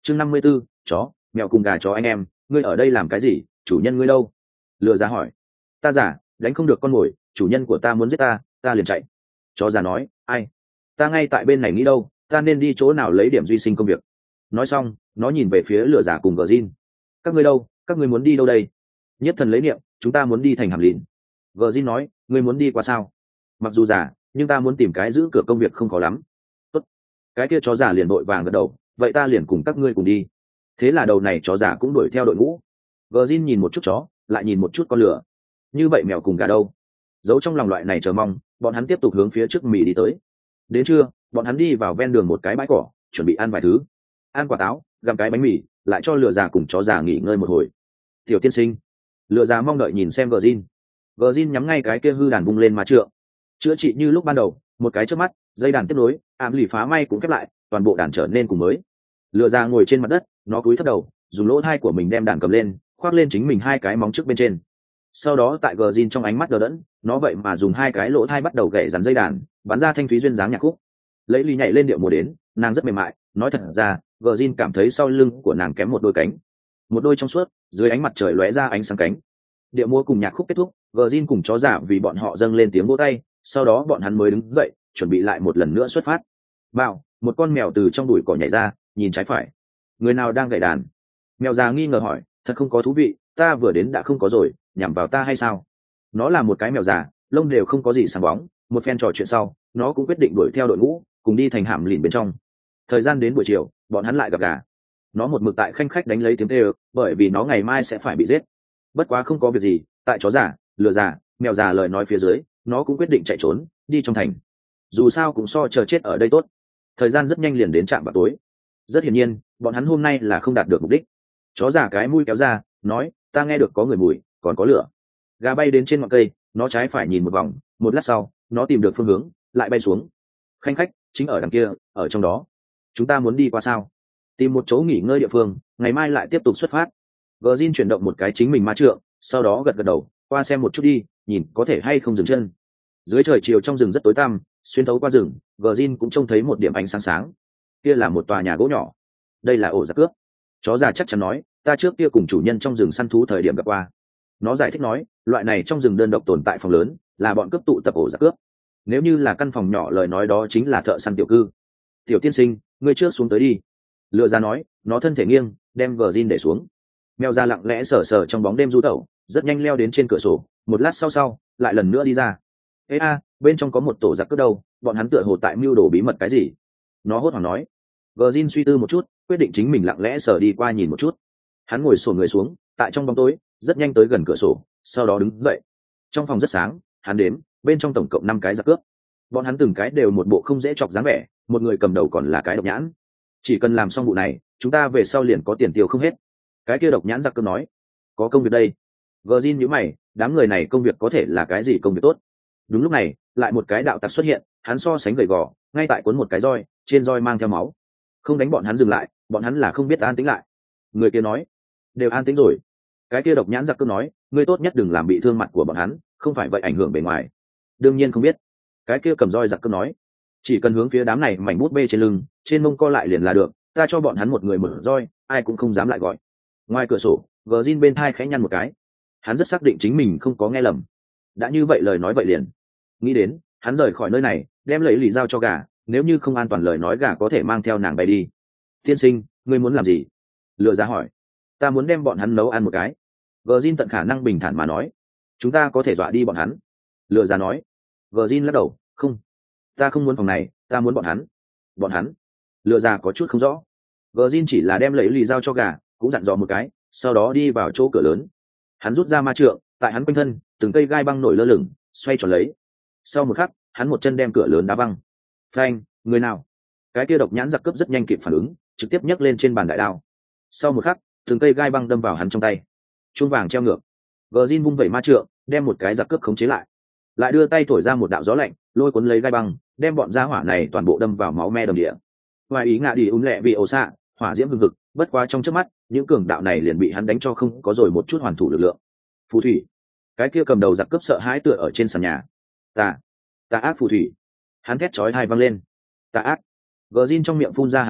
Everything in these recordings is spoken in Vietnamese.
chương 54, chó mèo cùng gà chó anh em, ngươi ở đây làm cái gì? Chủ nhân ngươi đâu? Lừa già hỏi. Ta giả, đánh không được con mồi, chủ nhân của ta muốn giết ta, ta liền chạy. Chó già nói. Ai? Ta ngay tại bên này nghĩ đâu, ta nên đi chỗ nào lấy điểm duy sinh công việc. Nói xong, nó nhìn về phía lừa già cùng gờ Jin. Các ngươi đâu? Các ngươi muốn đi đâu đây? Nhất thần lấy niệm, chúng ta muốn đi thành hàm lìn. Gờ Jin nói. Ngươi muốn đi qua sao? Mặc dù giả, nhưng ta muốn tìm cái giữ cửa công việc không khó lắm. Tốt. Cái kia chó già liền vội vàng gật đầu. Vậy ta liền cùng các ngươi cùng đi. Thế là đầu này chó già cũng đuổi theo đội ngũ. Gờ Jin nhìn một chút chó, lại nhìn một chút con lửa. Như vậy mèo cùng gà đâu? Giấu trong lòng loại này chờ mong, bọn hắn tiếp tục hướng phía trước mì đi tới. Đến trưa, bọn hắn đi vào ven đường một cái bãi cỏ, chuẩn bị ăn vài thứ. Ăn quả táo, gặm cái bánh mì, lại cho lừa già cùng chó già nghỉ ngơi một hồi. Tiểu tiên sinh. Lừa già mong đợi nhìn xem Gờ Jin. Gờ Jin nhắm ngay cái kia hư đàn bung lên ma trượng. Chữa trị như lúc ban đầu, một cái trước mắt, dây đàn tiếp nối, ám lì phá may cũng khép lại, toàn bộ đàn trở nên cùng mới. Lừa già ngồi trên mặt đất, nó cúi thấp đầu, dùng lỗ thai của mình đem đàn cầm lên, khoác lên chính mình hai cái móng trước bên trên. Sau đó tại Gờ Jin trong ánh mắt đờ đẫn, nó vậy mà dùng hai cái lỗ thai bắt đầu gảy dàn dây đàn, bắn ra thanh thúy duyên dáng nhạc khúc. Lấy ly nhảy lên điệu mùa đến, nàng rất mềm mại, nói thật ra, Gờ Jin cảm thấy sau lưng của nàng kém một đôi cánh, một đôi trong suốt, dưới ánh mặt trời lóe ra ánh sáng cánh. Điệu múa cùng nhạc khúc kết thúc, Gờ Jin cùng chó giả vì bọn họ dâng lên tiếng vỗ tay, sau đó bọn hắn mới đứng dậy, chuẩn bị lại một lần nữa xuất phát. Bảo, một con mèo từ trong bụi cỏ nhảy ra, nhìn trái phải. Người nào đang gảy đàn? Mèo già nghi ngờ hỏi. Thật không có thú vị, ta vừa đến đã không có rồi, nhằm vào ta hay sao? Nó là một cái mèo già, lông đều không có gì sáng bóng. Một phen trò chuyện sau, nó cũng quyết định đuổi theo đội ngũ, cùng đi thành hàm lìn bên trong. Thời gian đến buổi chiều, bọn hắn lại gặp gà. Nó một mực tại khanh khách đánh lấy tiếng kêu, bởi vì nó ngày mai sẽ phải bị giết. Bất quá không có việc gì, tại chó già, lừa già, mèo già lời nói phía dưới, nó cũng quyết định chạy trốn, đi trong thành. Dù sao cũng so chờ chết ở đây tốt. Thời gian rất nhanh liền đến trạm vào tối. Rất hiển nhiên, bọn hắn hôm nay là không đạt được mục đích. Chó già cái mũi kéo ra, nói, ta nghe được có người mùi, còn có lửa. Gà bay đến trên ngọn cây, nó trái phải nhìn một vòng, một lát sau, nó tìm được phương hướng, lại bay xuống. Khanh khách, chính ở đằng kia, ở trong đó. Chúng ta muốn đi qua sao? Tìm một chỗ nghỉ ngơi địa phương, ngày mai lại tiếp tục xuất phát. Gờ Jin chuyển động một cái chính mình ma trượng, sau đó gật gật đầu, qua xem một chút đi, nhìn có thể hay không dừng chân. Dưới trời chiều trong rừng rất tối tăm, xuyên thấu qua rừng, Gờ Jin cũng trông thấy một điểm ánh sáng sáng. Kia là một tòa nhà gỗ nhỏ. Đây là ổ giặc cướp. Chó già chắc chắn nói, ta trước kia cùng chủ nhân trong rừng săn thú thời điểm gặp qua. Nó giải thích nói, loại này trong rừng đơn độc tồn tại phòng lớn, là bọn cướp tụ tập ổ giặc cướp. Nếu như là căn phòng nhỏ lời nói đó chính là thợ săn tiểu cư. Tiểu tiên sinh, ngươi trước xuống tới đi. Lừa ra nói, nó thân thể nghiêng, đem Gờ Jin để xuống. Mèo ra lặng lẽ sờ sờ trong bóng đêm du tẩu, rất nhanh leo đến trên cửa sổ, một lát sau, lại lần nữa đi ra. Ê a, bên trong có một tổ giặc cướp đâu, bọn hắn tựa hồ tại mưu đồ bí mật cái gì? Nó hốt hoảng nói. Gờ Jin suy tư một chút, quyết định chính mình lặng lẽ sờ đi qua nhìn một chút. Hắn ngồi xổm người xuống, tại trong bóng tối, rất nhanh tới gần cửa sổ, sau đó đứng dậy. Trong phòng rất sáng, hắn đếm, bên trong tổng cộng 5 cái giặc cướp. Bọn hắn từng cái đều một bộ không dễ chọc dáng vẻ, một người cầm đầu còn là cái độc nhãn. Chỉ cần làm xong vụ này, chúng ta về sau liền có tiền tiêu không hết. Cái kia độc nhãn giặc cướp nói. Có công việc đây. Gờ Jin nhíu mày, đám người này công việc có thể là cái gì công việc tốt? Đúng lúc này, lại một cái đạo tặc xuất hiện, hắn so sánh gầy gò, ngay tại cuốn một cái roi, trên roi mang theo máu. Không đánh bọn hắn dừng lại, bọn hắn là không biết an tĩnh lại. Người kia nói, đều an tĩnh rồi. Cái kia độc nhãn giặc cướp nói, ngươi tốt nhất đừng làm bị thương mặt của bọn hắn, không phải vậy ảnh hưởng bề ngoài. Đương nhiên không biết. Cái kia cầm roi giặc cướp nói, chỉ cần hướng phía đám này mảnh bút bê trên lưng, trên mông co lại liền là được, ta cho bọn hắn một người mở roi, ai cũng không dám lại gọi. Ngoài cửa sổ, Gờ Jin bên thai khẽ nhăn một cái. Hắn rất xác định chính mình không có nghe lầm. Đã như vậy lời nói vậy liền. Nghĩ đến, hắn rời khỏi nơi này, đem lấy lì giao cho gà, nếu như không an toàn lời nói gà có thể mang theo nàng bay đi. Tiên sinh, ngươi muốn làm gì? Lừa ra hỏi. Ta muốn đem bọn hắn nấu ăn một cái. Gờ Jin tận khả năng bình thản mà nói. Chúng ta có thể dọa đi bọn hắn. Lừa ra nói. Gờ Jin lắc đầu, không. Ta không muốn phòng này, ta muốn bọn hắn. Bọn hắn. Lừa ra có chút không rõ. Gờ Jin chỉ là đem lấy lì giao cho gà, cũng dặn dò một cái, sau đó đi vào chỗ cửa lớn. Hắn rút ra ma trượng, tại hắn quanh thân, từng cây gai băng nổi lơ lửng, xoay tròn lấy. Sau một khắc, hắn một chân đem cửa lớn đá văng. Phanh, người nào? Cái kia độc nhãn giặc cướp rất nhanh kịp phản ứng, trực tiếp nhấc lên trên bàn đại đao. Sau một khắc, từng cây gai băng đâm vào hắn trong tay. Chuông vàng treo ngược. Gờ Jin vung vẩy ma trượng, đem một cái giặc cướp khống chế lại. Lại đưa tay thổi ra một đạo gió lạnh, lôi cuốn lấy gai băng, đem bọn gia hỏa này toàn bộ đâm vào máu me đầm địa. Ngoài ý ngạ đi lẹ vì ổ xạ, hỏa diễm hừng hực, bất quá trong chớp mắt, những cường đạo này liền bị hắn đánh cho không có rồi một chút hoàn thủ lực lượng. Phù thủy. Cái kia cầm đầu giặc cướp sợ hãi tựa ở trên sàn nhà. Ta ác phù thủy. Hắn thét chói tai vang lên. Ta ác. Gờ Jin trong miệng phun ra hàn khí,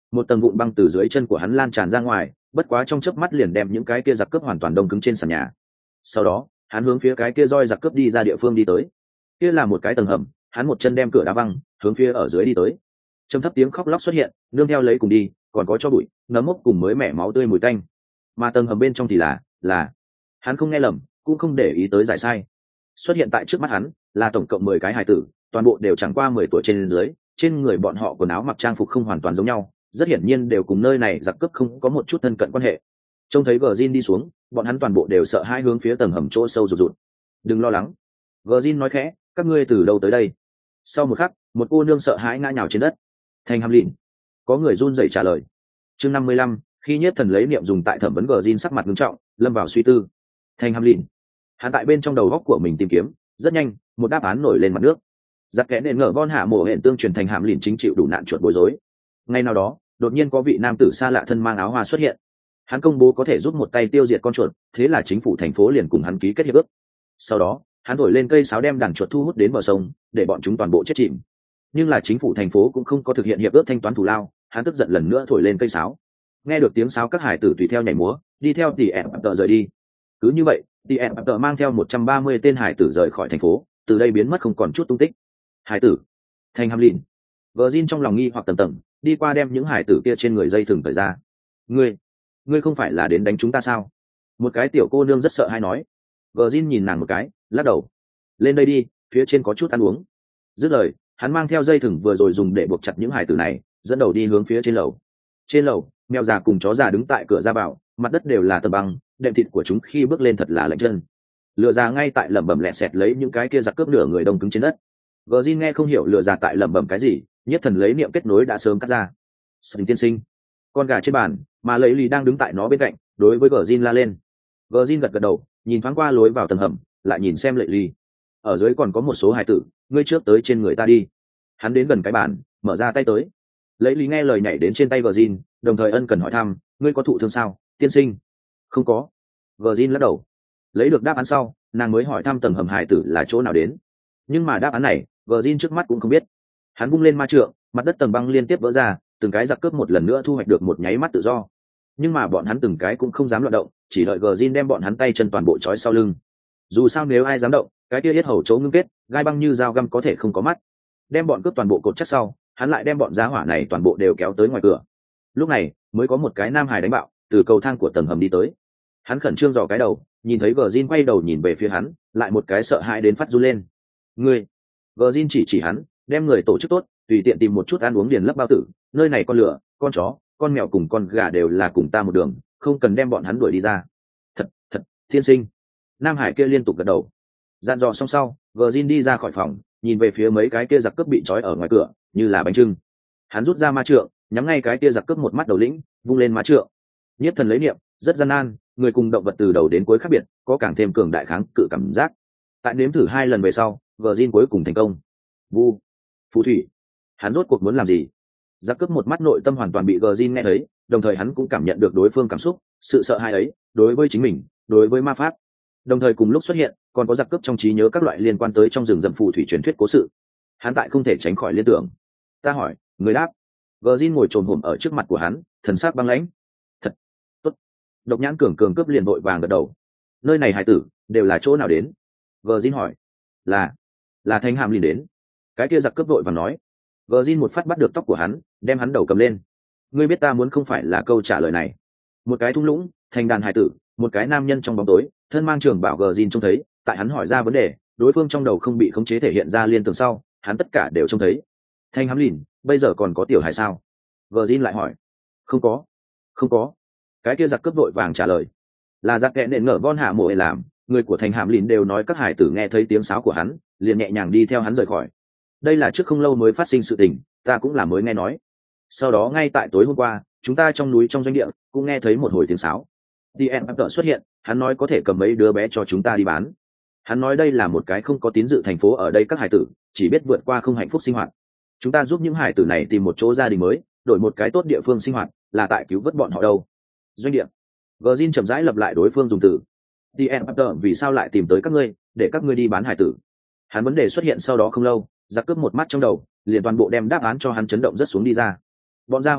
một tầng vụn băng từ dưới chân của hắn lan tràn ra ngoài, bất quá trong chớp mắt liền đem những cái kia giặc cướp hoàn toàn đông cứng trên sàn nhà. Sau đó hắn hướng phía cái kia roi giặc cướp đi ra địa phương đi tới. Kia là một cái tầng hầm, hắn một chân đem cửa đá văng, hướng phía ở dưới đi tới. Trầm thấp tiếng khóc lóc xuất hiện, nương theo lấy cùng đi, còn có cho bụi, nấm mốc cùng mới mẻ máu tươi mùi tanh. Mà tầng hầm bên trong thì là hắn không nghe lầm, cũng không để ý tới giải sai. Xuất hiện tại trước mắt hắn là tổng cộng 10 cái hài tử, toàn bộ đều chẳng qua 10 tuổi trên dưới, trên người bọn họ quần áo mặc trang phục không hoàn toàn giống nhau, rất hiển nhiên đều cùng nơi này giặc cướp không có một chút thân cận quan hệ. Trông thấy Gjin đi xuống, bọn hắn toàn bộ đều sợ hai hướng phía tầng hầm chỗ sâu rụt rụt. Đừng lo lắng, Gjin nói khẽ, các ngươi từ đâu tới đây? Sau một khắc, một cô nương sợ hãi ngã nhào trên đất. Thành Hàm Lìn. Có người run rẩy trả lời. Chương 55, khi Nhiếp Thần lấy niệm dùng tại thẩm vấn Gjin sắc mặt nghiêm trọng, lâm vào suy tư. Thành Hàm Lìn. Hắn tại bên trong đầu góc của mình tìm kiếm, rất nhanh, một đáp án nổi lên mặt nước. Giặc kẽ nền ngờ von hạ mổ hẹn tương truyền Thành Hàm Lìn chính chịu đủ nạn chuột bối rối. Ngày nào đó, đột nhiên có vị nam tử xa lạ thân mang áo hoa xuất hiện. Hắn công bố có thể giúp một tay tiêu diệt con chuột, thế là chính phủ thành phố liền cùng hắn ký kết hiệp ước. Sau đó, hắn thổi lên cây sáo đem đàn chuột thu hút đến bờ sông, để bọn chúng toàn bộ chết chìm. Nhưng là chính phủ thành phố cũng không có thực hiện hiệp ước thanh toán thù lao, hắn tức giận lần nữa thổi lên cây sáo. Nghe được tiếng sáo, các hải tử tùy theo nhảy múa, đi theo tỷ ẻm tợ rời đi. Cứ như vậy, tỷ ẻm tợ mang theo 130 tên hải tử rời khỏi thành phố, từ đây biến mất không còn chút tung tích. Hải tử, Thành Hàm Lìn. Gjin trong lòng nghi hoặc tầng tầng, đi qua đem những hải tử kia trên người dây thừng cởi ra. Ngươi không phải là đến đánh chúng ta sao? Một cái tiểu cô nương rất sợ hay nói. Gjin nhìn nàng một cái, lắc đầu. Lên đây đi, phía trên có chút ăn uống. Dứt lời, hắn mang theo dây thừng vừa rồi dùng để buộc chặt những hải tử này, dẫn đầu đi hướng phía trên lầu. Trên lầu, mèo già cùng chó già đứng tại cửa ra vào, mặt đất đều là tầng băng, đệm thịt của chúng khi bước lên thật là lạnh chân. Lừa già ngay tại lẩm bẩm lẹ sẹt lấy những cái kia giặc cướp nửa người đông cứng trên đất. Gjin nghe không hiểu lừa già tại lẩm bẩm cái gì, Nhiếp Thần lấy niệm kết nối đã sớm cắt ra. Sình tiên sinh, con gà trên bàn, mà lấy lì đang đứng tại nó bên cạnh, đối với Gjin la lên. Gjin gật gật đầu, nhìn thoáng qua lối vào tầng hầm, lại nhìn xem Lệ Lì. Ở dưới còn có một số hải tử, ngươi trước tới trên người ta đi. Hắn đến gần cái bàn, mở ra tay tới. Lệ Lì nghe lời nhảy đến trên tay Gjin, đồng thời ân cần hỏi thăm, ngươi có thụ thương sao, tiên sinh? Không có. Gjin lắc đầu. Lấy được đáp án sau, nàng mới hỏi thăm tầng hầm hải tử là chỗ nào đến. Nhưng mà đáp án này, Gjin trước mắt cũng không biết. Hắn vung lên ma trượng, mặt đất tầng băng liên tiếp vỡ ra, từng cái giặc cướp một lần nữa thu hoạch được một nháy mắt tự do. Nhưng mà bọn hắn từng cái cũng không dám loạn động, chỉ đợi Gjin đem bọn hắn tay chân toàn bộ trói sau lưng. Dù sao nếu ai dám động, cái kia yết hầu chỗ ngưng kết, gai băng như dao găm có thể không có mắt. Đem bọn cướp toàn bộ cột chắc sau, hắn lại đem bọn giá hỏa này toàn bộ đều kéo tới ngoài cửa. Lúc này mới có một cái nam hài đánh bạo từ cầu thang của tầng hầm đi tới. Hắn khẩn trương dò cái đầu, nhìn thấy Gjin quay đầu nhìn về phía hắn, lại một cái sợ hãi đến phát run lên. Ngươi? Gjin chỉ hắn, đem người tổ chức tốt, tùy tiện tìm một chút ăn uống điền lấp bao tử, nơi này con lửa, con chó, con mèo cùng con gà đều là cùng ta một đường, không cần đem bọn hắn đuổi đi ra. Thật, tiên sinh. Nam hải kia liên tục gật đầu. Dặn dò xong sau, Gjin đi ra khỏi phòng, nhìn về phía mấy cái kia giặc cướp bị trói ở ngoài cửa, như là bánh trưng. Hắn rút ra ma trượng, nhắm ngay cái kia giặc cướp một mắt đầu lĩnh, vung lên ma trượng. Nhiếp Thần lấy niệm, rất gian nan, người cùng động vật từ đầu đến cuối khác biệt, có càng thêm cường đại kháng cự cảm giác. Tại nếm thử 2 lần về sau, Gjin cuối cùng thành công. Vu, phù thủy. Hắn rốt cuộc muốn làm gì? Giặc cướp một mắt nội tâm hoàn toàn bị Gjin nghe thấy, đồng thời hắn cũng cảm nhận được đối phương cảm xúc, sự sợ hãi ấy, đối với chính mình, đối với ma pháp. Đồng thời cùng lúc xuất hiện, còn có giặc cướp trong trí nhớ các loại liên quan tới trong rừng rậm phù thủy truyền thuyết cố sự. Hắn tại không thể tránh khỏi liên tưởng. Ta hỏi, người đáp. Gjin ngồi trồm hổm ở trước mặt của hắn, thần sắc băng lãnh. Thật tốt. Độc nhãn cường cướp liền vội vàng gật đầu. Nơi này hải tử đều là chỗ nào đến? Gjin hỏi. Là Thành Hàm Lìn đến. Cái kia giặc cướp vội vàng nói. Gjin một phát bắt được tóc của hắn, đem hắn đầu cầm lên. Ngươi biết ta muốn không phải là câu trả lời này. Một cái thung lũng, thành đàn hải tử, một cái nam nhân trong bóng tối, thân mang trường bảo Gjin trông thấy, tại hắn hỏi ra vấn đề, đối phương trong đầu không bị khống chế thể hiện ra liên tưởng sau, hắn tất cả đều trông thấy. Thành Hàm Lìn, bây giờ còn có tiểu hải sao? Gjin lại hỏi. Không có. Cái kia giặc cướp vội vàng trả lời. Là giặc kẹ nện ngở von hạ mộ làm, người của Thành Hàm Lìn đều nói các hải tử nghe thấy tiếng sáo của hắn, liền nhẹ nhàng đi theo hắn rời khỏi. Đây là trước không lâu mới phát sinh sự tình, ta cũng là mới nghe nói. Sau đó ngay tại tối hôm qua, chúng ta trong núi trong doanh địa cũng nghe thấy một hồi tiếng sáo. DM xuất hiện, hắn nói có thể cầm mấy đứa bé cho chúng ta đi bán. Hắn nói đây là một cái không có tín dự thành phố ở đây các hải tử chỉ biết vượt qua không hạnh phúc sinh hoạt. Chúng ta giúp những hải tử này tìm một chỗ gia đình mới, đổi một cái tốt địa phương sinh hoạt, là tại cứu vớt bọn họ đâu. Doanh địa. Gjin chậm rãi lập lại đối phương dùng từ. DM vì sao lại tìm tới các ngươi, để các ngươi đi bán hải tử? Hắn vấn đề xuất hiện sau đó không lâu, giặc cướp một mắt trong đầu, liền toàn bộ đem đáp án cho hắn chấn động rất xuống đi ra. Bọn gia hỏa này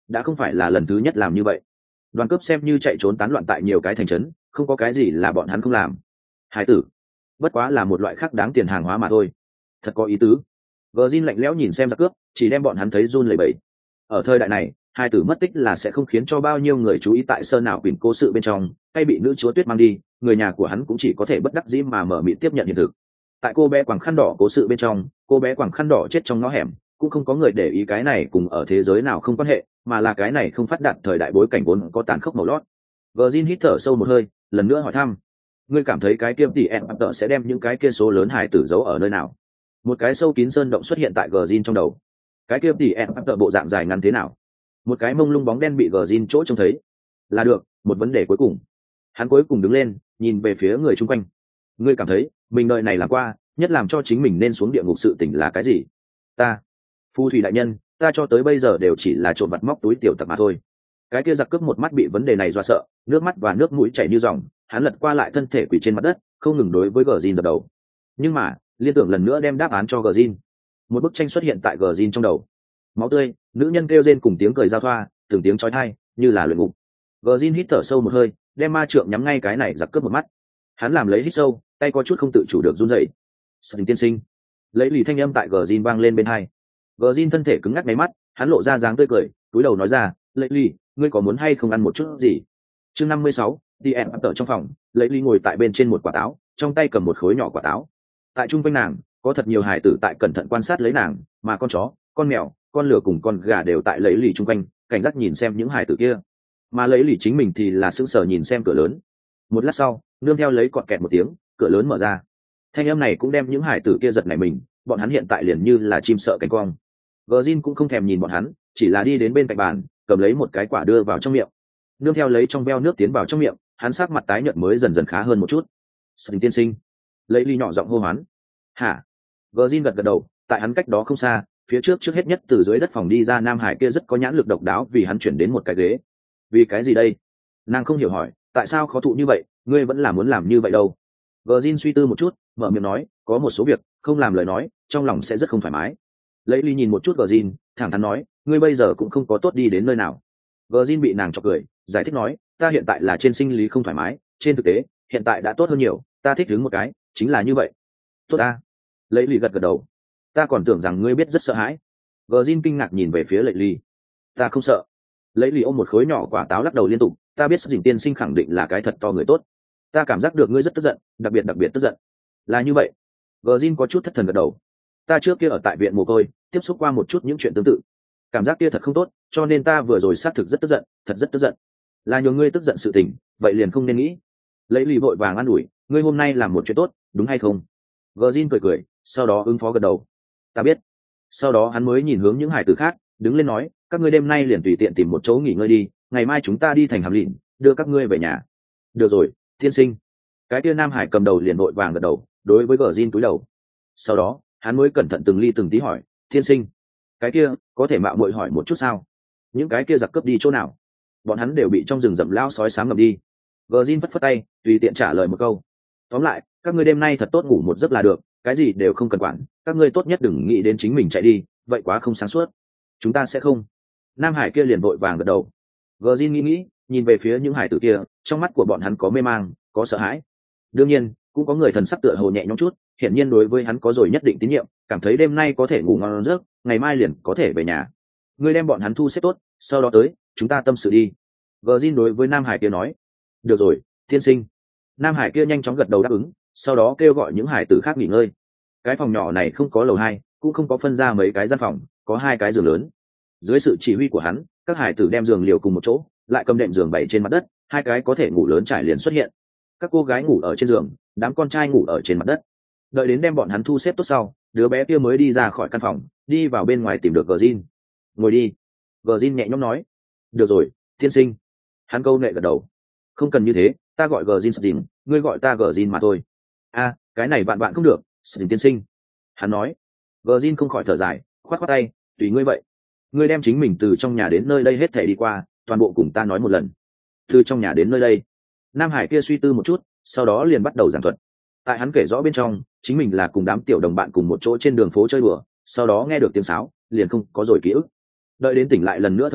đã không phải là lần thứ nhất làm như vậy. Đoàn cướp xem như chạy trốn tán loạn tại nhiều cái thành trấn, không có cái gì là bọn hắn không làm. Hải tử bất quá là một loại khác đáng tiền hàng hóa mà thôi. Thật có ý tứ. Virgin lạnh lẽo nhìn xem giặc cướp, chỉ đem bọn hắn thấy run lẩy bẩy. Ở thời đại này, hai tử mất tích là sẽ không khiến cho bao nhiêu người chú ý tại sơn nào quyển cố sự bên trong, hay bị nữ chúa tuyết mang đi, người nhà của hắn cũng chỉ có thể bất đắc dĩ mà mở miệng tiếp nhận hiện thực. Tại cô bé quàng khăn đỏ cố sự bên trong, cô bé quàng khăn đỏ chết trong ngõ hẻm, cũng không có người để ý cái này cùng ở thế giới nào không quan hệ, mà là cái này không phát đạt thời đại bối cảnh vốn có tàn khốc màu lót. Virgin hít thở sâu một hơi, lần nữa hỏi thăm: ngươi cảm thấy cái kia tỷ em tợ sẽ đem những cái kia số lớn hải tử giấu ở nơi nào? Một cái sâu kín sơn động xuất hiện tại Virgin trong đầu. Cái kia tỷ em tợ bộ dạng dài ngắn thế nào? Một cái mông lung bóng đen bị Virgin chỗ trông thấy. Là được, một vấn đề cuối cùng. Hắn cuối cùng đứng lên, nhìn về phía người chung quanh. Ngươi cảm thấy mình đời này làm qua nhất làm cho chính mình nên xuống địa ngục sự tình là cái gì? Ta, phù thủy đại nhân, ta cho tới bây giờ đều chỉ là trộm vặt móc túi tiểu tặc mà thôi. Cái kia giặc cướp một mắt bị vấn đề này dọa sợ, nước mắt và nước mũi chảy như dòng, hắn lật qua lại thân thể quỳ trên mặt đất, không ngừng đối với Gjin dập đầu. Nhưng mà liên tưởng lần nữa đem đáp án cho Gjin. Một bức tranh xuất hiện tại Gjin trong đầu. Máu tươi, nữ nhân kêu rên cùng tiếng cười giao thoa, từng tiếng chói tai như là luyện ngục. Gjin hít thở sâu một hơi, đem ma trượng nhắm ngay cái này giặc cướp một mắt. Hắn làm lấy hít sâu, tay có chút không tự chủ được run rẩy. Sình tiên sinh, lấy lì thanh âm tại Gjin vang lên bên hai. Gjin thân thể cứng ngắc mấy mắt, hắn lộ ra dáng tươi cười, cúi đầu nói ra: lấy lì, ngươi có muốn hay không ăn một chút gì? Chương 56, đi em ở trong phòng, lấy ly ngồi tại bên trên một quả táo, trong tay cầm một khối nhỏ quả táo. Tại trung quanh nàng có thật nhiều hài tử tại cẩn thận quan sát lấy nàng, mà con chó, con mèo, con lừa cùng con gà đều tại lấy lì trung quanh, cảnh giác nhìn xem những hài tử kia. Mà lấy lì chính mình thì là sững sờ nhìn xem cửa lớn. Một lát sau, nương theo lấy cọt kẹt một tiếng, cửa lớn mở ra. Thanh âm này cũng đem những hài tử kia giật nảy mình, bọn hắn hiện tại liền như là chim sợ cánh quang. Gjin cũng không thèm nhìn bọn hắn, chỉ là đi đến bên cạnh bàn, cầm lấy một cái quả đưa vào trong miệng. Nương theo lấy trong veo nước tiến vào trong miệng, hắn sắc mặt tái nhợt mới dần dần khá hơn một chút. Sình tiên sinh, lấy ly nhỏ giọng hô hoán. Hả? Gjin gật gật đầu, tại hắn cách đó không xa, phía trước hết nhất từ dưới đất phòng đi ra nam hải kia rất có nhãn lực độc đáo vì hắn chuyển đến một cái ghế. Vì cái gì đây? Nàng không hiểu hỏi, tại sao khó thụ như vậy, ngươi vẫn là muốn làm như vậy đâu? Gjin suy tư một chút, mở miệng nói, có một số việc không làm lời nói, trong lòng sẽ rất không thoải mái. Lấy ly nhìn một chút Gjin, thẳng thắn nói, ngươi bây giờ cũng không có tốt đi đến nơi nào. Gjin bị nàng chọc cười, giải thích nói, ta hiện tại là trên sinh lý không thoải mái, trên thực tế hiện tại đã tốt hơn nhiều, ta thích đứng một cái chính là như vậy. Tốt ta. Lấy lì gật gật đầu. Ta còn tưởng rằng ngươi biết rất sợ hãi. Gjin kinh ngạc nhìn về phía Lệ Ly. Ta không sợ. Lấy lì ôm một khối nhỏ quả táo lắc đầu liên tục, ta biết Dĩnh tiên sinh khẳng định là cái thật to người tốt. Ta cảm giác được ngươi rất tức giận, đặc biệt tức giận. Là như vậy. Gjin có chút thất thần gật đầu. Ta trước kia ở tại viện mồ côi, tiếp xúc qua một chút những chuyện tương tự. Cảm giác kia thật không tốt, cho nên ta vừa rồi xác thực rất tức giận, thật rất tức giận. Là nhờ ngươi tức giận sự tình, vậy liền không nên nghĩ. Lấy lì vội vàng an ủi, ngươi hôm nay làm một chuyện tốt, đúng hay không? Gjin cười, sau đó ứng phó gật đầu. Ta biết. Sau đó hắn mới nhìn hướng những hải tử khác, đứng lên nói, các ngươi đêm nay liền tùy tiện tìm một chỗ nghỉ ngơi đi, ngày mai chúng ta đi thành hàm lịn, đưa các ngươi về nhà. Được rồi, tiên sinh. Cái kia nam hải cầm đầu liền vội vàng gật đầu, đối với Gjin cúi đầu. Sau đó hắn mới cẩn thận từng ly từng tí hỏi, tiên sinh, cái kia có thể mạo muội hỏi một chút sao? Những cái kia giặc cướp đi chỗ nào? Bọn hắn đều bị trong rừng rậm lao sói sám ngầm đi. Gjin phất phất tay, tùy tiện trả lời một câu. Tóm lại, các ngươi đêm nay thật tốt ngủ một giấc là được, cái gì đều không cần quản, các ngươi tốt nhất đừng nghĩ đến chính mình chạy đi, vậy quá không sáng suốt. Chúng ta sẽ không. Nam hải kia liền vội vàng gật đầu. Gjin nghĩ, nhìn về phía những hải tử kia, trong mắt của bọn hắn có mê mang, có sợ hãi. Đương nhiên, cũng có người thần sắc tựa hồ nhẹ nhõm chút, hiển nhiên đối với hắn có rồi nhất định tín nhiệm, cảm thấy đêm nay có thể ngủ ngon giấc, ngày mai liền có thể về nhà. Ngươi đem bọn hắn thu xếp tốt, sau đó tới, chúng ta tâm sự đi. Gjin đối với nam hải kia nói. Được rồi, tiên sinh. Nam hải kia nhanh chóng gật đầu đáp ứng, sau đó kêu gọi những hải tử khác nghỉ ngơi. Cái phòng nhỏ này không có lầu 2, cũng không có phân ra mấy cái gian phòng, có 2 cái giường lớn. Dưới sự chỉ huy của hắn, các hải tử đem giường liều cùng một chỗ, lại cầm đệm giường bày trên mặt đất, 2 cái có thể ngủ lớn trải liền xuất hiện. Các cô gái ngủ ở trên giường, đám con trai ngủ ở trên mặt đất. Đợi đến đem bọn hắn thu xếp tốt sau, đứa bé kia mới đi ra khỏi căn phòng, đi vào bên ngoài tìm được Gjin. Ngồi đi. Gjin nhẹ nhõm nói. Được rồi, tiên sinh. Hắn câu nệ gật đầu. Không cần như thế, ta gọi Gjin Slim, ngươi gọi ta Gjin mà thôi. A, cái này bạn không được, Slim tiên sinh. Hắn nói. Gjin không khỏi thở dài, khoát khoát tay, tùy ngươi vậy. Ngươi đem chính mình từ trong nhà đến nơi đây hết thảy đi qua, toàn bộ cùng ta nói một lần. Từ trong nhà đến nơi đây. Nam hải kia suy tư một chút, sau đó liền bắt đầu giảng thuật. Tại hắn kể rõ bên trong, chính mình là cùng đám tiểu đồng bạn cùng một chỗ trên đường phố chơi đùa, sau đó nghe được tiếng sáo, liền không có rồi ký ức. Đợi đến tỉnh lại lần nữa thời điểm,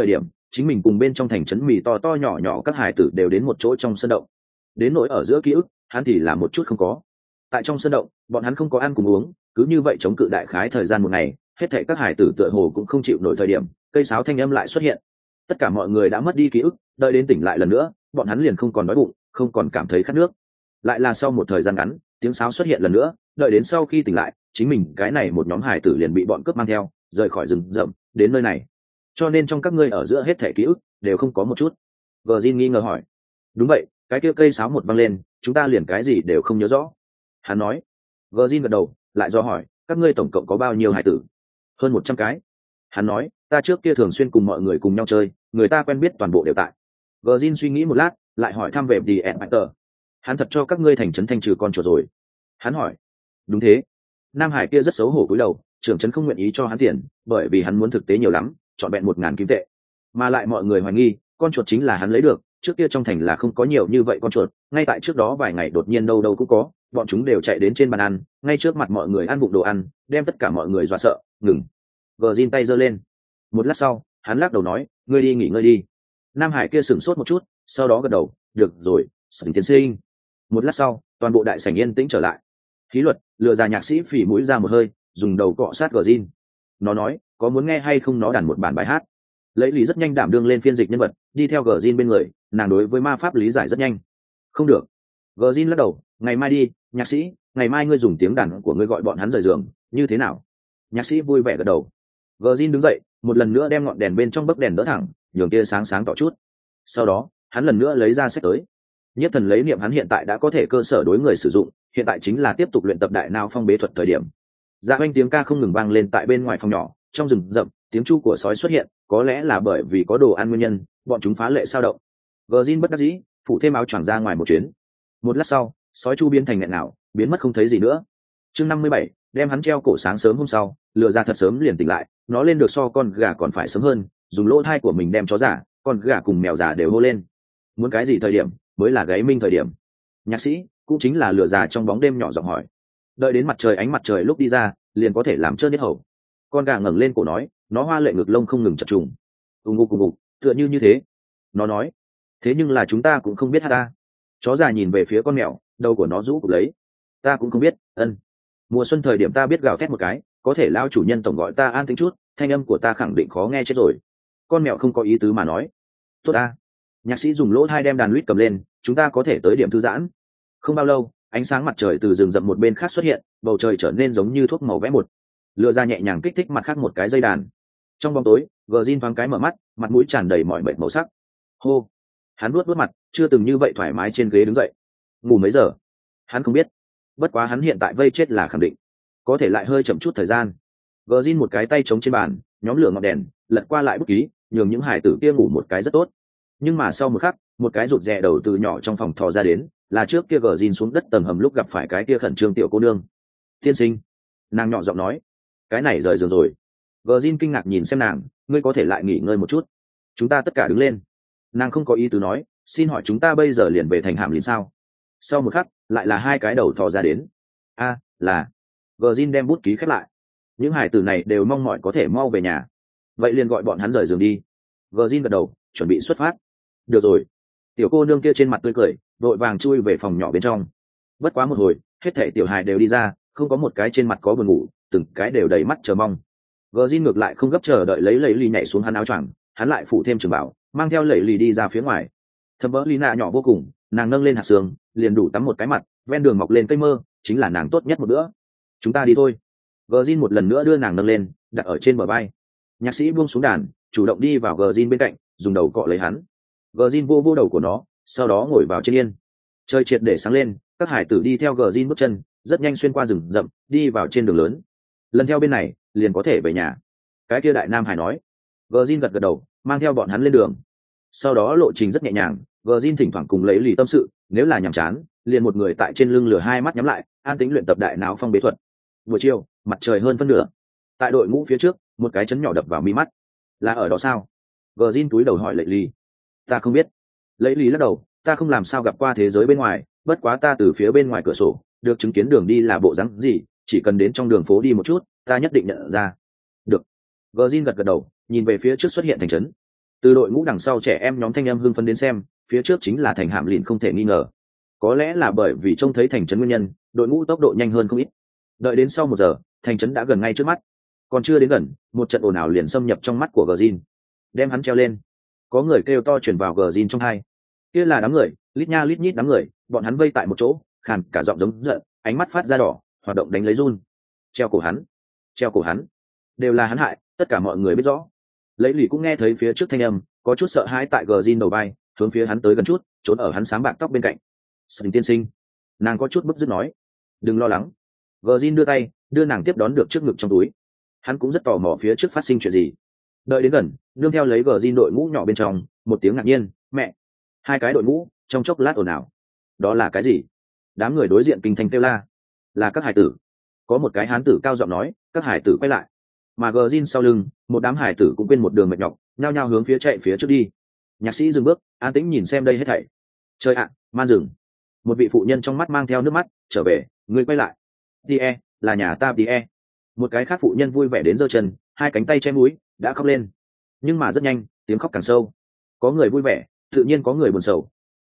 chính mình cùng bên trong thành trấn mì to to nhỏ nhỏ các hải tử đều đến một chỗ trong sân động. Đến nỗi ở giữa ký ức, hắn thì là một chút không có. Tại trong sân động, bọn hắn không có ăn cùng uống, cứ như vậy chống cự đại khái thời gian một ngày, hết thảy các hải tử tựa hồ cũng không chịu nổi thời điểm, cây sáo thanh âm lại xuất hiện. Tất cả mọi người đã mất đi ký ức, đợi đến tỉnh lại lần nữa, bọn hắn liền không còn đói bụng, không còn cảm thấy khát nước. Lại là sau một thời gian ngắn, tiếng sáo xuất hiện lần nữa, đợi đến sau khi tỉnh lại, chính mình cái này một nhóm hải tử liền bị bọn cướp mang theo, rời khỏi rừng rậm, đến nơi này. Cho nên trong các ngươi ở giữa hết thảy ký ức đều không có một chút. Virgin nghi ngờ hỏi. Đúng vậy, cái kia cây sáo một văng lên, chúng ta liền cái gì đều không nhớ rõ. Hắn nói. Virgin gật đầu, lại do hỏi, các ngươi tổng cộng có bao nhiêu hải tử? Hơn 100 cái. Hắn nói, ta trước kia thường xuyên cùng mọi người cùng nhau chơi, người ta quen biết toàn bộ đều tại. Virgin suy nghĩ một lát, lại hỏi thăm về The Empire. Hắn thật cho các ngươi thành trấn thanh trừ con chuột rồi. Hắn hỏi. Đúng thế. Nam Hải kia rất xấu hổ cúi đầu, trưởng trấn không nguyện ý cho hắn tiền, bởi vì hắn muốn thực tế nhiều lắm, chọn vẹn 1000 kim tệ. Mà lại mọi người hoài nghi, con chuột chính là hắn lấy được, trước kia trong thành là không có nhiều như vậy con chuột, ngay tại trước đó vài ngày đột nhiên đâu đâu cũng có, bọn chúng đều chạy đến trên bàn ăn, ngay trước mặt mọi người ăn vụng đồ ăn, đem tất cả mọi người dọa sợ, ngừng. Virgin tay giơ lên. Một lát sau, hắn lắc đầu nói, ngươi đi nghỉ ngơi đi. Nam Hải kia sửng sốt một chút, sau đó gật đầu, được rồi, Sảnh tiến sinh. Một lát sau, toàn bộ đại sảnh yên tĩnh trở lại. Khí Luật lừa ra nhạc sĩ phỉ mũi ra một hơi, dùng đầu cọ sát Virgin. Nó nói, có muốn nghe hay không nó đàn một bản bài hát. Lấy lý rất nhanh đảm đương lên phiên dịch nhân vật, đi theo Virgin bên người, nàng đối với ma pháp lý giải rất nhanh. Không được. Virgin lắc đầu, ngày mai đi, nhạc sĩ, ngày mai ngươi dùng tiếng đàn của ngươi gọi bọn hắn rời giường, như thế nào? Nhạc sĩ vui vẻ gật đầu. Virgin đứng dậy, một lần nữa đem ngọn đèn bên trong bấc đèn đỡ thẳng, nhường tia sáng sáng tỏ chút. Sau đó, hắn lần nữa lấy ra sách tới. Nhất Thần lấy niệm hắn hiện tại đã có thể cơ sở đối người sử dụng, hiện tại chính là tiếp tục luyện tập đại não phong bế thuật thời điểm. Dạ oanh tiếng ca không ngừng vang lên tại bên ngoài phòng nhỏ, trong rừng rậm, tiếng chu của sói xuất hiện, có lẽ là bởi vì có đồ ăn nguyên nhân, bọn chúng phá lệ sao động. Virgin bất đắc dĩ, phủ thêm áo choàng ra ngoài một chuyến. Một lát sau, sói chu biến thành nghẹn nào, biến mất không thấy gì nữa. Chương 57, đem hắn treo cổ sáng sớm hôm sau, lừa ra thật sớm liền tỉnh lại, nó lên được so con gà còn phải sớm hơn, dùng lỗ thai của mình đem chó giả, con gà cùng mèo già đều hô lên. Muốn cái gì thời điểm mới là gáy minh thời điểm? Nhạc sĩ cũng chính là lừa già trong bóng đêm nhỏ giọng hỏi. Đợi đến mặt trời ánh mặt trời lúc đi ra, liền có thể làm trơn nhất hầu. Con gà ngẩng lên cổ nói, nó hoa lệ ngực lông không ngừng chập trùng. Ùng ục, tựa như thế. Nó nói, thế nhưng là chúng ta cũng không biết ha ta. Chó già nhìn về phía con mèo, đầu của nó rũ cụp lấy. Ta cũng không biết, ân. Mùa xuân thời điểm ta biết gào thét một cái, có thể lao chủ nhân tổng gọi ta an tĩnh chút, thanh âm của ta khẳng định khó nghe chết rồi. Con mèo không có ý tứ mà nói. Tốt ta. Nhạc sĩ dùng lỗ thai đem đàn lít cầm lên, chúng ta có thể tới điểm thư giãn. Không bao lâu, ánh sáng mặt trời từ rừng rậm một bên khác xuất hiện, bầu trời trở nên giống như thuốc màu vẽ một. Lựa ra nhẹ nhàng kích thích mặt khác một cái dây đàn. Trong bóng tối, Virgin thoáng cái mở mắt, mặt mũi tràn đầy mọi mệt màu sắc. Hô. Hắn nuốt mặt, chưa từng như vậy thoải mái trên ghế đứng dậy. Ngủ mấy giờ? Hắn không biết. Bất quá hắn hiện tại vây chết là khẳng định. Có thể lại hơi chậm chút thời gian. Virgin một cái tay chống trên bàn, nhóm lửa ngọn đèn, lật qua lại bút ký, nhường những hải tử kia ngủ một cái rất tốt. Nhưng mà sau một khắc, một cái rụt rè đầu từ nhỏ trong phòng thò ra đến, là trước kia Virgin xuống đất tầng hầm lúc gặp phải cái kia khẩn trương tiểu cô nương. Tiên sinh. Nàng nhỏ giọng nói. Cái này rời giường rồi. Virgin kinh ngạc nhìn xem nàng, ngươi có thể lại nghỉ ngơi một chút. Chúng ta tất cả đứng lên. Nàng không có ý tứ nói, xin hỏi chúng ta bây giờ liền về thành Hàm Lín sao? Sau một khắc, lại là hai cái đầu thò ra đến. Là. Virgin đem bút ký khép lại. Những hải tử này đều mong mỏi có thể mau về nhà. Vậy liền gọi bọn hắn rời giường đi. Virgin gật đầu, chuẩn bị xuất phát. Được rồi. Tiểu cô nương kia trên mặt tươi cười, vội vàng chui về phòng nhỏ bên trong. Bất quá một hồi, hết thảy tiểu hài đều đi ra, không có một cái trên mặt có buồn ngủ, từng cái đều đầy mắt chờ mong. Virgin ngược lại không gấp chờ đợi lấy ly nhảy xuống hắn áo choàng, hắn lại phủ thêm trường bảo, mang theo ly đi ra phía ngoài. Thầm bỡ Lina nhỏ vô cùng, nàng nâng lên hạt sương, liền đủ tắm một cái mặt, ven đường mọc lên cây mơ, chính là nàng tốt nhất một bữa. Chúng ta đi thôi. Virgin một lần nữa đưa nàng nâng lên, đặt ở trên bờ vai. Nhạc sĩ buông xuống đàn, chủ động đi vào Virgin bên cạnh, dùng đầu cọ lấy hắn. Virgin vô đầu của nó, sau đó ngồi vào trên yên. Trời triệt để sáng lên, các hải tử đi theo Virgin bước chân, rất nhanh xuyên qua rừng rậm, đi vào trên đường lớn. Lần theo bên này, liền có thể về nhà. Cái kia đại nam hải nói. Virgin gật đầu, mang theo bọn hắn lên đường. Sau đó lộ trình rất nhẹ nhàng, Virgin thỉnh thoảng cùng lấy lì tâm sự, nếu là nhàm chán, liền một người tại trên lưng lửa hai mắt nhắm lại, an tĩnh luyện tập đại não phong bế thuật. Buổi chiều, mặt trời hơn phân nửa. Tại đội ngũ phía trước, một cái chấn nhỏ đập vào mi mắt. Là ở đó sao? Virgin túi đầu hỏi Lệ Lì. Ta không biết. Lệ Lì lắc đầu, ta không làm sao gặp qua thế giới bên ngoài, bất quá ta từ phía bên ngoài cửa sổ, được chứng kiến đường đi là bộ dáng gì, chỉ cần đến trong đường phố đi một chút, ta nhất định nhận ra. Được. Virgin gật đầu, nhìn về phía trước xuất hiện thành trấn. Từ đội ngũ đằng sau trẻ em nhóm thanh em hưng phấn đến xem, phía trước chính là thành Hàm Lìn không thể nghi ngờ. Có lẽ là bởi vì trông thấy thành trấn nguyên nhân, đội ngũ tốc độ nhanh hơn không ít. Đợi đến sau 1 giờ, thành trấn đã gần ngay trước mắt. Còn chưa đến gần, một trận ồn ào liền xâm nhập trong mắt của Gjin, đem hắn treo lên. Có người kêu to chuyển vào Gjin trong tai. Kia là đám người, lít nha lít nhít đám người, bọn hắn vây tại một chỗ, khàn cả giọng giống giận, ánh mắt phát ra đỏ, hoạt động đánh lấy run. Treo cổ hắn, treo cổ hắn, đều là hắn hại, tất cả mọi người biết rõ. Lấy lì cũng nghe thấy phía trước thanh âm, có chút sợ hãi tại Gjin đầu vai, hướng phía hắn tới gần chút, trốn ở hắn sáng bạc tóc bên cạnh. Sình tiên sinh, nàng có chút bức dứt nói, đừng lo lắng. Gjin đưa tay, đưa nàng tiếp đón được trước ngực trong túi. Hắn cũng rất tò mò phía trước phát sinh chuyện gì. Đợi đến gần, nương theo lấy Gjin đội ngũ nhỏ bên trong, một tiếng ngạc nhiên, mẹ. Hai cái đội ngũ trong chốc lát ồn ào. Đó là cái gì? Đám người đối diện kinh thành kêu la. Là các hải tử. Có một cái hán tử cao giọng nói, các hải tử quay lại. Mà Gjin sau lưng, một đám hải tử cũng quên một đường mệt nhọc, nhao nhao hướng phía chạy phía trước đi. Nhạc sĩ dừng bước, an tĩnh nhìn xem đây hết thảy. Trời ạ, man rừng. Một vị phụ nhân trong mắt mang theo nước mắt, trở về, người quay lại. Tie, là nhà ta Tie. Một cái khác phụ nhân vui vẻ đến giơ chân, hai cánh tay che mũi, đã khóc lên. Nhưng mà rất nhanh, tiếng khóc càng sâu. Có người vui vẻ, tự nhiên có người buồn sầu.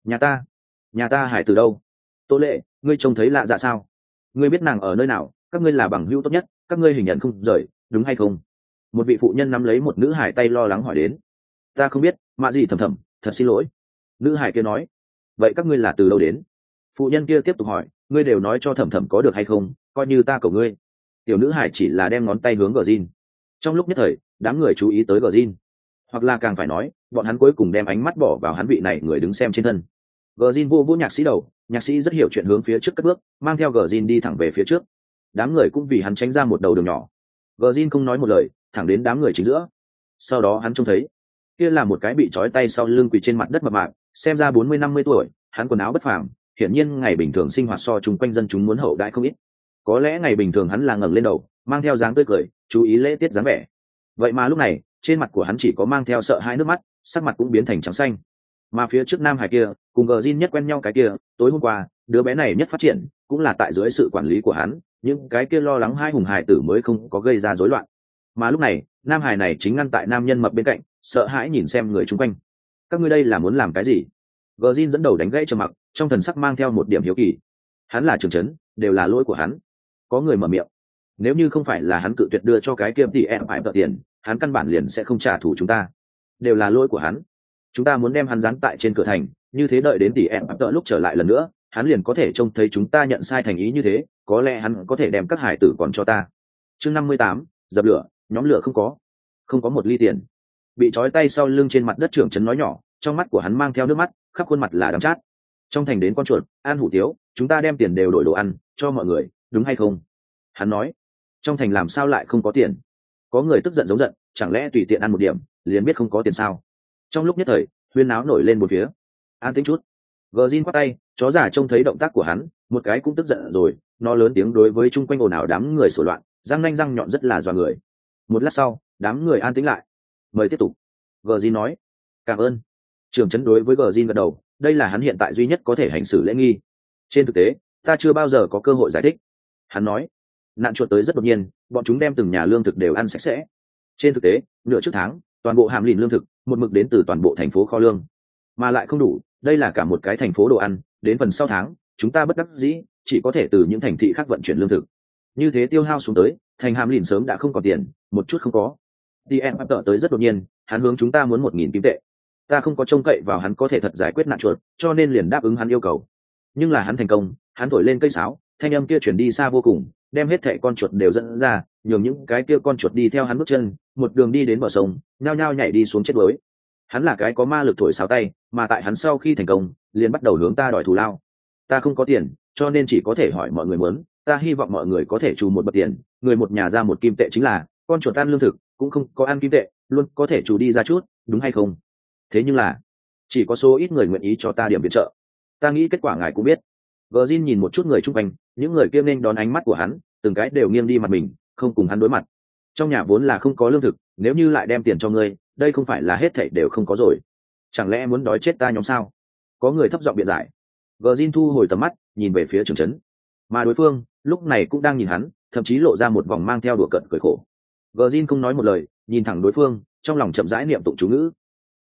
Nhà ta hải từ đâu? Tô Lệ, ngươi trông thấy lạ dạ sao? Ngươi biết nàng ở nơi nào? Các ngươi là bằng hữu tốt nhất, các ngươi hình nhận không rời, đúng hay không? Một vị phụ nhân nắm lấy một nữ hải tay lo lắng hỏi đến. Ta không biết, mạ gì thầm thầm, thật xin lỗi. Nữ hải kia nói. Vậy các ngươi là từ đâu đến? Phụ nhân kia tiếp tục hỏi, ngươi đều nói cho thầm thầm có được hay không, coi như ta cầu ngươi. Tiểu nữ hải chỉ là đem ngón tay hướng Gjin. Trong lúc nhất thời, đám người chú ý tới Gjin, hoặc là càng phải nói, bọn hắn cuối cùng đem ánh mắt bỏ vào hắn vị này người đứng xem trên thân. Gjin vô vô nhạc sĩ đầu, nhạc sĩ rất hiểu chuyện hướng phía trước cất bước, mang theo Gjin đi thẳng về phía trước. Đám người cũng vì hắn tránh ra một đầu đường nhỏ. Gjin không nói một lời, thẳng đến đám người chính giữa. Sau đó hắn trông thấy, kia là một cái bị trói tay sau lưng quỳ trên mặt đất mập mạp, xem ra 40-50 tuổi, hắn quần áo bất phàm, hiển nhiên ngày bình thường sinh hoạt so chung quanh dân chúng muốn hậu đãi không ít. Có lẽ ngày bình thường hắn là ngẩng lên đầu, mang theo dáng tươi cười, chú ý lễ tiết dáng vẻ. Vậy mà lúc này, trên mặt của hắn chỉ có mang theo sợ hãi nước mắt, sắc mặt cũng biến thành trắng xanh. Mà phía trước nam hải kia, cùng Gjin nhất quen nhau cái kia, tối hôm qua, đứa bé này nhất phát triển, cũng là tại dưới sự quản lý của hắn, những cái kia lo lắng hai hùng hải tử mới không có gây ra rối loạn. Mà lúc này, nam hải này chính ngăn tại nam nhân mập bên cạnh, sợ hãi nhìn xem người chung quanh. Các ngươi đây là muốn làm cái gì? Gjin dẫn đầu đánh gãy trầm mặc, trong thần sắc mang theo một điểm hiếu kỳ. Hắn là trưởng trấn, đều là lỗi của hắn. Có người mở miệng. Nếu như không phải là hắn cự tuyệt đưa cho cái kia thì em phải tợ tiền, hắn căn bản liền sẽ không trả thù chúng ta. Đều là lỗi của hắn. Chúng ta muốn đem hắn dán tại trên cửa thành, như thế đợi đến tỷ em tợ lúc trở lại lần nữa, hắn liền có thể trông thấy chúng ta nhận sai thành ý như thế, có lẽ hắn có thể đem các hải tử còn cho ta. Chương 58, dập lửa, nhóm lửa không có một ly tiền. Bị trói tay sau lưng trên mặt đất trưởng trấn nói nhỏ, trong mắt của hắn mang theo nước mắt, khắp khuôn mặt là đắng chát. Trong thành đến con chuột, ăn hủ tiếu, chúng ta đem tiền đều đổi đồ ăn cho mọi người, đúng hay không? Hắn nói, trong thành làm sao lại không có tiền? Có người tức giận giống giận, chẳng lẽ tùy tiện ăn một điểm liền biết không có tiền sao? Trong lúc nhất thời, huyên náo nổi lên một phía. An tĩnh chút. Gjin quát tay, chó giả trông thấy động tác của hắn, một cái cũng tức giận rồi, nó lớn tiếng đối với chung quanh ồn ào đám người sổ loạn, răng nanh răng nhọn rất là dọa người. Một lát sau, đám người an tĩnh lại. Mời tiếp tục. Gjin nói. Cảm ơn. Trưởng trấn đối với Gjin gật đầu, đây là hắn hiện tại duy nhất có thể hành xử lễ nghi. Trên thực tế, ta chưa bao giờ có cơ hội giải thích. Hắn nói. Nạn chuột tới rất đột nhiên, bọn chúng đem từng nhà lương thực đều ăn sạch sẽ. Trên thực tế, nửa trước tháng, toàn bộ Hàm Lìn lương thực một mực đến từ toàn bộ thành phố kho lương, mà lại không đủ, đây là cả một cái thành phố đồ ăn. Đến phần sau tháng, chúng ta bất đắc dĩ chỉ có thể từ những thành thị khác vận chuyển lương thực. Như thế tiêu hao xuống tới, thành Hàm Lìn sớm đã không còn tiền, một chút không có. Đi em tợ tới rất đột nhiên, hắn hướng chúng ta muốn 1.000 kim tệ. Ta không có trông cậy vào hắn có thể thật giải quyết nạn chuột, cho nên liền đáp ứng hắn yêu cầu. Nhưng là hắn thành công, hắn thổi lên cây sáo, thanh âm kia chuyển đi xa vô cùng, đem hết thảy con chuột đều dẫn ra, nhường những cái kia con chuột đi theo hắn bước chân, một đường đi đến bờ sông, nhao nhao nhảy đi xuống chết đuối. Hắn là cái có ma lực thổi sáo tay, mà tại hắn sau khi thành công, liền bắt đầu hướng ta đòi thù lao. Ta không có tiền, cho nên chỉ có thể hỏi mọi người muốn, ta hy vọng mọi người có thể trù một bậc tiền, người một nhà ra 1 kim tệ chính là, con chuột ăn lương thực, cũng không có ăn kim tệ, luôn có thể trù đi ra chút, đúng hay không? Thế nhưng là, chỉ có số ít người nguyện ý cho ta điểm viện trợ. Ta nghĩ kết quả ngài cũng biết. Gjin nhìn một chút người chung quanh, những người kia nên đón ánh mắt của hắn, từng cái đều nghiêng đi mặt mình, không cùng hắn đối mặt. Trong nhà vốn là không có lương thực, nếu như lại đem tiền cho ngươi, đây không phải là hết thảy đều không có rồi. Chẳng lẽ muốn đói chết ta nhóm sao? Có người thấp giọng biện giải. Gjin thu hồi tầm mắt, nhìn về phía trưởng trấn, mà đối phương lúc này cũng đang nhìn hắn, thậm chí lộ ra một vòng mang theo đùa cợt cười khổ. Gjin không nói một lời, nhìn thẳng đối phương, trong lòng chậm rãi niệm tụng chú ngữ.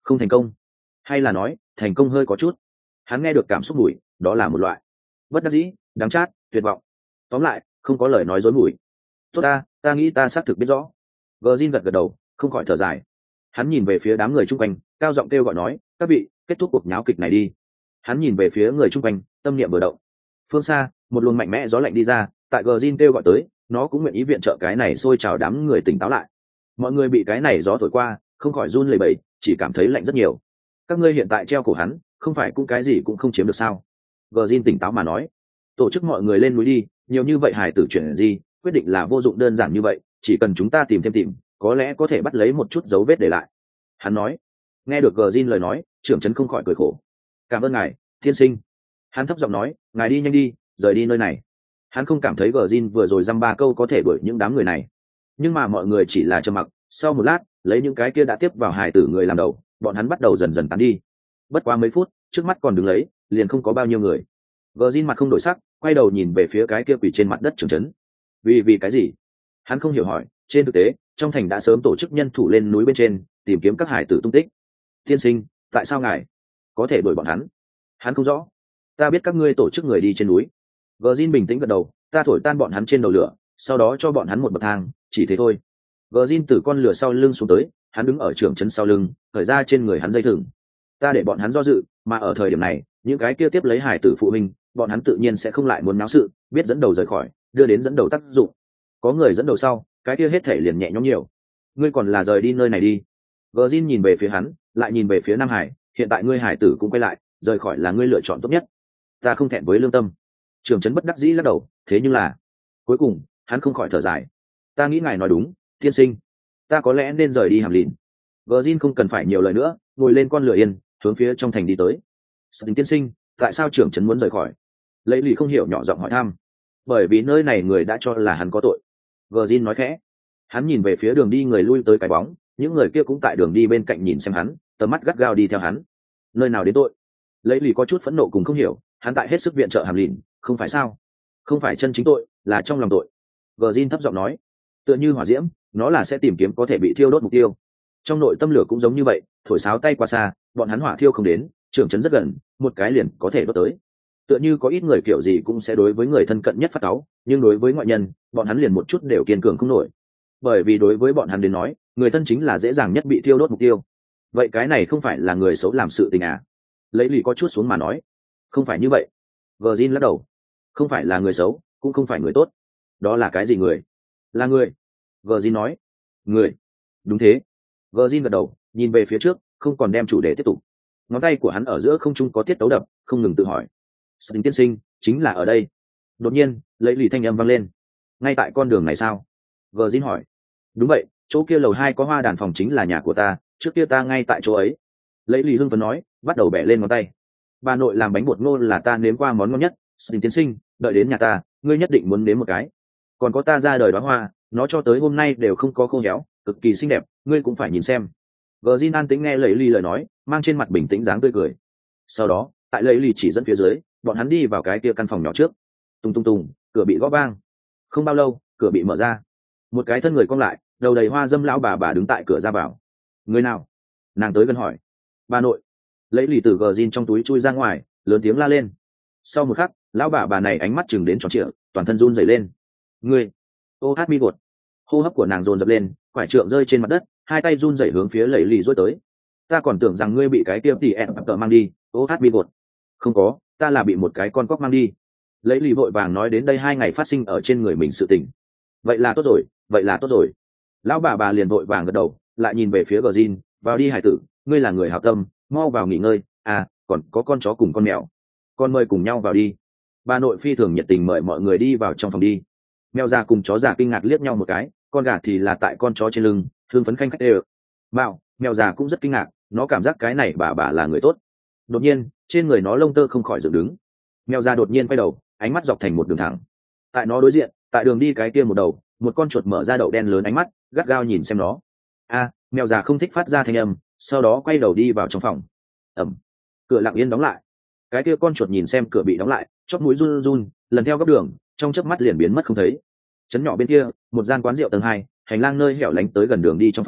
Không thành công, hay là nói thành công hơi có chút. Hắn nghe được cảm xúc mùi, đó là một loại bất đắc dĩ, đắng chát, tuyệt vọng. Tóm lại không có lời nói dối mùi. Tốt, ta nghĩ ta xác thực biết rõ. Gờ gật gật đầu, không khỏi thở dài. Hắn nhìn về phía đám người chung quanh, cao giọng kêu gọi nói, các vị, kết thúc cuộc nháo kịch này đi. Hắn nhìn về phía người chung quanh, tâm niệm vừa động. Phương xa, một luồng mạnh mẽ gió lạnh đi ra, tại gờ kêu gọi tới, nó cũng nguyện ý viện trợ cái này xôi trào đám người tỉnh táo lại. Mọi người bị cái này gió thổi qua, không khỏi run lẩy bẩy, chỉ cảm thấy lạnh rất nhiều. Các ngươi hiện tại treo cổ hắn, không phải cũng cái gì cũng không chiếm được sao? Gờ tỉnh táo mà nói, tổ chức mọi người lên núi đi, nhiều như vậy hài tử chuyện gì, quyết định là vô dụng đơn giản như vậy, chỉ cần chúng ta tìm, có lẽ có thể bắt lấy một chút dấu vết để lại. Hắn nói. Nghe được gờ lời nói, trưởng trấn không khỏi cười khổ. Cảm ơn ngài, tiên sinh. Hắn thấp giọng nói, ngài đi nhanh đi, rời đi nơi này. Hắn không cảm thấy gờ vừa rồi dăm ba câu có thể đuổi những đám người này, nhưng mà mọi người chỉ là trầm mặc. Sau một lát, lấy những cái kia đã tiếp vào hài tử người làm đầu, bọn hắn bắt đầu dần dần tán đi. Bất quá mấy phút, trước mắt còn đứng lấy, liền không có bao nhiêu người. Gờ mặt không đổi sắc, quay đầu nhìn về phía cái kia quỳ trên mặt đất trưởng trấn. Vì cái gì? Hắn không hiểu hỏi. Trên thực tế, trong thành đã sớm tổ chức nhân thủ lên núi bên trên tìm kiếm các hải tử tung tích. Tiên sinh, tại sao ngài có thể đuổi bọn hắn? Hắn không rõ. Ta biết các ngươi tổ chức người đi trên núi. Gờ bình tĩnh gật đầu, ta thổi tan bọn hắn trên đầu lửa, sau đó cho bọn hắn một bậc thang, chỉ thế thôi. Gờ từ con lửa sau lưng xuống tới, hắn đứng ở trưởng trấn sau lưng, khởi ra trên người hắn dây thừng. Ta để bọn hắn do dự, mà ở thời điểm này, những cái kia tiếp lấy hải tử phụ huynh, bọn hắn tự nhiên sẽ không lại muốn náo sự, biết dẫn đầu rời khỏi, đưa đến dẫn đầu tác dụng. Có người dẫn đầu sau, cái kia hết thể liền nhẹ nhõm nhiều. Ngươi còn là rời đi nơi này đi. Gờ nhìn về phía hắn, lại nhìn về phía Nam Hải, hiện tại ngươi hải tử cũng quay lại, rời khỏi là ngươi lựa chọn tốt nhất. Ta không thẹn với lương tâm. Trường trấn bất đắc dĩ lắc đầu, thế nhưng là cuối cùng hắn không khỏi thở dài. Ta nghĩ ngài nói đúng, tiên sinh, ta có lẽ nên rời đi Hàm Lìn. Gờ không cần phải nhiều lời nữa, ngồi lên con lửa yên, hướng phía trong thành đi tới. Sting tiên sinh, tại sao trưởng trấn muốn rời khỏi? Lấy lì không hiểu nhỏ giọng hỏi thăm. Bởi vì nơi này người đã cho là hắn có tội. Gờ nói khẽ. Hắn nhìn về phía đường đi người lui tới cái bóng, những người kia cũng tại đường đi bên cạnh nhìn xem hắn, tầm mắt gắt gao đi theo hắn. Nơi nào đến tội? Lấy lì có chút phẫn nộ cùng không hiểu, hắn tại hết sức viện trợ Hàm Lìn, không phải sao? Không phải chân chính tội, là trong lòng tội. Gờ thấp giọng nói, tựa như hỏa diễm, nó là sẽ tìm kiếm có thể bị thiêu đốt mục tiêu. Trong nội tâm lửa cũng giống như vậy, thổi sáo tay qua xa, bọn hắn hỏa thiêu không đến, trưởng trấn rất gần, một cái liền có thể đốt tới. Tựa như có ít người kiểu gì cũng sẽ đối với người thân cận nhất phát cáu, nhưng đối với ngoại nhân, bọn hắn liền một chút đều kiên cường không nổi. Bởi vì đối với bọn hắn đến nói, người thân chính là dễ dàng nhất bị thiêu đốt mục tiêu. Vậy cái này không phải là người xấu làm sự tình à? Lấy lì có chút xuống mà nói, không phải như vậy. Virgin lắc đầu, không phải là người xấu, cũng không phải người tốt. Đó là cái gì người? Là người. Virgin nói, người. Đúng thế. Virgin gật đầu, nhìn về phía trước, không còn đem chủ đề tiếp tục. Ngón tay của hắn ở giữa không trung có tiết tấu đập, không ngừng tự hỏi. Sting tiên sinh, chính là ở đây. Đột nhiên, lấy lì thanh âm vang lên. Ngay tại con đường này sao? Virgin hỏi. Đúng vậy, chỗ kia lầu 2 có hoa đàn phòng chính là nhà của ta, trước kia ta ngay tại chỗ ấy. Lấy lì hưng phấn nói, bắt đầu bẻ lên ngón tay. Bà nội làm bánh bột ngô là ta nếm qua món ngon nhất. Sting tiên sinh, đợi đến nhà ta, ngươi nhất định muốn nếm một cái. Còn có ta ra đời đóa hoa, nó cho tới hôm nay đều không có khô héo, cực kỳ xinh đẹp, ngươi cũng phải nhìn xem. Virgin an tĩnh nghe lấy lì lời nói, mang trên mặt bình tĩnh dáng tươi cười. Sau đó, tại lấy lì chỉ dẫn phía dưới, bọn hắn đi vào cái kia căn phòng nhỏ trước. Tung tung tung, cửa bị gõ vang. Không bao lâu, cửa bị mở ra. Một cái thân người cong lại, đầu đầy hoa dâm lão bà đứng tại cửa ra vào. Người nào? Nàng tới gần hỏi. Bà nội. Lấy lì từ gờ trong túi chui ra ngoài, lớn tiếng la lên. Sau một khắc, lão bà này ánh mắt chừng đến tròn trịa, toàn thân run rẩy lên. Ngươi. Ô hát mi gột. Hô hấp của nàng dồn dập lên, quải trượng rơi trên mặt đất, hai tay run rẩy hướng phía lấy lì rối tới. Ta còn tưởng rằng ngươi bị cái tiêm tỉ ẹn tờ mang đi. Ô hát mi gột. Không có, ta là bị một cái con cóc mang đi. Lấy lì vội vàng nói đến đây 2 ngày phát sinh ở trên người mình sự tình. Vậy là tốt rồi, vậy là tốt rồi. Lão bà liền vội vàng gật đầu, lại nhìn về phía gờ vào đi hải tử, ngươi là người hảo tâm, mau vào nghỉ ngơi. À, còn có con chó cùng con mèo, con mời cùng nhau vào đi. Bà nội phi thường nhiệt tình mời mọi người đi vào trong phòng đi. Mèo già cùng chó già kinh ngạc liếc nhau một cái, con gà thì là tại con chó trên lưng, thương phấn khanh khách đều. Mèo già cũng rất kinh ngạc, nó cảm giác cái này bà là người tốt. Đột nhiên, trên người nó lông tơ không khỏi dựng đứng. Mèo già đột nhiên quay đầu, ánh mắt dọc thành một đường thẳng. Tại nó đối diện, tại đường đi cái kia một đầu, một con chuột mở ra đậu đen lớn ánh mắt, gắt gao nhìn xem nó. Mèo già không thích phát ra thanh âm, sau đó quay đầu đi vào trong phòng. Cửa lặng yên đóng lại. Cái kia con chuột nhìn xem cửa bị đóng lại, chóp mũi run run, lần theo góc đường, trong chớp mắt liền biến mất không thấy. Trấn nhỏ bên kia, một gian quán rượu tầng 2, hành lang nơi hẻo lánh tới gần đường đi trong phòng,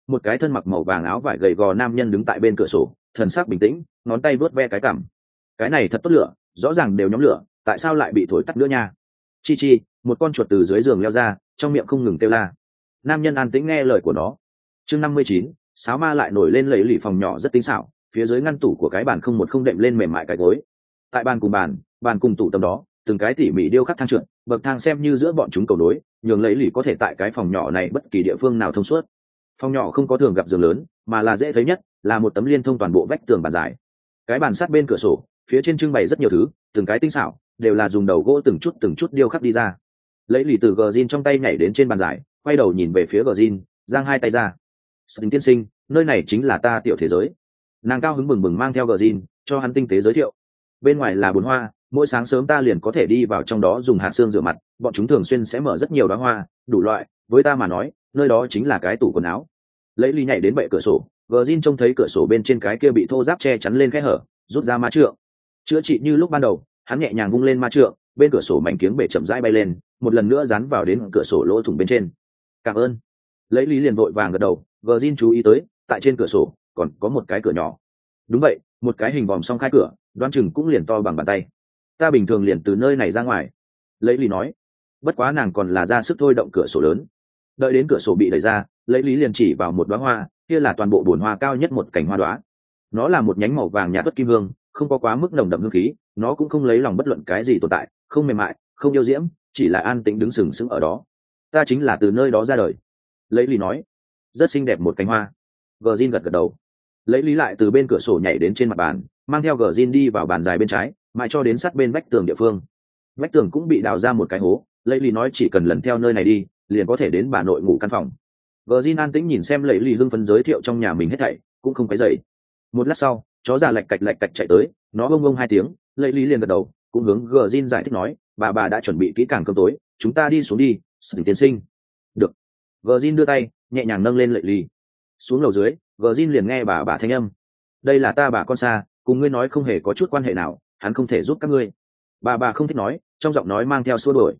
một cái thân mặc màu vàng áo vải gầy gò nam nhân đứng tại bên cửa sổ, thần sắc bình tĩnh, ngón tay vuốt ve cái cằm. Cái này thật tốt lửa, rõ ràng đều nhóm lửa, tại sao lại bị thổi tắt nữa nha? Chi chi, một con chuột từ dưới giường leo ra, trong miệng không ngừng kêu la. Nam nhân an tĩnh nghe lời của nó. Chương 59, sáo ma lại nổi lên lẫy lì phòng nhỏ rất tinh xảo, phía dưới ngăn tủ của cái bàn không một không đệm lên mềm mại cái gối. Tại bàn cùng tủ tầm đó, từng cái tỉ mỉ điêu khắc thang trượt, bậc thang xem như giữa bọn chúng cầu nối, nhường lẫy lì có thể tại cái phòng nhỏ này bất kỳ địa phương nào thông suốt. Phòng nhỏ không có thường gặp giường lớn, mà là dễ thấy nhất là một tấm liên thông toàn bộ vách tường bàn dài. Cái bàn sát bên cửa sổ, phía trên trưng bày rất nhiều thứ, từng cái tinh xảo, đều là dùng đầu gỗ từng chút điêu khắc đi ra. Lẫy lì từ gờ zin trong tay nhảy đến trên bàn dài, quay đầu nhìn về phía gờ zin, giang hai tay ra. Sting tiên sinh, nơi này chính là ta tiểu thế giới. Nàng cao hứng bừng bừng mang theo gờ zin, cho hắn tinh tế giới thiệu. Bên ngoài là bồn hoa, mỗi sáng sớm ta liền có thể đi vào trong đó dùng hạt xương rửa mặt, bọn chúng thường xuyên sẽ mở rất nhiều đóa hoa, đủ loại, với ta mà nói, nơi đó chính là cái tủ quần áo. Lẫy lì nhảy đến bệ cửa sổ, gờ zin trông thấy cửa sổ bên trên cái kia bị thô ráp che chắn lên khe hở, rút ra ma trượng. Chữa trị như lúc ban đầu, hắn nhẹ nhàng vung lên ma trượng, bên cửa sổ mảnh kiếng bể chậm rãi bay lên, một lần nữa dán vào đến cửa sổ lỗ thủng bên trên. Cảm ơn. Lẫy lý liền vội vàng gật đầu, gờ zin chú ý tới, tại trên cửa sổ còn có một cái cửa nhỏ. Đúng vậy, một cái hình vòm song khai cửa, đoán chừng cũng liền to bằng bàn tay. Ta bình thường liền từ nơi này ra ngoài. Lẫy lý nói. Bất quá nàng còn là ra sức thôi động cửa sổ lớn. Đợi đến cửa sổ bị đẩy ra, Lẫy lý liền chỉ vào một đóa hoa, kia là toàn bộ bồn hoa cao nhất một cành hoa đóa. Nó là một nhánh màu vàng nhạt tuất kim hương, không có quá mức nồng đậm hương khí, nó cũng không lấy lòng bất luận cái gì tồn tại, không mềm mại, không yêu diễm, chỉ là an tĩnh đứng sừng sững ở đó. Ta chính là từ nơi đó ra đời. Lẫy lý nói. Rất xinh đẹp một cánh hoa. Gờ zin gật gật đầu. Lẫy lý lại từ bên cửa sổ nhảy đến trên mặt bàn, mang theo gờ zin đi vào bàn dài bên trái, mãi cho đến sát bên vách tường địa phương. Vách tường cũng bị đào ra một cái hố. Lẫy lý nói chỉ cần lần theo nơi này đi, liền có thể đến bà nội ngủ căn phòng. Gờ zin an tĩnh nhìn xem Lẫy lý hưng phấn giới thiệu trong nhà mình hết thảy, cũng không quấy rầy. Một lát sau, chó già lạch cạch chạy tới, nó bông bông hai tiếng. Lẫy lý liền gật đầu, cũng hướng gờ zin giải thích nói, bà đã chuẩn bị kỹ càng cơm tối, chúng ta đi xuống đi. Sting tiên sinh. Được. Gờ zin đưa tay, nhẹ nhàng nâng lên Lẫy lý. Xuống lầu dưới, gờ zin liền nghe bà thanh âm. Đây là ta bà con xa, cùng ngươi nói không hề có chút quan hệ nào, hắn không thể giúp các ngươi. Bà không thích nói, trong giọng nói mang theo xua đuổi.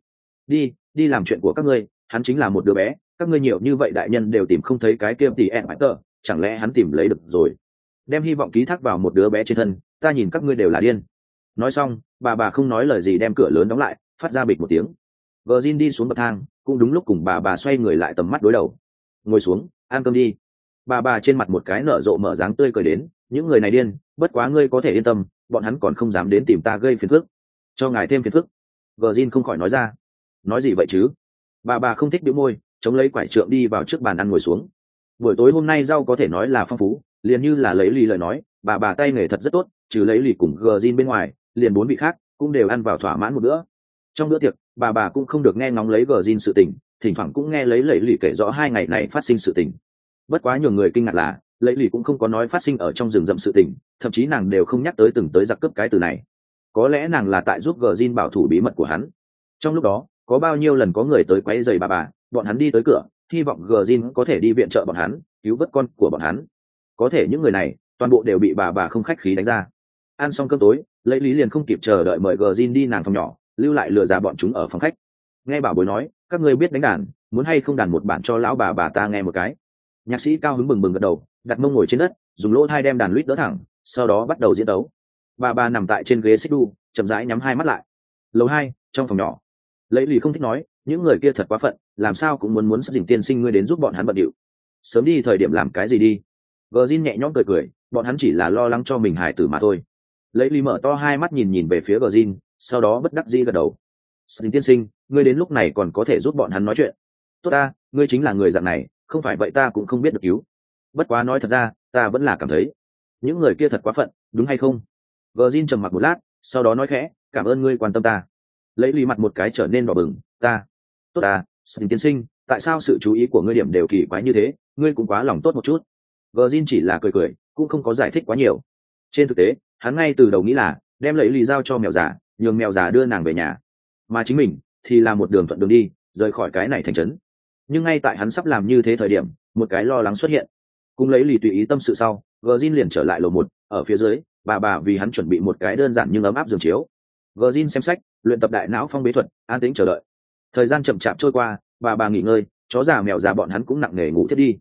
Đi làm chuyện của các ngươi, hắn chính là một đứa bé, các ngươi nhiều như vậy đại nhân đều tìm không thấy cái kia tỷ em tờ, chẳng lẽ hắn tìm lấy được rồi? Đem hy vọng ký thác vào một đứa bé trên thân, ta nhìn các ngươi đều là điên. Nói xong, bà không nói lời gì đem cửa lớn đóng lại, phát ra bịch một tiếng. Gờ zin đi xuống bậc thang, cũng đúng lúc cùng bà xoay người lại tầm mắt đối đầu. Ngồi xuống, ăn cơm đi. Bà trên mặt một cái nở rộ mở dáng tươi cười đến, những người này điên, bất quá ngươi có thể yên tâm, bọn hắn còn không dám đến tìm ta gây phiền phức. Cho ngài thêm phiền phức. Gờ zin không khỏi nói ra. Nói gì vậy chứ? Bà không thích bĩu môi, chống lấy quải trượng đi vào trước bàn ăn ngồi xuống. Buổi tối hôm nay rau có thể nói là phong phú, liền như là Lẫy lý lời nói, bà tay nghề thật rất tốt, trừ Lẫy lý cùng gờ zin bên ngoài, liền 4 vị khác cũng đều ăn vào thỏa mãn một bữa. Trong bữa tiệc, bà cũng không được nghe ngóng lấy gờ zin sự tình, thỉnh thoảng cũng nghe lấy Lẫy lý kể rõ 2 ngày này phát sinh sự tình. Bất quá nhiều người kinh ngạc là Lẫy lý cũng không có nói phát sinh ở trong rừng rậm sự tình, thậm chí nàng đều không nhắc tới từng tới giặc cướp cái từ này. Có lẽ nàng là tại giúp gờ zin bảo thủ bí mật của hắn. Trong lúc đó, có bao nhiêu lần có người tới quấy rầy bà, bọn hắn đi tới cửa, hy vọng gờ zin có thể đi viện trợ bọn hắn, cứu vớt con của bọn hắn. Có thể những người này toàn bộ đều bị bà không khách khí đánh ra. Ăn xong cơm tối, Lẫy lý liền không kịp chờ đợi mời gờ zin đi nàng phòng nhỏ, lưu lại lừa ra bọn chúng ở phòng khách. Nghe bảo bối nói, các ngươi biết đánh đàn, muốn hay không đàn một bản cho lão bà ta nghe một cái. Nhạc sĩ cao hứng bừng bừng gật đầu, đặt mông ngồi trên đất, dùng lỗ tai đem đàn lít đỡ thẳng, sau đó bắt đầu diễn đấu. Bà nằm tại trên ghế xích đu, chậm rãi nhắm hai mắt lại. Lầu 2, trong phòng nhỏ. Lẫy lý không thích nói, những người kia thật quá phận, làm sao cũng muốn Sting tiên sinh ngươi đến giúp bọn hắn bận điệu. Sớm đi thời điểm làm cái gì đi. Gờ zin nhẹ nhõm cười, bọn hắn chỉ là lo lắng cho mình hài tử mà thôi. Lẫy lý mở to hai mắt nhìn về phía gờ zin, sau đó bất đắc dĩ gật đầu. Sting tiên sinh, ngươi đến lúc này còn có thể giúp bọn hắn nói chuyện. Tốt ta, ngươi chính là người dạng này, không phải vậy ta cũng không biết được cứu. Bất quá nói thật ra, ta vẫn là cảm thấy những người kia thật quá phận, đúng hay không? Gờ zin trầm mặc một lát, sau đó nói khẽ, cảm ơn ngươi quan tâm ta. Lẫy lý mặt một cái trở nên đỏ bừng, ta. Tốt ta, Sting tiên sinh, tại sao sự chú ý của ngươi điểm đều kỳ quái như thế, ngươi cũng quá lòng tốt một chút. Gờ zin chỉ là cười, cũng không có giải thích quá nhiều. Trên thực tế, hắn ngay từ đầu nghĩ là đem Lẫy lý giao cho mèo già, nhường mèo già đưa nàng về nhà, mà chính mình thì là một đường thuận đường đi, rời khỏi cái này thành trấn. Nhưng ngay tại hắn sắp làm như thế thời điểm, một cái lo lắng xuất hiện. Cùng Lẫy lý tùy ý tâm sự sau, gờ zin liền trở lại lầu 1, ở phía dưới, bà vì hắn chuẩn bị một cái đơn giản nhưng ấm áp giường chiếu. Gờ zin xem sách, luyện tập đại não phong bế thuật, an tĩnh chờ đợi. Thời gian chậm chạp trôi qua, bà nghỉ ngơi, chó già mèo già bọn hắn cũng nặng nề ngủ thiết đi.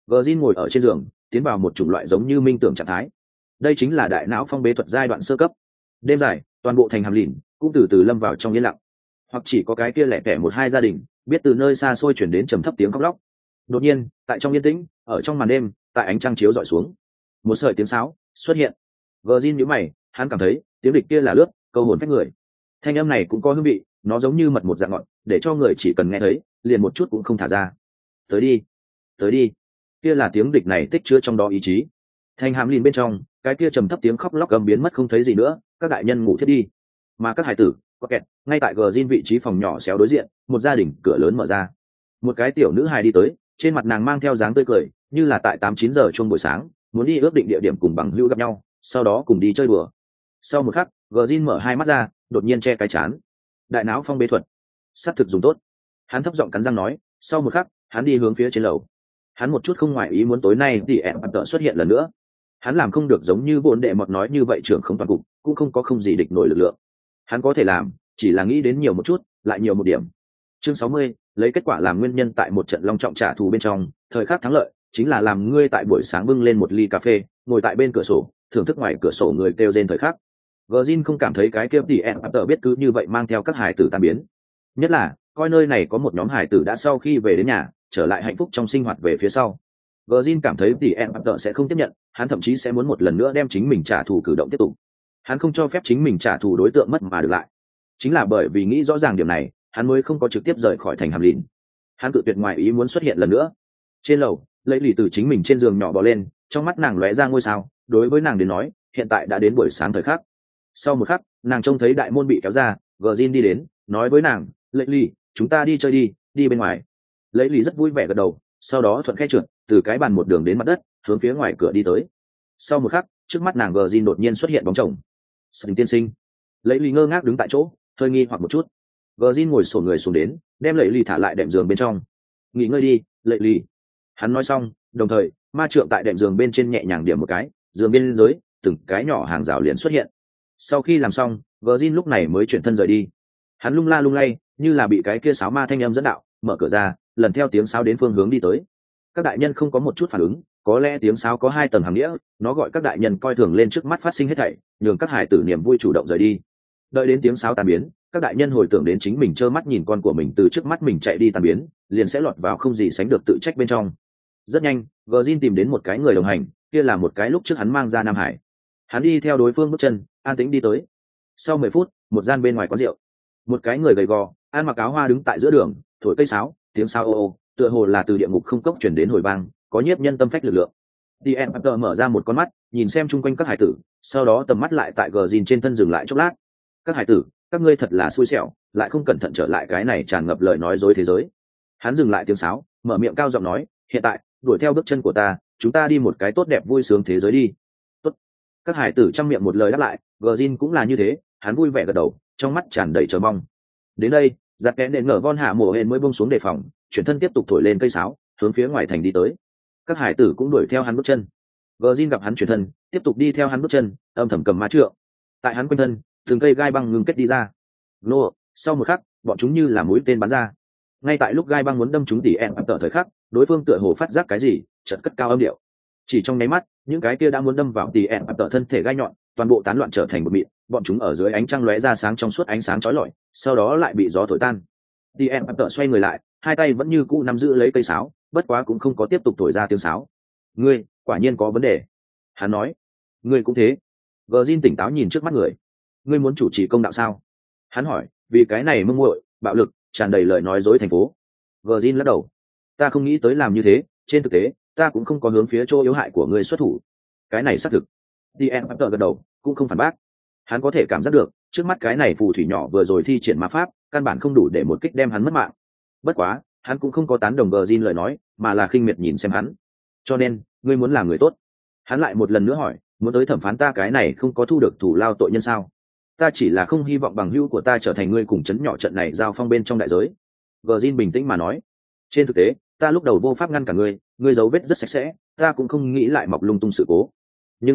Virgin ngồi ở trên giường, tiến vào một chủng loại giống như minh tưởng trạng thái. Đây chính là đại não phong bế thuật giai đoạn sơ cấp. Đêm dài, toàn bộ thành hàm lìn cũng từ từ lâm vào trong yên lặng, hoặc chỉ có cái kia lẻ tẻ một hai gia đình biết từ nơi xa xôi chuyển đến trầm thấp tiếng khóc lóc. Đột nhiên, tại trong yên tĩnh, ở trong màn đêm, tại ánh trăng chiếu rọi xuống, một sợi tiếng sáo xuất hiện. Virgin nhíu mày, hắn cảm thấy tiếng địch kia là lướt, câu hồn phách người. Thanh âm này cũng có hương vị, nó giống như mật một dạng ngọt, để cho người chỉ cần nghe thấy, liền một chút cũng không thả ra. Tới đi, tới đi. Kia là tiếng địch này tích chứa trong đó ý chí. Thành hàm lìn bên trong, cái kia trầm thấp tiếng khóc lóc gầm biến mất không thấy gì nữa, các đại nhân ngủ thiết đi. Mà các hải tử có kẹt ngay tại Virgin vị trí phòng nhỏ xéo đối diện, một gia đình cửa lớn mở ra. Một cái tiểu nữ hài đi tới, trên mặt nàng mang theo dáng tươi cười, như là tại 8-9 giờ chung buổi sáng, muốn đi ước định địa điểm cùng bằng hữu gặp nhau, sau đó cùng đi chơi đùa. Sau một khắc, Virgin mở hai mắt ra, đột nhiên che cái chán. Đại não phong bế thuật, sắp thực dùng tốt. Hắn thấp giọng cắn răng nói, sau một khắc, hắn đi hướng phía trên lầu. Hắn một chút không ngoại ý muốn tối nay thì em bắt tợ xuất hiện lần nữa. Hắn làm không được giống như vốn đệ mọt nói như vậy trưởng không toàn cục, cũng không có không gì địch nổi lực lượng. Hắn có thể làm, chỉ là nghĩ đến nhiều một chút, lại nhiều một điểm. Chương 60, lấy kết quả làm nguyên nhân tại một trận long trọng trả thù bên trong, thời khắc thắng lợi chính là làm ngươi tại buổi sáng bưng lên một ly cà phê, ngồi tại bên cửa sổ, thưởng thức ngoài cửa sổ người kêu rên thời khắc. Virgin không cảm thấy cái kia thì em bắt tợ biết cứ như vậy mang theo các hải tử tan biến. Nhất là, coi nơi này có một nhóm hải tử đã sau khi về đến nhà, trở lại hạnh phúc trong sinh hoạt về phía sau. Virgin cảm thấy thì em bắt tợ sẽ không tiếp nhận, hắn thậm chí sẽ muốn một lần nữa đem chính mình trả thù cử động tiếp tục. Hắn không cho phép chính mình trả thù đối tượng mất mà được lại. Chính là bởi vì nghĩ rõ ràng điểm này, hắn mới không có trực tiếp rời khỏi thành hàm lìn. Hắn cự tuyệt ngoài ý muốn xuất hiện lần nữa. Trên lầu, lấy lì từ chính mình trên giường nhỏ bò lên, trong mắt nàng lóe ra ngôi sao, đối với nàng đến nói, hiện tại đã đến buổi sáng thời khắc. Sau một khắc, nàng trông thấy đại môn bị kéo ra, Virgin đi đến, nói với nàng, lấy lì, chúng ta đi chơi đi, đi bên ngoài. Lấy lì rất vui vẻ gật đầu, sau đó thuận khe trượt, từ cái bàn một đường đến mặt đất, hướng phía ngoài cửa đi tới. Sau một khắc, trước mắt nàng Virgin đột nhiên xuất hiện bóng chồng. Sình tiên sinh. Lấy lì ngơ ngác đứng tại chỗ, hơi nghi hoặc một chút. Virgin ngồi xổm người xuống đến, đem lấy lì thả lại đệm giường bên trong. Nghỉ ngơi đi, lấy lì. Hắn nói xong, đồng thời ma trượng tại đệm giường bên trên nhẹ nhàng điểm một cái, giường bên dưới từng cái nhỏ hàng rào liền xuất hiện. Sau khi làm xong, Virgin lúc này mới chuyển thân rời đi. Hắn lung la lung lay, như là bị cái kia sáo ma thanh âm dẫn đạo, mở cửa ra, lần theo tiếng sáo đến phương hướng đi tới. Các đại nhân không có một chút phản ứng, có lẽ tiếng sáo có hai tầng hàm nghĩa, nó gọi các đại nhân coi thường lên trước mắt phát sinh hết thảy, nhường các hải tử niềm vui chủ động rời đi. Đợi đến tiếng sáo tan biến, các đại nhân hồi tưởng đến chính mình trơ mắt nhìn con của mình từ trước mắt mình chạy đi tan biến, liền sẽ lọt vào không gì sánh được tự trách bên trong. Rất nhanh, Virgin tìm đến một cái người đồng hành, kia là một cái lúc trước hắn mang ra Nam Hải. Hắn đi theo đối phương bước chân, an tĩnh đi tới. Sau 10 phút, một gian bên ngoài quán rượu, một cái người gầy gò, ăn mặc áo hoa đứng tại giữa đường, thổi cây sáo, tiếng sáo ô ô, tựa hồ là từ địa ngục không cốc chuyển đến hồi vang, có nhiếp nhân tâm phách lực lượng. DM After mở ra một con mắt, nhìn xem chung quanh các hải tử, sau đó tầm mắt lại tại Virgin trên thân dừng lại chốc lát. Các hải tử, các ngươi thật là xui xẻo, lại không cẩn thận trở lại cái này tràn ngập lời nói dối thế giới. Hắn dừng lại tiếng sáo, mở miệng cao giọng nói, hiện tại, đuổi theo bước chân của ta, chúng ta đi một cái tốt đẹp vui sướng thế giới đi. Tốt. Các hải tử trong miệng một lời đáp lại, Virgin cũng là như thế, hắn vui vẻ gật đầu, trong mắt tràn đầy chờ mong. Đến đây, giặt kẽ nện ngờ von hạ mổ hên mới buông xuống đề phòng, chuyển thân tiếp tục thổi lên cây sáo, hướng phía ngoài thành đi tới. Các hải tử cũng đuổi theo hắn bước chân. Virgin gặp hắn chuyển thân, tiếp tục đi theo hắn bước chân, âm thầm cầm ma trượng. Tại hắn quanh thân, từng cây gai băng ngưng kết đi ra. Nô, sau một khắc, bọn chúng như là mũi tên bắn ra. Ngay tại lúc gai băng muốn đâm chúng tỉ em tở thời khắc, đối phương tựa hồ phát giác cái gì, chợt cất cao âm điệu. Chỉ trong nháy mắt, những cái kia đã muốn đâm vào tỉ em tở thân thể gai nhọn, toàn bộ tán loạn trở thành một mịn, bọn chúng ở dưới ánh trăng lóe ra sáng trong suốt ánh sáng chói lọi, sau đó lại bị gió thổi tan. Tỉ em tở xoay người lại, hai tay vẫn như cũ nắm giữ lấy cây sáo, bất quá cũng không có tiếp tục thổi ra tiếng sáo. Ngươi, quả nhiên có vấn đề. Hắn nói. Ngươi cũng thế. Virgin tỉnh táo nhìn trước mắt người. Ngươi muốn chủ trì công đạo sao? Hắn hỏi, vì cái này mông muội, bạo lực, tràn đầy lời nói dối thành phố. Virgin lắc đầu. Ta không nghĩ tới làm như thế, trên thực tế, ta cũng không có hướng phía chỗ yếu hại của ngươi xuất thủ. Cái này xác thực. DM gật đầu, cũng không phản bác. Hắn có thể cảm giác được, trước mắt cái này phù thủy nhỏ vừa rồi thi triển ma pháp, căn bản không đủ để một kích đem hắn mất mạng. Bất quá, hắn cũng không có tán đồng Virgin lời nói, mà là khinh miệt nhìn xem hắn. Cho nên, ngươi muốn làm người tốt. Hắn lại một lần nữa hỏi, muốn tới thẩm phán ta cái này không có thu được thủ lao tội nhân sao? Ta chỉ là không hy vọng bằng hữu của ta trở thành ngươi cùng chấn nhỏ trận này giao phong bên trong đại giới. Virgin bình tĩnh mà nói. Trên thực tế, ta lúc đầu vô pháp ngăn cả ngươi dấu vết rất sạch sẽ, ta cũng không nghĩ lại mọc lung tung sự cố. Nhưng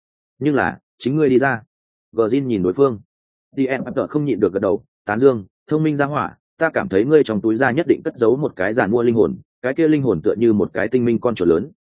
là, chính ngươi đi ra. Virgin nhìn đối phương. DM không nhịn được gật đầu, tán dương, thông minh ra hỏa, ta cảm thấy ngươi trong túi da nhất định cất giấu một cái giàn mua linh hồn, cái kia linh hồn tựa như một cái tinh minh con chuột lớn,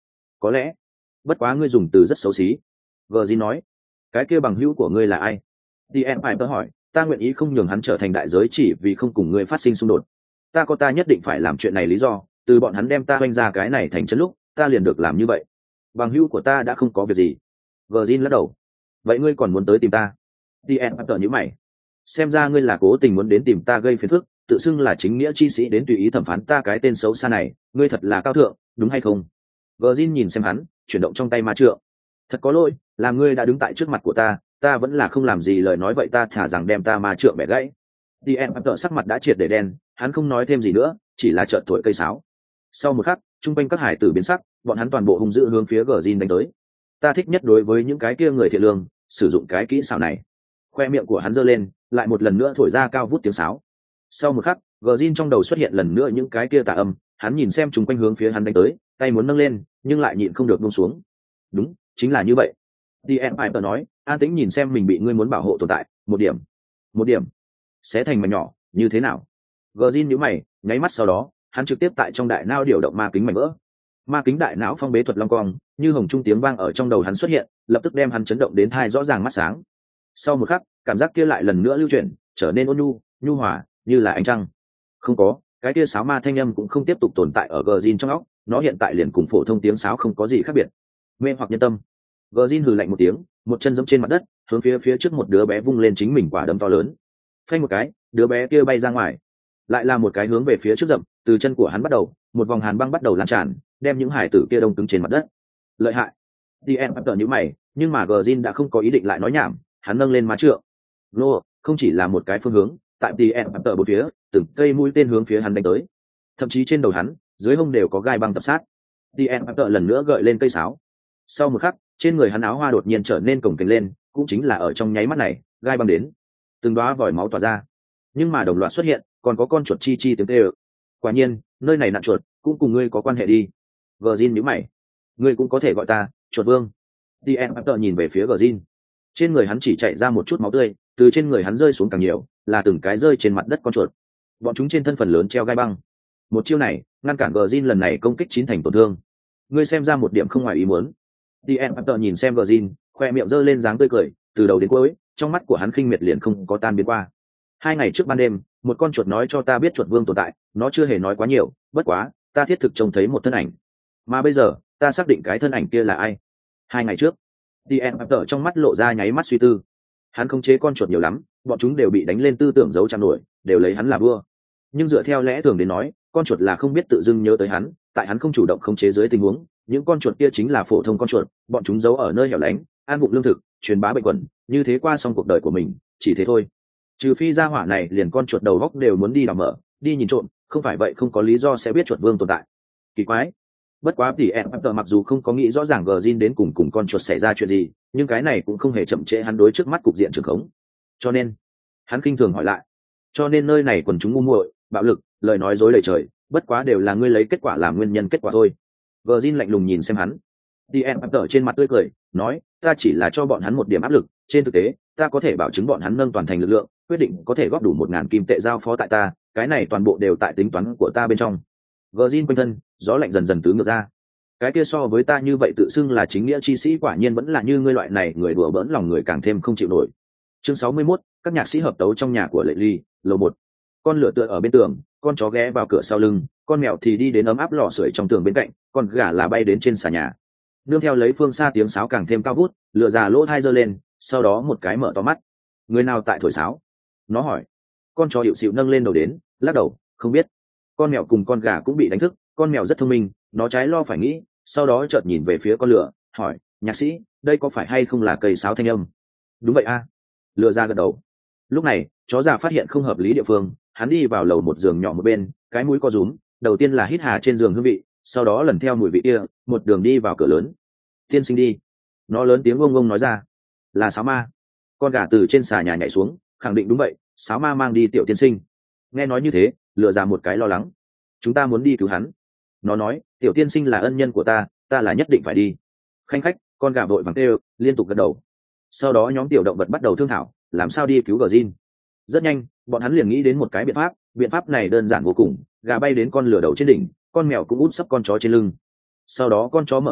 có lẽ. Bất quá ngươi dùng từ rất xấu xí. Gờ gì nói. Cái kia bằng hữu của ngươi là ai? DM Piper hỏi. Ta nguyện ý không nhường hắn trở thành đại giới chỉ vì không cùng ngươi phát sinh xung đột. Ta có ta nhất định phải làm chuyện này lý do, từ bọn hắn đem ta oanh ra cái này thành chân lúc, ta liền được làm như vậy. Bằng hữu của ta đã không có việc gì. Virgin lắc đầu. Vậy ngươi còn muốn tới tìm ta? DM Piper nhíu mày. Xem ra ngươi là cố tình muốn đến tìm ta gây phiền phức, tự xưng là chính nghĩa chi sĩ đến tùy ý thẩm phán ta cái tên xấu xa này, ngươi thật là cao thượng, đúng hay không? Virgin nhìn xem hắn, chuyển động trong tay ma trượng. Thật có lỗi, là ngươi đã đứng tại trước mặt của ta vẫn là không làm gì lời nói vậy ta thả rằng đem ta ma trượng bẻ gãy. DM Piper sắc mặt đã triệt để đen, hắn không nói thêm gì nữa, chỉ là trợn thổi cây sáo. Sau một khắc, trung quanh các hải tử biến sắc, bọn hắn toàn bộ hung dữ hướng phía Gjin đánh tới. Ta thích nhất đối với những cái kia người thiện lương, sử dụng cái kỹ xảo này. Khoe miệng của hắn giơ lên, lại một lần nữa thổi ra cao vút tiếng sáo. Sau một khắc, Gjin trong đầu xuất hiện lần nữa những cái kia tà âm, hắn nhìn xem chúng quanh hướng phía hắn đánh tới, tay muốn nâng lên, nhưng lại nhịn không được buông xuống. Đúng, chính là như vậy. DM Piper nói, an tĩnh nhìn xem mình bị ngươi muốn bảo hộ tồn tại, một điểm, xé thành mảnh nhỏ, như thế nào? Gjin nhíu mày, nháy mắt sau đó, hắn trực tiếp tại trong đại não điều động ma kính mảnh vỡ. Ma kính đại não phong bế thuật long cong, như hồng trung tiếng vang ở trong đầu hắn xuất hiện, lập tức đem hắn chấn động đến thai rõ ràng mắt sáng. Sau một khắc, cảm giác kia lại lần nữa lưu chuyển, trở nên ôn nhu hòa, như là ánh trăng. Không có, cái kia sáo ma thanh âm cũng không tiếp tục tồn tại ở Gjin trong óc, nó hiện tại liền cùng phổ thông tiếng sáo không có gì khác biệt. Mê hoặc nhân tâm. Gjin hừ lạnh một tiếng, một chân giẫm trên mặt đất, hướng phía trước một đứa bé vung lên chính mình quả đấm to lớn. Phanh một cái, đứa bé kia bay ra ngoài. Lại là một cái hướng về phía trước dậm, từ chân của hắn bắt đầu, một vòng hàn băng bắt đầu lan tràn, đem những hải tử kia đông cứng trên mặt đất. Lợi hại. DM ấp như mày, nhưng mà Gjin đã không có ý định lại nói nhảm, hắn nâng lên má trượng. Lô, không chỉ là một cái phương hướng, tại DM ấp bốn phía, từng cây mũi tên hướng phía hắn đánh tới. Thậm chí trên đầu hắn, dưới hông đều có gai băng tập sát. DM ấp lần nữa gợi lên cây sáo. Sau một khắc, trên người hắn áo hoa đột nhiên trở nên cồng kềnh lên, cũng chính là ở trong nháy mắt này, gai băng đến, từng đóa vòi máu tỏa ra. Nhưng mà đồng loạt xuất hiện, còn có con chuột chi chi tiếng kêu. Quả nhiên, nơi này nạn chuột, cũng cùng ngươi có quan hệ đi. Gjin nhíu mày. Ngươi cũng có thể gọi ta chuột vương. DM After nhìn về phía Gjin. Trên người hắn chỉ chảy ra một chút máu tươi, từ trên người hắn rơi xuống càng nhiều, là từng cái rơi trên mặt đất con chuột. Bọn chúng trên thân phần lớn treo gai băng. Một chiêu này, ngăn cản Gjin lần này công kích chín thành tổn thương. Ngươi xem ra một điểm không ngoài ý muốn. DM After nhìn xem Gjin, khoe miệng giơ lên dáng tươi cười, từ đầu đến cuối, trong mắt của hắn khinh miệt liền không có tan biến qua. 2 ngày trước ban đêm, một con chuột nói cho ta biết chuột vương tồn tại, nó chưa hề nói quá nhiều, bất quá, ta thiết thực trông thấy một thân ảnh. Mà bây giờ, ta xác định cái thân ảnh kia là ai. 2 ngày trước, DM After trong mắt lộ ra nháy mắt suy tư. Hắn không chế con chuột nhiều lắm, bọn chúng đều bị đánh lên tư tưởng dấu chạm nổi, đều lấy hắn là vua. Nhưng dựa theo lẽ thường đến nói, con chuột là không biết tự dưng nhớ tới hắn, tại hắn không chủ động khống chế dưới tình huống, những con chuột kia chính là phổ thông con chuột, bọn chúng giấu ở nơi hẻo lánh, ăn vụng lương thực, truyền bá bệnh quẩn, như thế qua xong cuộc đời của mình, chỉ thế thôi. Trừ phi gia hỏa này liền con chuột đầu góc đều muốn đi đào mở, đi nhìn trộm, không phải vậy không có lý do sẽ biết chuột vương tồn tại. Kỳ quái. Bất quá thì em mặc dù không có nghĩ rõ ràng Gjin đến cùng con chuột xảy ra chuyện gì, nhưng cái này cũng không hề chậm trễ hắn đối trước mắt cục diện trường khống. Cho nên, hắn khinh thường hỏi lại. Cho nên nơi này quần chúng ngu muội, bạo lực, lời nói dối đầy trời, bất quá đều là ngươi lấy kết quả làm nguyên nhân kết quả thôi. Gjin lạnh lùng nhìn xem hắn. DM trên mặt tươi cười, nói, ta chỉ là cho bọn hắn một điểm áp lực, trên thực tế, ta có thể bảo chứng bọn hắn nâng toàn thành lực lượng, quyết định có thể góp đủ 1000 kim tệ giao phó tại ta, cái này toàn bộ đều tại tính toán của ta bên trong. Gjin quanh thân, gió lạnh dần dần tứ ngược ra. Cái kia so với ta như vậy tự xưng là chính nghĩa chi sĩ quả nhiên vẫn là như ngươi loại này người đùa bỡn lòng người càng thêm không chịu nổi. Chương 61, các nhạc sĩ hợp tấu trong nhà của Lệ Ly, lầu 1. Con lửa tựa ở bên tường, con chó ghé vào cửa sau lưng, con mèo thì đi đến ấm áp lò sưởi trong tường bên cạnh, con gà là bay đến trên xà nhà. Nương theo lấy phương xa tiếng sáo càng thêm cao vút, lửa già lỗ thai giơ lên, sau đó một cái mở to mắt. Người nào tại thổi sáo? Nó hỏi. Con chó hiệu xịu nâng lên đầu đến, lắc đầu, không biết. Con mèo cùng con gà cũng bị đánh thức, con mèo rất thông minh, nó trái lo phải nghĩ, sau đó chợt nhìn về phía con lửa, hỏi, nhạc sĩ, đây có phải hay không là cây sáo thanh âm? Đúng vậy a. Lửa ra gật đầu. Lúc này, chó già phát hiện không hợp lý địa phương, hắn đi vào lầu một giường nhỏ một bên, cái mũi co rúm, đầu tiên là hít hà trên giường hương vị, sau đó lần theo mùi vị kia, một đường đi vào cửa lớn. Tiên sinh đi. Nó lớn tiếng ông nói ra. Là sáo ma. Con gà từ trên xà nhà nhảy xuống, khẳng định đúng vậy, sáo ma mang đi tiểu tiên sinh. Nghe nói như thế, lựa ra một cái lo lắng. Chúng ta muốn đi cứu hắn. Nó nói, tiểu tiên sinh là ân nhân của ta, ta là nhất định phải đi. Khanh khách, con gà vội vàng kêu, liên tục gật đầu. Sau đó nhóm tiểu động vật bắt đầu thương thảo, làm sao đi cứu Gjin. Rất nhanh, bọn hắn liền nghĩ đến một cái biện pháp này đơn giản vô cùng, gà bay đến con lửa đầu trên đỉnh, con mèo cũng út sấp con chó trên lưng. Sau đó con chó mở cửa,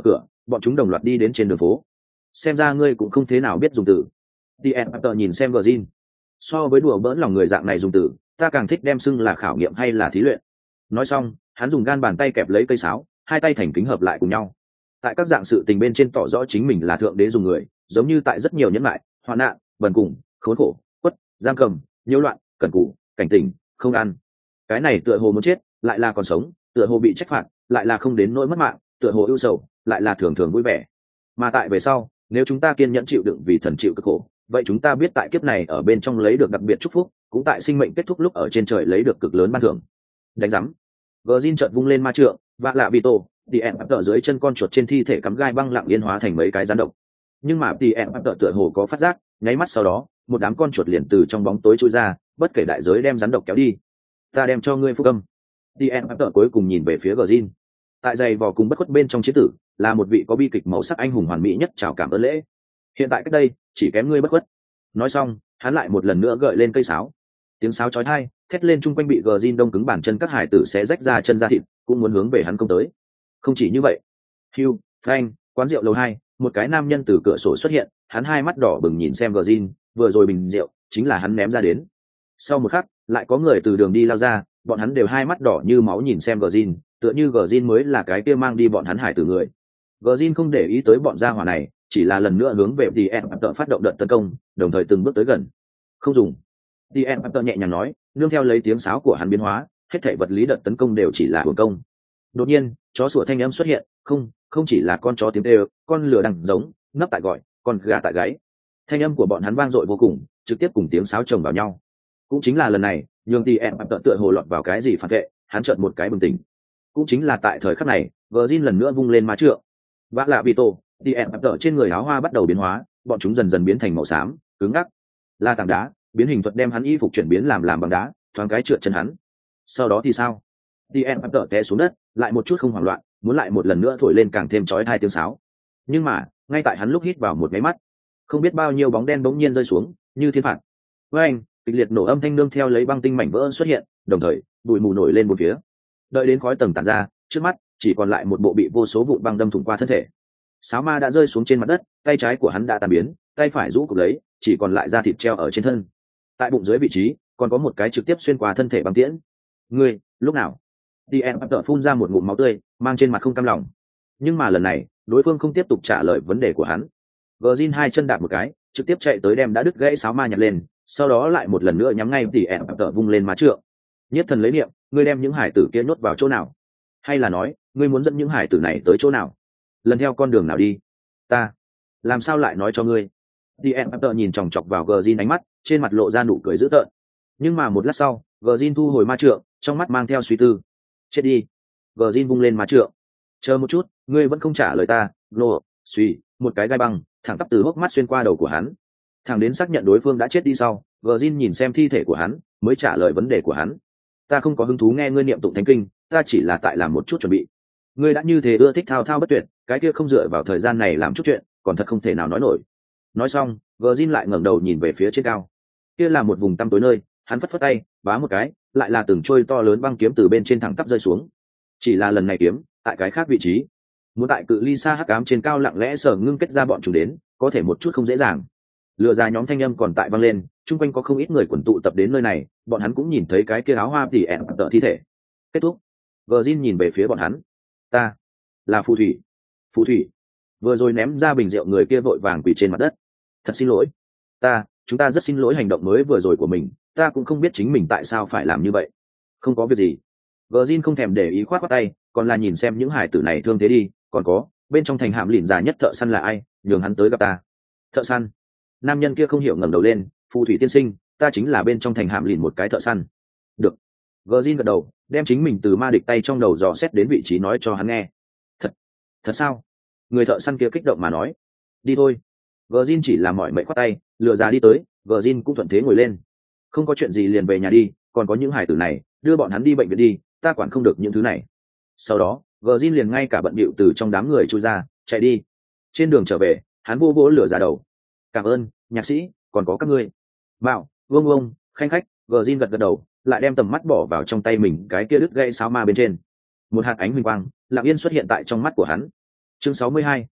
bọn chúng đồng loạt đi đến trên đường phố. Xem ra ngươi cũng không thế nào biết dùng từ. Tien After nhìn xem Gjin. So với đùa bỡn lòng người dạng này dùng từ, ta càng thích đem xưng là khảo nghiệm hay là thí luyện. Nói xong, hắn dùng gan bàn tay kẹp lấy cây sáo, hai tay thành kính hợp lại cùng nhau. Tại các dạng sự tình bên trên tỏ rõ chính mình là thượng đế dùng người, giống như tại rất nhiều nhẫn lại, hoạn nạn, bần cùng, khốn khổ, quất, giam cầm, nhiễu loạn, cẩn cù, cảnh tỉnh, không ăn. Cái này tựa hồ muốn chết, lại là còn sống, tựa hồ bị trách phạt, lại là không đến nỗi mất mạng, tựa hồ ưu sầu, lại là thường thường vui vẻ. Mà tại về sau, nếu chúng ta kiên nhẫn chịu đựng vì thần chịu cực khổ, vậy chúng ta biết tại kiếp này ở bên trong lấy được đặc biệt chúc phúc, cũng tại sinh mệnh kết thúc lúc ở trên trời lấy được cực lớn ban thưởng. Đánh rắm. Gjin chợt vung lên ma trượng, và lạ Vito, Tien After dưới chân con chuột trên thi thể cắm gai băng lặng yên hóa thành mấy cái rắn độc. Nhưng mà Tien After tựa hồ có phát giác, nháy mắt sau đó, một đám con chuột liền từ trong bóng tối trôi ra, bất kể đại giới đem rắn độc kéo đi. Ta đem cho ngươi phúc âm. Tien After cuối cùng nhìn về phía Gjin. Tại giày vò cùng bất khuất bên trong chiến tử, là một vị có bi kịch màu sắc anh hùng hoàn mỹ nhất chào cảm ơn lễ. Hiện tại cách đây, chỉ kém ngươi bất khuất. Nói xong, hắn lại một lần nữa gợi lên cây sáo. Tiếng sáo chói tai, thét lên chung quanh bị Gjin đông cứng bàn chân các hải tử sẽ rách ra chân ra thịt, cũng muốn hướng về hắn công tới. Không chỉ như vậy, Hugh, Frank, quán rượu lầu 2, một cái nam nhân từ cửa sổ xuất hiện, hắn hai mắt đỏ bừng nhìn xem Gjin, vừa rồi bình rượu chính là hắn ném ra đến. Sau một khắc, lại có người từ đường đi lao ra, bọn hắn đều hai mắt đỏ như máu nhìn xem Gjin, tựa như Gjin mới là cái kia mang đi bọn hắn hải tử người. Gjin không để ý tới bọn gia hỏa này, chỉ là lần nữa hướng về Tien After phát động đợt tấn công, đồng thời từng bước tới gần. Không dùng. Tien After nhẹ nhàng nói, nương theo lấy tiếng sáo của hắn biến hóa, hết thảy vật lý đợt tấn công đều chỉ là hưởng công. Đột nhiên, chó sủa thanh âm xuất hiện, không chỉ là con chó tiếng kêu, con lừa đằng giống, nấp tại gọi, con gà tại gáy. Thanh âm của bọn hắn vang dội vô cùng, trực tiếp cùng tiếng sáo chồng vào nhau. Cũng chính là lần này, nhường Tien After tựa hồ lọt vào cái gì phản vệ, hắn chợt một cái bừng tỉnh. Cũng chính là tại thời khắc này, Gjin lần nữa vung lên ma trượng. Vác lạ Vito, Tien After trên người áo hoa bắt đầu biến hóa, bọn chúng dần dần biến thành màu xám, cứng ngắc. La tảng đá, biến hình thuật đem hắn y phục chuyển biến làm bằng đá, thoáng cái trượt chân hắn. Sau đó thì sao? Tien After té xuống đất, lại một chút không hoảng loạn, muốn lại một lần nữa thổi lên càng thêm chói tai tiếng sáo. Nhưng mà, ngay tại hắn lúc hít vào một cái mắt, không biết bao nhiêu bóng đen bỗng nhiên rơi xuống, như thiên phạt. Với anh, kịch liệt nổ âm thanh nương theo lấy băng tinh mảnh vỡ xuất hiện, đồng thời, bụi mù nổi lên bốn phía. Đợi đến khói tầng tản ra, trước mắt chỉ còn lại một bộ bị vô số vụn băng đâm thủng qua thân thể. Sáo ma đã rơi xuống trên mặt đất, tay trái của hắn đã tàn biến, tay phải rũ cụp lấy, chỉ còn lại da thịt treo ở trên thân. Tại bụng dưới vị trí, còn có một cái trực tiếp xuyên qua thân thể băng tiễn. Ngươi, lúc nào? Tien After phun ra một ngụm máu tươi, mang trên mặt không cam lòng. Nhưng mà lần này, đối phương không tiếp tục trả lời vấn đề của hắn. Gjin hai chân đạp một cái, trực tiếp chạy tới đem đã đứt gãy sáo ma nhặt lên, sau đó lại một lần nữa nhắm ngay Tien After vung lên má trượng. Nhất thần lấy niệm, ngươi đem những hải tử kia nhốt vào chỗ nào? Hay là nói, ngươi muốn dẫn những hải tử này tới chỗ nào? Lần theo con đường nào đi? Ta làm sao lại nói cho ngươi? Tien After nhìn chòng chọc vào Gjin ánh mắt, trên mặt lộ ra nụ cười dữ tợn. Nhưng mà một lát sau, Gjin thu hồi ma trượng, trong mắt mang theo suy tư. Chết đi. Gjin vung lên ma trượng. Chờ một chút, ngươi vẫn không trả lời ta. Lô, suy, một cái gai băng, thẳng tắp từ hốc mắt xuyên qua đầu của hắn. Thẳng đến xác nhận đối phương đã chết đi sau, Gjin nhìn xem thi thể của hắn, mới trả lời vấn đề của hắn. Ta không có hứng thú nghe ngươi niệm tụng thánh kinh, ta chỉ là tại làm một chút chuẩn bị. Ngươi đã như thế ưa thích thao thao bất tuyệt, cái kia không dựa vào thời gian này làm chút chuyện, còn thật không thể nào nói nổi. Nói xong, Gjin lại ngẩng đầu nhìn về phía trên cao. Kia là một vùng tăm tối nơi, hắn phất phất tay, bá một cái, lại là từng trôi to lớn băng kiếm từ bên trên thẳng tắp rơi xuống. Chỉ là lần này kiếm, tại cái khác vị trí. Muốn tại cự ly xa hắc ám trên cao lặng lẽ sở ngưng kết ra bọn chúng đến, có thể một chút không dễ dàng. Lừa ra nhóm thanh âm còn tại vang lên, chung quanh có không ít người quần tụ tập đến nơi này, bọn hắn cũng nhìn thấy cái kia áo hoa Tien After thi thể. Kết thúc. Gjin nhìn về phía bọn hắn. Ta là phù thủy. Phù thủy. Vừa rồi ném ra bình rượu người kia vội vàng quỳ trên mặt đất. Thật xin lỗi. Chúng ta rất xin lỗi hành động mới vừa rồi của mình, ta cũng không biết chính mình tại sao phải làm như vậy. Không có việc gì. Gjin không thèm để ý khoát khoát tay, còn là nhìn xem những hải tử này thương thế đi, còn có, bên trong thành hạm lìn già nhất thợ săn là ai, nhường hắn tới gặp ta. Thợ săn? Nam nhân kia không hiểu ngẩng đầu lên, phù thủy tiên sinh, ta chính là bên trong thành hạm lìn một cái thợ săn. Được. Gjin gật đầu, đem chính mình từ ma địch tay trong đầu dò xét đến vị trí nói cho hắn nghe. Thật sao? Người thợ săn kia kích động mà nói. Đi thôi. Gjin chỉ là mỏi mệt khoát tay, lừa già đi tới, Gjin cũng thuận thế ngồi lên. Không có chuyện gì liền về nhà đi, còn có những hải tử này, đưa bọn hắn đi bệnh viện đi, ta quản không được những thứ này. Sau đó, Gjin liền ngay cả bận bịu từ trong đám người chui ra, chạy đi. Trên đường trở về, hắn vô vỗ lửa ra đầu. Cảm ơn, nhạc sĩ, còn có các ngươi. Bảo, Vương, khanh khách, Gjin gật gật đầu, lại đem tầm mắt bỏ vào trong tay mình cái kia đứt gãy sáo ma bên trên. Một hạt ánh huỳnh quang lặng yên xuất hiện tại trong mắt của hắn. Chương 62,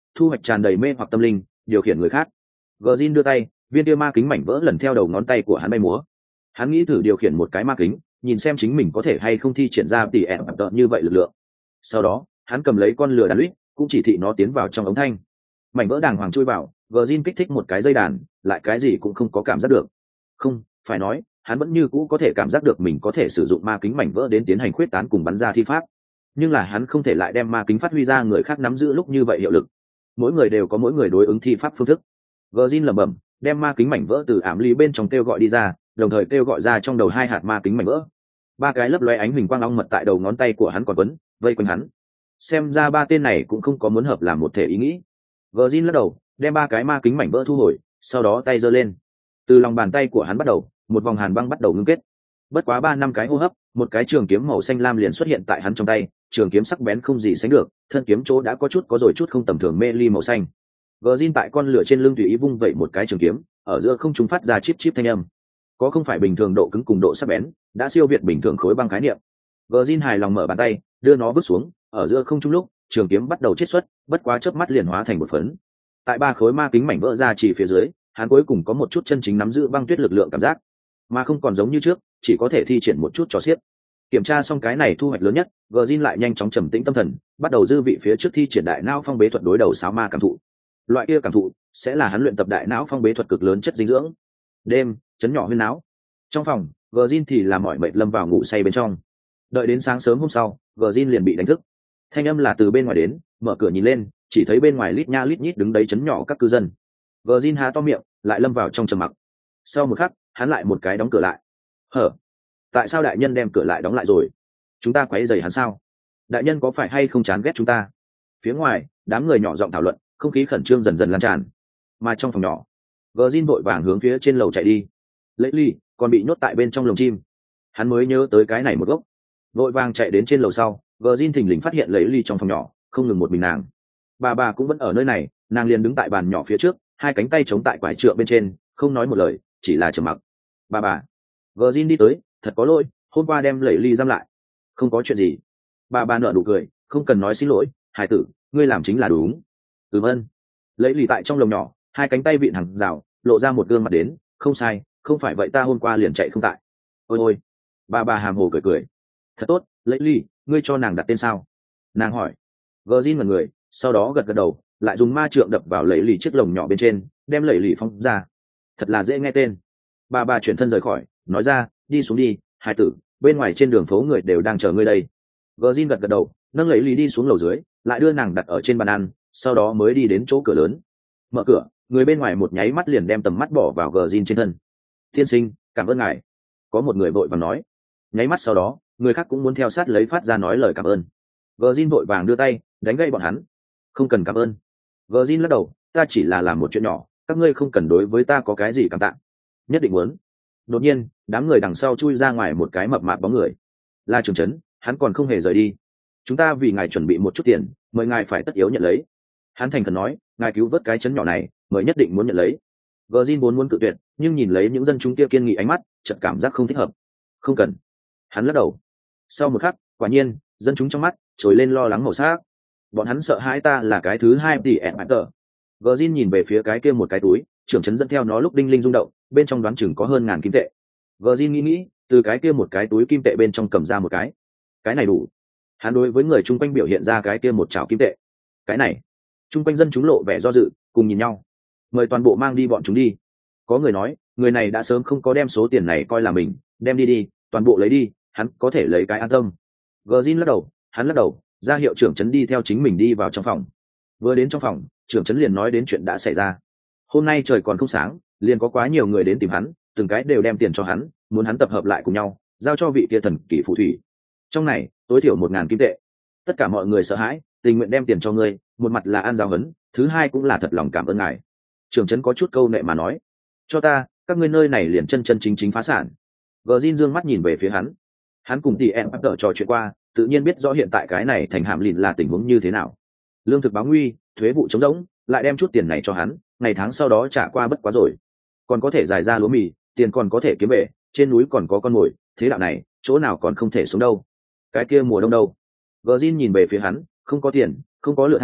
thu hoạch tràn đầy mê hoặc tâm linh, điều khiển người khác. Gờ đưa tay, viên tia ma kính mảnh vỡ lần theo đầu ngón tay của hắn bay múa. Hắn nghĩ thử điều khiển một cái ma kính, nhìn xem chính mình có thể hay không thi triển ra tỉ ẻn như vậy lực lượng. Sau đó hắn cầm lấy con lừa đàn lũy, cũng chỉ thị nó tiến vào trong ống thanh. Mảnh vỡ đàng hoàng chui vào, gờ kích thích một cái dây đàn, lại cái gì cũng không có cảm giác được. Không phải nói, hắn vẫn như cũ có thể cảm giác được mình có thể sử dụng ma kính mảnh vỡ đến tiến hành khuyết tán cùng bắn ra thi pháp, nhưng là hắn không thể lại đem ma kính phát huy ra người khác nắm giữ lúc như vậy hiệu lực. Mỗi người đều có mỗi người đối ứng thi pháp phương thức. Gờ lẩm bẩm, đem ma kính mảnh vỡ từ ảm ly bên trong kêu gọi đi ra, đồng thời kêu gọi ra trong đầu 2 hạt ma kính mảnh vỡ. 3 cái lấp lóe ánh huỳnh quang long mật tại đầu ngón tay của hắn còn quấn vây quanh hắn. Xem ra 3 tên này cũng không có muốn hợp làm một thể ý nghĩ. Gờ lắc đầu, đem 3 cái ma kính mảnh vỡ thu hồi, sau đó tay giơ lên. Từ lòng bàn tay của hắn bắt đầu, một vòng hàn băng bắt đầu ngưng kết. Bất quá 3-5 cái hô hấp, một cái trường kiếm màu xanh lam liền xuất hiện tại hắn trong tay, trường kiếm sắc bén không gì sánh được, thân kiếm chỗ đã có chút có rồi chút không tầm thường mê ly màu xanh. Gờ tại con lửa trên lưng tùy ý vung vẩy một cái trường kiếm, ở giữa không trung phát ra chip chip thanh âm. Có không phải bình thường độ cứng cùng độ sắc bén, đã siêu việt bình thường khối băng khái niệm. Gờ hài lòng mở bàn tay, đưa nó vứt xuống, ở giữa không trung lúc, trường kiếm bắt đầu chiết xuất, bất quá chớp mắt liền hóa thành một phấn. Tại 3 khối ma kính mảnh vỡ ra chỉ phía dưới, hắn cuối cùng có một chút chân chính nắm giữ băng tuyết lực lượng cảm giác, mà không còn giống như trước, chỉ có thể thi triển một chút cho xiết. Kiểm tra xong cái này thu hoạch lớn nhất, gờ lại nhanh chóng trầm tĩnh tâm thần, bắt đầu dư vị phía trước thi triển đại não phong bế thuật đối đầu sáo ma cảm thụ. Loại kia cảm thụ sẽ là hắn luyện tập đại não phong bế thuật cực lớn chất dinh dưỡng. Đêm chấn nhỏ huyên não. Trong phòng, gờ thì là mỏi mệt lâm vào ngủ say bên trong. Đợi đến sáng sớm hôm sau, gờ liền bị đánh thức. Thanh âm là từ bên ngoài đến, mở cửa nhìn lên, chỉ thấy bên ngoài lít nha lít nhít đứng đấy chấn nhỏ các cư dân. Gờ há to miệng, lại lâm vào trong trầm mặc. Sau một khắc, hắn lại một cái đóng cửa lại. Hở? Tại sao đại nhân đem cửa lại đóng lại rồi? Chúng ta quấy rầy hắn sao? Đại nhân có phải hay không chán ghét chúng ta? Phía ngoài, đám người nhỏ giọng thảo luận, không khí khẩn trương dần dần lan tràn. Mà trong phòng nhỏ, gờ vội vàng hướng phía trên lầu chạy đi. Lễ ly còn bị nhốt tại bên trong lồng chim. Hắn mới nhớ tới cái này một gốc, vội vàng chạy đến trên lầu sau. Gờ thình lình phát hiện Lễ ly trong phòng nhỏ không ngừng một mình nàng. Bà cũng vẫn ở nơi này, nàng liền đứng tại bàn nhỏ phía trước, 2 cánh tay chống tại quải trượng bên trên, không nói một lời, chỉ là trầm mặc. Bà gờ đi tới, thật có lỗi, hôm qua đem Lễ ly giam lại. Không có chuyện gì. Bà nở nụ cười, không cần nói xin lỗi, hải tử, ngươi làm chính là đúng. Ơn. Lễ ly tại trong lồng nhỏ, 2 cánh tay vịn hàng rào, lộ ra một gương mặt đến, không sai, không phải vậy ta hôm qua liền chạy không tại. Ôi bà hàm hồ cười. Thật tốt, Lễ ly, ngươi cho nàng đặt tên sao? Nàng hỏi. Gờ ngẩn người, sau đó gật đầu, lại dùng ma trượng đập vào Lễ ly chiếc lồng nhỏ bên trên, đem Lễ ly phóng ra. Thật là dễ nghe tên. Bà chuyển thân rời khỏi, nói ra, đi xuống đi, hải tử, bên ngoài trên đường phố người đều đang chờ ngươi đây. Gờ gật đầu, nâng Lễ ly đi xuống lầu dưới, lại đưa nàng đặt ở trên bàn ăn, sau đó mới đi đến chỗ cửa lớn. Mở cửa, người bên ngoài một nháy mắt liền đem tầm mắt bỏ vào gờ trên thân. Tiên sinh, cảm ơn ngài. Có một người vội vàng nói. Nháy mắt sau đó, người khác cũng muốn theo sát lấy phát ra nói lời cảm ơn. Gờ vội vàng đưa tay đánh gây bọn hắn. Không cần cảm ơn. Gờ lắc đầu, ta chỉ là làm một chuyện nhỏ, các ngươi không cần đối với ta có cái gì cảm tạ. Nhất định muốn. Đột nhiên, đám người đằng sau chui ra ngoài một cái mập mạp bóng người. Là Trường Trấn, hắn còn không hề rời đi. Chúng ta vì ngài chuẩn bị một chút tiền, mời ngài phải tất yếu nhận lấy. Hắn thành khẩn nói, ngài cứu vớt cái chấn nhỏ này, mời nhất định muốn nhận lấy. Gờ vốn muốn cự tuyệt, nhưng nhìn lấy những dân chúng kia kiên nghị ánh mắt, chợt cảm giác không thích hợp. Không cần. Hắn lắc đầu. Sau một khắc, quả nhiên, dân chúng trong mắt trồi lên lo lắng màu sắc. Bọn hắn sợ hãi ta là cái thứ 2 tỷ ẻn tờ. Gờ nhìn về phía cái kia một cái túi, Trưởng Trấn dẫn theo nó lúc đinh linh rung động, bên trong đoán chừng có hơn 1000 kim tệ. Gờ nghĩ, từ cái kia một cái túi kim tệ bên trong cầm ra một cái này đủ. Hắn đối với người chung quanh biểu hiện ra cái kia một chảo kim tệ. Cái này. Chung quanh dân chúng lộ vẻ do dự, cùng nhìn nhau. Mời toàn bộ mang đi bọn chúng đi. Có người nói, người này đã sớm không có đem số tiền này coi là mình, đem đi, toàn bộ lấy đi, hắn có thể lấy cái an tâm. Gờ lắc đầu, hắn lắc đầu, ra hiệu Trưởng Trấn đi theo chính mình đi vào trong phòng. Vừa đến trong phòng, Trưởng Trấn liền nói đến chuyện đã xảy ra. Hôm nay trời còn không sáng, liền có quá nhiều người đến tìm hắn, từng cái đều đem tiền cho hắn, muốn hắn tập hợp lại cùng nhau, giao cho vị kia thần kỳ phù thủy. Trong này, tối thiểu 1000 kim tệ. Tất cả mọi người sợ hãi, tình nguyện đem tiền cho ngươi, một mặt là an giáo huấn, thứ hai cũng là thật lòng cảm ơn ngài. Trưởng Trấn có chút câu nệ mà nói, cho ta, các ngươi nơi này liền chân chính phá sản. Gờ dương mắt nhìn về phía hắn. Hắn cùng tỷ em bắt đầu trò chuyện qua, tự nhiên biết rõ hiện tại cái này thành hàm lìn là tình huống như thế nào. Lương thực báo nguy, thuế vụ trống rỗng, lại đem chút tiền này cho hắn, ngày tháng sau đó trả qua bất quá rồi. Còn có thể giải ra lúa mì, tiền còn có thể kiếm về, trên núi còn có con mồi, thế đạo này, chỗ nào còn không thể xuống đâu. Cái kia mùa đông đâu? Gờ nhìn về phía hắn, không có tiền, không có lửa than,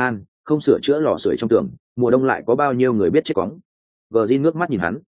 không sửa chữa lò sưởi trong tường, mùa đông lại có bao nhiêu người biết chết cóng. Gờ Jin ngước mắt nhìn hắn.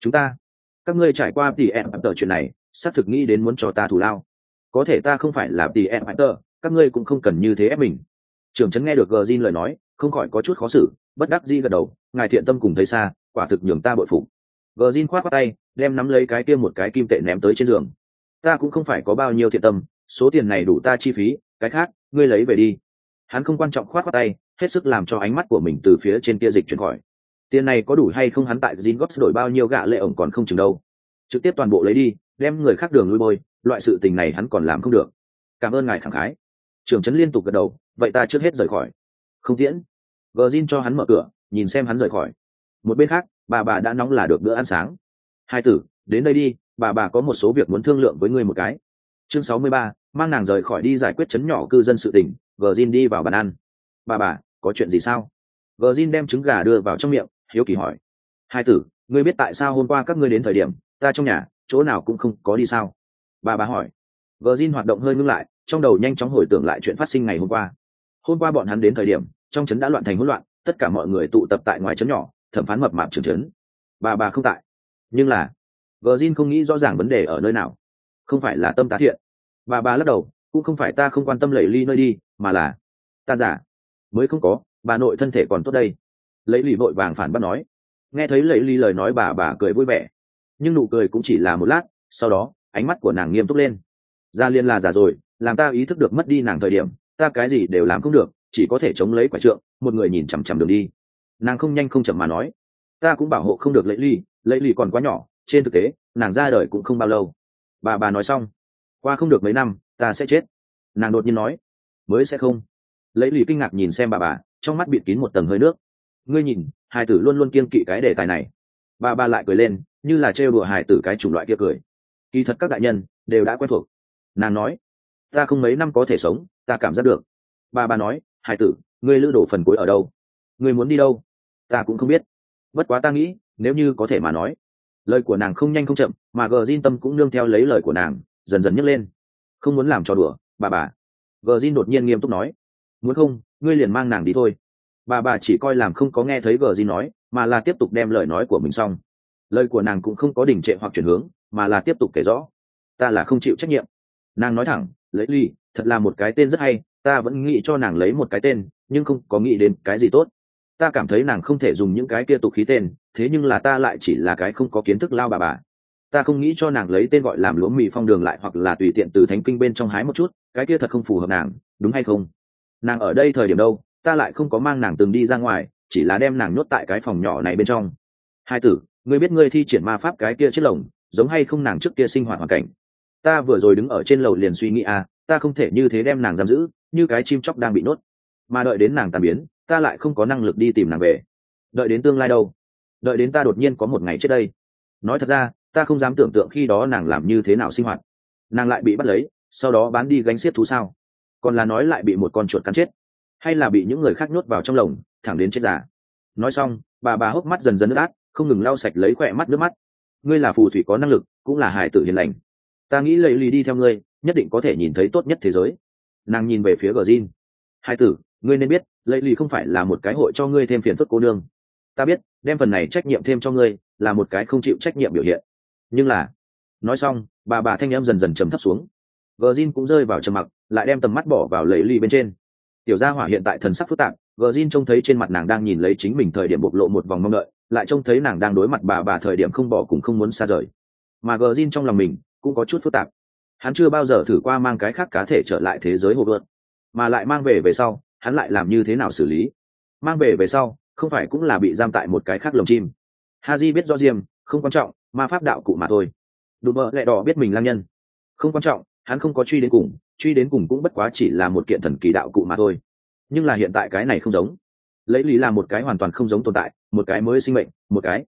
Các ngươi trải qua tỷ em tờ chuyện này, xác thực nghĩ đến muốn cho ta thù lao. Có thể ta không phải là tỷ em tờ, các ngươi cũng không cần như thế ép mình. Trưởng trấn nghe được Gờ Jin lời nói, không khỏi có chút khó xử, bất đắc dĩ gật đầu, ngài thiện tâm cùng thấy xa, quả thực nhường ta bội phục. Gờ Jin khoát tay, đem nắm lấy cái kia một cái kim tệ ném tới trên giường. Ta cũng không phải có bao nhiêu thiện tâm, số tiền này đủ ta chi phí, cái khác ngươi lấy về đi. Hắn không quan trọng khoát tay, hết sức làm cho ánh mắt của mình từ phía trên kia dịch chuyển khỏi. Tiền này có đủ hay không hắn tại Gringotts đổi bao nhiêu gạ lệ ổng còn không chừng đâu. Trực tiếp toàn bộ lấy đi, đem người khác đường lui bôi, loại sự tình này hắn còn làm không được. Cảm ơn ngài khẳng khái. Trưởng trấn liên tục gật đầu, vậy ta trước hết rời khỏi. Không tiễn. Gordin cho hắn mở cửa, nhìn xem hắn rời khỏi. Một bên khác, bà đã nóng là được bữa ăn sáng. Hai tử, đến đây đi, bà có một số việc muốn thương lượng với ngươi một cái. Chương 63, mang nàng rời khỏi đi giải quyết chấn nhỏ cư dân sự tình. Gordin đi vào bàn ăn. Bà, có chuyện gì sao? Gordin đem trứng gà đưa vào trong miệng, hiếu kỳ hỏi. Hai tử, ngươi biết tại sao hôm qua các ngươi đến thời điểm ta trong nhà chỗ nào cũng không có đi sao? Bà hỏi. Gordin hoạt động hơi ngưng lại, trong đầu nhanh chóng hồi tưởng lại chuyện phát sinh ngày hôm qua. Hôm qua bọn hắn đến thời điểm trong trấn đã loạn thành hỗn loạn, tất cả mọi người tụ tập tại ngoài trấn nhỏ, thẩm phán mập mạp trưởng trấn. Bà không tại, nhưng là Gordin không nghĩ rõ ràng vấn đề ở nơi nào. Không phải là tâm tá thiện. Bà lắc đầu, cũng không phải ta không quan tâm Lệ Ly nơi đi, mà là ta giả mới không có, bà nội thân thể còn tốt đây. Lệ Ly vội vàng phản bác nói. Nghe thấy Lệ Ly lời nói bà cười vui vẻ, nhưng nụ cười cũng chỉ là một lát, sau đó ánh mắt của nàng nghiêm túc lên. Gia Liên là già rồi, làm ta ý thức được mất đi nàng thời điểm, ta cái gì đều làm không được, chỉ có thể chống lấy quả trượng, một người nhìn chằm chằm đường đi. Nàng không nhanh không chậm mà nói, ta cũng bảo hộ không được Lệ Ly còn quá nhỏ, trên thực tế nàng ra đời cũng không bao lâu. Bà nói xong, qua không được mấy năm ta sẽ chết. Nàng đột nhiên nói, mới sẽ không. Lệ Ly kinh ngạc nhìn xem bà, trong mắt bịt kín một tầng hơi nước. Ngươi nhìn, hài tử luôn luôn kiêng kỵ cái đề tài này. Bà lại cười lên, như là trêu đùa hài tử cái chủng loại kia cười. Kỳ thật các đại nhân đều đã quen thuộc. Nàng nói, ta không mấy năm có thể sống, ta cảm giác được. Bà nói, hài tử, ngươi lữ đổ phần cuối ở đâu? Ngươi muốn đi đâu? Ta cũng không biết. Bất quá ta nghĩ, nếu như có thể mà nói. Lời của nàng không nhanh không chậm, mà Gordin tâm cũng nương theo lấy lời của nàng, dần dần nhấc lên. Không muốn làm trò đùa, bà. Gordin đột nhiên nghiêm túc nói, muốn không, ngươi liền mang nàng đi thôi. Bà chỉ coi làm không có nghe thấy Gordin nói, mà là tiếp tục đem lời nói của mình xong. Lời của nàng cũng không có đình trệ hoặc chuyển hướng, mà là tiếp tục kể rõ. Ta là không chịu trách nhiệm. Nàng nói thẳng, Lệ Ly thật là một cái tên rất hay, ta vẫn nghĩ cho nàng lấy một cái tên, nhưng không có nghĩ đến cái gì tốt. Ta cảm thấy nàng không thể dùng những cái kia tục khí tên, thế nhưng là ta lại chỉ là cái không có kiến thức lao bà. Ta không nghĩ cho nàng lấy tên gọi làm lúa mì phong đường lại, hoặc là tùy tiện từ thánh kinh bên trong hái một chút, cái kia thật không phù hợp nàng, đúng hay không? Nàng ở đây thời điểm đâu, ta lại không có mang nàng từng đi ra ngoài, chỉ là đem nàng nhốt tại cái phòng nhỏ này bên trong. Hai tử, ngươi biết ngươi thi triển ma pháp cái kia chiếc lồng giống hay không nàng trước kia sinh hoạt hoàn cảnh? Ta vừa rồi đứng ở trên lầu liền suy nghĩ ta không thể như thế đem nàng giam giữ, như cái chim chóc đang bị nhốt, mà đợi đến nàng tan biến, ta lại không có năng lực đi tìm nàng về. Đợi đến tương lai đâu? Đợi đến ta đột nhiên có một ngày chết đây. Nói thật ra, ta không dám tưởng tượng khi đó nàng làm như thế nào sinh hoạt. Nàng lại bị bắt lấy, sau đó bán đi gánh xiết thú sao? Còn là nói lại bị một con chuột cắn chết, hay là bị những người khác nhốt vào trong lồng, thẳng đến chết già? Nói xong, bà hốc mắt dần dần nước át, không ngừng lau sạch lấy khỏe mắt nước mắt. Ngươi là phù thủy có năng lực, cũng là hài tử hiền lành. Ta nghĩ Lệ Ly đi theo ngươi, nhất định có thể nhìn thấy tốt nhất thế giới. Nàng nhìn về phía Gordin. Hai tử, ngươi nên biết, Lệ Ly không phải là một cái hội cho ngươi thêm phiền phức cô nương. Ta biết, đem phần này trách nhiệm thêm cho ngươi, là một cái không chịu trách nhiệm biểu hiện. Nhưng là, nói xong, bà thanh em dần dần trầm thấp xuống. Gordin cũng rơi vào trầm mặc, lại đem tầm mắt bỏ vào Lệ Ly bên trên. Tiểu gia hỏa hiện tại thần sắc phức tạp, Gordin trông thấy trên mặt nàng đang nhìn lấy chính mình thời điểm bộc lộ một vòng mong đợi, lại trông thấy nàng đang đối mặt bà thời điểm không bỏ cùng không muốn xa rời. Mà Gordin trong lòng mình cũng có chút phức tạp. Hắn chưa bao giờ thử qua mang cái khác cá thể trở lại thế giới hồ vượt, mà lại mang về sau, hắn lại làm như thế nào xử lý? Mang về sau, không phải cũng là bị giam tại một cái khác lồng chim? Haji biết rõ Diêm, không quan trọng, ma pháp đạo cụ mà thôi. Đùm bợ lẹ đỏ biết mình lang nhân, không quan trọng, hắn không có truy đến cùng cũng bất quá chỉ là một kiện thần kỳ đạo cụ mà thôi. Nhưng là hiện tại cái này không giống. Lấy lý là một cái hoàn toàn không giống tồn tại, một cái mới sinh mệnh, một cái.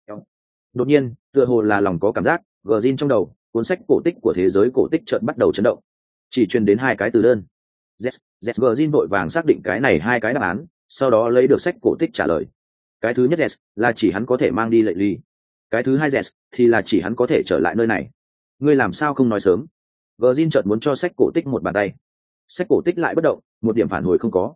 Đột nhiên, tựa hồ là lòng có cảm giác, Gordin trong đầu, cuốn sách cổ tích của thế giới cổ tích chợt bắt đầu chấn động. Chỉ truyền đến hai cái từ đơn. Gordin vội vàng xác định cái này hai cái đáp án, sau đó lấy được sách cổ tích trả lời. Cái thứ nhất là chỉ hắn có thể mang đi Lệ Ly. Cái thứ hai thì là chỉ hắn có thể trở lại nơi này. Ngươi làm sao không nói sớm? Gordin chợt muốn cho sách cổ tích một bàn tay. Sách cổ tích lại bất động, một điểm phản hồi không có.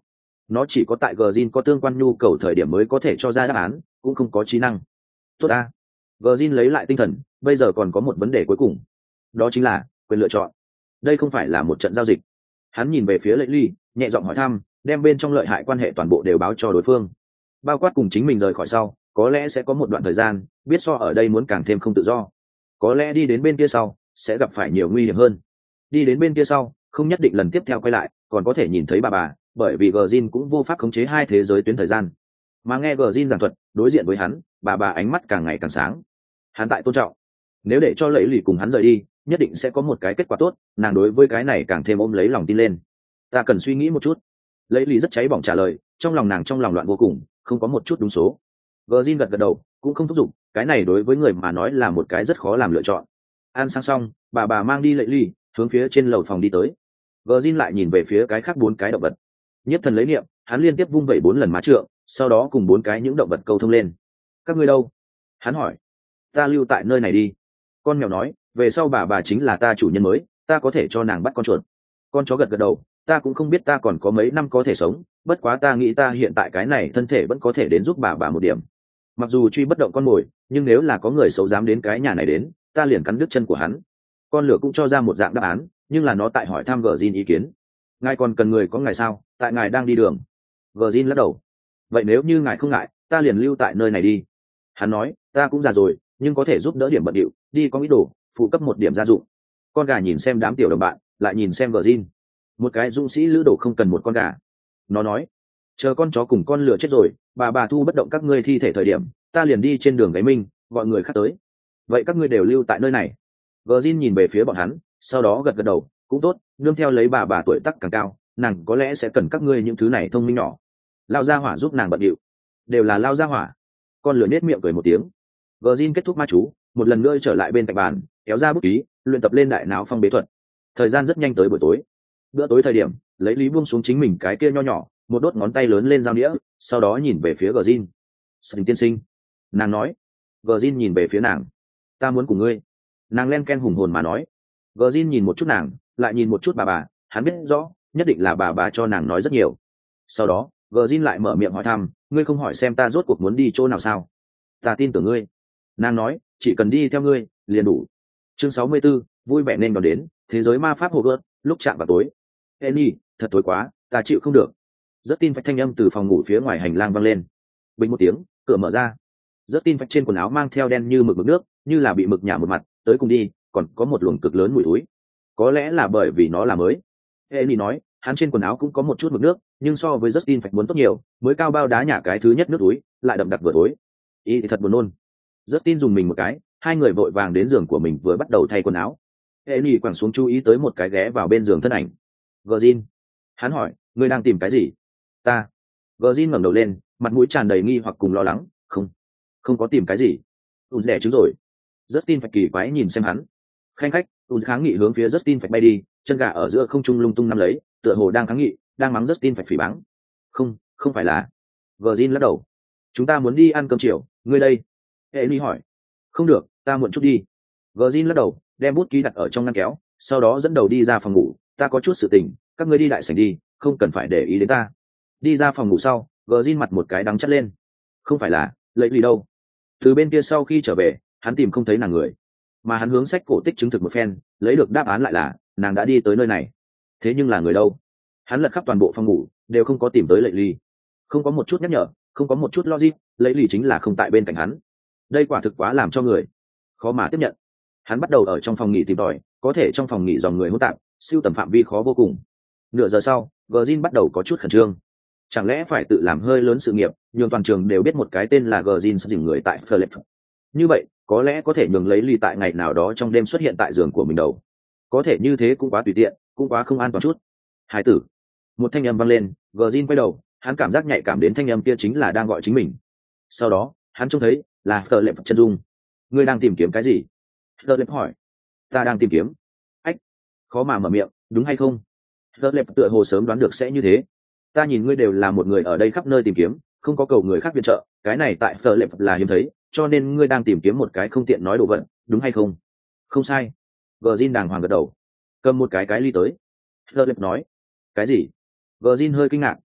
nó chỉ có tại Gjin có tương quan nhu cầu thời điểm mới có thể cho ra đáp án, cũng không có trí năng. Tốt ta. Gjin lấy lại tinh thần, bây giờ còn có một vấn đề cuối cùng, đó chính là quyền lựa chọn. Đây không phải là một trận giao dịch. Hắn nhìn về phía Lệ Ly, nhẹ giọng hỏi thăm, đem bên trong lợi hại quan hệ toàn bộ đều báo cho đối phương, bao quát cùng chính mình rời khỏi sau có lẽ sẽ có một đoạn thời gian biết so ở đây muốn càng thêm không tự do, có lẽ đi đến bên kia sau sẽ gặp phải nhiều nguy hiểm hơn, đi đến bên kia sau không nhất định lần tiếp theo quay lại còn có thể nhìn thấy bà, bởi vì Gjin cũng vô pháp khống chế hai thế giới tuyến thời gian. Mà nghe Gjin giảng thuật, đối diện với hắn bà ánh mắt càng ngày càng sáng. Hắn tại tôn trọng, nếu để cho Lệ Lì cùng hắn rời đi nhất định sẽ có một cái kết quả tốt, nàng đối với cái này càng thêm ôm lấy lòng tin lên. Ta cần suy nghĩ một chút. Lệ Lì rất cháy bỏng trả lời, trong lòng nàng trong lòng loạn vô cùng, không có một chút đúng số. Gjin gật gật đầu, cũng không thúc giục, cái này đối với người mà nói là một cái rất khó làm lựa chọn. Ăn sáng xong, bà mang đi Lệ Lì hướng phía trên lầu phòng đi tới. Gjin lại nhìn về phía cái khác 4 cái động vật. Nhất thần lấy niệm, hắn liên tiếp vung vẩy 4 lần má trượng, sau đó cùng 4 cái những động vật câu thông lên. Các ngươi đâu? Hắn hỏi. Ta lưu tại nơi này đi. Con mèo nói, về sau bà chính là ta chủ nhân mới, ta có thể cho nàng bắt con chuột. Con chó gật gật đầu, ta cũng không biết ta còn có mấy năm có thể sống, bất quá ta nghĩ ta hiện tại cái này thân thể vẫn có thể đến giúp bà một điểm. Mặc dù truy bất động con mồi, nhưng nếu là có người xấu dám đến cái nhà này đến, ta liền cắn đứt chân của hắn. Con lửa cũng cho ra một dạng đáp án, nhưng là nó tại hỏi thăm Gjin ý kiến. Ngài còn cần người có ngài sao? Tại ngài đang đi đường. Gjin lắc đầu. Vậy nếu như ngài không ngại, ta liền lưu tại nơi này đi. Hắn nói, ta cũng già rồi, nhưng có thể giúp đỡ điểm bận điệu, đi có ít đồ, phụ cấp một điểm gia dụng. Con gà nhìn xem đám tiểu đồng bạn, lại nhìn xem Gjin. Một cái dũng sĩ lữ đồ không cần một con gà. Nó nói, chờ con chó cùng con lửa chết rồi, bà thu bất động các ngươi thi thể thời điểm, ta liền đi trên đường gáy minh, gọi người khác tới. Vậy các ngươi đều lưu tại nơi này. Gjin nhìn về phía bọn hắn, sau đó gật gật đầu, cũng tốt, nương theo lấy bà tuổi tác càng cao, nàng có lẽ sẽ cần các ngươi những thứ này thông minh nhỏ. Lao gia hỏa giúp nàng bận điệu. Đều là lao gia hỏa. Con lửa nết miệng cười một tiếng. Gjin kết thúc ma chú, một lần nữa trở lại bên cạnh bàn, kéo ra bút ký, luyện tập lên đại não phong bế thuật. Thời gian rất nhanh tới buổi tối. Bữa tối thời điểm, lấy Lý buông xuống chính mình cái kia nho nhỏ, một đốt ngón tay lớn lên dao đĩa, sau đó nhìn về phía Gjin. Sình tiên sinh. Nàng nói. Gjin nhìn về phía nàng. Ta muốn cùng ngươi. Nàng len ken hùng hồn mà nói. Gjin nhìn một chút nàng, lại nhìn một chút bà, hắn biết rõ, nhất định là bà cho nàng nói rất nhiều. Sau đó, Gjin lại mở miệng hỏi thăm, ngươi không hỏi xem ta rốt cuộc muốn đi chỗ nào sao? Ta tin tưởng ngươi. Nàng nói, chỉ cần đi theo ngươi, liền đủ. Chương 64, vui vẻ nên đón đến, thế giới ma pháp hồ gợt, lúc chạm vào tối. Annie, thật tối quá, ta chịu không được. Rất tin phách thanh âm từ phòng ngủ phía ngoài hành lang vang lên. Bình một tiếng, cửa mở ra. Rất tin phách trên quần áo mang theo đen như mực nước, như là bị mực nhả một mặt, tới cùng đi, còn có một luồng cực lớn mùi thối. Có lẽ là bởi vì nó là mới. Annie nói, hắn trên quần áo cũng có một chút mực nước, nhưng so với Justin phải muốn tốt nhiều, mới cao bao đá nhả cái thứ nhất nước túi, lại đậm đặc vừa tối. Ý thì thật buồn nôn. Justin dùng mình một cái, hai người vội vàng đến giường của mình vừa bắt đầu thay quần áo. Annie quẳng xuống chú ý tới một cái ghé vào bên giường thân ảnh. Gjin. Hắn hỏi, ngươi đang tìm cái gì? Ta. Gjin ngẩng đầu lên, mặt mũi tràn đầy nghi hoặc cùng lo lắng, không có tìm cái gì. Đẻ trứng rồi. Justin phải kỳ quái nhìn xem hắn. Khanh khách, kháng nghị hướng phía Justin phải bay đi, chân gà ở giữa không trung lung tung nắm lấy, tựa hồ đang kháng nghị, đang mắng Justin phải phỉ báng. Không phải là. Gjin lắc đầu. Chúng ta muốn đi ăn cơm chiều, ngươi đây. Ellie hỏi. Không được, ta muộn chút đi. Gjin lắc đầu, đem bút ký đặt ở trong ngăn kéo, sau đó dẫn đầu đi ra phòng ngủ. Ta có chút sự tình, các ngươi đi đại sảnh đi, không cần phải để ý đến ta. Đi ra phòng ngủ sau, Gjin mặt một cái đắng chắt lên. Không phải là, Lấy Lì đâu? Từ bên kia sau khi trở về, hắn tìm không thấy nàng người, mà hắn hướng sách cổ tích chứng thực một phen, lấy được đáp án lại là nàng đã đi tới nơi này. Thế nhưng là người đâu? Hắn lật khắp toàn bộ phòng ngủ, đều không có tìm tới Lệ Lì. Không có một chút nhắc nhở, không có một chút logic, Lệ Lì chính là không tại bên cạnh hắn. Đây quả thực quá làm cho người khó mà tiếp nhận. Hắn bắt đầu ở trong phòng nghỉ tìm tòi, có thể trong phòng nghỉ dòng người hỗn tạp, siêu tầm phạm vi khó vô cùng. Nửa giờ sau, Gjin bắt đầu có chút khẩn trương. Chẳng lẽ phải tự làm hơi lớn sự nghiệp, nhường toàn trường đều biết một cái tên là Gjin sắp dừng người tại Philip. Như vậy, có lẽ có thể nhường lấy Lì tại ngày nào đó trong đêm xuất hiện tại giường của mình đầu. Có thể như thế cũng quá tùy tiện, cũng quá không an toàn chút. Hải tử. Một thanh âm vang lên, Gjin quay đầu, hắn cảm giác nhạy cảm đến thanh âm kia chính là đang gọi chính mình. Sau đó, hắn trông thấy là Philip chân dung. Ngươi đang tìm kiếm cái gì? Philip hỏi. Ta đang tìm kiếm. Ách. Khó mà mở miệng, đúng hay không? Philip tựa hồ sớm đoán được sẽ như thế. Ta nhìn ngươi đều là một người ở đây khắp nơi tìm kiếm, không có cầu người khác viện trợ, cái này tại Philip là hiếm thấy, cho nên ngươi đang tìm kiếm một cái không tiện nói đồ vật, đúng hay không? Không sai. Gjin đàng hoàng gật đầu. Cầm một cái ly tới. Philip nói. Cái gì? Gjin hơi kinh ngạc,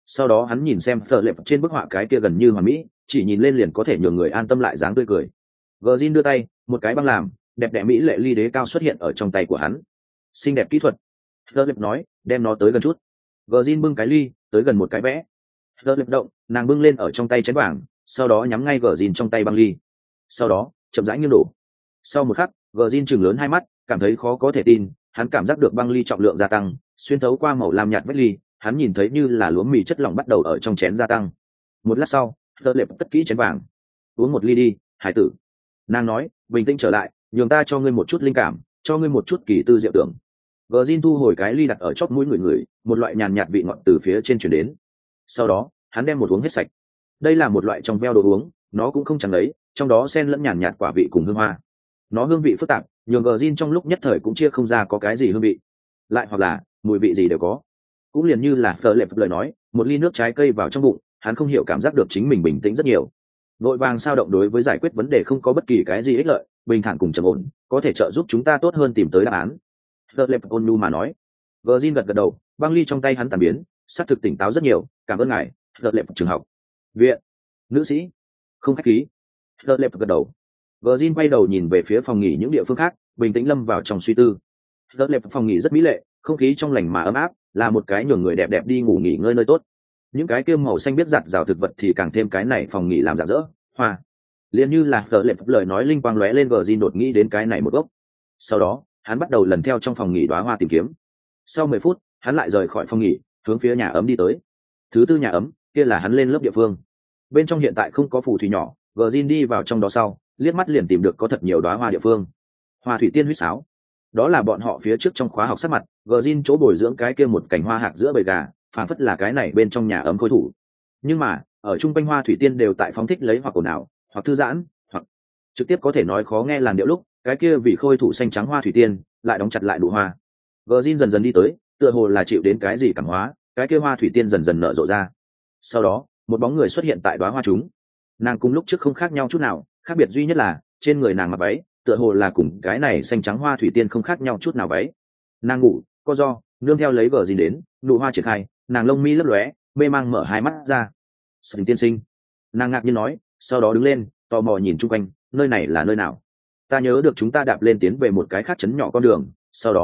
sau đó hắn nhìn xem phở lệp trên bức họa cái kia gần như hoàn mỹ, chỉ nhìn lên liền có thể nhường người an tâm lại dáng tươi cười. Virgin đưa tay, một cái băng làm đẹp đẽ mỹ lệ ly đế cao xuất hiện ở trong tay của hắn. Xinh đẹp kỹ thuật. Phở lệp nói, đem nó tới gần chút. Virgin bưng cái ly tới gần một cái vẽ. Phở lệp động, nàng bưng lên ở trong tay chén vàng, sau đó nhắm ngay Virgin trong tay băng ly. Sau đó chậm rãi nghiêng đổ. Sau một khắc, Virgin chừng lớn hai mắt, cảm thấy khó có thể tin, hắn cảm giác được băng ly trọng lượng gia tăng, xuyên thấu qua màu lam nhạt vách ly, hắn nhìn thấy như là lúa mì chất lỏng bắt đầu ở trong chén gia tăng. Một lát sau, Tơ Lệp cất kỹ chén vàng. Uống một ly đi, hải tử. Nàng nói, bình tĩnh trở lại, nhường ta cho ngươi một chút linh cảm, cho ngươi một chút kỳ tư diệu tưởng. Virgin thu hồi cái ly đặt ở chóp mũi người, một loại nhàn nhạt vị ngọt từ phía trên truyền đến. Sau đó, hắn đem một uống hết sạch. Đây là một loại trong veo đồ uống, nó cũng không chẳng lấy, trong đó xen lẫn nhàn nhạt quả vị cùng hương hoa. Nó hương vị phức tạp, nhường Virgin trong lúc nhất thời cũng chia không ra có cái gì hương vị, lại hoặc là mùi vị gì đều có. Cũng liền như là Phở Lệp lời nói, một ly nước trái cây vào trong bụng, hắn không hiểu cảm giác được chính mình bình tĩnh rất nhiều. Vội vàng sao động đối với giải quyết vấn đề không có bất kỳ cái gì ích lợi, bình thản cùng trầm ổn, có thể trợ giúp chúng ta tốt hơn tìm tới đáp án. Phở Lệp ôn nhu mà nói. Virgin gật gật đầu, băng ly trong tay hắn tàn biến, xác thực tỉnh táo rất nhiều, cảm ơn ngài. Phở Lệp trường học, viện, nữ sĩ, không khách khí. Phở Lệp gật đầu. Virgin quay đầu nhìn về phía phòng nghỉ những địa phương khác, bình tĩnh lâm vào trong suy tư. Phở Lệp phòng nghỉ rất mỹ lệ, không khí trong lành mà ấm áp, là một cái nhường người đẹp đẹp đi ngủ nghỉ ngơi nơi tốt. Những cái kia màu xanh biết giặt rào thực vật thì càng thêm cái này phòng nghỉ làm rạng rỡ hoa. Liền như là Phở Lệp lời nói linh quang lóe lên, Virgin đột nghĩ đến cái này một gốc. Sau đó hắn bắt đầu lần theo trong phòng nghỉ đóa hoa tìm kiếm. Sau 10 phút hắn lại rời khỏi phòng nghỉ, hướng phía nhà ấm đi tới. Thứ tư nhà ấm kia là hắn lên lớp địa phương. Bên trong hiện tại không có phù thủy nhỏ, Virgin đi vào trong đó sau, liếc mắt liền tìm được có thật nhiều đóa hoa địa phương. Hoa thủy tiên huýt sáo, đó là bọn họ phía trước trong khóa học sát mặt. Virgin chỗ bồi dưỡng cái kia một cành hoa hạc giữa bầy gà, phản phất là cái này bên trong nhà ấm khôi thủ. Nhưng mà ở trung quanh hoa thủy tiên đều tại phóng thích lấy hoặc ồn ào, hoặc thư giãn, hoặc trực tiếp có thể nói khó nghe làn điệu lúc cái kia vì khôi thủ xanh trắng hoa thủy tiên lại đóng chặt lại nụ hoa. Virgin dần dần đi tới, tựa hồ là chịu đến cái gì cảm hóa, cái kia hoa thủy tiên dần dần nở rộ ra. Sau đó một bóng người xuất hiện tại đóa hoa chúng. Nàng cùng lúc trước không khác nhau chút nào, khác biệt duy nhất là trên người nàng mặc váy tựa hồ là cùng cái này xanh trắng hoa thủy tiên không khác nhau chút nào váy. Nàng ngủ co do nương theo lấy Virgin đến, nụ hoa triển khai, nàng lông mi lấp lóe, mê mang mở hai mắt ra. Sừng tiên sinh, nàng ngạc nhiên nói, sau đó đứng lên tò mò nhìn chung quanh, nơi này là nơi nào? Ta nhớ được chúng ta đạp lên tiến về một cái khác trấn nhỏ con đường,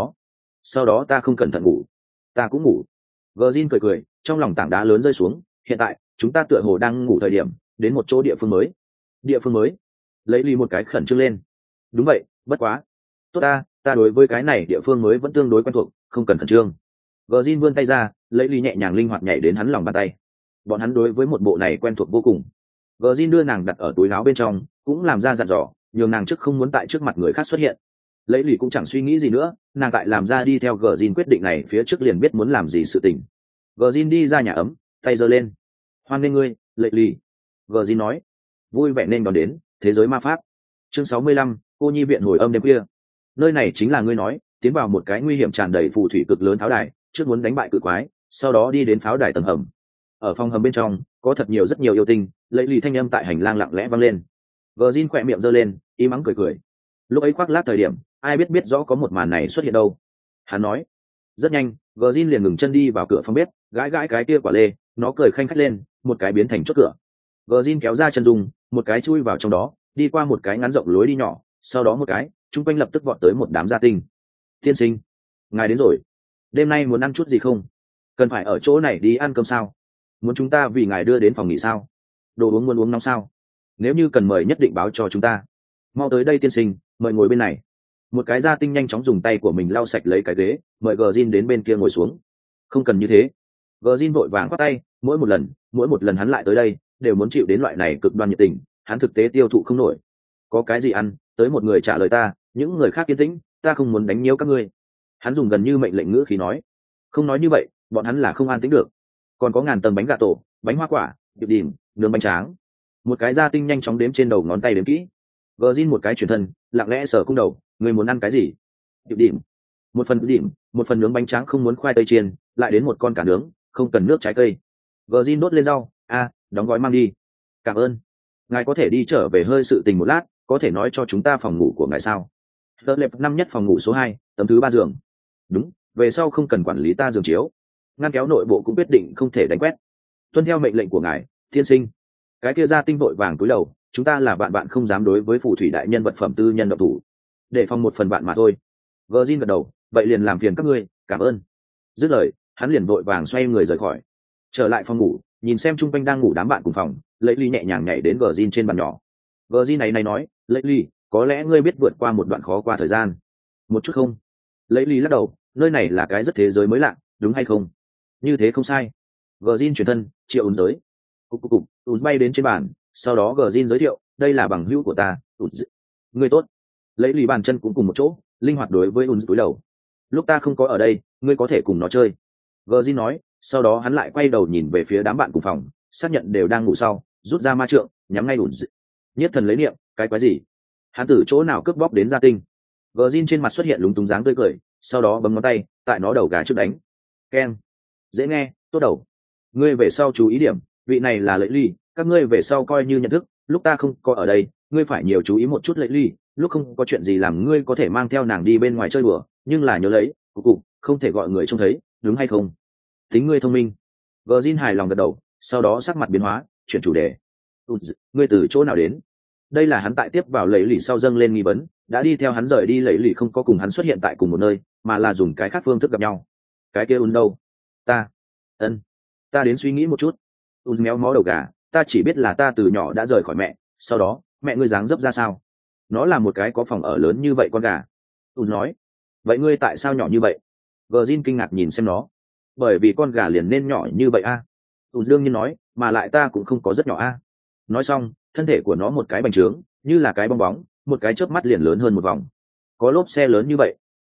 sau đó ta không cẩn thận ngủ. Ta cũng ngủ. Virgin cười cười, trong lòng tảng đá lớn rơi xuống. Hiện tại chúng ta tựa hồ đang ngủ thời điểm đến một chỗ địa phương mới. Địa phương mới? Lấy ly một cái khẩn trương lên. Đúng vậy, bất quá tốt, ta đối với cái này địa phương mới vẫn tương đối quen thuộc, không cần khẩn trương. Virgin vươn tay ra, lấy ly nhẹ nhàng linh hoạt nhảy đến hắn lòng bàn tay. Bọn hắn đối với một bộ này quen thuộc vô cùng. Virgin đưa nàng đặt ở túi áo bên trong, cũng làm ra dặn dò, nhường nàng trước không muốn tại trước mặt người khác xuất hiện. Lấy lì cũng chẳng suy nghĩ gì nữa, nàng tại làm ra đi theo Virgin quyết định này phía trước liền biết muốn làm gì sự tình. Virgin đi ra nhà ấm, tay giơ lên. Hoan nghênh ngươi, Lệ lì. Virgin nói. Vui vẻ nên đón đến thế giới ma pháp. Chương 65, cô nhi viện hồi âm đêm khuya. Nơi này chính là ngươi nói tiến vào một cái nguy hiểm tràn đầy phù thủy cực lớn pháo đài, trước muốn đánh bại cự quái, sau đó đi đến pháo đài tầng hầm. Ở phòng hầm bên trong có thật nhiều rất nhiều yêu tinh. Lệ lì thanh âm tại hành lang lặng lẽ vang lên. Virgin khỏe miệng giơ lên, y mắng cười cười. Lúc ấy khoác lác thời điểm ai biết rõ có một màn này xuất hiện đâu. Hắn nói. Rất nhanh Virgin liền ngừng chân đi vào cửa phòng bếp, gãi gãi cái kia quả lê, nó cười khanh khách lên, một cái biến thành chốt cửa. Virgin kéo ra chân dung, một cái chui vào trong đó, đi qua một cái ngắn rộng lối đi nhỏ, sau đó một cái chung quanh lập tức vọt tới một đám gia tinh. Tiên sinh, ngài đến rồi. Đêm nay muốn ăn chút gì không? Cần phải ở chỗ này đi ăn cơm sao? Muốn chúng ta vì ngài đưa đến phòng nghỉ sao? Đồ uống muốn uống nóng sao? Nếu như cần mời nhất định báo cho chúng ta. Mau tới đây tiên sinh, mời ngồi bên này. Một cái gia tinh nhanh chóng dùng tay của mình lau sạch lấy cái ghế, mời Virgin đến bên kia ngồi xuống. Không cần như thế. Virgin vội vàng khoát tay, mỗi một lần hắn lại tới đây đều muốn chịu đến loại này cực đoan nhiệt tình, hắn thực tế tiêu thụ không nổi. Có cái gì ăn, tới một người trả lời ta, những người khác yên tĩnh, ta không muốn đánh nhiễu các ngươi. Hắn dùng gần như mệnh lệnh ngữ khí nói. Không nói như vậy bọn hắn là không an tĩnh được. Còn có ngàn tầng bánh gà tổ, bánh hoa quả, điệp đìm, nướng bánh tráng. Một cái gia tinh nhanh chóng đếm trên đầu ngón tay đếm kỹ. Virgin một cái chuyển thân, lặng lẽ sờ cung đầu, người muốn ăn cái gì? Điệp đìm, một phần đìm, một phần nướng bánh tráng không muốn khoai tây chiên, lại đến một con cả nướng, không cần nước trái cây. Virgin đốt lên rau, đóng gói mang đi. Cảm ơn. Ngài có thể đi trở về hơi sự tình một lát, có thể nói cho chúng ta phòng ngủ của ngài sao? Tờ lệp năm nhất phòng ngủ số 2, tấm thứ 3 giường. Đúng, về sau không cần quản lý ta giường chiếu. Ngăn kéo nội bộ cũng quyết định không thể đánh quét. tuân theo mệnh lệnh của ngài, tiên sinh. Cái kia gia tinh vội vàng cúi đầu, chúng ta là bạn không dám đối với phù thủy đại nhân vật phẩm tư nhân độc thủ, để phòng một phần bạn mà thôi. Virgin gật đầu, vậy liền làm phiền các ngươi, cảm ơn. Dứt lời, hắn liền vội vàng xoay người rời khỏi. Trở lại phòng ngủ, nhìn xem chung quanh đang ngủ đám bạn cùng phòng, Lấy Ly nhẹ nhàng nhảy đến Virgin trên bàn nhỏ. Virgin này nói, Lấy Ly, có lẽ ngươi biết vượt qua một đoạn khó qua thời gian. Một chút không? Lấy Ly lắc đầu, nơi này là cái rất thế giới mới lạ, đúng hay không? Như thế không sai. Virgin chuyển thân, triệu ún tới. Cục, ún bay đến trên bàn, sau đó Virgin giới thiệu, đây là bằng hữu của ta, ún. Ngươi tốt. Lấy Ly bàn chân cũng cùng một chỗ, linh hoạt đối với ún cúi đầu. Lúc ta không có ở đây, ngươi có thể cùng nó chơi. Virgin nói, sau đó hắn lại quay đầu nhìn về phía đám bạn cùng phòng, xác nhận đều đang ngủ sau, rút ra ma trượng, nhắm ngay ún. Nhất thần lấy niệm, cái quái gì? Hắn từ chỗ nào cướp bóc đến gia tinh? Virgin trên mặt xuất hiện lúng túng dáng tươi cười, sau đó bấm ngón tay, tại nó đầu gà trước đánh. Keng. Dễ nghe, tốt đầu. Ngươi về sau chú ý điểm, vị này là Lệ Ly, các ngươi về sau coi như nhận thức, lúc ta không có ở đây, ngươi phải nhiều chú ý một chút Lệ Ly, lúc không có chuyện gì làm ngươi có thể mang theo nàng đi bên ngoài chơi đùa, nhưng là nhớ lấy, cục, không thể gọi người trông thấy, đúng hay không? Tính ngươi thông minh. Virgin hài lòng gật đầu, sau đó sắc mặt biến hóa, chuyển chủ đề. Ngươi từ chỗ nào đến? Đây là hắn tại tiếp vào Lệ Lì sau dâng lên nghi vấn, đã đi theo hắn rời đi. Lệ Lì không có cùng hắn xuất hiện tại cùng một nơi, mà là dùng cái khác phương thức gặp nhau. Cái kia đâu? Ta đến suy nghĩ một chút. Méo mó đầu gà, ta chỉ biết là ta từ nhỏ đã rời khỏi mẹ, sau đó mẹ ngươi dáng dấp ra sao? Nó là một cái có phòng ở lớn như vậy con gà. Nói, vậy ngươi tại sao nhỏ như vậy? Virgin kinh ngạc nhìn xem nó. Bởi vì con gà liền nên nhỏ như vậy a. Đương nhiên nói, mà lại ta cũng không có rất nhỏ a. Nói xong, thân thể của nó một cái bành trướng, như là cái bong bóng, một cái chớp mắt liền lớn hơn một vòng. Có lốp xe lớn như vậy.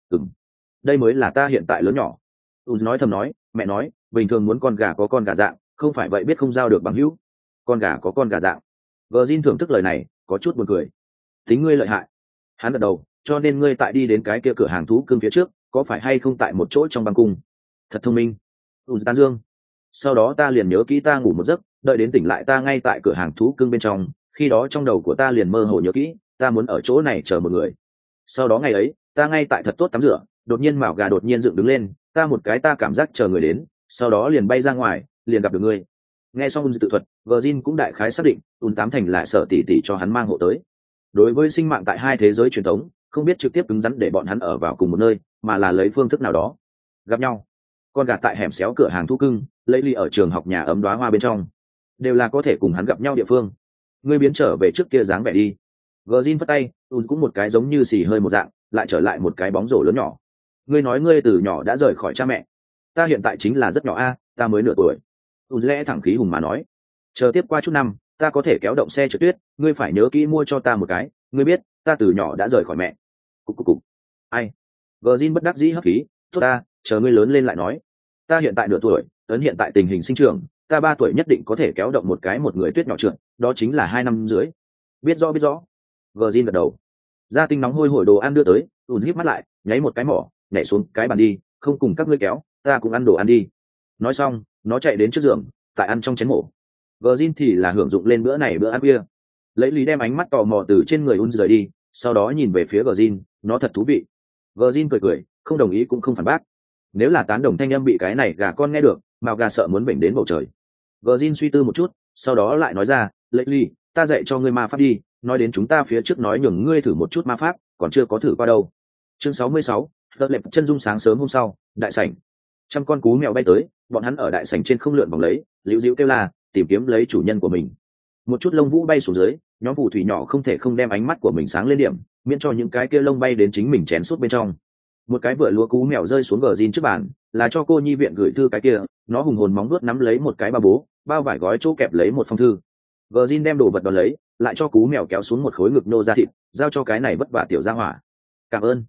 Đây mới là ta hiện tại lớn nhỏ. Nói thầm nói, mẹ nói, bình thường muốn con gà có con gà dạng, không phải vậy biết không giao được bằng hữu. Con gà có con gà dạng. Virgin thưởng thức lời này, có chút buồn cười. Tính ngươi lợi hại. Hắn gật đầu, cho nên ngươi tại đi đến cái kia cửa hàng thú cưng phía trước, có phải hay không tại một chỗ trong băng cung? Thật thông minh. Tán dương. Sau đó ta liền nhớ kỹ ta ngủ một giấc, đợi đến tỉnh lại ta ngay tại cửa hàng thú cưng bên trong, khi đó trong đầu của ta liền mơ hồ nhớ kỹ, ta muốn ở chỗ này chờ một người. Sau đó ngày ấy, ta ngay tại thật tốt tắm rửa, đột nhiên mào gà đột nhiên dựng đứng lên, ta cảm giác chờ người đến, sau đó liền bay ra ngoài, liền gặp được ngươi. Nghe xong tự thuật, Virgin cũng đại khái xác định, tám thành là sợ tỷ tỷ cho hắn mang hộ tới. Đối với sinh mạng tại hai thế giới truyền thống, không biết trực tiếp cứng rắn để bọn hắn ở vào cùng một nơi, mà là lấy phương thức nào đó gặp nhau. Con gà tại hẻm xéo cửa hàng thú cưng, Lấy Ly ở trường học nhà ấm đóa hoa bên trong, đều là có thể cùng hắn gặp nhau địa phương. Ngươi biến trở về trước kia dáng vẻ đi. Virgin phất tay, cũng một cái giống như xì hơi một dạng, lại trở lại một cái bóng rổ lớn nhỏ. Ngươi nói ngươi từ nhỏ đã rời khỏi cha mẹ. Ta hiện tại chính là rất nhỏ a, ta mới nửa tuổi. Lẽ thẳng khí hùng mà nói, chờ tiếp qua chút năm, ta có thể kéo động xe trượt tuyết, ngươi phải nhớ kỹ mua cho ta một cái, ngươi biết, ta từ nhỏ đã rời khỏi mẹ. Cục. Ai? Virgin bất đắc dĩ hấp khí, tốt ta, chờ ngươi lớn lên lại nói. Ta hiện tại nửa tuổi, ấn hiện tại tình hình sinh trưởng, ta 3 tuổi nhất định có thể kéo động một người tuyết nhỏ trượt, đó chính là 2 năm dưới. Biết rõ. Virgin gật đầu. Gia tinh nóng hôi hổi đồ ăn đưa tới, híp mắt lại, nháy một cái mỏ, nhảy xuống cái bàn đi, không cùng các ngươi kéo, ta cũng ăn đồ ăn đi. Nói xong, nó chạy đến trước giường, tại ăn trong chén mổ. Virgin thì là hưởng dụng lên bữa này bữa ăn kia. Lấy Lý đem ánh mắt tò mò từ trên người rời đi, sau đó nhìn về phía Virgin, nó thật thú vị. Virgin cười, không đồng ý cũng không phản bác. Nếu là tán đồng thanh âm bị cái này gà con nghe được, mào gà sợ muốn bệnh đến bầu trời. Virgin suy tư một chút, sau đó lại nói ra, Lấy Lý, ta dạy cho ngươi ma pháp đi, nói đến chúng ta phía trước nói nhường ngươi thử một chút ma pháp, còn chưa có thử qua đâu. Chương 66, đợt lệp chân dung sáng sớm hôm sau, đại sảnh. Trăm con cú mèo bay tới, bọn hắn ở đại sảnh trên không lượn vòng lấy, liễu diễu kêu la, tìm kiếm lấy chủ nhân của mình. Một chút lông vũ bay xuống dưới, nhóm phù thủy nhỏ không thể không đem ánh mắt của mình sáng lên điểm, miễn cho những cái kia lông bay đến chính mình chén suốt bên trong. Một cái vựa lúa cú mèo rơi xuống Virgin trước bàn, là cho cô nhi viện gửi thư cái kia, nó hùng hồn móng vuốt nắm lấy một cái ba bố, bao vải gói chỗ kẹp lấy một phong thư. Virgin đem đồ vật đón lấy, lại cho cú mèo kéo xuống một khối ngực nô da thịt, giao cho cái này vất vả tiểu gia hỏa. Cảm ơn.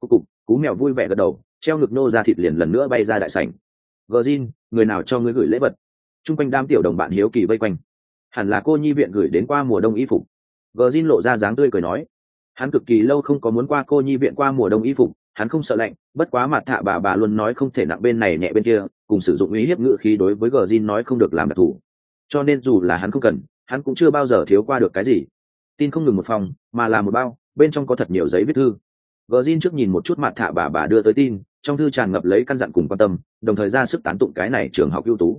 Cú mèo vui vẻ gật đầu, treo ngực nô da thịt liền lần nữa bay ra đại sảnh. Virgin, người nào cho ngươi gửi lễ vật? Trung quanh đám tiểu đồng bạn hiếu kỳ vây quanh. Hẳn là cô nhi viện gửi đến qua mùa đông y phục. Virgin lộ ra dáng tươi cười nói, hắn cực kỳ lâu không có muốn qua cô nhi viện qua mùa đông y phục, hắn không sợ lạnh, bất quá mặt thạ bà luôn nói không thể nặng bên này nhẹ bên kia, cùng sử dụng uy hiếp ngữ khí đối với Virgin nói không được làm đặc thủ. Cho nên dù là hắn không cần, hắn cũng chưa bao giờ thiếu qua được cái gì. Tin không ngừng một phòng, mà là một bao, bên trong có thật nhiều giấy viết thư. Virgin trước nhìn một chút mặt thạ bà đưa tới tin, trong thư tràn ngập lấy căn dặn cùng quan tâm, đồng thời ra sức tán tụng cái này trường học ưu tú.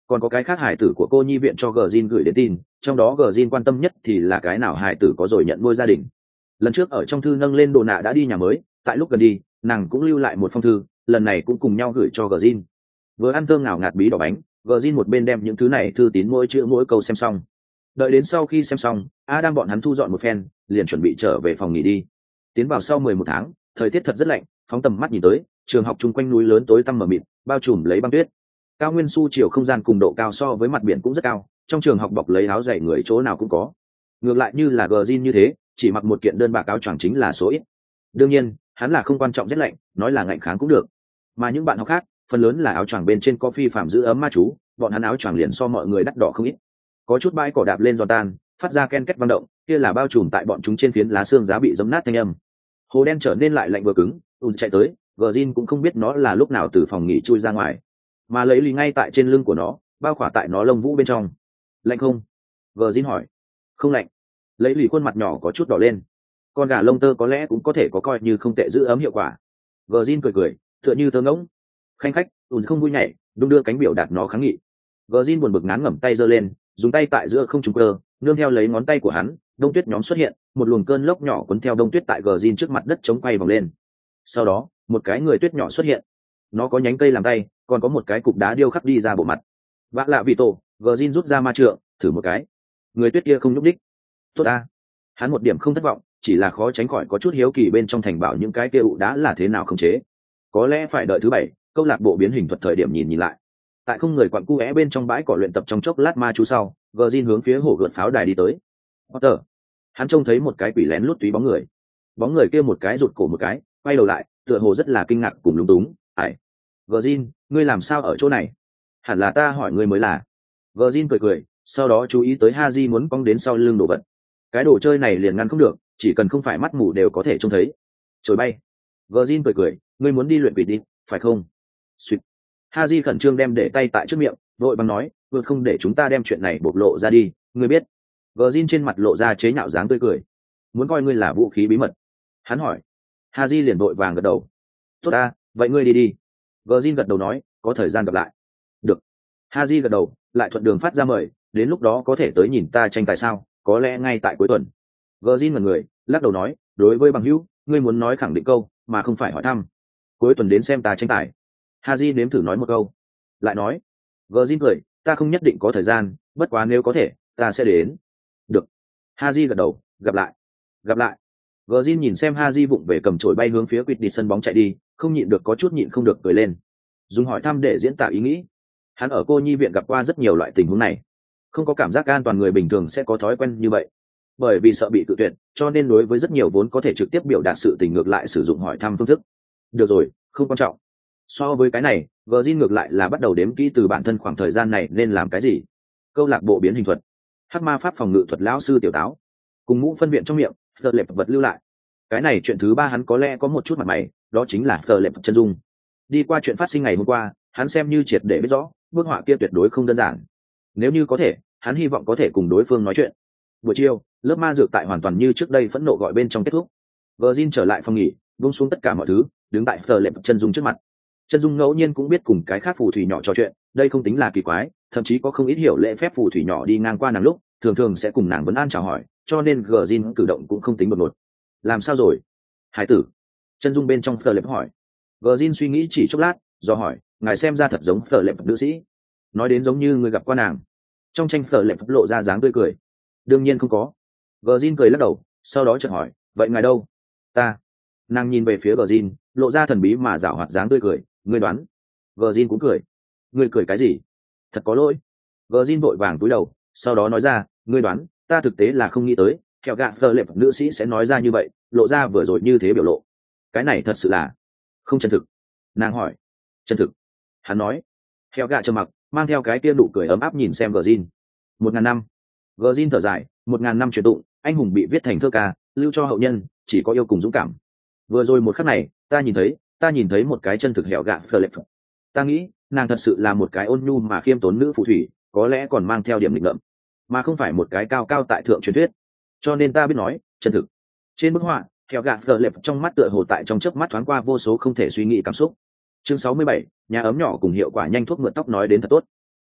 còn có cái khác hải tử của cô nhi viện cho gờ gửi đến tin, trong đó gờ quan tâm nhất thì là cái nào hải tử có rồi nhận nuôi gia đình. Lần trước ở trong thư nâng lên đồ nạ đã đi nhà mới, tại lúc gần đi nàng cũng lưu lại một phong thư, lần này cũng cùng nhau gửi cho gờ vừa ăn thơm ngào ngạt bí đỏ bánh, gờ một bên đem những thứ này thư tín mỗi chữ mỗi câu xem xong. Đợi đến sau khi xem xong, Adam bọn hắn thu dọn một phen, liền chuẩn bị trở về phòng nghỉ đi. Tiến vào sau 11 tháng, thời tiết thật rất lạnh, phóng tầm mắt nhìn tới, trường học chung quanh núi lớn tối tăm mờ mịt, bao trùm lấy băng tuyết. Cao nguyên su chiều không gian cùng độ cao so với mặt biển cũng rất cao, trong trường học bọc lấy áo dày người chỗ nào cũng có. Ngược lại như là gờ như thế, chỉ mặc một kiện đơn bạc áo choàng chính là số ít. Đương nhiên, hắn là không quan trọng rét lạnh, nói là ngạnh kháng cũng được. Mà những bạn học khác, phần lớn là áo choàng bên trên có phi phạm giữ ấm ma chú, bọn hắn áo choàng liền so mọi người đắt đỏ không ít. Có chút bãi cỏ đạp lên giòn tan, phát ra ken két vang động, kia là bao trùm tại bọn chúng trên phiến lá xương giá bị giấm nát thanh âm. Hồ đen trở nên lại lạnh vừa cứng, chạy tới, Gjin cũng không biết nó là lúc nào từ phòng nghỉ chui ra ngoài, mà lấy lì ngay tại trên lưng của nó, bao khỏa tại nó lông vũ bên trong. Lạnh không? Gjin hỏi. Không lạnh. Lấy lì khuôn mặt nhỏ có chút đỏ lên. Con gà lông tơ có lẽ cũng có thể có coi như không tệ giữ ấm hiệu quả. Gjin cười cười, tựa như tơ ngỗng. Khanh khách, không vui nhảy, đung đưa cánh biểu đạt nó kháng nghị. Gjin buồn bực ngán ngẩm tay giơ lên, dùng tay tại giữa không trung cơ, nương theo lấy ngón tay của hắn, đông tuyết nhóm xuất hiện, một luồng cơn lốc nhỏ cuốn theo đông tuyết tại Gjin trước mặt đất chống quay vòng lên. Sau đó, một cái người tuyết nhỏ xuất hiện. Nó có nhánh cây làm tay, còn có một cái cục đá điêu khắc đi ra bộ mặt. Vạ lạ vị tổ, Gjin rút ra ma trượng, thử một cái. Người tuyết kia không nhúc đích. Tốt a. Hắn một điểm không thất vọng, chỉ là khó tránh khỏi có chút hiếu kỳ bên trong thành bảo những cái kia ụ đá là thế nào khống chế. Có lẽ phải đợi thứ 7, câu lạc bộ biến hình thuật thời điểm nhìn lại. Tại không người quặn cu é bên trong bãi cỏ luyện tập trong chốc lát ma chú sau, Gjin hướng phía hổ gợt pháo đài đi tới. Potter. Hắn trông thấy một cái quỷ lén lút túy bóng người kia một cái rụt cổ một cái, quay đầu lại, tựa hồ rất là kinh ngạc cùng lúng túng. Ải, Gjin, ngươi làm sao ở chỗ này? Hẳn là ta hỏi ngươi mới là. Gjin cười cười, sau đó chú ý tới Haji muốn cong đến sau lưng đồ vật. Cái đồ chơi này liền ngăn không được, chỉ cần không phải mắt mù đều có thể trông thấy. Trời bay. Gjin cười cười, ngươi muốn đi luyện quỷ đi, phải không? Sweet. Haji khẩn trương đem để tay tại trước miệng, vội bằng nói, vượt không để chúng ta đem chuyện này bộc lộ ra đi, ngươi biết. Gjin trên mặt lộ ra chế nhạo dáng tươi cười. Muốn coi ngươi là vũ khí bí mật? Hắn hỏi. Haji liền vội vàng gật đầu. Tốt ta, vậy ngươi đi đi. Gjin gật đầu nói, có thời gian gặp lại. Được. Haji gật đầu, lại thuận đường phát ra mời, đến lúc đó có thể tới nhìn ta tranh tài sao, có lẽ ngay tại cuối tuần. Gjin ngẩn người, lắc đầu nói, đối với bằng hữu, ngươi muốn nói khẳng định câu, mà không phải hỏi thăm. Cuối tuần đến xem ta tranh tài. Haji nếm thử nói một câu, lại nói. Gjin cười, ta không nhất định có thời gian, bất quá nếu có thể, ta sẽ đến. Được. Haji gật đầu, gặp lại. Gặp lại. Gjin nhìn xem Haji vụng về cầm chổi bay hướng phía quỵt đi sân bóng chạy đi, không nhịn được có chút nhịn không được cười lên. Dùng hỏi thăm để diễn tả ý nghĩ. Hắn ở cô nhi viện gặp qua rất nhiều loại tình huống này, không có cảm giác an toàn người bình thường sẽ có thói quen như vậy, bởi vì sợ bị tự tuyệt, cho nên đối với rất nhiều vốn có thể trực tiếp biểu đạt sự tình ngược lại sử dụng hỏi thăm phương thức. Được rồi, không quan trọng. So với cái này, Gjin ngược lại là bắt đầu đếm kỹ từ bản thân khoảng thời gian này nên làm cái gì. Câu lạc bộ biến hình thuật, hắc ma pháp phòng ngự thuật lão sư tiểu táo, cùng mũ phân viện trong miệng, phờ lệp vật lưu lại. Cái này chuyện thứ 3 hắn có lẽ có một chút mặt mày, đó chính là phờ lệp chân dung. Đi qua chuyện phát sinh ngày hôm qua, hắn xem như triệt để biết rõ, bức họa kia tuyệt đối không đơn giản. Nếu như có thể, hắn hy vọng có thể cùng đối phương nói chuyện. Buổi chiều, lớp ma dược tại hoàn toàn như trước đây phẫn nộ gọi bên trong kết thúc. Gjin trở lại phòng nghỉ, buông xuống tất cả mọi thứ, đứng tại phờ lệp chân dung trước mặt. Chân dung ngẫu nhiên cũng biết cùng cái khác phù thủy nhỏ trò chuyện, đây không tính là kỳ quái, thậm chí có không ít hiểu lễ phép phù thủy nhỏ đi ngang qua nàng lúc, thường thường sẽ cùng nàng vấn an chào hỏi, cho nên Gjin cử động cũng không tính đột ngột. Làm sao rồi, hải tử? Chân dung bên trong phờ lệp hỏi. Gjin suy nghĩ chỉ chốc lát, do hỏi, ngài xem ra thật giống phờ lệp nữ sĩ. Nói đến giống như người gặp qua nàng. Trong tranh phờ lệp lộ ra dáng tươi cười. Đương nhiên không có. Gjin cười lắc đầu, sau đó chợt hỏi, vậy ngài đâu? Ta. Nàng nhìn về phía Gjin, lộ ra thần bí mà giảo hoạt dáng tươi cười, ngươi đoán. Gjin cũng cười. Ngươi cười cái gì? Thật có lỗi. Gjin vội vàng cúi đầu, sau đó nói ra, ngươi đoán, ta thực tế là không nghĩ tới, kẹo gạ phờ lệp nữ sĩ sẽ nói ra như vậy, lộ ra vừa rồi như thế biểu lộ. Cái này thật sự là không chân thực. Nàng hỏi. Chân thực. Hắn nói. Kẹo gạ trầm mặc, mang theo cái kia nụ cười ấm áp nhìn xem Gjin. 1000 năm. Gjin thở dài, 1000 năm truyền tụng, anh hùng bị viết thành thơ ca, lưu cho hậu nhân, chỉ có yêu cùng dũng cảm. Vừa rồi một khắc này, ta nhìn thấy một cái chân thực hẹo gạ phờ lệp. Ta nghĩ, nàng thật sự là một cái ôn nhu mà khiêm tốn nữ phù thủy, có lẽ còn mang theo điểm lịch ngợm, mà không phải một cái cao cao tại thượng truyền thuyết. Cho nên ta biết nói, chân thực. Trên bức họa, hẹo gạ phờ lệp trong mắt tựa hồ tại trong chớp mắt thoáng qua vô số không thể suy nghĩ cảm xúc. Chương 67, nhà ấm nhỏ cùng hiệu quả nhanh thuốc mượn tóc nói đến thật tốt.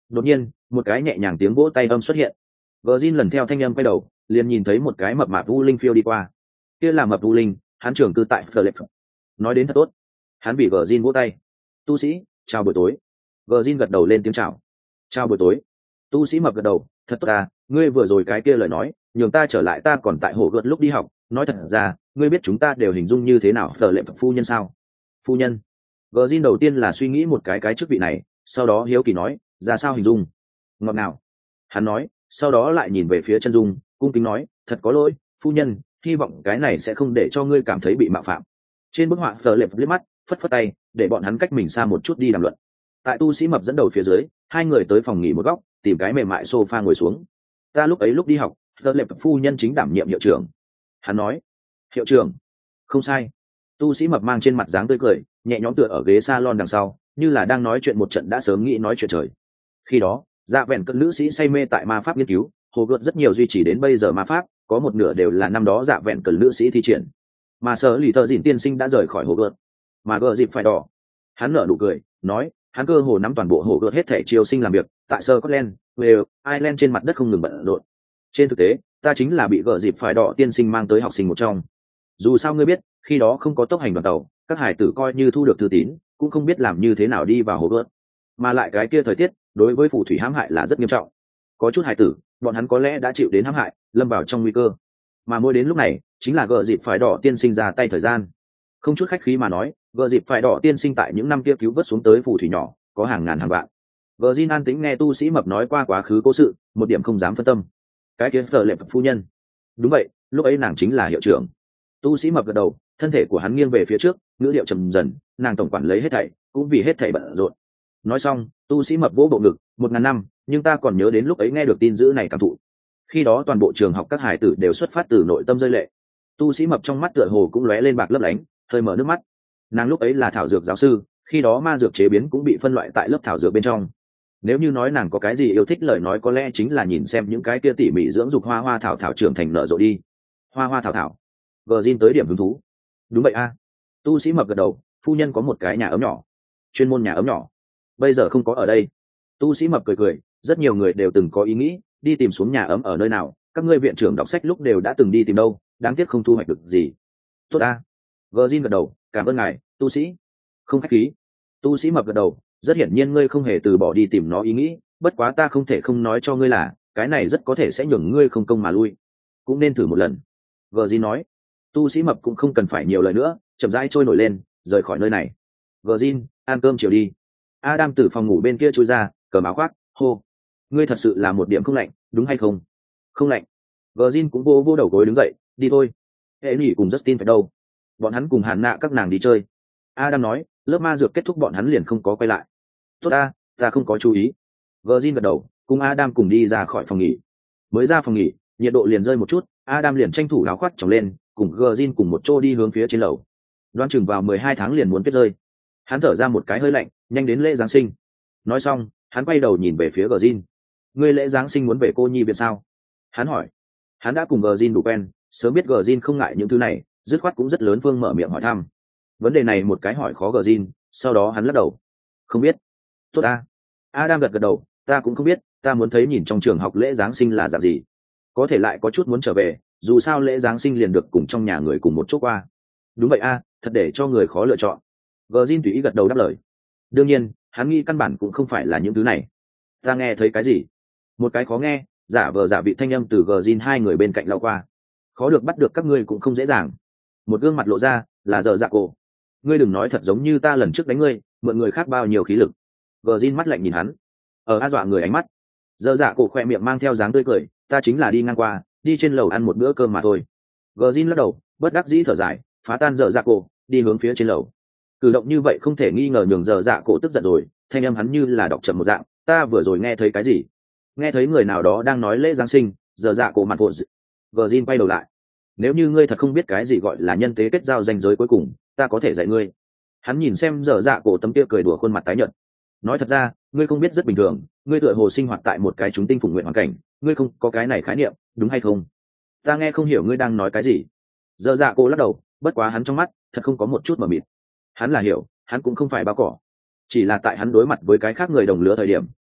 Đột nhiên một cái nhẹ nhàng tiếng vỗ tay âm xuất hiện. Gờ Jin lần theo thanh âm quay đầu liền nhìn thấy một cái mập mạp u linh phiêu đi qua. Kia là mập u linh, hắn trưởng cư tại Phở Lệp. Nói đến thật tốt. Hắn bị Gờ Jin vỗ tay. Tu sĩ, chào buổi tối. Gờ Jin gật đầu lên tiếng chào. Chào buổi tối. Tu sĩ mập gật đầu, thật tốt à, ngươi vừa rồi cái kia lời nói nhường ta trở lại ta còn tại hồ gợt lúc đi học, nói thật ra ngươi biết chúng ta đều hình dung như thế nào Phở Lệp phu nhân sao? Phu nhân. Gờ Jin đầu tiên là suy nghĩ một cái chức vị này, sau đó hiếu kỳ nói, ra sao hình dung? Ngọt nào. Hắn nói, sau đó lại nhìn về phía chân dung, cung kính nói, thật có lỗi phu nhân, hy vọng cái này sẽ không để cho ngươi cảm thấy bị mạo phạm. Trên bức họa Phở Lệp liếc mắt phất phất tay để bọn hắn cách mình xa một chút đi đàm luận. Tại tu sĩ mập dẫn đầu phía dưới, hai người tới phòng nghỉ một góc, tìm cái mềm mại sofa ngồi xuống. Ta lúc ấy lúc đi học, Phở Lệp phu nhân chính đảm nhiệm hiệu trưởng. Hắn nói. Hiệu trưởng. Không sai. Tu sĩ mập mang trên mặt dáng tươi cười, nhẹ nhõm tựa ở ghế salon đằng sau, như là đang nói chuyện một trận đã sớm nghĩ nói chuyện trời. Khi đó dạ vẹn cận nữ sĩ say mê tại ma pháp nghiên cứu, hồ gợt rất nhiều duy trì đến bây giờ ma pháp có một nửa đều là năm đó dạ vẹn cận nữ sĩ thi triển. Mà sở lì thợ dịn tiên sinh đã rời khỏi hồ gợt, mà gợ dịp phải đỏ. Hắn nở nụ cười nói, hắn cơ hồ nắm toàn bộ hồ gợt hết thể triều sinh làm việc tại Scotland, Wales, Ireland trên mặt đất không ngừng bận rộn. Trên thực tế ta chính là bị gợ dịp phải đỏ tiên sinh mang tới học sinh một trong. Dù sao ngươi biết, khi đó không có tốc hành đoàn tàu, các hải tử coi như thu được thư tín cũng không biết làm như thế nào đi vào hồ gợt, mà lại cái kia thời tiết đối với phù thủy hãm hại là rất nghiêm trọng. Có chút hải tử bọn hắn có lẽ đã chịu đến hãm hại, lâm vào trong nguy cơ, mà mỗi đến lúc này chính là gợ dịp phải đỏ tiên sinh ra tay thời gian. Không chút khách khí mà nói, gợ dịp phải đỏ tiên sinh tại những năm kia cứu vớt xuống tới phù thủy nhỏ có hàng ngàn hàng vạn. Vợ Jin an tĩnh nghe tu sĩ mập nói qua quá khứ cố sự, một điểm không dám phân tâm. Cái kia Phở Lệp phu nhân. Đúng vậy, lúc ấy nàng chính là hiệu trưởng. Tu sĩ mập gật đầu, thân thể của hắn nghiêng về phía trước, ngữ điệu trầm dần, nàng tổng quản lấy hết thảy, cũng vì hết thảy bận rộn. Nói xong, tu sĩ mập vỗ bộ ngực, 1000 năm, nhưng ta còn nhớ đến lúc ấy nghe được tin dữ này cảm thụ. Khi đó toàn bộ trường học các hải tử đều xuất phát từ nội tâm rơi lệ. Tu sĩ mập trong mắt tựa hồ cũng lóe lên bạc lấp lánh, hơi mở nước mắt. Nàng lúc ấy là thảo dược giáo sư, khi đó ma dược chế biến cũng bị phân loại tại lớp thảo dược bên trong. Nếu như nói nàng có cái gì yêu thích lời nói có lẽ chính là nhìn xem những cái kia tỉ mỉ dưỡng dục hoa hoa thảo thảo trưởng thành nở rộ đi. Hoa hoa thảo thảo. Gờ Jin tới điểm hứng thú. Đúng vậy a. Tu sĩ mập gật đầu, phu nhân có một cái nhà ấm nhỏ. Chuyên môn nhà ấm nhỏ. Bây giờ không có ở đây. Tu sĩ mập cười cười, rất nhiều người đều từng có ý nghĩ đi tìm xuống nhà ấm ở nơi nào, các ngươi viện trưởng đọc sách lúc đều đã từng đi tìm đâu, đáng tiếc không thu hoạch được gì. Tốt a. Gờ Jin gật đầu, cảm ơn ngài, tu sĩ. Không khách khí. Tu sĩ mập gật đầu, rất hiển nhiên ngươi không hề từ bỏ đi tìm nó ý nghĩ, bất quá ta không thể không nói cho ngươi là cái này rất có thể sẽ nhường ngươi không công mà lui, cũng nên thử một lần. Gờ Jin nói. Tu sĩ mập cũng không cần phải nhiều lời nữa, chậm rãi trôi nổi lên rời khỏi nơi này. Gờ Jin, ăn cơm chiều đi. Adam từ phòng ngủ bên kia trôi ra, cầm áo khoác, hô. Ngươi thật sự là một điểm không lạnh, đúng hay không? Không lạnh. Gờ Jin cũng vô đầu gối đứng dậy, đi thôi. Hệ nghỉ cùng Justin phải đâu? Bọn hắn cùng Hàn Nạ các nàng đi chơi. Adam nói, lớp ma dược kết thúc bọn hắn liền không có quay lại. Tốt ta không có chú ý. Gờ Jin gật đầu, cùng Adam cùng đi ra khỏi phòng nghỉ. Mới ra phòng nghỉ, nhiệt độ liền rơi một chút, Adam liền tranh thủ áo khoác tròng lên, cùng Gờ Jin cùng một chỗ đi hướng phía trên lầu. Đoán chừng vào 12 tháng liền muốn kết rơi. Hắn thở ra một cái hơi lạnh, nhanh đến lễ Giáng sinh. Nói xong, hắn quay đầu nhìn về phía Gờ Jin. Ngươi lễ Giáng sinh muốn về cô nhi viện sao? Hắn hỏi. Hắn đã cùng Gờ Jin đủ quen, sớm biết Gờ Jin không ngại những thứ này, dứt khoát cũng rất lớn phương mở miệng hỏi thăm. Vấn đề này một cái hỏi khó Gờ Jin, sau đó hắn lắc đầu. Không biết. Tốt a. Adam gật đầu, ta cũng không biết, ta muốn thấy nhìn trong trường học lễ Giáng sinh là dạng gì. Có thể lại có chút muốn trở về, dù sao lễ Giáng sinh liền được cùng trong nhà người cùng một chỗ qua. Đúng vậy a, thật để cho người khó lựa chọn. Gờ Jin tùy ý gật đầu đáp lời. Đương nhiên, hắn nghĩ căn bản cũng không phải là những thứ này. Ta nghe thấy cái gì? Một cái khó nghe, giả vờ giả vị thanh âm từ Gờ Jin hai người bên cạnh lao qua. Khó được bắt được các ngươi cũng không dễ dàng. Một gương mặt lộ ra, là Dở Dạ Cổ. Ngươi đừng nói thật giống như ta lần trước đánh ngươi, mượn người khác bao nhiêu khí lực. Gờ Jin mắt lạnh nhìn hắn. A dọa người ánh mắt. Dở Dạ Cổ khoe miệng mang theo dáng tươi cười, ta chính là đi ngang qua, đi trên lầu ăn một bữa cơm mà thôi. Gờ Jin lắc đầu, bất đắc dĩ thở dài, phá tan Dở Dạ Cổ, đi hướng phía trên lầu. Cử động như vậy không thể nghi ngờ nhường Dở Dạ Cổ tức giận rồi, thanh âm hắn như là đọc chậm một dạng, ta vừa rồi nghe thấy cái gì? Nghe thấy người nào đó đang nói lễ Giáng sinh. Dở Dạ Cổ mặt vội. Gờ Jin quay đầu lại. Nếu như ngươi thật không biết cái gì gọi là nhân tế kết giao ranh giới cuối cùng, ta có thể dạy ngươi. Hắn nhìn xem Dở Dạ Cổ tấm kia cười đùa khuôn mặt tái nhợt. Nói thật ra, ngươi không biết rất bình thường, ngươi tựa hồ sinh hoạt tại một cái chúng tinh phụng nguyện hoàn cảnh, ngươi không có cái này khái niệm, đúng hay không? Ta nghe không hiểu ngươi đang nói cái gì. Dở Dạ Cổ lắc đầu, bất quá hắn trong mắt thật không có một chút mờ mịt. Hắn là hiểu, hắn cũng không phải bao cỏ, chỉ là tại hắn đối mặt với cái khác người đồng lứa thời điểm,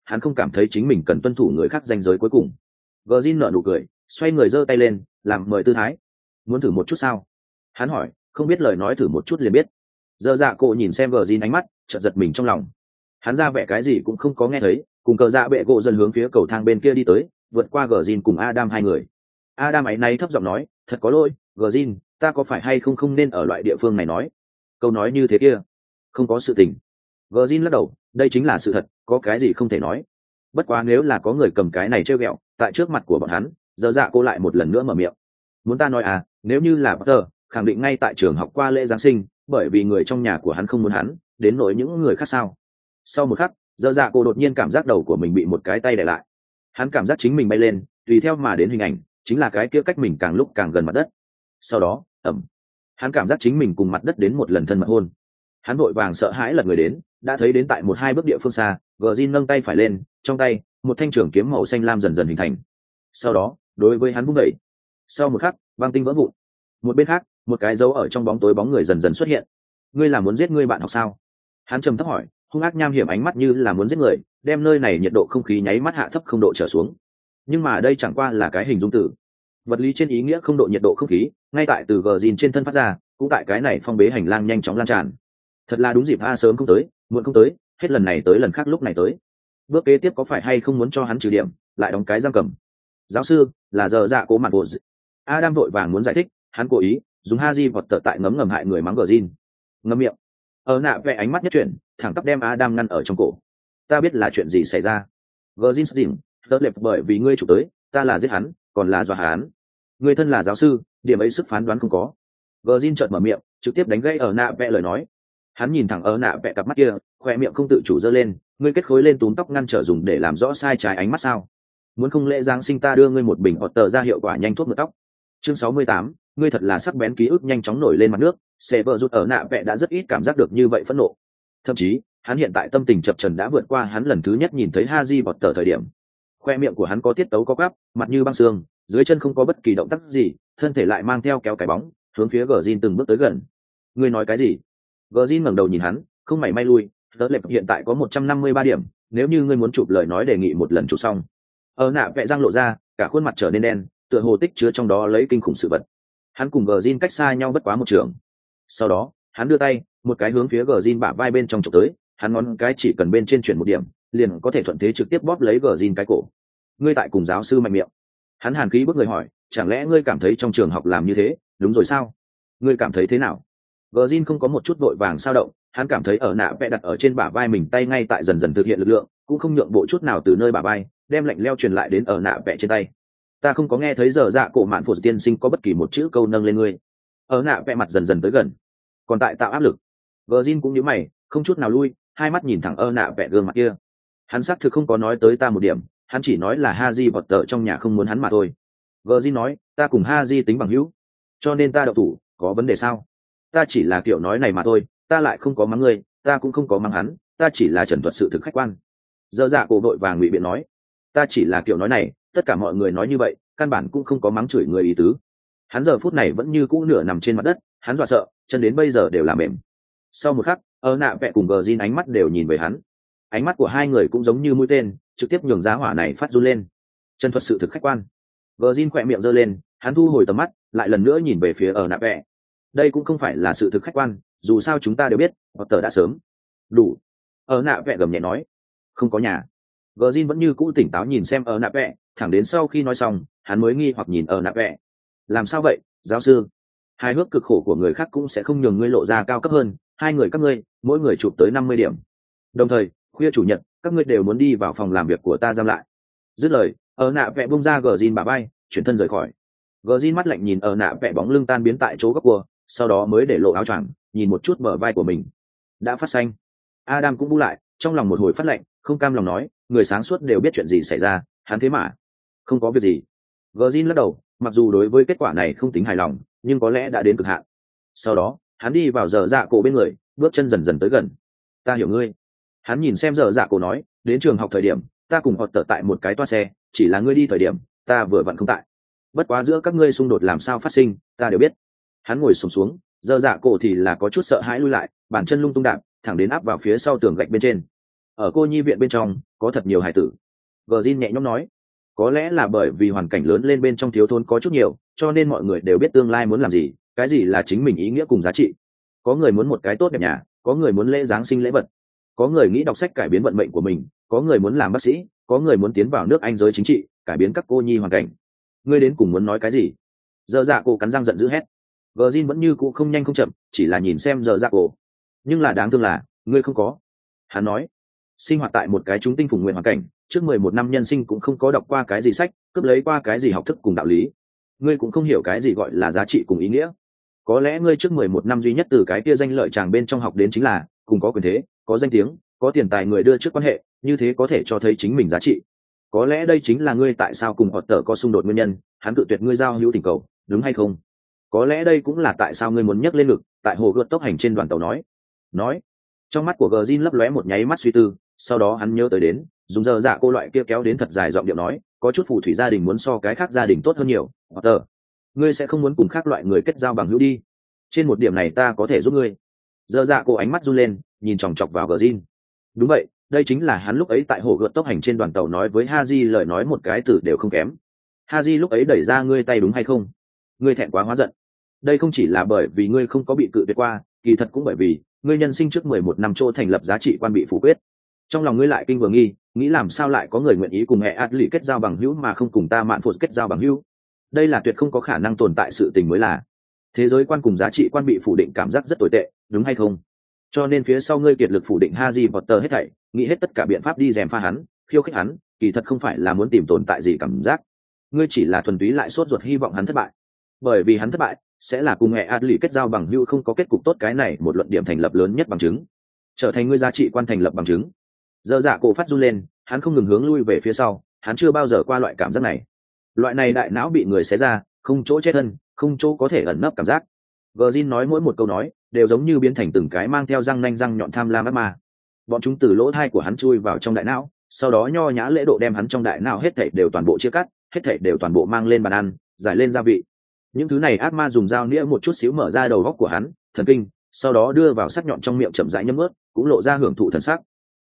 hắn không cảm thấy chính mình cần tuân thủ người khác ranh giới cuối cùng. Gờ Zin nở nụ cười, xoay người giơ tay lên làm mời tư thái. Muốn thử một chút sao? Hắn hỏi, không biết lời nói thử một chút liền biết. Giờ dạ cổ nhìn xem Gờ Zin ánh mắt, chợt giật mình trong lòng. Hắn ra vẻ cái gì cũng không có nghe thấy, cùng cờ dạ bệ gỗ dần hướng phía cầu thang bên kia đi tới, vượt qua Gờ Zin cùng Adam hai người. Adam ấy nay thấp giọng nói, thật có lỗi, Gờ Zin, ta có phải hay không nên ở loại địa phương này nói. Câu nói như thế kia, không có sự tình. Gờ Zin lắc đầu, đây chính là sự thật, có cái gì không thể nói. Bất quá nếu là có người cầm cái này trêu ghẹo tại trước mặt của bọn hắn, giờ dạ cô lại một lần nữa mở miệng. Muốn ta nói à, nếu như là Potter, khẳng định ngay tại trường học qua lễ Giáng sinh, bởi vì người trong nhà của hắn không muốn hắn, đến nỗi những người khác sao. Sau một khắc, giờ dạ cô đột nhiên cảm giác đầu của mình bị một cái tay đè lại. Hắn cảm giác chính mình bay lên, tùy theo mà đến hình ảnh, chính là cái kia cách mình càng lúc càng gần mặt đất. Sau đó, hắn cảm giác chính mình cùng mặt đất đến một lần thân mật hôn. Hắn vội vàng sợ hãi lật người đến, đã thấy đến tại một hai bước địa phương xa, Gjin nâng tay phải lên, trong tay một thanh trường kiếm màu xanh lam dần dần hình thành. Sau đó, đối với hắn vung đẩy. Sau một khắc, băng tinh vỡ vụn. Một bên khác, một cái dấu ở trong bóng tối bóng người dần dần xuất hiện. Ngươi là muốn giết ngươi bạn học sao? Hắn trầm thấp hỏi, hung ác nham hiểm ánh mắt như là muốn giết người, đem nơi này nhiệt độ không khí nháy mắt hạ thấp 0 độ trở xuống. Nhưng mà đây chẳng qua là cái hình dung từ vật lý trên ý nghĩa 0 độ nhiệt độ không khí, ngay tại từ Gjin trên thân phát ra, cũng tại cái này phong bế hành lang nhanh chóng lan tràn. Thật là đúng dịp a, sớm không tới, muộn không tới, hết lần này tới lần khác lúc này tới. Bước kế tiếp có phải hay không muốn cho hắn trừ điểm, lại đóng cái giam cầm? Giáo sư, là giờ dạ cố mặt bộ. Adam vội vàng muốn giải thích, hắn cố ý dùng Haji vọt tở tại ngấm ngầm hại người mắng Gjin. Ngậm miệng. Ở nạ vẽ ánh mắt nhất chuyển, thẳng tắp đem Adam ngăn ở trong cổ. Ta biết là chuyện gì xảy ra. Gjin Sting, tớ lệp bởi vì ngươi chủ tới, ta là giết hắn, còn là dọa hắn. Ngươi thân là giáo sư, điểm ấy sức phán đoán không có. Gjin chợt mở miệng, trực tiếp đánh gãy ở nạ vẽ lời nói. Hắn nhìn thẳng ở nạ vẽ cặp mắt kia, khoe miệng không tự chủ giơ lên, ngươi kết khối lên túm tóc ngăn trở dùng để làm rõ sai trái ánh mắt sao? Muốn không lễ Giáng sinh ta đưa ngươi một bình hot tờ ra hiệu quả nhanh thuốc ngựa tóc. Chương 68, ngươi thật là sắc bén, ký ức nhanh chóng nổi lên mặt nước. Xe vợ rút ở nạ vẽ đã rất ít cảm giác được như vậy phẫn nộ. Thậm chí, hắn hiện tại tâm tình chập trần đã vượt qua hắn lần thứ nhất nhìn thấy Haji vọt tờ thời điểm. Khoe miệng của hắn có tiết tấu có gắp, mặt như băng xương, dưới chân không có bất kỳ động tác gì, thân thể lại mang theo kéo cái bóng, hướng phía Gjin từng bước tới gần. Ngươi nói cái gì? Gjin ngẩng đầu nhìn hắn, không mảy may lui. Tớ lệp hiện tại có 153 điểm, nếu như ngươi muốn chụp lời nói đề nghị một lần chụp xong. Ở nạ vẽ răng lộ ra, cả khuôn mặt trở nên đen, tựa hồ tích chứa trong đó lấy kinh khủng sự vật. Hắn cùng Gjin cách xa nhau bất quá một trường. Sau đó, hắn đưa tay, một cái hướng phía Gjin bả vai bên trong chụp tới, hắn ngón cái chỉ cần bên trên chuyển một điểm, liền có thể thuận thế trực tiếp bóp lấy Gjin cái cổ. Ngươi tại cùng giáo sư mạnh miệng. Hắn hàn khí bức người hỏi, chẳng lẽ ngươi cảm thấy trong trường học làm như thế, đúng rồi sao? Ngươi cảm thấy thế nào? Gjin không có một chút vội vàng sao động, hắn cảm thấy ở nạ vẽ đặt ở trên bả vai mình tay ngay tại dần dần thực hiện lực lượng, cũng không nhượng bộ chút nào từ nơi bả vai, đem lạnh leo truyền lại đến ở nạ vẽ trên tay. Ta không có nghe thấy giờ dạ cổ mạn phổ tiên sinh có bất kỳ một chữ câu nâng lên ngươi. Ở nạ vẽ mặt dần dần tới gần, còn tại tạo áp lực. Gjin cũng nhíu mày, không chút nào lui, hai mắt nhìn thẳng ở nạ vẽ gương mặt kia. Hắn xác thực không có nói tới ta một điểm, hắn chỉ nói là Haji vọt tợ trong nhà không muốn hắn mà thôi. Gjin nói, ta cùng Haji tính bằng hữu, cho nên ta đậu thủ, có vấn đề sao? Ta chỉ là kiểu nói này mà thôi, ta lại không có mắng ngươi, ta cũng không có mắng hắn, ta chỉ là trần thuật sự thực khách quan. Giờ dạ cổ vội vàng ngụy biện nói, ta chỉ là kiểu nói này, tất cả mọi người nói như vậy, căn bản cũng không có mắng chửi người ý tứ. Hắn giờ phút này vẫn như cũ nửa nằm trên mặt đất, hắn dọa sợ, chân đến bây giờ đều là mềm. Sau một khắc, ở nạ vẽ cùng Gjin ánh mắt đều nhìn về hắn. Ánh mắt của hai người cũng giống như mũi tên, trực tiếp nhường giá hỏa này phát run lên. Chân thuật sự thực khách quan. Gjin khỏe miệng giơ lên, hắn thu hồi tầm mắt, lại lần nữa nhìn về phía ở nạ vẽ. Đây cũng không phải là sự thực khách quan, dù sao chúng ta đều biết, Potter đã sớm. Đủ. Ở nạ vẽ gầm nhẹ nói. Không có nhà. Gjin vẫn như cũ tỉnh táo nhìn xem ở nạ vẽ, thẳng đến sau khi nói xong, hắn mới nghi hoặc nhìn ở nạ vẽ. Làm sao vậy, giáo sư? Hài hước cực khổ của người khác cũng sẽ không nhường ngươi lộ ra cao cấp hơn, hai người các ngươi, mỗi người chụp tới 50 điểm. Đồng thời, khuya chủ nhật, các ngươi đều muốn đi vào phòng làm việc của ta giam lại. Dứt lời, ở nạ vẽ bung ra Gjin bả vai, chuyển thân rời khỏi. Gjin mắt lạnh nhìn ở nạ vẽ bóng lưng tan biến tại chỗ góc cua, sau đó mới để lộ áo choàng, nhìn một chút bờ vai của mình. Đã phát xanh. Adam cũng bu lại, trong lòng một hồi phát lạnh, không cam lòng nói, người sáng suốt đều biết chuyện gì xảy ra, hắn thế mà không có việc gì. Gjin lắc đầu, mặc dù đối với kết quả này không tính hài lòng, nhưng có lẽ đã đến cực hạn. Sau đó, hắn đi vào giờ dạ cổ bên người, bước chân dần dần tới gần. Ta hiểu ngươi. Hắn nhìn xem giờ dạ cổ nói, đến trường học thời điểm, ta cùng họ tở tại một cái toa xe, chỉ là ngươi đi thời điểm, ta vừa vặn không tại. Bất quá giữa các ngươi xung đột làm sao phát sinh, ta đều biết. Hắn ngồi xổm xuống, giờ dạ cổ thì là có chút sợ hãi lui lại, bàn chân lung tung đạp, thẳng đến áp vào phía sau tường gạch bên trên. ở cô nhi viện bên trong có thật nhiều hải tử. Gờ Jin nhẹ nhõm nói, có lẽ là bởi vì hoàn cảnh lớn lên bên trong thiếu thốn có chút nhiều, cho nên mọi người đều biết tương lai muốn làm gì, cái gì là chính mình ý nghĩa cùng giá trị. Có người muốn một cái tốt đẹp nhà, có người muốn lễ giáng sinh lễ vật, có người nghĩ đọc sách cải biến vận mệnh của mình, có người muốn làm bác sĩ, có người muốn tiến vào nước Anh giới chính trị, cải biến các cô nhi hoàn cảnh. Ngươi đến cùng muốn nói cái gì? Giờ dạ cổ cắn răng giận dữ hét. Gờ Jin vẫn như cũ không nhanh không chậm, chỉ là nhìn xem giờ dạ cổ. Nhưng là đáng thương là ngươi không có. Hắn nói, sinh hoạt tại một cái chúng tinh phùng nguyện hoàn cảnh, trước 11 năm nhân sinh cũng không có đọc qua cái gì sách, cướp lấy qua cái gì học thức cùng đạo lý. Ngươi cũng không hiểu cái gì gọi là giá trị cùng ý nghĩa. Có lẽ ngươi trước 11 năm duy nhất từ cái kia danh lợi chàng bên trong học đến chính là cùng có quyền thế, có danh tiếng, có tiền tài người đưa trước quan hệ, như thế có thể cho thấy chính mình giá trị. Có lẽ đây chính là ngươi tại sao cùng Potter có xung đột nguyên nhân, hắn cự tuyệt ngươi giao hữu tình cầu, đúng hay không? Có lẽ đây cũng là tại sao ngươi muốn nhấc lên ngực, tại hồ gợt tốc hành trên đoàn tàu nói. Trong mắt của Gjin lấp lóe một nháy mắt suy tư, sau đó hắn nhớ tới đến, dùng giờ dạ cô loại kia kéo đến thật dài giọng điệu nói, có chút phù thủy gia đình muốn so cái khác gia đình tốt hơn nhiều. Potter, ngươi sẽ không muốn cùng khác loại người kết giao bằng hữu đi. Trên một điểm này ta có thể giúp ngươi. Giờ dạ cô ánh mắt run lên, nhìn chòng chọc vào Gjin. Đúng vậy, đây chính là hắn lúc ấy tại hồ gợt tốc hành trên đoàn tàu nói với Haji lời nói một cái từ đều không kém. Haji lúc ấy đẩy ra ngươi tay đúng hay không? Ngươi thẹn quá hóa giận. Đây không chỉ là bởi vì ngươi không có bị cự tuyệt qua, kỳ thật cũng bởi vì ngươi nhân sinh trước 11 năm chỗ thành lập giá trị quan bị phủ quyết. Trong lòng ngươi lại kinh vừa nghi, nghĩ làm sao lại có người nguyện ý cùng mẹ Adley kết giao bằng hữu mà không cùng ta Mạn Phụt kết giao bằng hữu. Đây là tuyệt không có khả năng tồn tại sự tình mới là. Thế giới quan cùng giá trị quan bị phủ định cảm giác rất tồi tệ, đúng hay không? Cho nên phía sau ngươi kiệt lực phủ định Harry Potter hết thảy, nghĩ hết tất cả biện pháp đi dèm pha hắn, khiêu khích hắn, kỳ thật không phải là muốn tìm tồn tại gì cảm giác. Ngươi chỉ là thuần túy lại sốt ruột hy vọng hắn thất bại. Bởi vì hắn thất bại, sẽ là cùng mẹ Adley kết giao bằng hữu không có kết cục tốt, cái này một luận điểm thành lập lớn nhất bằng chứng. Trở thành ngươi giá trị quan thành lập bằng chứng. Giờ dạ cổ phát run lên, hắn không ngừng hướng lui về phía sau, hắn chưa bao giờ qua loại cảm giác này. Loại này đại não bị người xé ra, không chỗ chết thân, không chỗ có thể ẩn nấp cảm giác. Gjin nói mỗi một câu nói đều giống như biến thành từng cái mang theo răng nanh răng nhọn tham lam ác ma. Bọn chúng từ lỗ tai của hắn chui vào trong đại não, sau đó nho nhã lễ độ đem hắn trong đại não hết thảy đều toàn bộ chia cắt, hết thảy đều toàn bộ mang lên bàn ăn, giải lên gia vị. Những thứ này ác ma dùng dao nĩa một chút xíu mở ra đầu góc của hắn, thần kinh, sau đó đưa vào sắc nhọn trong miệng chậm rãi nhấm ướt, cũng lộ ra hưởng thụ thần sắc.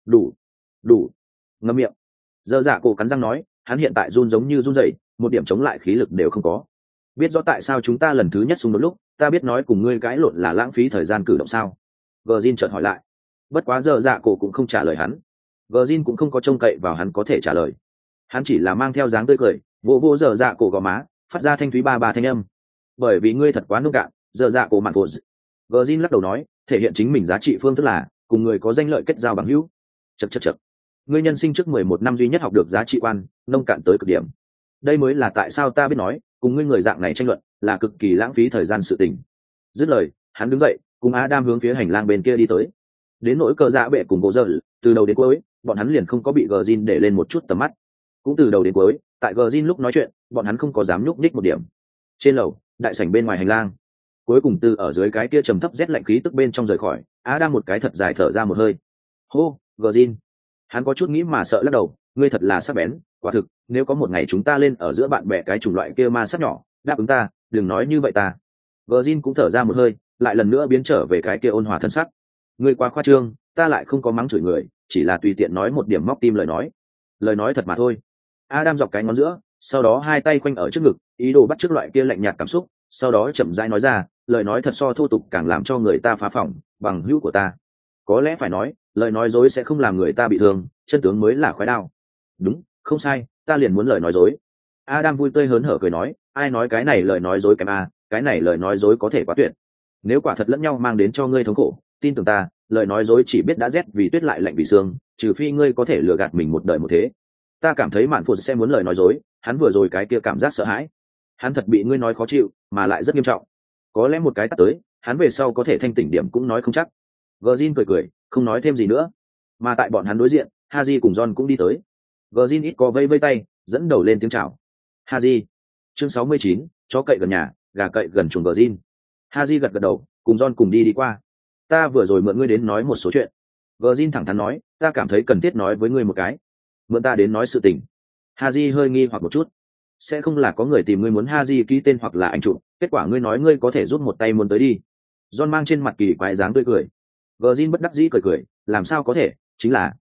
Đủ, ngậm miệng. Giờ dạ cổ cắn răng nói, hắn hiện tại run giống như run rẩy, một điểm chống lại khí lực đều không có. Biết rõ tại sao chúng ta lần thứ nhất xung đột lúc, ta biết nói cùng ngươi cãi lộn là lãng phí thời gian cử động sao? Gjin chợt hỏi lại. Bất quá giờ dạ cổ cũng không trả lời hắn. Gjin cũng không có trông cậy vào hắn có thể trả lời. Hắn chỉ là mang theo dáng tươi cười, vỗ vỗ giờ dạ cổ gò má, phát ra thanh thúy ba ba thanh âm. Bởi vì ngươi thật quá nông cạn, giờ dạ cổ mạn phụt. Gjin lắc đầu nói, thể hiện chính mình giá trị phương thức là cùng người có danh lợi kết giao bằng hữu. Chậc. Ngươi nhân sinh trước 11 năm duy nhất học được giá trị quan, nông cạn tới cực điểm. Đây mới là tại sao ta biết nói, cùng ngươi người dạng này tranh luận là cực kỳ lãng phí thời gian sự tình. Dứt lời, hắn đứng dậy, cùng Adam hướng phía hành lang bên kia đi tới. Đến nỗi cờ dạ bệ cùng bộ giờ, từ đầu đến cuối, bọn hắn liền không có bị Gjin để lên một chút tầm mắt. Cũng từ đầu đến cuối, tại Gjin lúc nói chuyện, bọn hắn không có dám nhúc nhích một điểm. Trên lầu, đại sảnh bên ngoài hành lang, cuối cùng từ ở dưới cái kia trầm thấp rét lạnh khí tức bên trong rời khỏi, Adam một cái thật dài thở ra một hơi. Hô, Gjin. Hắn có chút nghĩ mà sợ lắc đầu, ngươi thật là sắc bén, quả thực, nếu có một ngày chúng ta lên ở giữa bạn bè cái chủng loại kia ma sát nhỏ, đáp ứng ta, đừng nói như vậy ta. Gjin cũng thở ra một hơi, lại lần nữa biến trở về cái kia ôn hòa thân sắc. Ngươi quá khoa trương, ta lại không có mắng chửi người, chỉ là tùy tiện nói một điểm móc tim lời nói thật mà thôi. Adam dọc cái ngón giữa, sau đó hai tay quanh ở trước ngực, ý đồ bắt chước loại kia lạnh nhạt cảm xúc, sau đó chậm rãi nói ra, lời nói thật so thô tục càng làm cho người ta phá phỏng, bằng hữu của ta. Có lẽ phải nói, lời nói dối sẽ không làm người ta bị thương, chân tướng mới là khói đao. Đúng, không sai, ta liền muốn lời nói dối. Adam vui tươi hớn hở cười nói, ai nói cái này lời nói dối kém à, cái này lời nói dối có thể quá tuyệt. Nếu quả thật lẫn nhau mang đến cho ngươi thống khổ, tin tưởng ta, lời nói dối chỉ biết đã rét vì tuyết lại lạnh vì xương, trừ phi ngươi có thể lừa gạt mình một đời một thế. Ta cảm thấy Mạn Phụt sẽ muốn lời nói dối, hắn vừa rồi cái kia cảm giác sợ hãi. Hắn thật bị ngươi nói khó chịu, mà lại rất nghiêm trọng. Có lẽ một cái tắt tới, hắn về sau có thể thanh tỉnh điểm cũng nói không chắc. Gjin cười, không nói thêm gì nữa. Mà tại bọn hắn đối diện, Haji cùng John cũng đi tới. Gjin ít có vây tay, dẫn đầu lên tiếng chào. Haji. Chương 69, chó cậy gần nhà, gà cậy gần chuồng Gjin. Haji gật đầu, cùng John cùng đi qua. Ta vừa rồi mượn ngươi đến nói một số chuyện. Gjin thẳng thắn nói, ta cảm thấy cần thiết nói với ngươi một cái. Mượn ta đến nói sự tình. Haji hơi nghi hoặc một chút. Sẽ không là có người tìm ngươi muốn Haji ký tên hoặc là ảnh chụp, kết quả ngươi nói ngươi có thể giúp một tay muốn tới đi. John mang trên mặt kỳ quái dáng tươi cười. Gjin bất đắc dĩ cười, làm sao có thể, chính là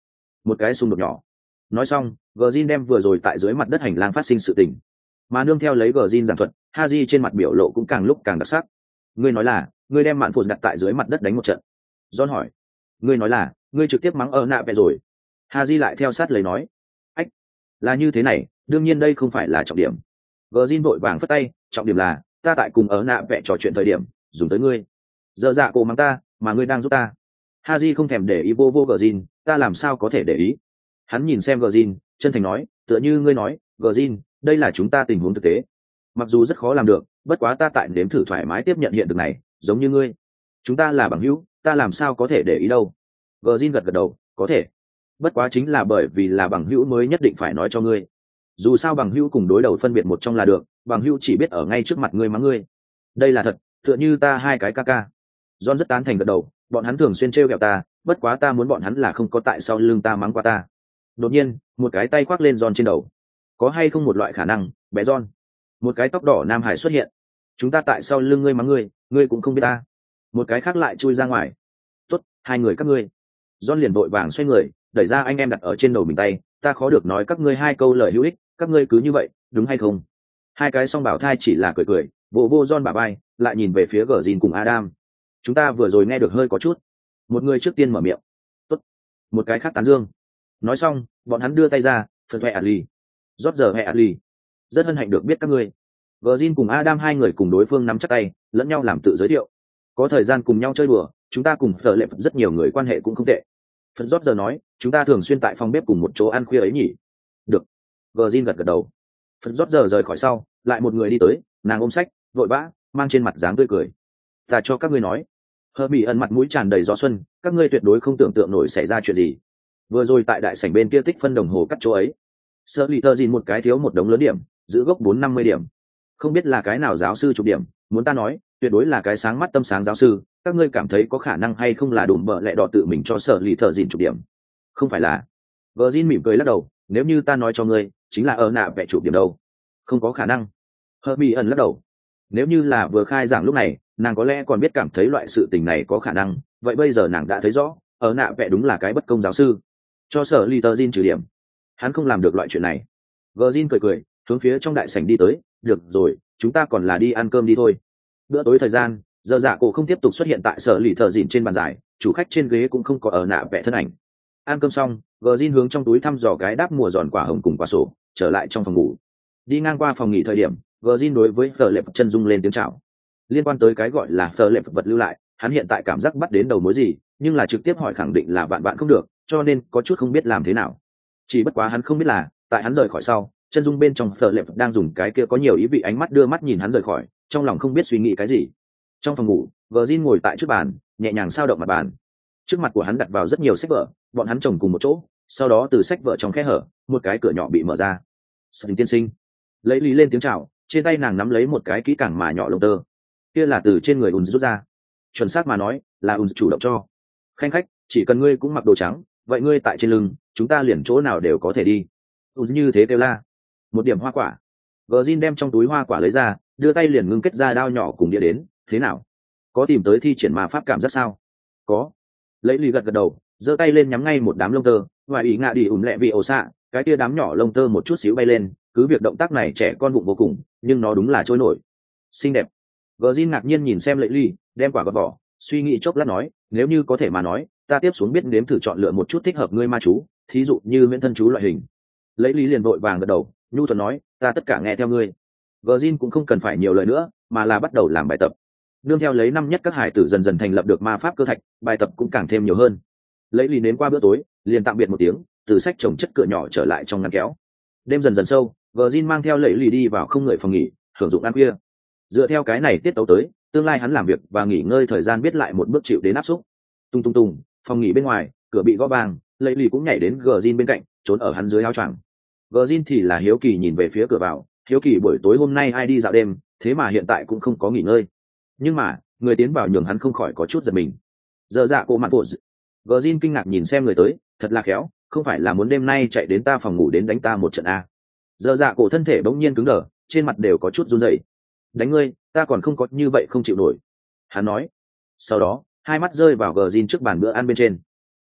một cái xung đột nhỏ. Nói xong, Gjin đem vừa rồi tại dưới mặt đất hành lang phát sinh sự tình, mà nương theo lấy Gjin giảng thuật, Haji trên mặt biểu lộ cũng càng lúc càng đặc sắc. Ngươi nói là, ngươi đem mạn phụ đặt tại dưới mặt đất đánh một trận. John hỏi. Ngươi nói là, ngươi trực tiếp mắng ở nạ vẽ rồi. Haji lại theo sát lấy nói. Ách, là như thế này, đương nhiên đây không phải là trọng điểm. Gjin vội vàng phất tay, trọng điểm là, ta tại cùng ở nạ vẽ trò chuyện thời điểm, dùng tới ngươi. Giờ dạ cổ mắng ta, mà ngươi đang giúp ta. Haji không thèm để ý vô Gjin, ta làm sao có thể để ý. Hắn nhìn xem Gjin, chân thành nói, tựa như ngươi nói, Gjin, đây là chúng ta tình huống thực tế. Mặc dù rất khó làm được, bất quá ta tại nếm thử thoải mái tiếp nhận hiện thực này, giống như ngươi. Chúng ta là bằng hữu, ta làm sao có thể để ý đâu. Gjin gật gật đầu, có thể. Bất quá chính là bởi vì là bằng hữu mới nhất định phải nói cho ngươi. Dù sao bằng hữu cùng đối đầu phân biệt một trong là được, bằng hữu chỉ biết ở ngay trước mặt ngươi mắng ngươi. Đây là thật, tựa như ta hai cái ca ca. John rất tán thành gật đầu, bọn hắn thường xuyên trêu ghẹo ta, bất quá ta muốn bọn hắn là không có tại sau lưng ta mắng qua ta. Đột nhiên, một cái tay khoác lên John trên đầu. Có hay không một loại khả năng, bé John? Một cái tóc đỏ nam hải xuất hiện. Chúng ta tại sau lưng ngươi mắng ngươi, ngươi cũng không biết ta. Một cái khác lại chui ra ngoài. Tốt, hai người các ngươi. John liền vội vàng xoay người, đẩy ra anh em đặt ở trên đầu mình tay, ta khó được nói các ngươi hai câu lời hữu ích, các ngươi cứ như vậy, đúng hay không? Hai cái song bảo thai chỉ là cười cười, vô John bả vai, lại nhìn về phía Gjin cùng Adam. Chúng ta vừa rồi nghe được hơi có chút. Một người trước tiên mở miệng. Tốt. Một cái khác tán dương. Nói xong, bọn hắn đưa tay ra, phần thoại Ali. Rót giờ hệ Ali. Rất hân hạnh được biết các ngươi. Gjin cùng Adam hai người cùng đối phương nắm chắc tay, lẫn nhau làm tự giới thiệu. Có thời gian cùng nhau chơi đùa, chúng ta cùng Phở Lệ rất nhiều người quan hệ cũng không tệ. Phần rót giờ nói, chúng ta thường xuyên tại phòng bếp cùng một chỗ ăn khuya ấy nhỉ. Được. Gjin gật gật đầu. Phần rót giờ rời khỏi sau, lại một người đi tới, nàng ôm sách, vội vã, mang trên mặt dáng tươi cười. Ta cho các ngươi nói. Hờ bị ẩn mặt mũi tràn đầy gió xuân, các ngươi tuyệt đối không tưởng tượng nổi xảy ra chuyện gì. Vừa rồi tại đại sảnh bên kia tích phân đồng hồ cắt chỗ ấy, Sơ Lì Tơ Dìn một cái thiếu một đống lớn điểm, giữ gốc 450 điểm. Không biết là cái nào giáo sư chụp điểm, muốn ta nói, tuyệt đối là cái sáng mắt tâm sáng giáo sư, các ngươi cảm thấy có khả năng hay không là đùm bợ lẹ đỏ tự mình cho Sơ Lì Tơ Dìn chụp điểm? Không phải là. Virgin mỉm cười lắc đầu, nếu như ta nói cho ngươi, chính là ở nạ vẽ chụp điểm đâu. Không có khả năng. Herbie lắc đầu. Nếu như là vừa khai giảng lúc này, nàng có lẽ còn biết cảm thấy loại sự tình này có khả năng, vậy bây giờ nàng đã thấy rõ, ở nạ vẽ đúng là cái bất công giáo sư. Cho Sở Litergin trừ điểm. Hắn không làm được loại chuyện này. Virgin cười cười, hướng phía trong đại sảnh đi tới, được rồi, chúng ta còn là đi ăn cơm đi thôi. Bữa tối thời gian, giờ dạ cổ không tiếp tục xuất hiện tại Sở Litergin trên bàn giải, chủ khách trên ghế cũng không có ở nạ vẽ thân ảnh. Ăn cơm xong, Virgin hướng trong túi thăm dò cái đáp mùa giòn quả hồng cùng quả sổ, trở lại trong phòng ngủ. Đi ngang qua phòng nghỉ thời điểm, Virgin đối với Phở Lệp chân dung lên tiếng chào. Liên quan tới cái gọi là Phở Lệp vật lưu lại, hắn hiện tại cảm giác bắt đến đầu mối gì, nhưng là trực tiếp hỏi khẳng định là vạn không được, cho nên có chút không biết làm thế nào. Chỉ bất quá hắn không biết là, tại hắn rời khỏi sau, chân dung bên trong Phở Lệp đang dùng cái kia có nhiều ý vị ánh mắt đưa mắt nhìn hắn rời khỏi, trong lòng không biết suy nghĩ cái gì. Trong phòng ngủ, Virgin ngồi tại trước bàn, nhẹ nhàng sao động mặt bàn. Trước mặt của hắn đặt vào rất nhiều sách vở, bọn hắn chồng cùng một chỗ, sau đó từ sách vở trong khe hở, một cái cửa nhỏ bị mở ra. Sình tiên sinh. Lấy lý lên tiếng chào, trên tay nàng nắm lấy một cái kỹ càng mà nhỏ lông tơ, kia là từ trên người ùn rút ra. Chuẩn xác mà nói là ùn chủ động cho. Khanh khách, chỉ cần ngươi cũng mặc đồ trắng, vậy ngươi tại trên lưng, chúng ta liền chỗ nào đều có thể đi. Ùn như thế kêu la. Một điểm hoa quả. Virgin đem trong túi hoa quả lấy ra, đưa tay liền ngưng kết ra đao nhỏ cùng đĩa đến. Thế nào, có tìm tới thi triển ma pháp cảm giác sao? Có. Lấy lý gật gật đầu, giơ tay lên nhắm ngay một đám lông tơ, ngoài ý ngạ đi ùn lẹ vị ổ xạ, cái kia đám nhỏ lông tơ một chút xíu bay lên, cứ việc động tác này trẻ con bụng vô cùng, nhưng nó đúng là trôi nổi. Xinh đẹp. Virgin ngạc nhiên nhìn xem Lệ Ly, đem quả gọt vỏ, suy nghĩ chốc lát nói, nếu như có thể mà nói, ta tiếp xuống biết nếm thử chọn lựa một chút thích hợp ngươi ma chú, thí dụ như miễn thân chú loại hình. Lệ Ly liền vội vàng gật đầu, nhu thuận nói, ta tất cả nghe theo ngươi. Virgin cũng không cần phải nhiều lời nữa, mà là bắt đầu làm bài tập. Nương theo lấy năm nhất các hải tử dần dần thành lập được ma pháp cơ thạch, bài tập cũng càng thêm nhiều hơn. Lệ Ly nếm qua bữa tối, liền tạm biệt một tiếng, từ sách chồng chất cửa nhỏ trở lại trong ngăn kéo. Đêm dần dần sâu, Virgin mang theo Lệ Ly đi vào không người phòng nghỉ, hưởng dụng ăn khuya. Dựa theo cái này tiết tấu tới, tương lai hắn làm việc và nghỉ ngơi thời gian biết lại một bước chịu đến áp xúc. Tung tung tung, phòng nghỉ bên ngoài, cửa bị gõ vang, Lệ Ly cũng nhảy đến Virgin bên cạnh, trốn ở hắn dưới áo choàng. Virgin thì là hiếu kỳ nhìn về phía cửa vào, hiếu kỳ buổi tối hôm nay ai đi dạo đêm, thế mà hiện tại cũng không có nghỉ ngơi. Nhưng mà, người tiến vào nhường hắn không khỏi có chút giật mình. Giờ dạ cô mặt bộ. Virgin kinh ngạc nhìn xem người tới, thật là khéo, không phải là muốn đêm nay chạy đến ta phòng ngủ đến đánh ta một trận a? Giờ dạ cổ thân thể bỗng nhiên cứng đờ, trên mặt đều có chút run rẩy. Đánh ngươi, ta còn không có như vậy không chịu nổi. Hắn nói. Sau đó, hai mắt rơi vào Virgin trước bàn bữa ăn bên trên.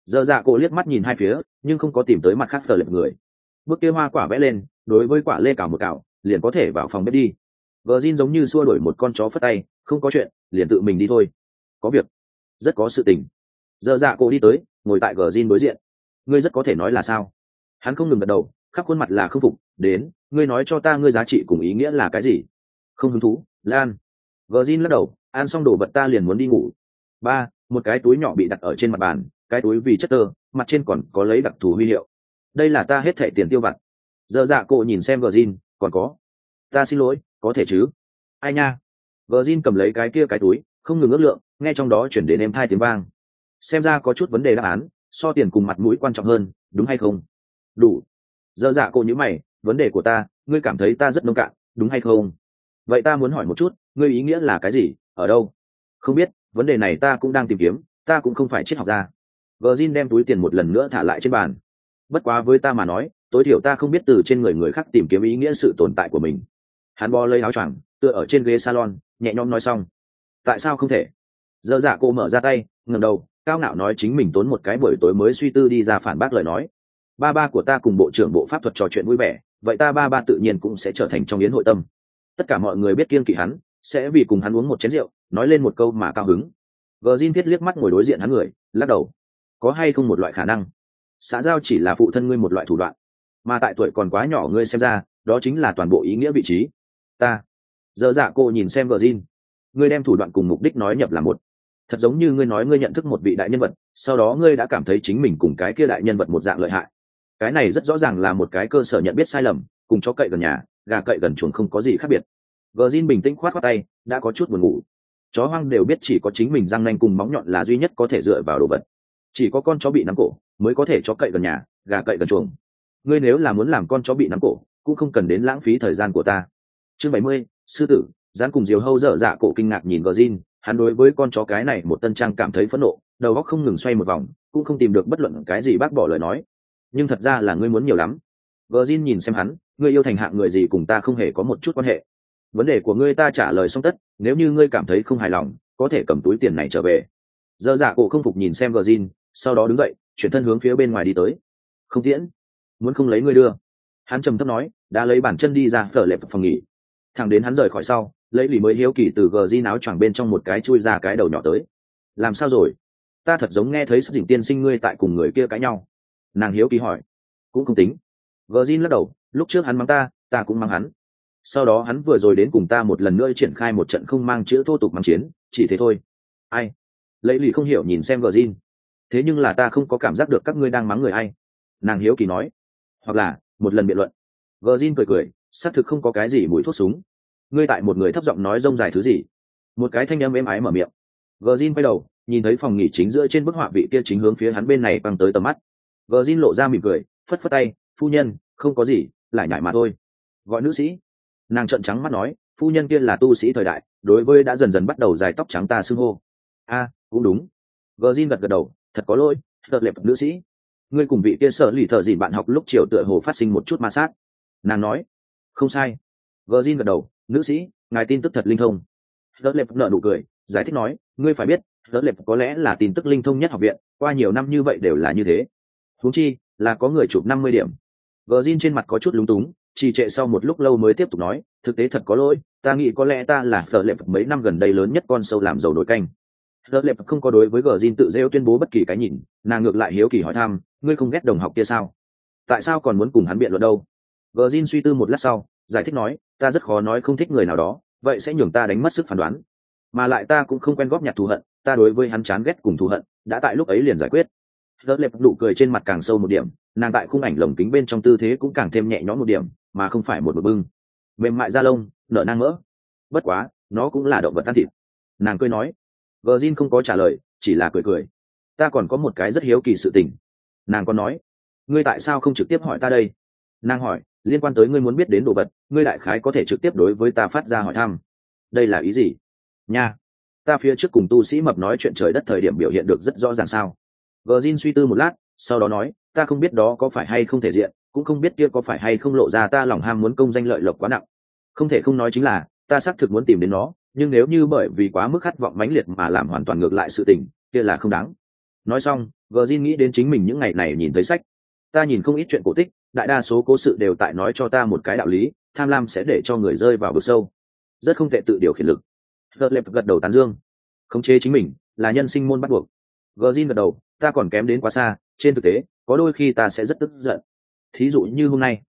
Giờ dạ cổ liếc mắt nhìn hai phía nhưng không có tìm tới mặt khác tờ lệp người. Bước kia hoa quả vẽ lên, đối với quả lê cào một cào liền có thể vào phòng bếp đi. Virgin giống như xua đuổi một con chó phất tay, không có chuyện liền tự mình đi thôi. Có việc, rất có sự tình. Giờ dạ cổ đi tới, ngồi tại Virgin đối diện. Ngươi rất có thể nói là sao? Hắn không ngừng gật đầu, khắp khuôn mặt là không phục. Đến, ngươi nói cho ta ngươi giá trị cùng ý nghĩa là cái gì? Không hứng thú, Lan. Virgin lắc đầu, ăn xong đồ vật ta liền muốn đi ngủ. Ba, một cái túi nhỏ bị đặt ở trên mặt bàn, cái túi vì chất tơ, mặt trên còn có lấy đặc thù huy hiệu. Đây là ta hết thẻ tiền tiêu vặt. Giờ dạ cổ nhìn xem Virgin, còn có. Ta xin lỗi, có thể chứ? Ai nha? Virgin cầm lấy cái kia cái túi, không ngừng ước lượng, nghe trong đó chuyển đến êm thai tiếng vang. Xem ra có chút vấn đề đáp án, so tiền cùng mặt mũi quan trọng hơn, đúng hay không? Đủ. Giờ dạ cổ nhíu mày, vấn đề của ta, ngươi cảm thấy ta rất nông cạn, đúng hay không? Vậy ta muốn hỏi một chút, ngươi ý nghĩa là cái gì, ở đâu? Không biết, vấn đề này ta cũng đang tìm kiếm, ta cũng không phải triết học gia. Virgin đem túi tiền một lần nữa thả lại trên bàn. Bất quá với ta mà nói, tối thiểu ta không biết từ trên người khác tìm kiếm ý nghĩa sự tồn tại của mình. Hắn bò lấy áo choàng, tựa ở trên ghế salon, nhẹ nhõm nói xong. Tại sao không thể? Giờ dạ cô mở ra tay, ngẩng đầu, cao ngạo nói chính mình tốn một cái buổi tối mới suy tư đi ra phản bác lời nói. Ba ba của ta cùng bộ trưởng bộ pháp thuật trò chuyện vui vẻ, vậy ta ba ba tự nhiên cũng sẽ trở thành trong yến hội tâm. Tất cả mọi người biết kiêng kỵ hắn, sẽ vì cùng hắn uống một chén rượu, nói lên một câu mà cao hứng. Virgin thiết liếc mắt ngồi đối diện hắn người, lắc đầu. Có hay không một loại khả năng, xã giao chỉ là phụ thân ngươi một loại thủ đoạn, mà tại tuổi còn quá nhỏ ngươi xem ra, đó chính là toàn bộ ý nghĩa vị trí. Ta. Giờ dạ cô nhìn xem Virgin, ngươi đem thủ đoạn cùng mục đích nói nhập là một. Thật giống như ngươi nói ngươi nhận thức một vị đại nhân vật, sau đó ngươi đã cảm thấy chính mình cùng cái kia đại nhân vật một dạng lợi hại. Cái này rất rõ ràng là một cái cơ sở nhận biết sai lầm, cùng chó cậy gần nhà, gà cậy gần chuồng không có gì khác biệt. Virgin bình tĩnh khoát khoát tay, đã có chút buồn ngủ. Chó hoang đều biết chỉ có chính mình răng nanh cùng móng nhọn là duy nhất có thể dựa vào đồ vật. Chỉ có con chó bị nắm cổ mới có thể chó cậy gần nhà, gà cậy gần chuồng. Ngươi nếu là muốn làm con chó bị nắm cổ, cũng không cần đến lãng phí thời gian của ta. Chương 70, sư tử. Gián cùng diều hâu dở dạ cổ kinh ngạc nhìn Virgin, hắn đối với con chó cái này một tân trang cảm thấy phẫn nộ, đầu óc không ngừng xoay một vòng, cũng không tìm được bất luận cái gì bác bỏ lời nói. Nhưng thật ra là ngươi muốn nhiều lắm. Virgin nhìn xem hắn, ngươi yêu thành hạng người gì cùng ta không hề có một chút quan hệ. Vấn đề của ngươi ta trả lời xong tất, nếu như ngươi cảm thấy không hài lòng, có thể cầm túi tiền này trở về. Dở dạ cổ không phục nhìn xem Virgin, sau đó đứng dậy, chuyển thân hướng phía bên ngoài đi tới. Không tiễn, muốn không lấy ngươi đưa. Hắn trầm thấp nói, đã lấy bàn chân đi ra phở lệp phòng nghỉ. Thẳng đến hắn rời khỏi sau, lấy lì mới hiếu kỳ từ Virgin áo choàng bên trong một cái chui ra cái đầu nhỏ tới. Làm sao rồi? Ta thật giống nghe thấy sự dình tiên sinh ngươi tại cùng người kia cãi nhau. Nàng hiếu kỳ hỏi. Cũng không tính. Virgin lắc đầu, lúc trước hắn mắng ta cũng mắng hắn. Sau đó hắn vừa rồi đến cùng ta một lần nữa triển khai một trận không mang chữ thô tục mắng chiến, chỉ thế thôi. Ai? Lấy lì không hiểu nhìn xem Virgin. Thế nhưng là ta không có cảm giác được các ngươi đang mắng người ai. Nàng hiếu kỳ nói. Hoặc là một lần biện luận. Virgin cười cười, xác thực không có cái gì mùi thuốc súng. Ngươi tại một người thấp giọng nói rông dài thứ gì? Một cái thanh âm êm ái mở miệng. Virgin quay đầu, nhìn thấy phòng nghỉ chính giữa trên bức họa vị kia chính hướng phía hắn bên này băng tới tầm mắt. Virgin lộ ra mỉm cười, phất phất tay, phu nhân, không có gì, lại nhảy mà thôi. Gọi nữ sĩ. Nàng trợn trắng mắt nói, phu nhân kia là tu sĩ thời đại, đối với đã dần dần bắt đầu dài tóc trắng ta xưng hô. Cũng đúng. Virgin gật gật đầu, thật có lỗi, thật lệp nữ sĩ. Ngươi cùng vị kia sở lì thợ gì bạn học lúc chiều tựa hồ phát sinh một chút ma sát. Nàng nói, không sai. Virgin gật đầu, nữ sĩ, ngài tin tức thật linh thông. Thật lệp nở nụ cười, giải thích nói, ngươi phải biết, thật lệp có lẽ là tin tức linh thông nhất học viện, qua nhiều năm như vậy đều là như thế. Huống chi, là có người chụp 50 điểm. Virgin trên mặt có chút lúng túng, trì trệ sau một lúc lâu mới tiếp tục nói, thực tế thật có lỗi, ta nghĩ có lẽ ta là phở lệp mấy năm gần đây lớn nhất con sâu làm dầu nồi canh. Phở lệp không có đối với Virgin tự rêu tuyên bố bất kỳ cái nhìn, nàng ngược lại hiếu kỳ hỏi thăm, ngươi không ghét đồng học kia sao? Tại sao còn muốn cùng hắn biện luận đâu? Virgin suy tư một lát sau, giải thích nói, ta rất khó nói không thích người nào đó, vậy sẽ nhường ta đánh mất sức phán đoán. Mà lại ta cũng không quen góp nhặt thù hận, ta đối với hắn chán ghét cùng thù hận, đã tại lúc ấy liền giải quyết. Phở lệp nụ cười trên mặt càng sâu một điểm, nàng tại khung ảnh lồng kính bên trong tư thế cũng càng thêm nhẹ nhõm một điểm, mà không phải một bực bưng. Mềm mại da lông, nở nang mỡ. Bất quá, nó cũng là động vật ăn thịt. Nàng cười nói. Virgin không có trả lời, chỉ là cười cười. Ta còn có một cái rất hiếu kỳ sự tình. Nàng còn nói, ngươi tại sao không trực tiếp hỏi ta đây? Nàng hỏi, liên quan tới ngươi muốn biết đến đồ vật, ngươi đại khái có thể trực tiếp đối với ta phát ra hỏi thăm. Đây là ý gì? Nha, ta phía trước cùng tu sĩ mập nói chuyện trời đất thời điểm biểu hiện được rất rõ ràng sao? Virgin suy tư một lát, sau đó nói, ta không biết đó có phải hay không thể diện, cũng không biết kia có phải hay không lộ ra ta lòng ham muốn công danh lợi lộc quá nặng. Không thể không nói chính là, ta xác thực muốn tìm đến nó, nhưng nếu như bởi vì quá mức khát vọng mãnh liệt mà làm hoàn toàn ngược lại sự tình, kia là không đáng. Nói xong, gờ zin nghĩ đến chính mình những ngày này nhìn thấy sách. Ta nhìn không ít chuyện cổ tích, đại đa số cố sự đều tại nói cho ta một cái đạo lý: tham lam sẽ để cho người rơi vào vực sâu. Rất không tệ tự điều khiển lực. Gờ lệp gật đầu tán dương. Khống chế chính mình là nhân sinh môn bắt buộc. Gờ zin gật đầu, ta còn kém đến quá xa. Trên thực tế, có đôi khi ta sẽ rất tức giận. Thí dụ như hôm nay.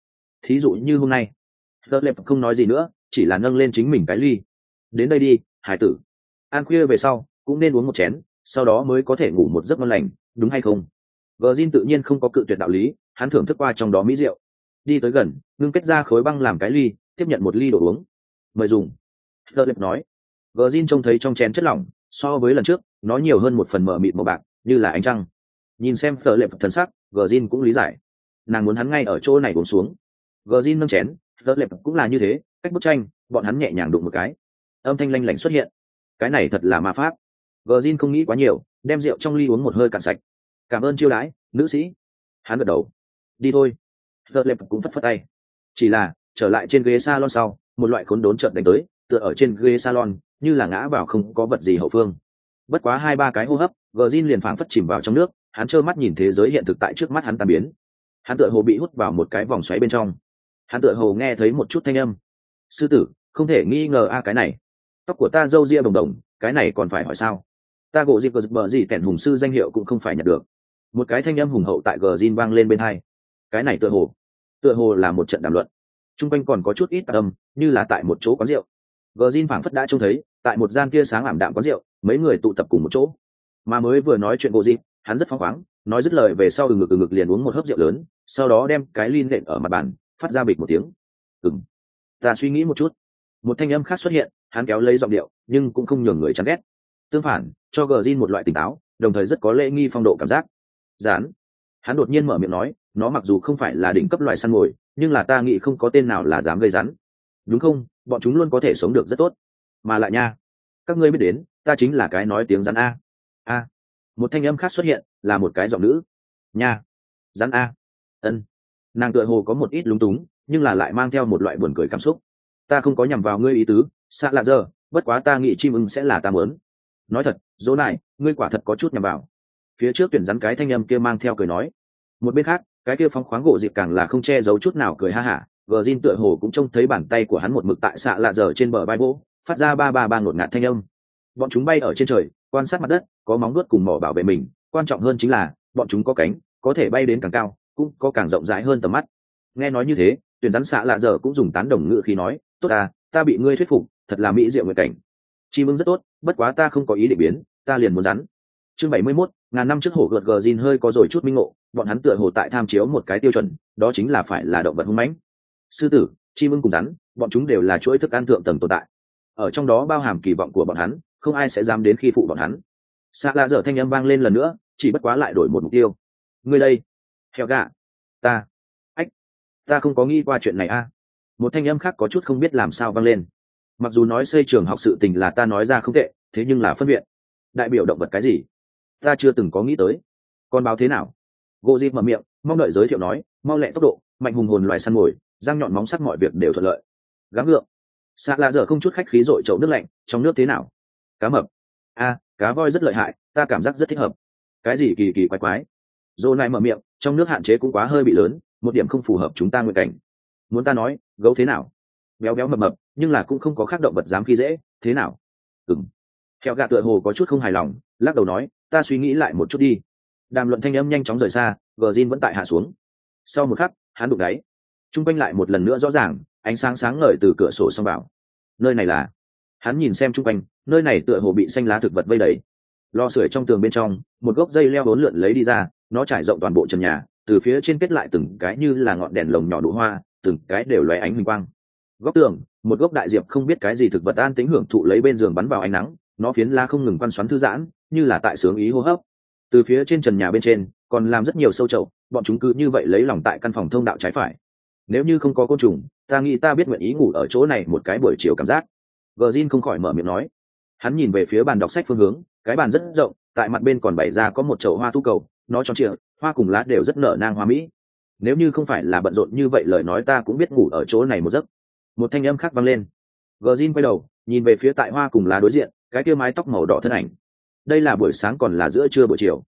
Gờ lệp không nói gì nữa, chỉ là nâng lên chính mình cái ly. Đến đây đi, hải tử. Ăn khuya về sau cũng nên uống một chén, sau đó mới có thể ngủ một giấc ngon lành, đúng hay không? Gờ zin tự nhiên không có cự tuyệt đạo lý, hắn thưởng thức qua trong đó mỹ rượu. Đi tới gần, ngưng kết ra khối băng làm cái ly, tiếp nhận một ly đồ uống. Mời dùng. Gờ lệp nói. Gờ zin trông thấy trong chén chất lỏng, so với lần trước nó nhiều hơn một phần mờ mịt màu bạc, như là ánh trăng. Nhìn xem Gờ lệp thần sắc, Gờ zin cũng lý giải, nàng muốn hắn ngay ở chỗ này uống xuống. Gờ zin nâng chén, Gờ lệp cũng là như thế, cách bức tranh bọn hắn nhẹ nhàng đụng một cái, âm thanh lanh lảnh xuất hiện. Cái này thật là ma pháp. Gờ zin không nghĩ quá nhiều, đem rượu trong ly uống một hơi cạn sạch. Cảm ơn chiêu đãi, nữ sĩ. Hắn gật đầu. Đi thôi. Gờ lệp cũng phất phất tay. Chỉ là trở lại trên ghế salon sau, một loại khốn đốn chợt đánh tới, tựa ở trên ghế salon, như là ngã vào không có vật gì hậu phương. Bất quá 2-3 cái hô hấp, Gờ zin liền phảng phất chìm vào trong nước, hắn trơ mắt nhìn thế giới hiện thực tại trước mắt hắn tan biến. Hắn tựa hồ bị hút vào một cái vòng xoáy bên trong. Hắn tựa hồ nghe thấy một chút thanh âm. Sư tử, không thể nghi ngờ cái này. Tóc của ta râu ria đồng đồng, cái này còn phải hỏi sao? Ta gỗ dịp bờ gì tẻn hùng sư danh hiệu cũng không phải nhận được. Một cái thanh âm hùng hậu tại gờ zin vang lên bên hai. Cái này tựa hồ là một trận đàm luận. Trung quanh còn có chút ít tạp âm, như là tại một chỗ quán rượu. Gờ zin phảng phất đã trông thấy, tại một gian tia sáng ảm đạm quán rượu, mấy người tụ tập cùng một chỗ. Mà mới vừa nói chuyện gỗ dịp, hắn rất phóng khoáng, nói dứt lời về sau từ ngực liền uống một hớp rượu lớn, sau đó đem cái ly nện ở mặt bàn, phát ra bịch một tiếng. Ta suy nghĩ một chút. Một thanh âm khác xuất hiện, hắn kéo lấy giọng điệu, nhưng cũng không nhường người chán ghét. Tương phản, cho gờ zin một loại tỉnh táo, đồng thời rất có lễ nghi phong độ cảm giác. Rán. Hắn đột nhiên mở miệng nói, nó mặc dù không phải là đỉnh cấp loài săn mồi, nhưng là ta nghĩ không có tên nào là dám gây rắn. Đúng không? Bọn chúng luôn có thể sống được rất tốt. Mà lại nha, các ngươi biết đến, ta chính là cái nói tiếng rắn a. A. Một thanh âm khác xuất hiện, là một cái giọng nữ. Nha. Rắn a. Ân. Nàng tựa hồ có một ít lúng túng, nhưng là lại mang theo một loại buồn cười cảm xúc. Ta không có nhằm vào ngươi ý tứ, xa lạ giờ, bất quá ta nghĩ chim ưng sẽ là ta muốn. Nói thật, dỗ này, ngươi quả thật có chút nhằm vào. Phía trước tuyển rắn cái thanh âm kia mang theo cười nói. Một bên khác, cái kia phóng khoáng gỗ dịp càng là không che giấu chút nào cười ha hả. Gờ zin tựa hồ cũng trông thấy bàn tay của hắn một mực tại xạ lạ giờ trên bờ vai gỗ, phát ra ba ngột ngạt thanh âm. Bọn chúng bay ở trên trời, quan sát mặt đất, có móng vuốt cùng mỏ bảo vệ mình. Quan trọng hơn chính là, bọn chúng có cánh, có thể bay đến càng cao, cũng có càng rộng rãi hơn tầm mắt. Nghe nói như thế, tuyển rắn xạ lạ giờ cũng dùng tán đồng ngữ khi nói, tốt ta bị ngươi thuyết phục, thật là mỹ diệu nguyện cảnh. Chim ưng rất tốt, bất quá ta không có ý định biến, ta liền muốn rắn. Chương 71, ngàn năm trước hổ gợt gờ zin hơi có rồi chút minh ngộ, bọn hắn tựa hồ tại tham chiếu một cái tiêu chuẩn, đó chính là phải là động vật hung mãnh. Sư tử, chim ưng cùng rắn, bọn chúng đều là chuỗi thức ăn thượng tầng tồn tại. Ở trong đó bao hàm kỳ vọng của bọn hắn, không ai sẽ dám đến khi phụ bọn hắn. Xạ lạ dở thanh âm vang lên lần nữa, chỉ bất quá lại đổi một mục tiêu. Ngươi đây, heo gà, ta không có nghĩ qua chuyện này a. Một thanh âm khác có chút không biết làm sao vang lên. Mặc dù nói xây trường học sự tình là ta nói ra không tệ, thế nhưng là phân viện đại biểu động vật cái gì ta chưa từng có nghĩ tới. Con báo thế nào? Gỗ dịp mở miệng, mong đợi giới thiệu nói, mau lẹ tốc độ, mạnh hùng hồn loài săn mồi, răng nhọn móng sắc mọi việc đều thuận lợi. Gắng gượng. Xạ lạ dở không chút khách khí dội chậu nước lạnh, trong nước thế nào? Cá mập. Cá voi rất lợi hại, ta cảm giác rất thích hợp. Cái gì kỳ kỳ quái quái? Dô này mở miệng, trong nước hạn chế cũng quá hơi bị lớn, một điểm không phù hợp chúng ta nguyện cảnh. Muốn ta nói, gấu thế nào? Béo béo mập mập, nhưng là cũng không có khác động vật dám khi dễ, thế nào? Heo gà tựa hồ có chút không hài lòng, lắc đầu nói, ta suy nghĩ lại một chút đi. Đàm luận thanh âm nhanh chóng rời xa, gờ zin vẫn tại hạ xuống. Sau một khắc, hắn đụng đáy. Trung quanh lại một lần nữa rõ ràng, ánh sáng sáng ngời từ cửa sổ xông vào. Nơi này là... Hắn nhìn xem trung quanh, nơi này tựa hồ bị xanh lá thực vật vây đầy. Lò sưởi trong tường bên trong, một gốc dây leo bốn lượn lấy đi ra, nó trải rộng toàn bộ trần nhà, từ phía trên kết lại từng cái như là ngọn đèn lồng nhỏ nụ hoa, từng cái đều lóe ánh huỳnh quang. Góc tường, một gốc đại diệp không biết cái gì thực vật an tính hưởng thụ lấy bên giường bắn vào ánh nắng, nó phiến lá không ngừng quan xoắn thư giãn, như là tại sướng ý hô hấp. Từ phía trên trần nhà bên trên, còn làm rất nhiều sâu chậu, bọn chúng cứ như vậy lấy lòng tại căn phòng thông đạo trái phải. Nếu như không có côn trùng, ta nghĩ ta biết nguyện ý ngủ ở chỗ này một cái buổi chiều cảm giác. Virgin không khỏi mở miệng nói. Hắn nhìn về phía bàn đọc sách phương hướng, cái bàn rất rộng, tại mặt bên còn bày ra có một chậu hoa tu cầu, nó tròn trịa, hoa cùng lá đều rất nở nang hoa mỹ. Nếu như không phải là bận rộn như vậy lời nói ta cũng biết ngủ ở chỗ này một giấc. Một thanh âm khác vang lên. Virgin quay đầu, nhìn về phía tại hoa cùng lá đối diện, cái kia mái tóc màu đỏ thân ảnh. Đây là buổi sáng còn là giữa trưa buổi chiều?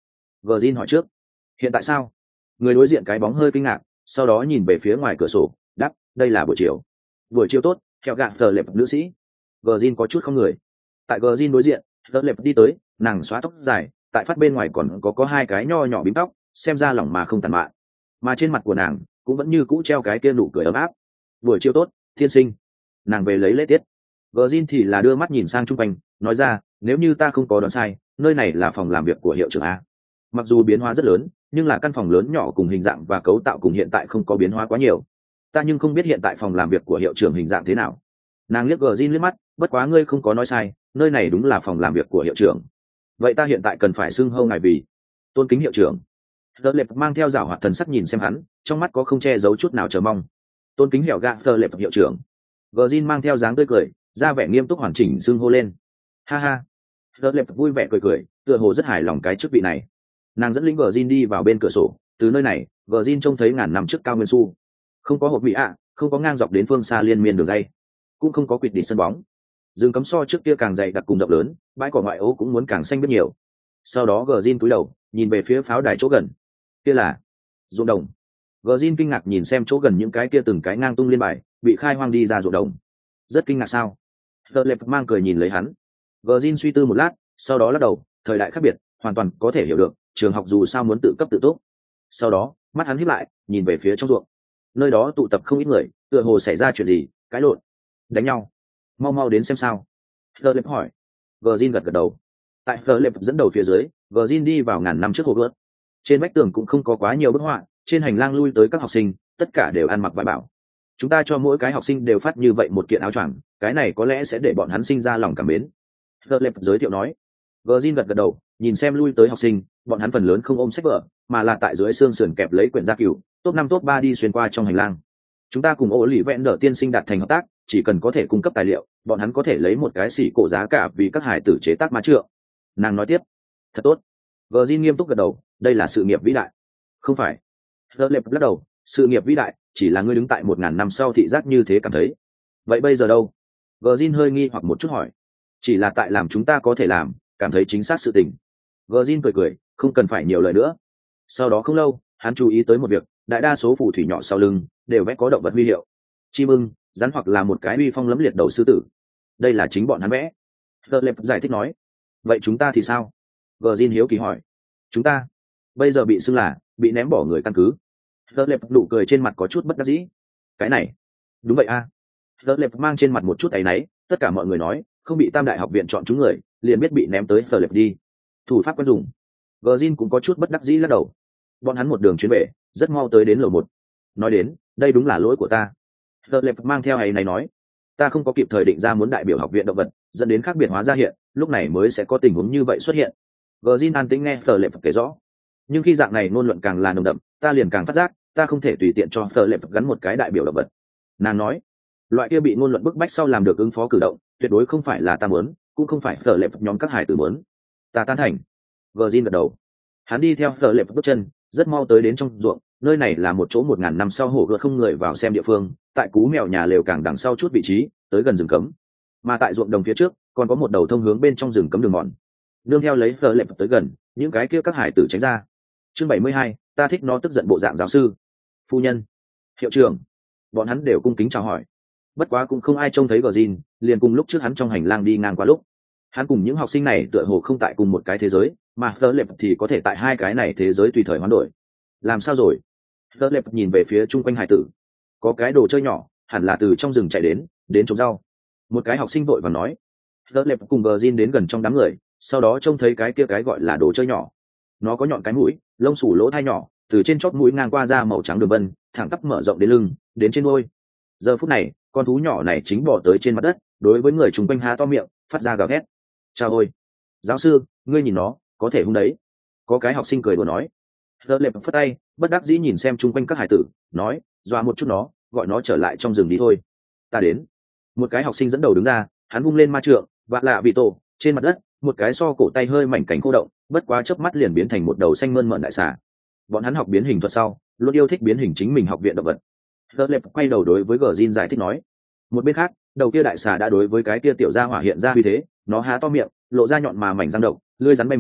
Virgin hỏi trước. Hiện tại sao? Người đối diện cái bóng hơi kinh ngạc, sau đó nhìn về phía ngoài cửa sổ, đáp, đây là buổi chiều. Buổi chiều tốt, theo gạ Phở Lệp nữ sĩ. Virgin có chút không người. Tại Virgin đối diện, Phở Lệp đi tới, nàng xóa tóc dài, tại phát bên ngoài còn có hai cái nho nhỏ bím tóc, xem ra lỏng mà không tàn mạn. Mà trên mặt của nàng cũng vẫn như cũ treo cái kia nụ cười ấm áp. Buổi chiều tốt, thiên sinh. Nàng về lấy lễ tiết. Virgin thì là đưa mắt nhìn sang chung quanh, nói ra, nếu như ta không có đoán sai, nơi này là phòng làm việc của hiệu trưởng A. Mặc dù biến hóa rất lớn, nhưng là căn phòng lớn nhỏ cùng hình dạng và cấu tạo cùng hiện tại không có biến hóa quá nhiều. Ta nhưng không biết hiện tại phòng làm việc của hiệu trưởng hình dạng thế nào. Nàng liếc Virgin liếc mắt, bất quá ngươi không có nói sai, nơi này đúng là phòng làm việc của hiệu trưởng. Vậy ta hiện tại cần phải xưng hô ngài vì tôn kính hiệu trưởng. Phở Lệp mang theo giảo hoạt thần sắc nhìn xem hắn, trong mắt có không che giấu chút nào chờ mong. Tôn kính hẻo gạ Phở Lệp hiệu trưởng. Virgin mang theo dáng tươi cười, ra vẻ nghiêm túc hoàn chỉnh xưng hô lên. Ha ha. Phở Lệp vui vẻ cười cười, tựa hồ rất hài lòng cái chức vị này. Nàng dẫn lính Virgin đi vào bên cửa sổ, từ nơi này, Virgin trông thấy ngàn năm trước cao nguyên su. Không có hộp vị ạ, không có ngang dọc đến phương xa liên miên đường dây, cũng không có quỵt đỉnh sân bóng. Rừng cấm so trước kia càng dày đặc cùng rộng lớn, bãi cỏ ngoại ô cũng muốn càng xanh biết nhiều. Sau đó Virgin cúi đầu, nhìn về phía pháo đài chỗ gần. Kia là ruộng đồng. Virgin kinh ngạc nhìn xem chỗ gần những cái kia từng cái ngang tung liên bài, bị khai hoang đi ra ruộng đồng. Rất kinh ngạc sao? Phở Lệp mang cười nhìn lấy hắn. Virgin suy tư một lát, sau đó lắc đầu, thời đại khác biệt, hoàn toàn có thể hiểu được, trường học dù sao muốn tự cấp tự túc. Sau đó, mắt hắn híp lại, nhìn về phía trong ruộng. Nơi đó tụ tập không ít người, tựa hồ xảy ra chuyện gì, cãi lộn, đánh nhau. Mau mau đến xem sao. Phở Lệp hỏi. Virgin gật gật đầu. Tại Phở Lệp dẫn đầu phía dưới, Virgin đi vào ngàn năm trước hồ gợt. Trên vách tường cũng không có quá nhiều bức họa, trên hành lang lui tới các học sinh, tất cả đều ăn mặc vải bảo. Chúng ta cho mỗi cái học sinh đều phát như vậy một kiện áo choàng, cái này có lẽ sẽ để bọn hắn sinh ra lòng cảm mến. Phở Lệp giới thiệu nói. Virgin gật gật đầu, nhìn xem lui tới học sinh, bọn hắn phần lớn không ôm sách vở, mà là tại dưới xương sườn kẹp lấy quyển gia cửu, top 5 top 3 đi xuyên qua trong hành lang. Chúng ta cùng Ô Lì Vẹn Đở tiên sinh đạt thành hợp tác, chỉ cần có thể cung cấp tài liệu, bọn hắn có thể lấy một cái xỉ cổ giá cả vì các hải tử chế tác ma trượng. Nàng nói tiếp. Thật tốt. Virgin nghiêm túc gật đầu, đây là sự nghiệp vĩ đại. Không phải. Phở Lệp lắc đầu, sự nghiệp vĩ đại chỉ là ngươi đứng tại 1000 năm sau thị giác như thế cảm thấy. Vậy bây giờ đâu? Virgin hơi nghi hoặc một chút hỏi. Chỉ là tại làm chúng ta có thể làm, cảm thấy chính xác sự tình. Virgin cười cười, không cần phải nhiều lời nữa. Sau đó không lâu, hắn chú ý tới một việc, đại đa số phù thủy nhỏ sau lưng đều vẽ có động vật huy hiệu, chim ưng, rắn hoặc là một cái uy phong lẫm liệt đầu sư tử. Đây là chính bọn hắn vẽ. Phở Lệp giải thích nói. Vậy chúng ta thì sao? Virgin hiếu kỳ hỏi. Chúng ta bây giờ bị xưng là bị ném bỏ người căn cứ. Phở Lệp nụ cười trên mặt có chút bất đắc dĩ. Cái này đúng vậy a. Phở Lệp mang trên mặt một chút áy náy, tất cả mọi người nói không bị Tam Đại học viện chọn chúng người, liền biết bị ném tới Phở Lệp đi. Thủ pháp quen dùng. Virgin cũng có chút bất đắc dĩ lắc đầu. Bọn hắn một đường chuyến về, rất mau tới đến lầu 1. Nói đến, đây đúng là lỗi của ta. Phở Lệp mang theo áy náy nói, ta không có kịp thời định ra muốn đại biểu học viện động vật, dẫn đến khác biệt hóa ra hiện, lúc này mới sẽ có tình huống như vậy xuất hiện. Virgin an tĩnh nghe Phở Lệp kể rõ. Nhưng khi dạng này ngôn luận càng là nồng đậm, ta liền càng phát giác, ta không thể tùy tiện cho Phở Lệp gắn một cái đại biểu động vật. Nàng nói, loại kia bị ngôn luận bức bách sau làm được ứng phó cử động, tuyệt đối không phải là ta muốn, cũng không phải Phở Lệp nhóm các hải tử muốn. Ta tán thành. Virgin gật đầu. Hắn đi theo Phở Lệp bước chân, rất mau tới đến trong ruộng, nơi này là một chỗ 1000 năm sau hổ gợt không người vào xem địa phương, tại cú mèo nhà lều càng đằng sau chút vị trí, tới gần rừng cấm. Mà tại ruộng đồng phía trước, còn có một đầu thông hướng bên trong rừng cấm đường mòn. Nương theo lấy Phở Lệp tới gần, những cái kia các hải tử tránh ra. Chương 72, ta thích nó tức giận bộ dạng giáo sư. Phu nhân, hiệu trưởng, bọn hắn đều cung kính chào hỏi. Bất quá cũng không ai trông thấy Virgin, liền cùng lúc trước hắn trong hành lang đi ngang qua lúc. Hắn cùng những học sinh này tựa hồ không tại cùng một cái thế giới, mà Phở Lệp thì có thể tại hai cái này thế giới tùy thời hoán đổi. Làm sao rồi? Phở Lệp nhìn về phía chung quanh hải tử. Có cái đồ chơi nhỏ, hẳn là từ trong rừng chạy đến trồng rau. Một cái học sinh vội vàng nói. Phở Lệp cùng Virgin đến gần trong đám người, sau đó trông thấy cái kia cái gọi là đồ chơi nhỏ. Nó có nhọn cái mũi, lông xù lỗ thai nhỏ, từ trên chót mũi ngang qua ra màu trắng đường vân, thẳng tắp mở rộng đến lưng, đến trên đuôi. Giờ phút này, con thú nhỏ này chính bò tới trên mặt đất, đối với người chung quanh há to miệng, phát ra gào thét. Chào ôi, giáo sư, ngươi nhìn nó, có thể hung đấy. Có cái học sinh cười đùa nói. Phở Lệp phất tay, bất đắc dĩ nhìn xem chung quanh các hải tử, nói, dọa một chút nó, gọi nó trở lại trong rừng đi thôi. Ta đến. Một cái học sinh dẫn đầu đứng ra, hắn vung lên ma trượng, vạ lạ vị tổ, trên mặt đất, một cái so cổ tay hơi mảnh cánh khô động, bất quá chớp mắt liền biến thành một đầu xanh mơn mởn đại xà. Bọn hắn học biến hình thuật sau, luôn yêu thích biến hình chính mình học viện động vật. Phở Lệp quay đầu đối với Virgin giải thích nói. Một bên khác, đầu kia đại xà đã đối với cái kia tiểu gia hỏa hiện ra uy thế, nó há to miệng, lộ ra nhọn mà mảnh răng độc, lưỡi rắn bay múa,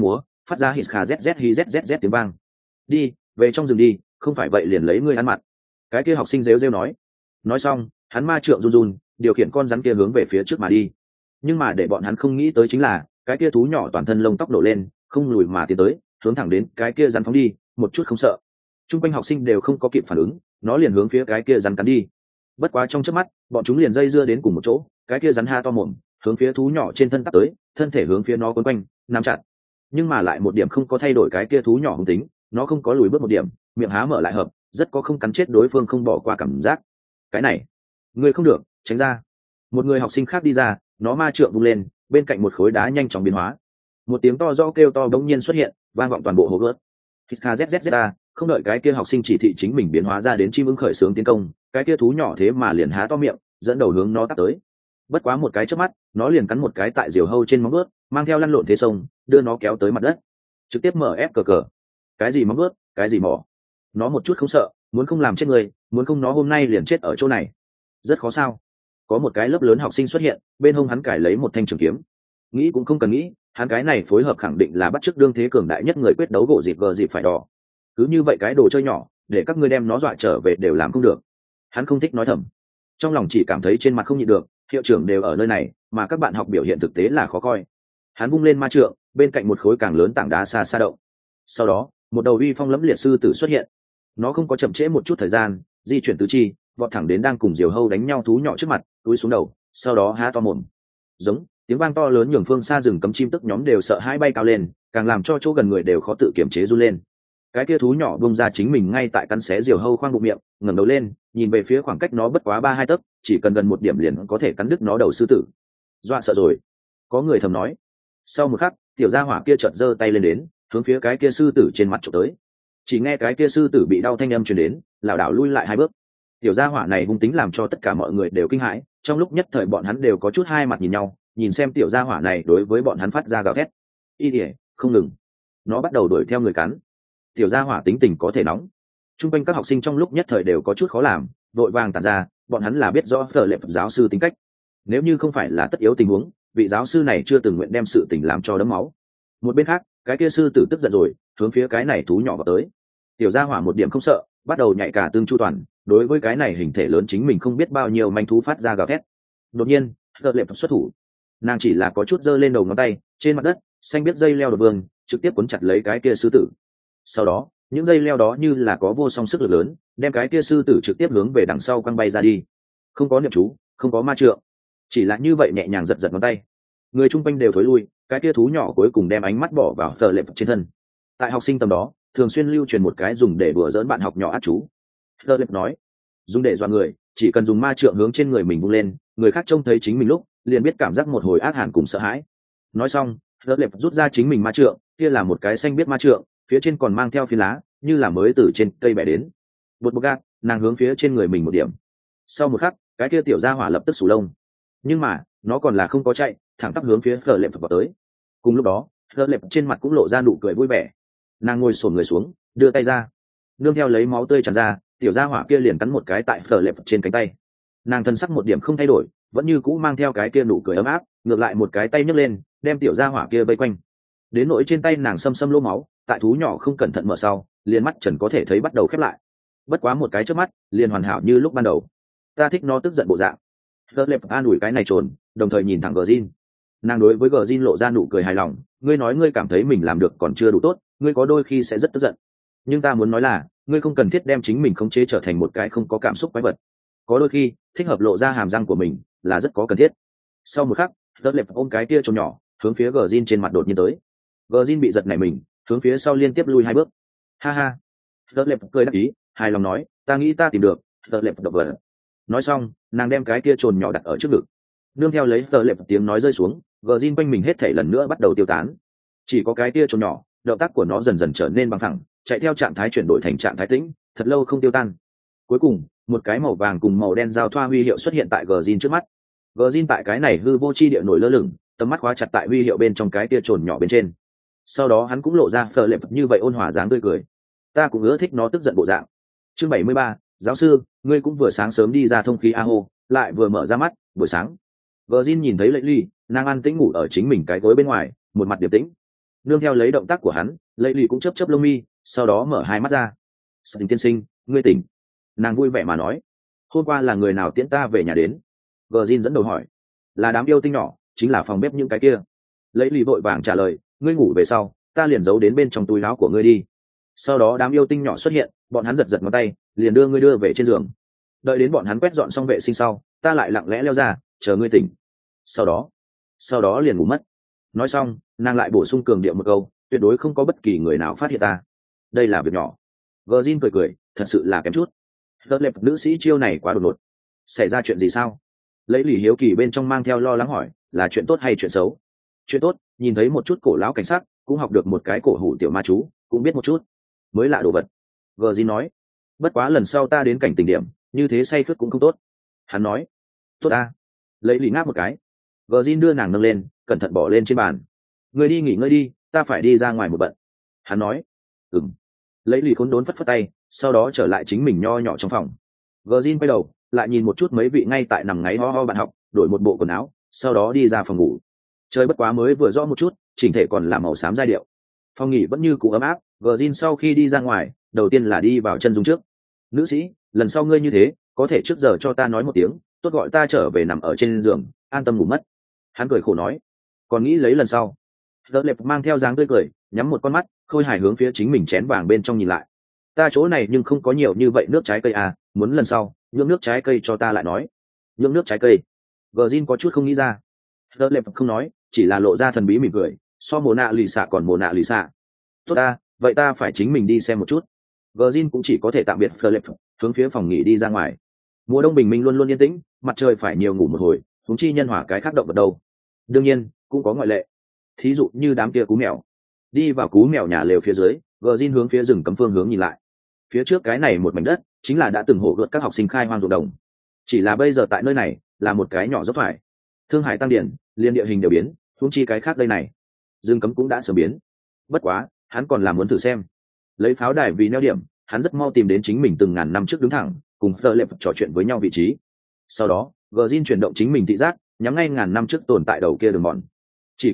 phát ra hít khà zz hi zzz tiếng vang. Đi về trong rừng đi, không phải vậy liền lấy ngươi ăn mặn. Cái kia học sinh rêu rêu nói xong hắn ma trượng run run điều khiển con rắn kia hướng về phía trước mà đi. Nhưng mà để bọn hắn không nghĩ tới chính là cái kia thú nhỏ toàn thân lông tóc nổ lên, không lùi mà tiến tới, hướng thẳng đến cái kia rắn phóng đi, một chút không sợ. Trung quanh học sinh đều không có kịp phản ứng, nó liền hướng phía cái kia rắn cắn đi. Bất quá trong chớp mắt bọn chúng liền dây dưa đến cùng một chỗ, cái kia rắn ha to mồm hướng phía thú nhỏ trên thân tắt tới, thân thể hướng phía nó quấn quanh nắm chặt. Nhưng mà lại một điểm không có thay đổi cái kia thú nhỏ hung tính, nó không có lùi bước một điểm, miệng há mở lại hợp, rất có không cắn chết đối phương không bỏ qua cảm giác. Cái này người không được, tránh ra. Một người học sinh khác đi ra, nó ma trượng vung lên, bên cạnh một khối đá nhanh chóng biến hóa. Một tiếng to rõ kêu to bỗng nhiên xuất hiện, vang vọng toàn bộ hồ gươm. Hít không đợi cái kia học sinh chỉ thị chính mình biến hóa ra đến chim ưng khởi xướng tiến công, cái kia thú nhỏ thế mà liền há to miệng, dẫn đầu hướng nó tắt tới. Bất quá một cái chớp mắt, nó liền cắn một cái tại diều hâu trên móng vuốt, mang theo lăn lộn thế sông, đưa nó kéo tới mặt đất, trực tiếp mở ép cờ cờ. Cái gì móng vuốt, cái gì mỏ, nó một chút không sợ, muốn không làm chết người, muốn không nó hôm nay liền chết ở chỗ này. Rất khó sao? Có một cái lớp lớn học sinh xuất hiện, bên hông hắn cài lấy một thanh trường kiếm. Nghĩ cũng không cần nghĩ, hắn cái này phối hợp khẳng định là bắt chước đương thế cường đại nhất người quyết đấu gỗ dịp gờ dịp phải đỏ. Cứ như vậy cái đồ chơi nhỏ, để các ngươi đem nó dọa trở về đều làm không được. Hắn không thích nói thầm, trong lòng chỉ cảm thấy trên mặt không nhịn được, hiệu trưởng đều ở nơi này, mà các bạn học biểu hiện thực tế là khó coi. Hắn vung lên ma trượng, bên cạnh một khối càng lớn tảng đá xa xa động. Sau đó, một đầu uy phong lẫm liệt sư tử xuất hiện. Nó không có chậm trễ một chút thời gian, di chuyển tứ chi, vọt thẳng đến đang cùng diều hâu đánh nhau thú nhỏ trước mặt, túi xuống đầu, sau đó há to mồm. Giống tiếng vang to lớn nhường phương xa rừng cấm chim tức nhóm đều sợ hãi bay cao lên, càng làm cho chỗ gần người đều khó tự kiềm chế run lên. Cái kia thú nhỏ bung ra chính mình ngay tại cắn xé diều hâu khoang bụng miệng, ngẩng đầu lên, nhìn về phía khoảng cách nó bất quá 3-2 tấc, chỉ cần gần một điểm liền có thể cắn đứt nó đầu sư tử. Dọa sợ rồi, có người thầm nói. Sau một khắc, tiểu gia hỏa kia chợt giơ tay lên đến, hướng phía cái kia sư tử trên mặt chụp tới. Chỉ nghe cái kia sư tử bị đau thanh âm truyền đến, lảo đảo lui lại 2 bước. Tiểu gia hỏa này hung tính làm cho tất cả mọi người đều kinh hãi, trong lúc nhất thời bọn hắn đều có chút hai mặt nhìn nhau, nhìn xem tiểu gia hỏa này đối với bọn hắn phát ra gào thét. Y ỉa, không ngừng. Nó bắt đầu đuổi theo người cắn. Tiểu gia hỏa tính tình có thể nóng. Trung quanh các học sinh trong lúc nhất thời đều có chút khó làm, vội vàng tản ra, bọn hắn là biết rõ Phở Lệ Phật giáo sư tính cách. Nếu như không phải là tất yếu tình huống, vị giáo sư này chưa từng nguyện đem sự tình làm cho đẫm máu. Một bên khác, cái kia sư tử tức giận rồi, hướng phía cái này thú nhỏ vào tới. Tiểu gia hỏa một điểm không sợ, bắt đầu nhạy cả tương chu toàn, đối với cái này hình thể lớn chính mình không biết bao nhiêu manh thú phát ra gào thét. Đột nhiên, Phở Lệ Phật xuất thủ. Nàng chỉ là có chút giơ lên đầu ngón tay, trên mặt đất, xanh biết dây leo đột vương, trực tiếp cuốn chặt lấy cái kia sư tử. Sau đó, những dây leo đó như là có vô song sức lực lớn, đem cái kia sư tử trực tiếp hướng về đằng sau quăng bay ra đi. Không có niệm chú, không có ma trượng, chỉ là như vậy nhẹ nhàng giật giật ngón tay, người chung quanh đều thối lui. Cái kia thú nhỏ cuối cùng đem ánh mắt bỏ vào Phở Lệ Phật trên thân. Tại học sinh tầm đó, thường xuyên lưu truyền một cái dùng để đùa dỡn bạn học nhỏ ác chú. Phở Lệ Phật nói, dùng để dọa người, chỉ cần dùng ma trượng hướng trên người mình vung lên, người khác trông thấy chính mình lúc liền biết cảm giác một hồi ác hàn cùng sợ hãi. Nói xong, Phở Lệ Phật rút ra chính mình ma trượng, kia là một cái xanh biết ma trượng, phía trên còn mang theo phi lá, như là mới từ trên cây bẻ đến. Bột bột gạt, nàng hướng phía trên người mình một điểm. Sau một khắc, cái kia tiểu gia hỏa lập tức sù lông, nhưng mà nó còn là không có chạy, thẳng tắp hướng phía Phở Lệ Phật vào tới. Cùng lúc đó, Phở Lệ Phật trên mặt cũng lộ ra nụ cười vui vẻ. Nàng ngồi xổm người xuống, đưa tay ra, nương theo lấy máu tươi tràn ra, tiểu gia hỏa kia liền cắn một cái tại Phở Lệ Phật trên cánh tay. Nàng thân sắc một điểm không thay đổi, vẫn như cũ mang theo cái kia nụ cười ấm áp, ngược lại một cái tay nhấc lên, đem tiểu gia hỏa kia vây quanh. Đến nỗi trên tay nàng xâm xâm lỗ máu, tại thú nhỏ không cẩn thận mở sau, liền mắt trần có thể thấy bắt đầu khép lại. Bất quá một cái trước mắt, liền hoàn hảo như lúc ban đầu. Ta thích nó tức giận bộ dạng. Phở Lệ Phật an ủi cái này trồn, đồng thời nhìn thẳng Gjin. Nàng đối với Gjin lộ ra nụ cười hài lòng, ngươi nói ngươi cảm thấy mình làm được còn chưa đủ tốt, ngươi có đôi khi sẽ rất tức giận. Nhưng ta muốn nói là, ngươi không cần thiết đem chính mình khống chế trở thành một cái không có cảm xúc quái vật. Có đôi khi, thích hợp lộ ra hàm răng của mình là rất có cần thiết. Sau một khắc, Phở Lệ Phật ôm cái kia trồn nhỏ, hướng phía Gjin trên mặt đột nhiên tới. Gjin bị giật nảy mình, hướng phía sau liên tiếp lui 2 bước. Ha ha. Phở Lệ Phật cười đắc ý, hài lòng nói, ta nghĩ ta tìm được Phở Lệ Phật động vật. Nói xong, nàng đem cái kia trồn nhỏ đặt ở trước ngực. Nương theo lấy Phở Lệ Phật tiếng nói rơi xuống, Gjin quanh mình hết thảy lần nữa bắt đầu tiêu tán. Chỉ có cái kia trồn nhỏ, động tác của nó dần dần trở nên bằng thẳng, chạy theo trạng thái chuyển đổi thành trạng thái tĩnh, thật lâu không tiêu tan. Cuối cùng, một cái màu vàng cùng màu đen giao thoa huy hiệu xuất hiện tại Gjin trước mắt. Gjin tại cái này hư vô chi địa nổi lơ lửng, tầm mắt khóa chặt tại huy hiệu bên trong cái kia trồn nhỏ bên trên. Sau đó hắn cũng lộ ra Phở Lệ Phật như vậy ôn hòa dáng tươi cười. Ta cũng ưa thích nó tức giận bộ dạng. Chương 73, giáo sư, ngươi cũng vừa sáng sớm đi ra thông khí a hô, lại vừa mở ra mắt, buổi sáng. Gjin nhìn thấy Lệ Ly, nàng an tĩnh ngủ ở chính mình cái gối bên ngoài, một mặt điềm tĩnh. nương theo lấy động tác của hắn, lấy lì cũng chớp chớp lông mi, sau đó mở hai mắt ra. Sở Tình tiên sinh, ngươi tỉnh. Nàng vui vẻ mà nói, hôm qua là người nào tiễn ta về nhà đến? Gờ dẫn đầu hỏi. Là đám yêu tinh nhỏ, chính là phòng bếp những cái kia. Lấy lì vội vàng trả lời, ngươi ngủ về sau, ta liền giấu đến bên trong túi áo của ngươi đi. Sau đó đám yêu tinh nhỏ xuất hiện, bọn hắn giật giật ngón tay, liền đưa ngươi đưa về trên giường. Đợi đến bọn hắn quét dọn xong vệ sinh sau, ta lại lặng lẽ leo ra, chờ ngươi tỉnh. Sau đó liền ngủ mất. Nói xong, nàng lại bổ sung cường điệu một câu, tuyệt đối không có bất kỳ người nào phát hiện ta. Đây là việc nhỏ. Virgin cười, thật sự là kém chút. Đợt lệp nữ sĩ chiêu này quá đột ngột. Xảy ra chuyện gì sao? Lấy lì hiếu kỳ bên trong mang theo lo lắng hỏi, là chuyện tốt hay chuyện xấu? Chuyện tốt, nhìn thấy một chút cổ lão cảnh sát, cũng học được một cái cổ hủ tiểu ma chú, cũng biết một chút mới lạ đồ vật. Virgin nói, bất quá lần sau ta đến cảnh tình điểm, như thế say khướt cũng không tốt. Hắn nói, tốt ta. Lấy lì ngáp một cái. Virgin đưa nàng nâng lên, cẩn thận bỏ lên trên bàn. Người đi nghỉ ngơi đi, ta phải đi ra ngoài một bận. Hắn nói, ừm. Lấy lì khốn đốn phất phất tay, sau đó trở lại chính mình nho nhỏ trong phòng. Virgin quay đầu, lại nhìn một chút mấy vị ngay tại nằm ngáy ho ho bạn học, đổi một bộ quần áo, sau đó đi ra phòng ngủ. Trời bất quá mới vừa rõ một chút, chỉnh thể còn là màu xám giai điệu. Phòng nghỉ vẫn như cũ ấm áp. Virgin sau khi đi ra ngoài, đầu tiên là đi vào chân dung trước. Nữ sĩ, lần sau ngươi như thế, có thể trước giờ cho ta nói một tiếng, tốt gọi ta trở về nằm ở trên giường, an tâm ngủ mất. Hắn cười khổ nói, còn nghĩ lấy lần sau. Đợt lệp mang theo dáng tươi cười, nhắm một con mắt, khôi hài hướng phía chính mình chén vàng bên trong nhìn lại. Ta chỗ này nhưng không có nhiều như vậy nước trái cây à, muốn lần sau nhượng nước trái cây cho ta lại nói. Nhượng nước trái cây? Virgin có chút không nghĩ ra. Đợt lệp không nói, chỉ là lộ ra thần bí mỉm cười, so mồ nạ lì xạ còn mồ nạ lì xạ. Tốt ta, vậy ta phải chính mình đi xem một chút. Virgin cũng chỉ có thể tạm biệt Philip, hướng phía phòng nghỉ đi ra ngoài. Mùa đông bình minh luôn luôn yên tĩnh, mặt trời phải nhiều ngủ một hồi, chúng chi nhân hỏa cái khác động vật đâu. Đương nhiên, cũng có ngoại lệ. Thí dụ như đám kia cú mèo. Đi vào cú mèo nhà lều phía dưới, Virgin hướng phía rừng cấm phương hướng nhìn lại. Phía trước cái này một mảnh đất, chính là đã từng hổ gợt các học sinh khai hoang ruộng đồng. Chỉ là bây giờ tại nơi này, là một cái nhỏ dốc thoải. Thương Hải tăng điển, liên địa hình đều biến, huống chi cái khác đây này. Rừng cấm cũng đã sớm biến. Bất quá, hắn còn làm muốn thử xem. Lấy pháo đài vì neo điểm, hắn rất mau tìm đến chính mình từng ngàn năm trước đứng thẳng, cùng Philip trò chuyện với nhau vị trí. Sau đó, Virgin chuyển động chính mình thị giác, nhắm ngay ngàn năm trước tồn tại đầu kia đường mòn. Chỉ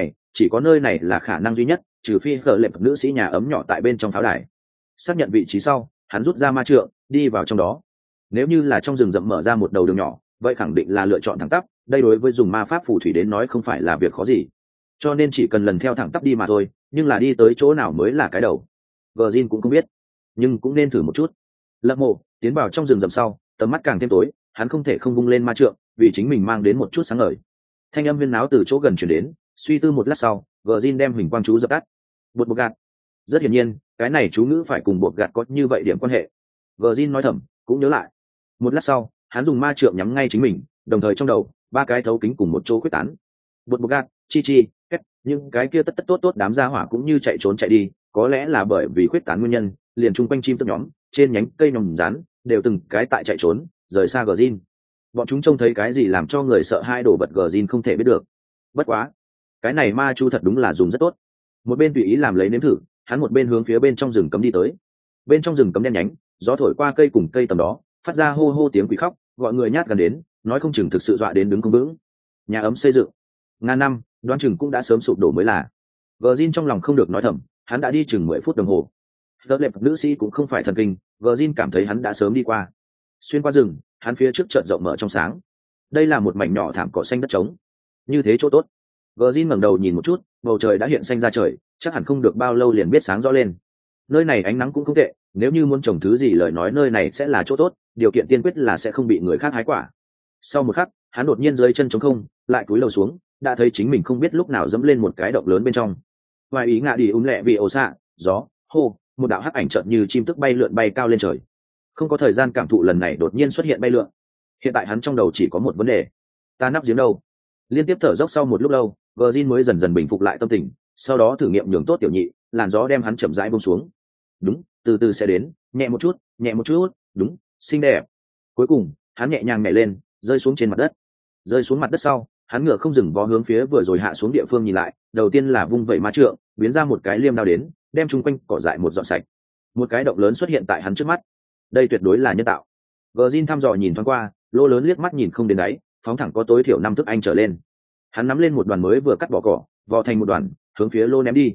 có nơi này là khả năng duy nhất, trừ phi Philip nữ sĩ nhà ấm nhỏ tại bên trong pháo đài. Xác nhận vị trí sau, hắn rút ra ma trượng, đi vào trong đó. Nếu như là trong rừng rậm mở ra một đầu đường nhỏ, vậy khẳng định là lựa chọn thẳng tắp, đây đối với dùng ma pháp phù thủy đến nói không phải là việc khó gì. Cho nên chỉ cần lần theo thẳng tắp đi mà thôi, nhưng là đi tới chỗ nào mới là cái đầu. Virgin cũng không biết, nhưng cũng nên thử một chút. Lâm Mộ tiến vào trong rừng rậm sau, tầm mắt càng thêm tối, hắn không thể không vung lên ma trượng, vì chính mình mang đến một chút sáng ngời. Thanh âm huyên náo từ chỗ gần truyền đến, suy tư một lát sau, Virgin đem huỳnh quang chú dập tắt. Bột gạt. Rất hiển nhiên, cái này chú ngữ phải cùng bột gạt có như vậy điểm quan hệ. Virgin nói thầm, cũng nhớ lại. Một lát sau, hắn dùng ma trượng nhắm ngay chính mình, đồng thời trong đầu, ba cái thấu kính cùng một chỗ quyết tán. Bột gạt, chi, cách, nhưng cái kia tất tốt đám gia hỏa cũng như chạy trốn chạy đi, có lẽ là bởi vì quyết tán nguyên nhân, liền chung quanh chim tức nhóm, trên nhánh cây nồng rán, đều từng cái tại chạy trốn, rời xa Gjin. Bọn chúng trông thấy cái gì làm cho người sợ hai đổ vật Gjin không thể biết được. Bất quá, cái này ma chu thật đúng là dùng rất tốt. Một bên tùy ý làm lấy nếm thử, hắn một bên hướng phía bên trong rừng cấm đi tới. Bên trong rừng cấm đen nhánh, gió thổi qua cây cùng cây tầm đó, phát ra hô hô tiếng quỷ khóc, gọi người nhát gần đến, nói không chừng thực sự dọa đến đứng không vững. Nhà ấm xây dựng ngàn năm, đoán chừng cũng đã sớm sụp đổ mới là. Gjin trong lòng không được nói thầm, hắn đã đi chừng 10 phút đồng hồ. Đợt lệp nữ sĩ cũng không phải thần kinh, Gjin cảm thấy hắn đã sớm đi qua. Xuyên qua rừng, hắn phía trước chợt rộng mở trong sáng. Đây là một mảnh nhỏ thảm cỏ xanh đất trống. Như thế chỗ tốt. Gjin ngẩng đầu nhìn một chút, bầu trời đã hiện xanh ra trời, chắc hẳn không được bao lâu liền biết sáng rõ lên. Nơi này ánh nắng cũng không tệ, nếu như muốn trồng thứ gì lời nói nơi này sẽ là chỗ tốt, điều kiện tiên quyết là sẽ không bị người khác hái quả. Sau một khắc, hắn đột nhiên dưới chân trống không, lại cúi đầu xuống, đã thấy chính mình không biết lúc nào dẫm lên một cái động lớn bên trong. Ngoài ý ngạ đi lẹ vì ồ xạ, gió, hô, một đạo hắc ảnh chợt như chim tức bay lượn bay cao lên trời. Không có thời gian cảm thụ lần này đột nhiên xuất hiện bay lượn. Hiện tại hắn trong đầu chỉ có một vấn đề: ta nắp giếng đâu? Liên tiếp thở dốc sau một lúc lâu, Gjin mới dần dần bình phục lại tâm tình, sau đó thử nghiệm nhường tốt tiểu nhị, làn gió đem hắn chậm rãi buông xuống. Đúng, từ từ sẽ đến, nhẹ một chút, đúng, xinh đẹp. Cuối cùng, hắn nhẹ nhàng nhảy lên, rơi xuống trên mặt đất. Rơi xuống mặt đất sau, hắn ngựa không dừng vó hướng phía vừa rồi hạ xuống địa phương nhìn lại, đầu tiên là vung vẩy ma trượng, biến ra một cái liêm đao đến, đem chung quanh cỏ dại một dọn sạch. Một cái động lớn xuất hiện tại hắn trước mắt. Đây tuyệt đối là nhân tạo. Gjin thăm dò nhìn thoáng qua, lỗ lớn liếc mắt nhìn không đến đáy, phóng thẳng có tối thiểu 5 thước anh trở lên. Hắn nắm lên một đoàn mới vừa cắt bỏ cỏ, vò thành một đoàn, hướng phía lô ném đi,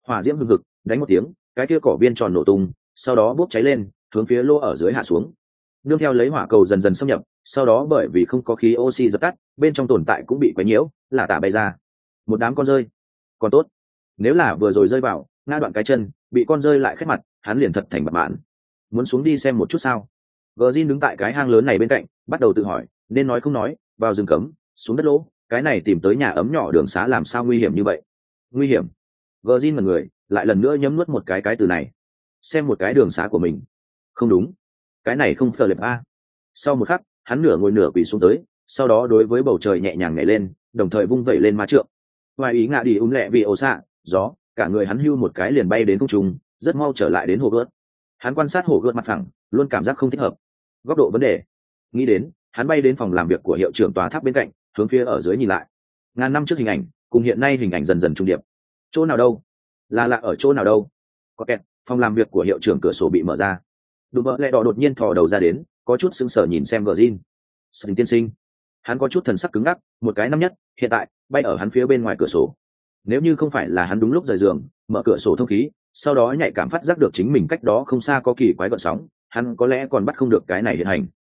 hỏa diễm hừng hực, đánh một tiếng, cái kia cỏ viên tròn nổ tung, sau đó bốc cháy lên, hướng phía lô ở dưới hạ xuống. Nương theo lấy hỏa cầu dần dần xâm nhập, sau đó bởi vì không có khí oxy dập tắt, bên trong tồn tại cũng bị quấy nhiễu, là tả bay ra. Một đám con rơi. Còn tốt, nếu là vừa rồi rơi vào, ngã đoạn cái chân, bị con rơi lại khét mặt, hắn liền thật thành bạt mạn. Muốn xuống đi xem một chút sao? Gjin đứng tại cái hang lớn này bên cạnh, bắt đầu tự hỏi, nên nói không nói, vào rừng cấm, xuống đất lỗ, cái này tìm tới nhà ấm nhỏ đường xá làm sao nguy hiểm như vậy? Nguy hiểm? Gjin mặt người, lại lần nữa nhấm nuốt một cái từ này. Xem một cái đường xá của mình. Không đúng, cái này không phờ lệp a. Sau một khắc, hắn nửa ngồi nửa quỳ xuống tới, sau đó đối với bầu trời nhẹ nhàng nhảy lên, đồng thời vung vẩy lên ma trượng. Ngoài ý ngạ đi lẹ vì ồ xạ, gió, cả người hắn hưu một cái liền bay đến không trung, rất mau trở lại đến hồ gợt. Hắn quan sát hồ gợt mặt phẳng, luôn cảm giác không thích hợp. Góc độ vấn đề. Nghĩ đến, hắn bay đến phòng làm việc của hiệu trưởng tòa tháp bên cạnh, hướng phía ở dưới nhìn lại. Ngàn năm trước hình ảnh, cùng hiện nay hình ảnh dần dần trùng điệp. Chỗ nào đâu? Là lạ ở chỗ nào đâu? Có kẹt, phòng làm việc của hiệu trưởng cửa sổ bị mở ra. Đùm bợ lẹ đỏ đột nhiên thò đầu ra đến, có chút sững sờ nhìn xem Gjin. Sừng tiên sinh. Hắn có chút thần sắc cứng ngắc, một cái năm nhất, hiện tại bay ở hắn phía bên ngoài cửa sổ. Nếu như không phải là hắn đúng lúc rời giường, mở cửa sổ thông khí, sau đó nhạy cảm phát giác được chính mình cách đó không xa có kỳ quái gợn sóng, hắn có lẽ còn bắt không được cái này hiện hành.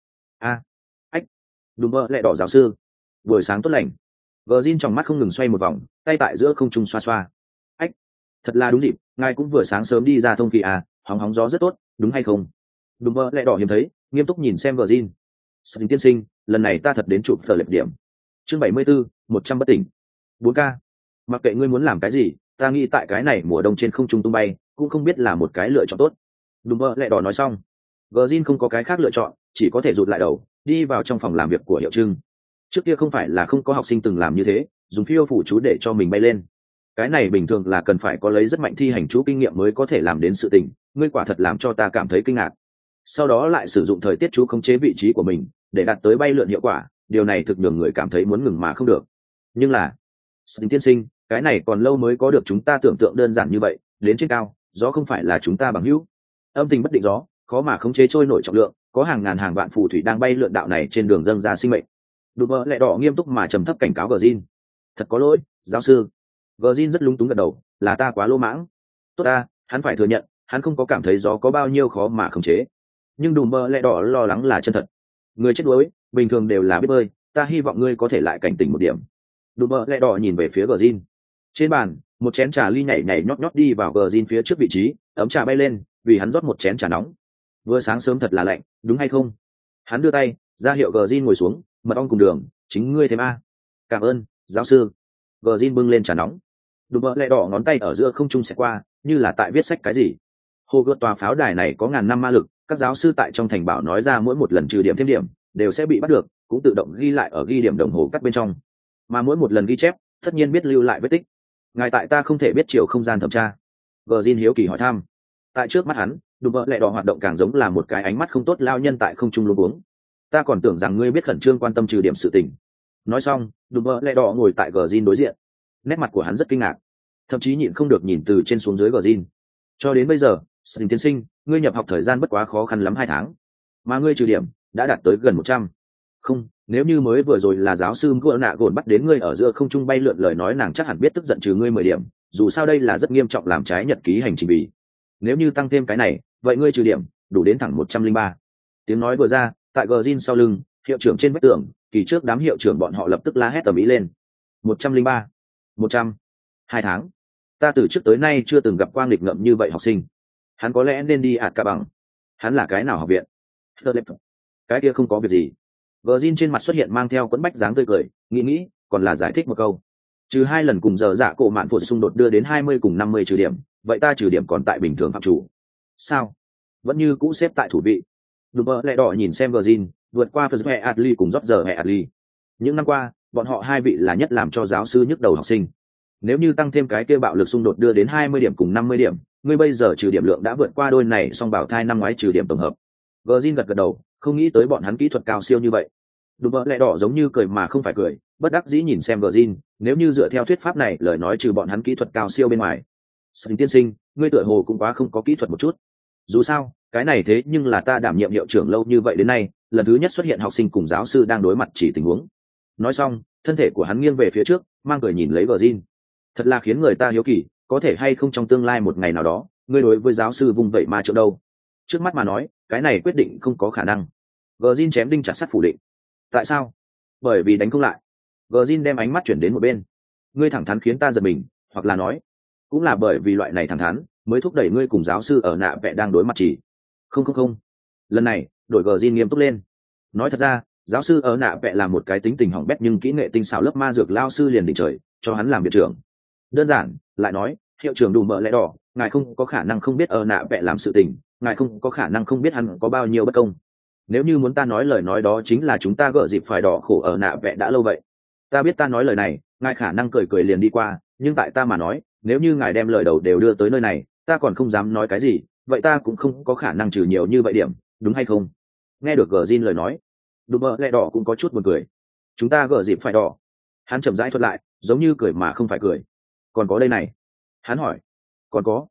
Ách. Đùm bợ lẹ đỏ giáo sư. Buổi sáng tốt lành. Gjin trong mắt không ngừng xoay một vòng, tay tại giữa không trung xoa xoa. Ách. Thật là đúng dịp, ngài cũng vừa sáng sớm đi ra thông khí à, hóng hóng gió rất tốt, đúng hay không? Đùm bợ lẹ đỏ hiếm thấy, nghiêm túc nhìn xem Gjin. Sừng tiên sinh, lần này ta thật đến chụp phở lệp điểm. Chương 74, 100 bất tỉnh. 4K. Mặc kệ ngươi muốn làm cái gì, ta nghĩ tại cái này mùa đông trên không trung tung bay, cũng không biết là một cái lựa chọn tốt. Đùm bợ lẹ đỏ nói xong. Gjin không có cái khác lựa chọn, chỉ có thể rụt lại đầu, đi vào trong phòng làm việc của hiệu trưng. Trước kia không phải là không có học sinh từng làm như thế, dùng phiêu phủ chú để cho mình bay lên. Cái này bình thường là cần phải có lấy rất mạnh thi hành chú kinh nghiệm mới có thể làm đến sự tình, ngươi quả thật làm cho ta cảm thấy kinh ngạc. Sau đó lại sử dụng thời tiết chú khống chế vị trí của mình để đạt tới bay lượn hiệu quả, điều này thực nhường người cảm thấy muốn ngừng mà không được. Nhưng là Sting tiên sinh, cái này còn lâu mới có được chúng ta tưởng tượng đơn giản như vậy, đến trên cao, gió không phải là chúng ta bằng hữu. Âm tình bất định gió, khó mà khống chế trôi nổi trọng lượng, có hàng ngàn hàng vạn phù thủy đang bay lượn đạo này trên đường dâng ra sinh mệnh. Đùm bợ lẹ đỏ nghiêm túc mà trầm thấp cảnh cáo Gjin. Thật có lỗi, giáo sư. Gjin rất lúng túng gật đầu, là ta quá lô mãng. Tốt ta, hắn phải thừa nhận, hắn không có cảm thấy gió có bao nhiêu khó mà khống chế. Nhưng đùm bợ lẹ đỏ lo lắng là chân thật. Người chết đuối, bình thường đều là biết bơi, ta hy vọng ngươi có thể lại cảnh tỉnh một điểm. Đùm bợ lẹ đỏ nhìn về phía Gjin. Trên bàn, một chén trà ly nhảy nhảy nhót nhót đi vào Gjin phía trước vị trí, ấm trà bay lên, vì hắn rót một chén trà nóng. Vừa sáng sớm thật là lạnh, đúng hay không? Hắn đưa tay ra hiệu Gjin ngồi xuống, mật ong cùng đường, chính ngươi thêm a. Cảm ơn, giáo sư. Gjin bưng lên trà nóng. Đùm bợ lẹ đỏ ngón tay ở giữa không trung xẹt qua, như là tại viết sách cái gì. Hồ gợt tòa pháo đài này có ngàn năm ma lực, các giáo sư tại trong thành bảo nói ra mỗi một lần trừ điểm thêm điểm đều sẽ bị bắt được, cũng tự động ghi lại ở ghi điểm đồng hồ cắt bên trong, mà mỗi một lần ghi chép tất nhiên biết lưu lại vết tích. Ngài tại ta không thể biết chiều không gian thẩm tra. Gjin hiếu kỳ hỏi thăm. Tại trước mắt hắn, đùm bợ lẹ đỏ hoạt động càng giống là một cái ánh mắt không tốt lao nhân tại không trung luống cuống. Ta còn tưởng rằng ngươi biết khẩn trương quan tâm trừ điểm sự tình. Nói xong, đùm bợ lẹ đỏ ngồi tại Gjin đối diện, nét mặt của hắn rất kinh ngạc, thậm chí nhịn không được nhìn từ trên xuống dưới Gjin. Cho đến bây giờ, Sting tiên sinh, ngươi nhập học thời gian bất quá khó khăn lắm 2 tháng, mà ngươi trừ điểm đã đạt tới gần 100. Không, nếu như mới vừa rồi là giáo sư Gua nạ gồn bắt đến ngươi ở giữa không trung bay lượn lời nói, nàng chắc hẳn biết tức giận trừ ngươi 10 điểm, dù sao đây là rất nghiêm trọng làm trái nhật ký hành trình bì. Nếu như tăng thêm cái này, vậy ngươi trừ điểm đủ đến thẳng 103. Tiếng nói vừa ra, tại Gjin sau lưng, hiệu trưởng trên vách tường, kỳ trước đám hiệu trưởng bọn họ lập tức la hét tầm ý lên. 103, 100, 2 tháng. Ta từ trước tới nay chưa từng gặp quang lịch ngậm như vậy học sinh. Hắn có lẽ nên đi ạt cả bằng. Hắn là cái nào học viện? Cái kia không có việc gì. Gjin trên mặt xuất hiện mang theo quẫn bách dáng tươi cười, nghĩ còn là giải thích một câu. Trừ 2 lần cùng giờ dạ cổ mạn phụ xung đột đưa đến 20 cùng 50 trừ điểm, vậy ta trừ điểm còn tại bình thường phạm chủ. Sao? Vẫn như cũ xếp tại thủ vị. Đùm bợ lẹ đỏ nhìn xem Gjin, vượt qua Phật Adli cùng rót giờ Adli. Những năm qua, bọn họ hai vị là nhất làm cho giáo sư nhức đầu học sinh. Nếu như tăng thêm cái kia bạo lực xung đột đưa đến 20 điểm cùng 50 điểm, ngươi bây giờ trừ điểm lượng đã vượt qua đôi này song bảo thai năm ngoái trừ điểm tổng hợp. Gjin gật đầu, không nghĩ tới bọn hắn kỹ thuật cao siêu như vậy. Đùm bợ lẹ đỏ giống như cười mà không phải cười, bất đắc dĩ nhìn xem Gjin, nếu như dựa theo thuyết pháp này, lời nói trừ bọn hắn kỹ thuật cao siêu bên ngoài. Sting tiên sinh, ngươi tựa hồ cũng quá không có kỹ thuật một chút. Dù sao, cái này thế nhưng là ta đảm nhiệm hiệu trưởng lâu như vậy đến nay, lần thứ nhất xuất hiện học sinh cùng giáo sư đang đối mặt chỉ tình huống. Nói xong, thân thể của hắn nghiêng về phía trước, mang cười nhìn lấy Gjin. Thật là khiến người ta hiếu kỳ, có thể hay không trong tương lai một ngày nào đó ngươi đối với giáo sư vung vẩy ma trượng đâu? Trước mắt mà nói cái này quyết định không có khả năng. Gờ Jin chém đinh chặt sắt phủ định. Tại sao? Bởi vì đánh không lại. Gờ Jin đem ánh mắt chuyển đến một bên. Ngươi thẳng thắn khiến ta giật mình, hoặc là nói cũng là bởi vì loại này thẳng thắn mới thúc đẩy ngươi cùng giáo sư ở nạ vẽ đang đối mặt chỉ. Không. Lần này đổi Gờ Jin nghiêm túc lên. Nói thật ra giáo sư ở nạ vẽ là một cái tính tình hỏng bét nhưng kỹ nghệ tinh xảo lớp ma dược lao sư liền đỉnh trời cho hắn làm viện trưởng. Đơn giản lại nói hiệu trưởng đủ mỡ lẽ đỏ, ngài không có khả năng không biết ở nạ vẽ làm sự tình, ngài không có khả năng không biết hắn có bao nhiêu bất công. Nếu như muốn ta nói lời nói đó chính là chúng ta gỡ dịp phải đỏ khổ ở nạ vẽ đã lâu vậy. Ta biết ta nói lời này ngài khả năng cười cười liền đi qua, nhưng tại ta mà nói nếu như ngài đem lời đầu đều đưa tới nơi này ta còn không dám nói cái gì, vậy ta cũng không có khả năng trừ nhiều như vậy điểm, đúng hay không? Nghe được gờ Jin lời nói đùm bơ lẹ đỏ cũng có chút buồn cười. Chúng ta gỡ dịp phải đỏ. Hắn chậm rãi thuật lại giống như cười mà không phải cười. Còn có đây này. Hắn hỏi. Còn có.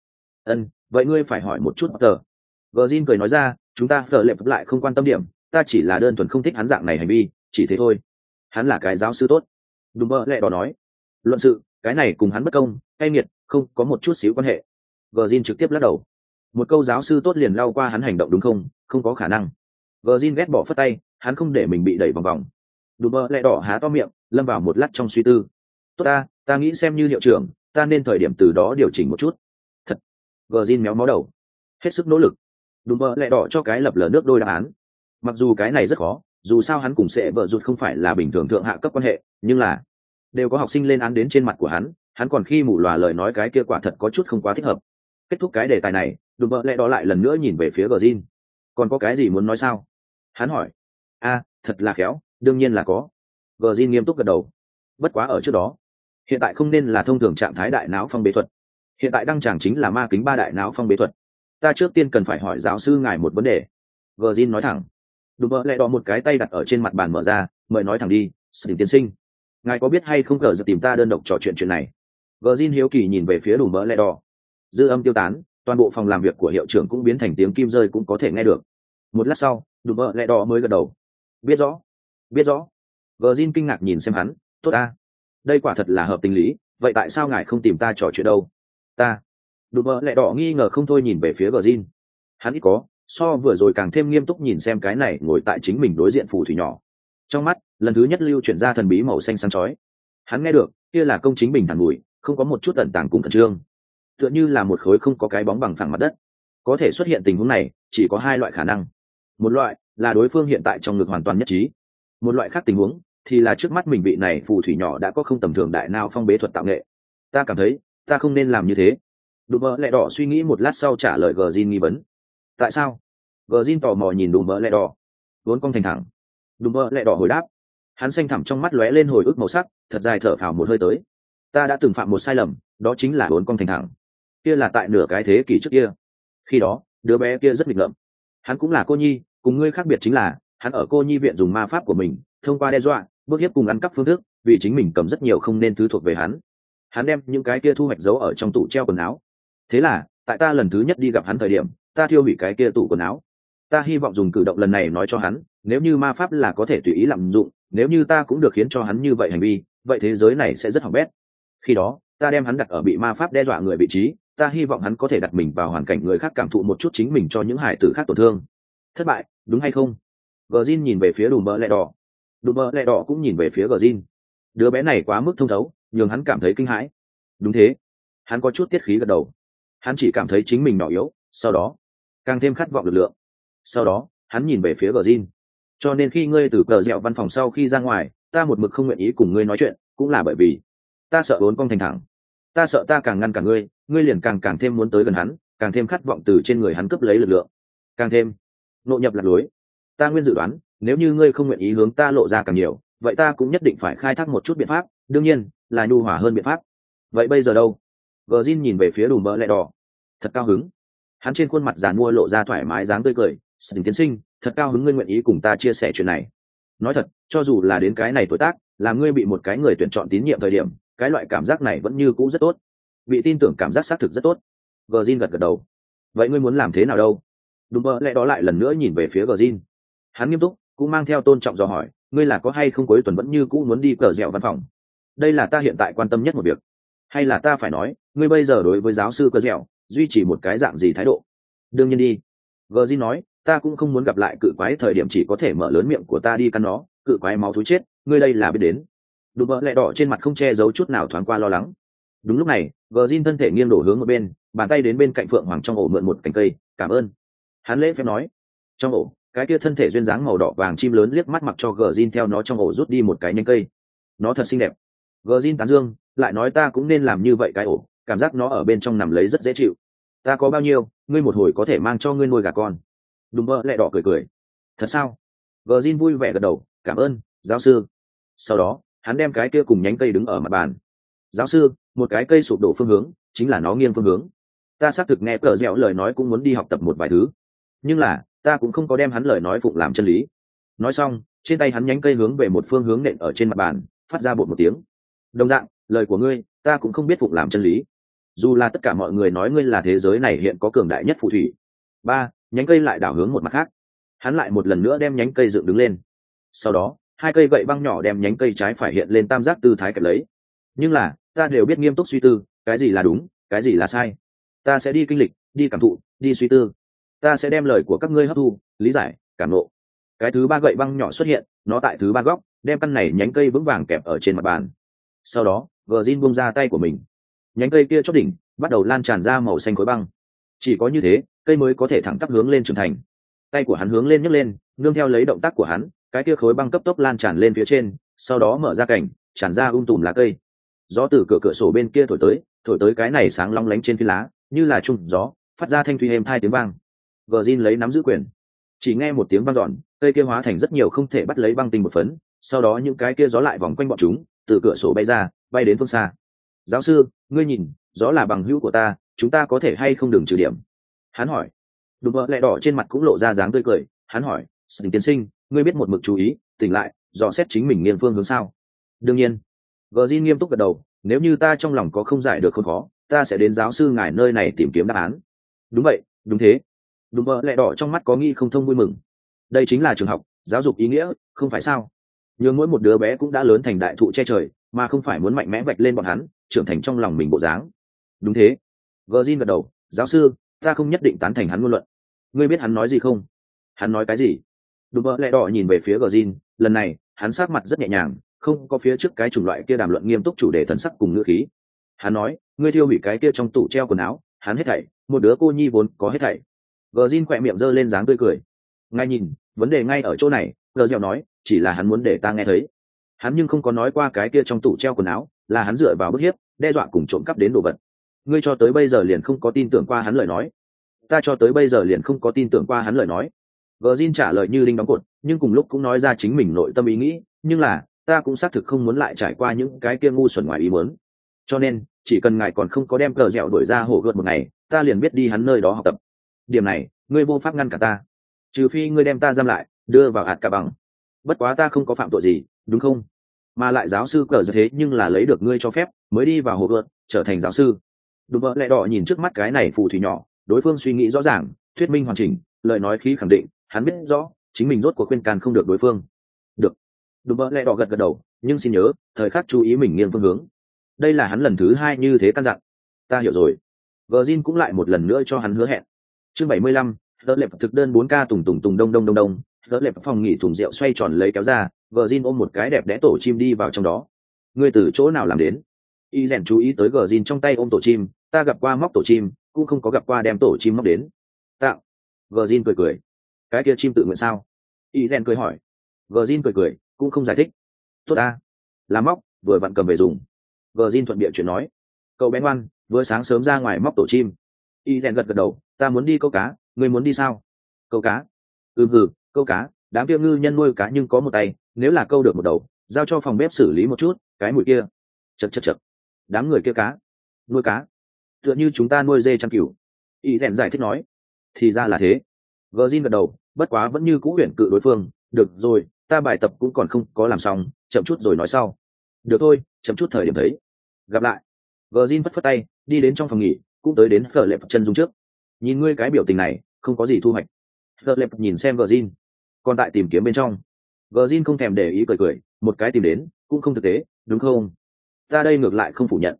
Vậy ngươi phải hỏi một chút tờ. Gờ Jin cười nói ra, chúng ta phở lệp lại không quan tâm điểm, ta chỉ là đơn thuần không thích hắn dạng này hành vi, chỉ thế thôi. Hắn là cái giáo sư tốt. Đùm bơ lẹ đỏ nói. Luận sự cái này cùng hắn bất công cay nghiệt không có một chút xíu quan hệ. Gờ Jin trực tiếp lắc đầu. Một câu giáo sư tốt liền lao qua hắn hành động đúng không? Không có khả năng. Gờ Jin ghét bỏ phất tay, hắn không để mình bị đẩy vòng vòng. Đùm bơ lẹ đỏ há to miệng lâm vào một lát trong suy tư. Tốt ta nghĩ xem như hiệu trưởng ta nên thời điểm từ đó điều chỉnh một chút. Thật. Gờ Jin méo mó đầu. Hết sức nỗ lực. Đùm bơ lẹ đỏ cho cái lập lờ nước đôi đáp án. Mặc dù cái này rất khó, dù sao hắn cùng sẽ vợ rụt không phải là bình thường thượng hạ cấp quan hệ, nhưng là đều có học sinh lên án đến trên mặt của hắn còn khi mù lòa lời nói cái kia quả thật có chút không quá thích hợp. Kết thúc cái đề tài này đùm bơ lẹ đỏ lại lần nữa nhìn về phía Gờ Jin. Còn có cái gì muốn nói sao? Hắn hỏi. Thật là khéo, đương nhiên là có. Gờ Jin nghiêm túc gật đầu. Bất quá ở trước đó hiện tại không nên là thông thường trạng thái đại não phong bế thuật, hiện tại đăng tràng chính là ma kính ba đại não phong bế thuật. Ta trước tiên cần phải hỏi giáo sư ngài một vấn đề. Gờ Jin nói thẳng. Đùm bơ lẹ đỏ một cái tay đặt ở trên mặt bàn mở ra, mời nói thẳng đi, Sting tiên sinh. Ngài có biết hay không cờ giật tìm ta đơn độc trò chuyện này? Gờ Jin hiếu kỳ nhìn về phía đùm bơ lẹ đỏ. Dư âm tiêu tán, toàn bộ phòng làm việc của hiệu trưởng cũng biến thành tiếng kim rơi cũng có thể nghe được. Một lát sau đùm bơ lẹ đỏ mới gật đầu. Biết rõ. Gờ Jin kinh ngạc nhìn xem hắn. Tốt đây quả thật là hợp tình lý, vậy tại sao ngài không tìm ta trò chuyện đâu? Đùm bơ lẹ đỏ nghi ngờ không thôi nhìn về phía Gờ Jin. Hắn ít có so vừa rồi càng thêm nghiêm túc nhìn xem cái này ngồi tại chính mình đối diện phù thủy nhỏ. Trong mắt lần thứ nhất lưu chuyển ra thần bí màu xanh sáng chói. Hắn nghe được kia là công chính bình thản bụi, không có một chút tận tàng cùng khẩn trương, tựa như là một khối không có cái bóng bằng phẳng mặt đất. Có thể xuất hiện tình huống này chỉ có hai loại khả năng. Một loại là đối phương hiện tại trong ngực hoàn toàn nhất trí, một loại khác tình huống thì là trước mắt mình vị này phù thủy nhỏ đã có không tầm thường đại não phong bế thuật tạo nghệ. Ta cảm thấy ta không nên làm như thế. Đùm bơ lẹ đỏ suy nghĩ một lát sau trả lời Gờ Jin nghi vấn. Tại sao? Gờ Jin tò mò nhìn đùm bơ lẹ đỏ. Vốn cong thành thẳng. Đùm bơ lẹ đỏ hồi đáp. Hắn xanh thẳm trong mắt lóe lên hồi ức màu sắc, thật dài thở phào một hơi tới. Ta đã từng phạm một sai lầm, đó chính là vốn cong thành thẳng. Kia là tại nửa cái thế kỷ trước kia. Khi đó đứa bé kia rất nghịch ngợm. Hắn cũng là cô nhi, cùng ngươi khác biệt chính là hắn ở cô nhi viện dùng ma pháp của mình thông qua đe dọa bức hiếp cùng ăn cắp phương thức, vì chính mình cầm rất nhiều không nên thứ thuộc về hắn đem những cái kia thu hoạch giấu ở trong tủ treo quần áo. Thế là tại ta lần thứ nhất đi gặp hắn thời điểm ta thiêu hủy cái kia tủ quần áo. Ta hy vọng dùng cử động lần này nói cho hắn, nếu như ma pháp là có thể tùy ý lạm dụng, nếu như ta cũng được khiến cho hắn như vậy hành vi, vậy thế giới này sẽ rất hỏng bét. Khi đó ta đem hắn đặt ở bị ma pháp đe dọa người vị trí, ta hy vọng hắn có thể đặt mình vào hoàn cảnh người khác cảm thụ một chút chính mình cho những hải tử khác tổn thương. Thất bại đúng hay không? Gờ Jin nhìn về phía đùm bơ lẹ đỏ. Đùm bơ lẹ đỏ cũng nhìn về phía Gờ Jin. Đứa bé này quá mức thông thấu, nhường hắn cảm thấy kinh hãi. Đúng thế. Hắn có chút tiết khí gật đầu. Hắn chỉ cảm thấy chính mình nhỏ yếu, sau đó càng thêm khát vọng lực lượng. Sau đó hắn nhìn về phía Gờ Jin. Cho nên khi ngươi từ cờ dẹo văn phòng sau khi ra ngoài, ta một mực không nguyện ý cùng ngươi nói chuyện, cũng là bởi vì ta sợ vốn cong thành thẳng. Ta sợ ta càng ngăn cản ngươi liền càng thêm muốn tới gần hắn, càng thêm khát vọng từ trên người hắn cướp lấy lực lượng, càng thêm nội nhập lạc lối. Ta nguyên dự đoán nếu như ngươi không nguyện ý hướng ta lộ ra càng nhiều, vậy ta cũng nhất định phải khai thác một chút biện pháp, đương nhiên là nhu hòa hơn biện pháp. Vậy bây giờ đâu? Gờ Jin nhìn về phía đùm bơ lẹ đỏ. Thật cao hứng. Hắn trên khuôn mặt giàn mua lộ ra thoải mái dáng tươi cười. Sting tiên sinh, thật cao hứng ngươi nguyện ý cùng ta chia sẻ chuyện này. Nói thật, cho dù là đến cái này tuổi tác, làm ngươi bị một cái người tuyển chọn tín nhiệm thời điểm, cái loại cảm giác này vẫn như cũ rất tốt. Bị tin tưởng cảm giác xác thực rất tốt. Gờ Jin gật gật đầu. Vậy ngươi muốn làm thế nào đâu? Đùm bơ lẹ đỏ lại lần nữa nhìn về phía Gờ Jin. Hắn nghiêm túc cũng mang theo tôn trọng dò hỏi, ngươi là có hay không cuối tuần vẫn như cũ muốn đi cờ dẻo văn phòng? Đây là ta hiện tại quan tâm nhất một việc. hay là ta phải nói ngươi bây giờ đối với giáo sư cơ dẻo duy trì một cái dạng gì thái độ? Đương nhiên đi. Gờ Zin nói, ta cũng không muốn gặp lại cự quái thời điểm chỉ có thể mở lớn miệng của ta đi căn nó, cự quái máu thối chết, ngươi đây là biết đến. Đùm bợ lẹ đỏ trên mặt không che giấu chút nào thoáng qua lo lắng. Đúng lúc này, Gờ Zin thân thể nghiêng đổ hướng một bên, bàn tay đến bên cạnh phượng hoàng trong ổ mượn một cành cây, cảm ơn. Hắn lễ phép nói. Trong ổ, cái kia thân thể duyên dáng màu đỏ vàng chim lớn liếc mắt mặc cho Gờ Zin theo nó trong ổ rút đi một cái nhánh cây. Nó thật xinh đẹp. Gờ Zin tán dương, lại nói ta cũng nên làm như vậy cái ổ, cảm giác nó ở bên trong nằm lấy rất dễ chịu. Ta có bao nhiêu, ngươi một hồi có thể mang cho ngươi nuôi gà con. Đùm bợ lẹ đỏ cười cười. Thật sao? Gờ Zin vui vẻ gật đầu, cảm ơn giáo sư. Sau đó hắn đem cái kia cùng nhánh cây đứng ở mặt bàn. Giáo sư, một cái cây sụp đổ phương hướng chính là nó nghiêng phương hướng. Ta xác thực nghe cờ dẻo lời nói cũng muốn đi học tập một vài thứ, nhưng là ta cũng không có đem hắn lời nói phụng làm chân lý. Nói xong, trên tay hắn nhánh cây hướng về một phương hướng nện ở trên mặt bàn, phát ra bột một tiếng. Đồng dạng, lời của ngươi ta cũng không biết phụng làm chân lý, dù là tất cả mọi người nói ngươi là thế giới này hiện có cường đại nhất phù thủy. Ba, nhánh cây lại đảo hướng một mặt khác. Hắn lại một lần nữa đem nhánh cây dựng đứng lên. Sau đó hai cây gậy băng nhỏ đem nhánh cây trái phải hiện lên tam giác tư thái kẹp lấy. Nhưng là ta đều biết nghiêm túc suy tư, cái gì là đúng, cái gì là sai. Ta sẽ đi kinh lịch, đi cảm thụ, đi suy tư. Ta sẽ đem lời của các ngươi hấp thu, lý giải, cảm ngộ. Cái thứ ba gậy băng nhỏ xuất hiện, nó tại thứ ba góc, đem căn này nhánh cây vững vàng kẹp ở trên mặt bàn. Sau đó Virgin buông ra tay của mình, nhánh cây kia chót đỉnh bắt đầu lan tràn ra màu xanh khối băng. Chỉ có như thế cây mới có thể thẳng tắp hướng lên trưởng thành. Tay của hắn hướng lên nhấc lên, nương theo lấy động tác của hắn, cái kia khối băng cấp tốc lan tràn lên phía trên, sau đó mở ra cảnh, tràn ra tùm lá cây. Gió từ cửa sổ bên kia thổi tới cái này sáng long lánh trên phi lá, như là trung gió, phát ra thanh thủy êm thai tiếng vang. Virgin lấy nắm giữ quyền, chỉ nghe một tiếng vang dọn, cây kia hóa thành rất nhiều không thể bắt lấy băng tinh một phấn, sau đó những cái kia gió lại vòng quanh bọn chúng, từ cửa sổ bay ra, bay đến phương xa. Giáo sư, ngươi nhìn, gió là bằng hữu của ta, chúng ta có thể hay không đừng trừ điểm? Hắn hỏi. Đùm bợ lẹ đỏ trên mặt cũng lộ ra dáng tươi cười. Hắn hỏi, Sình tiên sinh, ngươi biết một mực chú ý, tỉnh lại, dò xét chính mình nghiêng phương hướng sao? Đương nhiên. Virgin nghiêm túc gật đầu, nếu như ta trong lòng có không giải được không khó, ta sẽ đến giáo sư ngài nơi này tìm kiếm đáp án. Đúng vậy, đúng thế. Đùm bợ lẹ đỏ trong mắt có nghi không thông vui mừng. Đây chính là trường học, giáo dục ý nghĩa, không phải sao? Nhưng mỗi một đứa bé cũng đã lớn thành đại thụ che trời, mà không phải muốn mạnh mẽ vạch lên bọn hắn, trưởng thành trong lòng mình bộ dáng. Đúng thế. Virgin gật đầu, giáo sư, ta không nhất định tán thành hắn ngôn luận. Ngươi biết hắn nói gì không? Hắn nói cái gì? Đùm bợ lẹ đỏ nhìn về phía Virgin, lần này hắn sát mặt rất nhẹ nhàng, không có phía trước cái chủng loại kia đàm luận nghiêm túc chủ đề thần sắc cùng ngữ khí. Hắn nói, ngươi thiêu hủy cái kia trong tủ treo quần áo, hắn hết thảy, một đứa cô nhi vốn có hết thảy. Virgin khỏe miệng giơ lên dáng tươi cười. Ngay nhìn, vấn đề ngay ở chỗ này, Gờ nói, chỉ là hắn muốn để ta nghe thấy. Hắn nhưng không có nói qua cái kia trong tủ treo quần áo là hắn dựa vào bức hiếp, đe dọa cùng trộm cắp đến đồ vật. Ngươi cho tới bây giờ liền không có tin tưởng qua hắn lời nói. Ta cho tới bây giờ liền không có tin tưởng qua hắn lời nói. Virgin trả lời như đinh đóng cột, nhưng cùng lúc cũng nói ra chính mình nội tâm ý nghĩ, nhưng là ta cũng xác thực không muốn lại trải qua những cái kia ngu xuẩn ngoài ý muốn. Cho nên chỉ cần ngài còn không có đem cờ dẻo đuổi ra hổ gợt một ngày, ta liền biết đi hắn nơi đó học tập. Điểm này ngươi vô pháp ngăn cả ta, trừ phi ngươi đem ta giam lại, đưa vào hạt cả bằng. Bất quá ta không có phạm tội gì, đúng không? Mà lại giáo sư cờ thế nhưng là lấy được ngươi cho phép mới đi vào hồ gợt, trở thành giáo sư. Đùm bợ lẹ đỏ nhìn trước mắt cái này phù thủy nhỏ, đối phương suy nghĩ rõ ràng, thuyết minh hoàn chỉnh, lời nói khí khẳng định, hắn biết rõ chính mình rốt cuộc khuyên can không được đối phương. Được. Đùm bợ lẹ đỏ gật gật đầu, nhưng xin nhớ thời khắc chú ý mình nghiêng phương hướng. Đây là hắn lần thứ hai như thế căn dặn. Ta hiểu rồi. Virgin cũng lại một lần nữa cho hắn hứa hẹn. Chương 75, đỡ lệp thực đơn 4K tùng tùng tùng đông đông đông đông, đỡ lệp phòng nghỉ thùng rượu xoay tròn lấy kéo ra, Virgin ôm một cái đẹp đẽ tổ chim đi vào trong đó. Ngươi từ chỗ nào làm đến? Y rèn chú ý tới Virgin trong tay ôm tổ chim, ta gặp qua móc tổ chim, cũng không có gặp qua đem tổ chim móc đến. Tạo. Virgin cười cười. Cái kia chim tự nguyện sao? Y rèn cười hỏi. Virgin cười cười, cũng không giải thích. Tốt ta. Làm móc, vừa vặn cầm về dùng. Virgin thuận miệng chuyện nói. Cậu bé ngoan, vừa sáng sớm ra ngoài móc tổ chim. Y rèn gật gật đầu, ta muốn đi câu cá, ngươi muốn đi sao? Câu cá? Câu cá, đám kia ngư nhân nuôi cá nhưng có một tay, nếu là câu được một đầu, giao cho phòng bếp xử lý một chút, cái mùi kia. Chậc. Đám người kia cá, nuôi cá, tựa như chúng ta nuôi dê chăn cừu. Y rèn giải thích nói. Thì ra là thế. Virgin gật đầu, bất quá vẫn như cũ huyền cự đối phương. Được rồi, ta bài tập cũng còn không có làm xong, chậm chút rồi nói sau. Được thôi, chậm chút thời điểm thấy. Gặp lại. Virgin phất phất tay, đi đến trong phòng nghỉ, cũng tới đến Phở Lệp chân dung trước. Nhìn ngươi cái biểu tình này, không có gì thu hoạch. Phở Lệp nhìn xem Virgin, còn tại tìm kiếm bên trong. Virgin không thèm để ý cười cười, một cái tìm đến, cũng không thực tế, đúng không? Ta đây ngược lại không phủ nhận.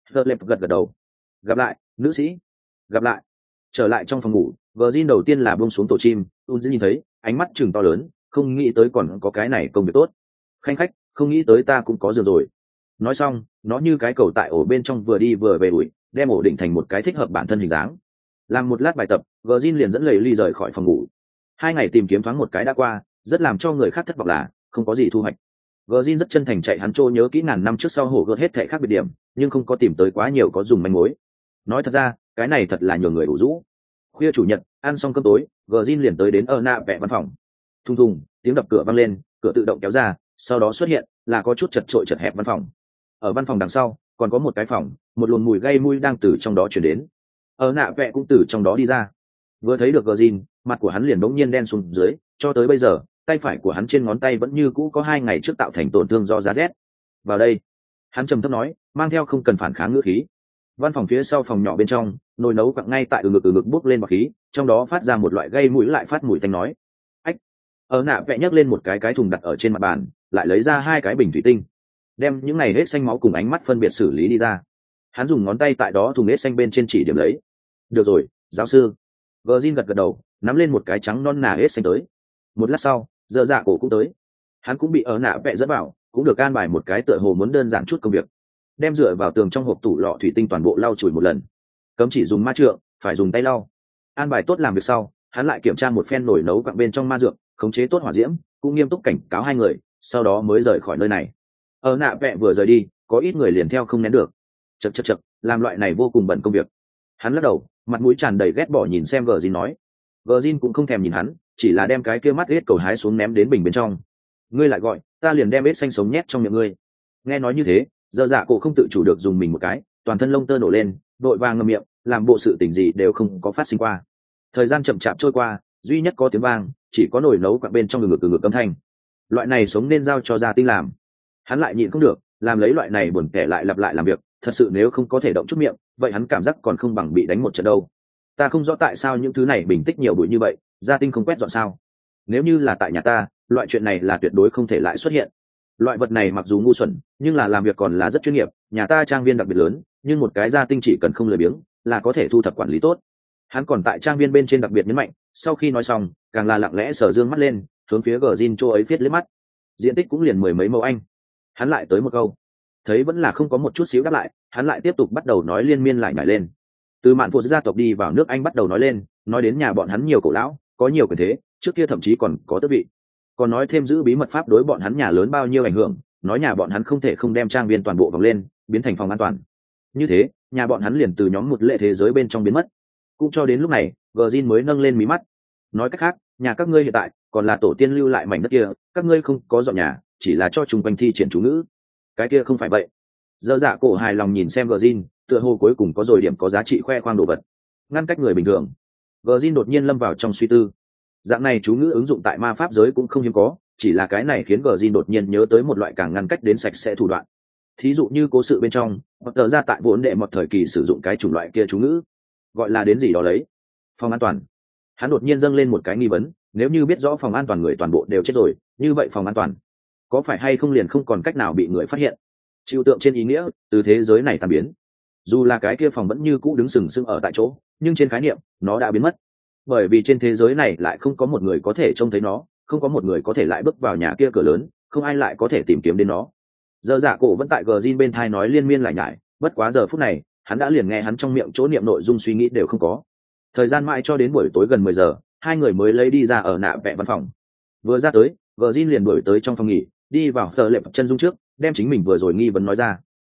Tờ lệp gật gật đầu. Gặp lại nữ sĩ. Gặp lại. Trở lại trong phòng ngủ, Virgin đầu tiên là buông xuống tổ chim. Unzi nhìn thấy ánh mắt chừng to lớn, không nghĩ tới còn có cái này công việc tốt. Khanh khách, không nghĩ tới ta cũng có giường rồi. Nói xong, nó như cái cầu tại ổ bên trong vừa đi vừa về ủi, đem ổ định thành một cái thích hợp bản thân hình dáng. Làm một lát bài tập, Virgin liền dẫn Lily rời khỏi phòng ngủ. 2 ngày tìm kiếm thoáng một cái đã qua, rất làm cho người khác thất vọng là không có gì thu hoạch. Virgin rất chân thành chạy hắn trô nhớ kỹ ngàn năm trước sau hổ gợt hết thảy khác biệt điểm, nhưng không có tìm tới quá nhiều có dùng manh mối. Nói thật ra, cái này thật là nhiều người đủ rũ. Khuya chủ nhật, ăn xong cơm tối, Virgin liền tới đến nạ vẽ văn phòng. Thùng thùng, tiếng đập cửa vang lên, cửa tự động kéo ra, sau đó xuất hiện là có chút chật trội chật hẹp văn phòng. Ở văn phòng đằng sau, còn có một cái phòng, một luồng mùi gây mùi đang từ trong đó truyền đến. Nạ vẽ cũng từ trong đó đi ra. Vừa thấy được Virgin, mặt của hắn liền bỗng nhiên đen xuống dưới, cho tới bây giờ, tay phải của hắn trên ngón tay vẫn như cũ có 2 ngày trước tạo thành tổn thương do giá rét. Vào đây, hắn trầm thấp nói, mang theo không cần phản kháng ngữ khí. Văn phòng phía sau phòng nhỏ bên trong, nồi nấu quặng ngay tại ngực bốc lên bọt khí, trong đó phát ra một loại gây mũi lại phát mùi tanh nói. Ách. Nạ vẽ nhấc lên một cái thùng đặt ở trên mặt bàn, lại lấy ra 2 cái bình thủy tinh, đem những này hết xanh máu cùng ánh mắt phân biệt xử lý đi ra. Hắn dùng ngón tay tại đó thùng hết xanh bên trên chỉ điểm lấy. Được rồi, giáo sư. Virgin gật gật đầu, nắm lên một cái trắng non nà hết xanh tới. Một lát sau, giờ dạ cổ cũng tới. Hắn cũng bị nạ vẽ dẫn vào, cũng được an bài một cái tựa hồ muốn đơn giản chút công việc. Đem dựa vào tường trong hộp tủ lọ thủy tinh toàn bộ lau chùi một lần. Cấm chỉ dùng ma trượng, phải dùng tay lau. An bài tốt làm việc sau, hắn lại kiểm tra một phen nồi nấu quặng bên trong ma dược, khống chế tốt hỏa diễm, cũng nghiêm túc cảnh cáo 2 người, sau đó mới rời khỏi nơi này. Nạ vẽ vừa rời đi, có ít người liền theo không nén được. Chậc, làm loại này vô cùng bận công việc. Hắn lắc đầu, mặt mũi tràn đầy ghét bỏ nhìn xem Virgin nói. Virgin cũng không thèm nhìn hắn, chỉ là đem cái kia mắt ghét cầu hái xuống ném đến bình bên trong. Ngươi lại gọi, ta liền đem ếch xanh sống nhét trong miệng ngươi. Nghe nói như thế, giờ dạ cổ không tự chủ được dùng mình một cái, toàn thân lông tơ nổ lên, đội vàng ngậm miệng, làm bộ sự tình gì đều không có phát sinh qua. Thời gian chậm chạp trôi qua, duy nhất có tiếng vang, chỉ có nồi nấu quặng bên trong ngực âm thanh. Loại này sống nên giao cho gia tinh làm. Hắn lại nhịn không được, làm lấy loại này buồn kẻ lại lặp lại làm việc, thật sự nếu không có thể động chút miệng, vậy hắn cảm giác còn không bằng bị đánh một trận đâu. Ta không rõ tại sao những thứ này bình tích nhiều bụi như vậy, gia tinh không quét dọn sao? Nếu như là tại nhà ta, loại chuyện này là tuyệt đối không thể lại xuất hiện. Loại vật này mặc dù ngu xuẩn, nhưng là làm việc còn là rất chuyên nghiệp. Nhà ta trang viên đặc biệt lớn, nhưng một cái gia tinh chỉ cần không lười biếng, là có thể thu thập quản lý tốt. Hắn còn tại trang viên bên trên đặc biệt nhấn mạnh, sau khi nói xong, càng là lặng lẽ sờ dương mắt lên, hướng phía Gjin chỗ ấy viết liếc mắt. Diện tích cũng liền 10 mấy mẫu anh. Hắn lại tới một câu, thấy vẫn là không có một chút xíu đáp lại, hắn lại tiếp tục bắt đầu nói liên miên lại nhảy lên. Từ mạn phụ gia tộc đi vào nước Anh bắt đầu nói lên, nói đến nhà bọn hắn nhiều cổ lão, có nhiều quyền thế, trước kia thậm chí còn có tước vị. Còn nói thêm giữ bí mật pháp đối bọn hắn nhà lớn bao nhiêu ảnh hưởng, nói nhà bọn hắn không thể không đem trang viên toàn bộ vòng lên, biến thành phòng an toàn. Như thế, nhà bọn hắn liền từ nhóm một lệ thế giới bên trong biến mất. Cũng cho đến lúc này, Gjin mới nâng lên mí mắt. Nói cách khác, nhà các ngươi hiện tại còn là tổ tiên lưu lại mảnh đất kia, các ngươi không có dọn nhà, chỉ là cho chung quanh thi triển chú ngữ. Cái kia không phải vậy. Dơ dạ cổ hài lòng nhìn xem Gjin, tựa hồ cuối cùng có rồi điểm có giá trị khoe khoang đồ vật, ngăn cách người bình thường. Gjin đột nhiên lâm vào trong suy tư. Dạng này chú ngữ ứng dụng tại ma pháp giới cũng không hiếm có, chỉ là cái này khiến Gjin đột nhiên nhớ tới một loại càng ngăn cách đến sạch sẽ thủ đoạn. Thí dụ như cố sự bên trong, hoặc tờ ra tại vốn đệ một thời kỳ sử dụng cái chủng loại kia chú ngữ, gọi là đến gì đó lấy. Phòng an toàn. Hắn đột nhiên dâng lên một cái nghi vấn, nếu như biết rõ phòng an toàn người toàn bộ đều chết rồi, như vậy phòng an toàn có phải hay không liền không còn cách nào bị người phát hiện? Chịu tượng trên ý nghĩa, từ thế giới này tan biến. Dù là cái kia phòng vẫn như cũ đứng sừng sững ở tại chỗ, nhưng trên khái niệm, nó đã biến mất. Bởi vì trên thế giới này lại không có một người có thể trông thấy nó, không có một người có thể lại bước vào nhà kia cửa lớn, không ai lại có thể tìm kiếm đến nó. Giờ dạ cổ vẫn tại Gjin bên thai nói liên miên lại nhải, bất quá giờ phút này, hắn đã liền nghe hắn trong miệng chỗ niệm nội dung suy nghĩ đều không có. Thời gian mãi cho đến buổi tối gần 10 giờ, 2 người mới lấy đi ra ở nạ vẽ văn phòng. Vừa ra tới, Gjin liền đuổi tới trong phòng nghỉ, đi vào Tờ Lệp chân dung trước, đem chính mình vừa rồi nghi vấn nói ra.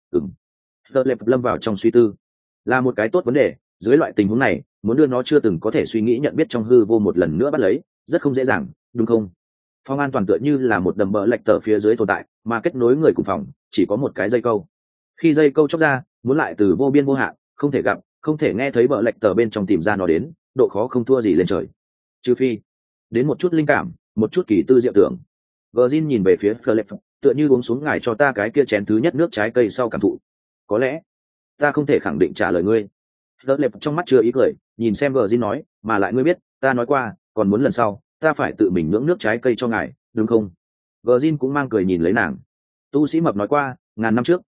Tờ Lệp lâm vào trong suy tư. Là một cái tốt vấn đề, dưới loại tình huống này, muốn đưa nó chưa từng có thể suy nghĩ nhận biết trong hư vô một lần nữa bắt lấy, rất không dễ dàng, đúng không? Phòng an toàn tựa như là một đầm bờ lệch tờ phía dưới tồn tại, mà kết nối người cùng phòng chỉ có một cái dây câu. Khi dây câu chóc ra, muốn lại từ vô biên vô hạn, không thể gặp, không thể nghe thấy bờ lệch tờ bên trong tìm ra nó đến, độ khó không thua gì lên trời. Trừ phi đến một chút linh cảm, một chút kỳ tư diệu tưởng. Gjin nhìn về phía Philip, tựa như uống xuống ngài cho ta cái kia chén thứ nhất nước trái cây sau cảm thụ. Có lẽ ta không thể khẳng định trả lời ngươi. Philip trong mắt chưa ý cười, nhìn xem Gjin nói, mà lại ngươi biết, ta nói qua, còn muốn lần sau, ta phải tự mình nhưỡng nước trái cây cho ngài, đúng không? Gjin cũng mang cười nhìn lấy nàng. Tu sĩ mập nói qua, ngàn năm trước,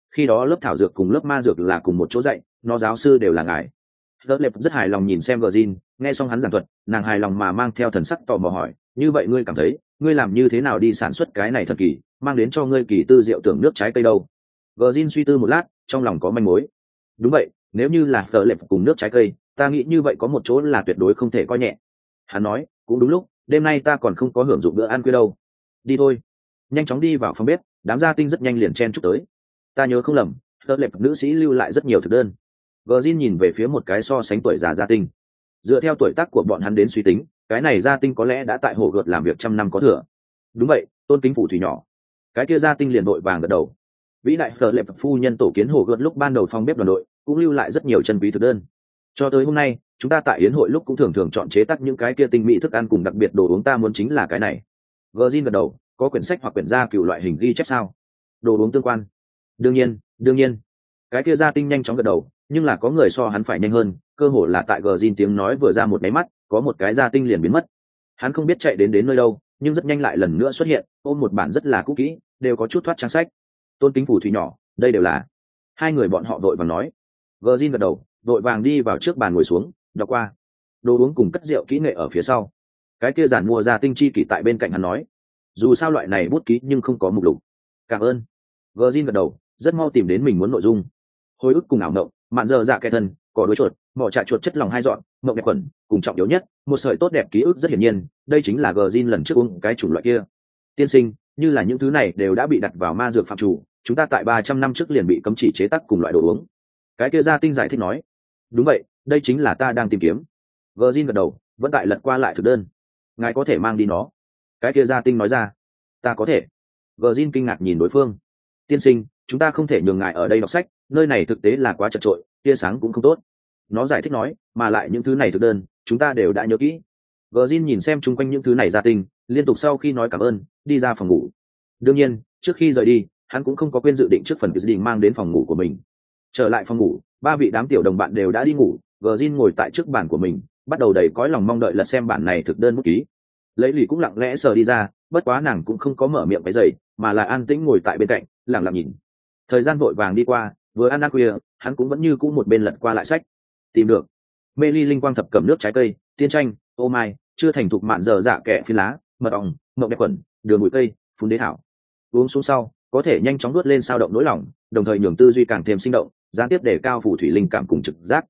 khi đó lớp thảo dược cùng lớp ma dược là cùng một chỗ dạy, nó giáo sư đều là ngài. Đỡ lệp rất hài lòng nhìn xem gờ zin, nghe xong hắn giảng thuật, nàng hài lòng mà mang theo thần sắc tò mò hỏi, như vậy ngươi cảm thấy ngươi làm như thế nào đi sản xuất cái này thần kỳ, mang đến cho ngươi kỳ tư diệu tưởng nước trái cây đâu? Gờ zin suy tư một lát, trong lòng có manh mối. Đúng vậy, nếu như là phở lệp cùng nước trái cây, ta nghĩ như vậy có một chỗ là tuyệt đối không thể coi nhẹ. Hắn nói, cũng đúng lúc, đêm nay ta còn không có hưởng dụng bữa ăn khuya đâu. Đi thôi. Nhanh chóng đi vào phòng bếp, đám gia tinh rất nhanh liền chen chúc tới. Ta nhớ không lầm, phở lệp nữ sĩ lưu lại rất nhiều thực đơn. Gordin nhìn về phía một cái so sánh tuổi già gia tinh. Dựa theo tuổi tác của bọn hắn đến suy tính, cái này gia tinh có lẽ đã tại hồ gợt làm việc trăm năm có thừa. Đúng vậy, tôn kính phủ thủy nhỏ. Cái kia gia tinh liền đội vàng gật đầu. Vĩ đại phở lệp phu nhân tổ kiến hồ gợt lúc ban đầu phòng bếp đoàn đội cũng lưu lại rất nhiều chân quý thực đơn. Cho tới hôm nay, chúng ta tại yến hội lúc cũng thường thường chọn chế tác những cái kia tinh mỹ thức ăn cùng đặc biệt đồ uống, ta muốn chính là cái này. Gordin gật đầu, có quyển sách hoặc quyển gia cửu loại hình ghi chép sao? Đồ uống tương quan. Đương nhiên. Cái kia gia tinh nhanh chóng gật đầu, nhưng là có người so hắn phải nhanh hơn, cơ hồ là tại Gordin tiếng nói vừa ra một máy mắt, có một cái gia tinh liền biến mất. Hắn không biết chạy đến nơi đâu, nhưng rất nhanh lại lần nữa xuất hiện, ôm một bản rất là cũ kỹ, đều có chút thoát trang sách. Tôn kính phủ thủy nhỏ, đây đều là. Hai người bọn họ vội vàng nói. Gordin gật đầu, vội vàng đi vào trước bàn ngồi xuống, đọc qua. Đồ uống cùng cất rượu kỹ nghệ ở phía sau. Cái kia giản mua gia tinh chi kỷ tại bên cạnh hắn nói. Dù sao loại này bút ký nhưng không có mục lục. Cảm ơn. Gordin gật đầu, rất mau tìm đến mình muốn nội dung. Hồi ức cùng ảo mộng, mạn dơ dạ kẻ thân, cỏ đuôi chuột, mỏ trạ chuột chất lòng hai dọn, mộng đẹp quẩn, cùng trọng yếu nhất, một sợi tốt đẹp ký ức rất hiển nhiên, đây chính là Gordin lần trước uống cái chủng loại kia. Tiên sinh, như là những thứ này đều đã bị đặt vào ma dược phạm chủ, chúng ta tại 300 năm trước liền bị cấm chỉ chế tác cùng loại đồ uống. Cái kia gia tinh giải thích nói. Đúng vậy, đây chính là ta đang tìm kiếm. Gordin gật đầu, vẫn tại lật qua lại thực đơn. Ngài có thể mang đi nó. Cái kia gia tinh nói ra. Ta có thể. Gordin kinh ngạc nhìn đối phương. Tiên sinh, chúng ta không thể nhường ngài ở đây đọc sách, nơi này thực tế là quá chật trội, tia sáng cũng không tốt. Nó giải thích nói, mà lại những thứ này thực đơn, chúng ta đều đã nhớ kỹ. Gordin nhìn xem chung quanh những thứ này gia tinh, liên tục sau khi nói cảm ơn, đi ra phòng ngủ. Đương nhiên, trước khi rời đi, hắn cũng không có quên dự định trước phần dự định mang đến phòng ngủ của mình. Trở lại phòng ngủ, ba vị đám tiểu đồng bạn đều đã đi ngủ. Gordin ngồi tại trước bàn của mình, bắt đầu đầy cõi lòng mong đợi lật xem bản này thực đơn bút ký. Lấy lì cũng lặng lẽ sờ đi ra, bất quá nàng cũng không có mở miệng cái giày, mà là an tĩnh ngồi tại bên cạnh, lặng lặng nhìn. Thời gian vội vàng đi qua, vừa ăn khuya, hắn cũng vẫn như cũ một bên lật qua lại sách. Tìm được mê ly linh quang thập cẩm nước trái cây, tiên tranh, ô mai, chưa thành thục mạn dở dạ kẹ phi lá, mật ong, mộng đẹp quẩn, đường bụi cây, phun đế thảo. Uống xuống sau, có thể nhanh chóng nuốt lên sao động nỗi lòng, đồng thời nhường tư duy càng thêm sinh động, gián tiếp đề cao phù thủy linh cảm cùng trực giác.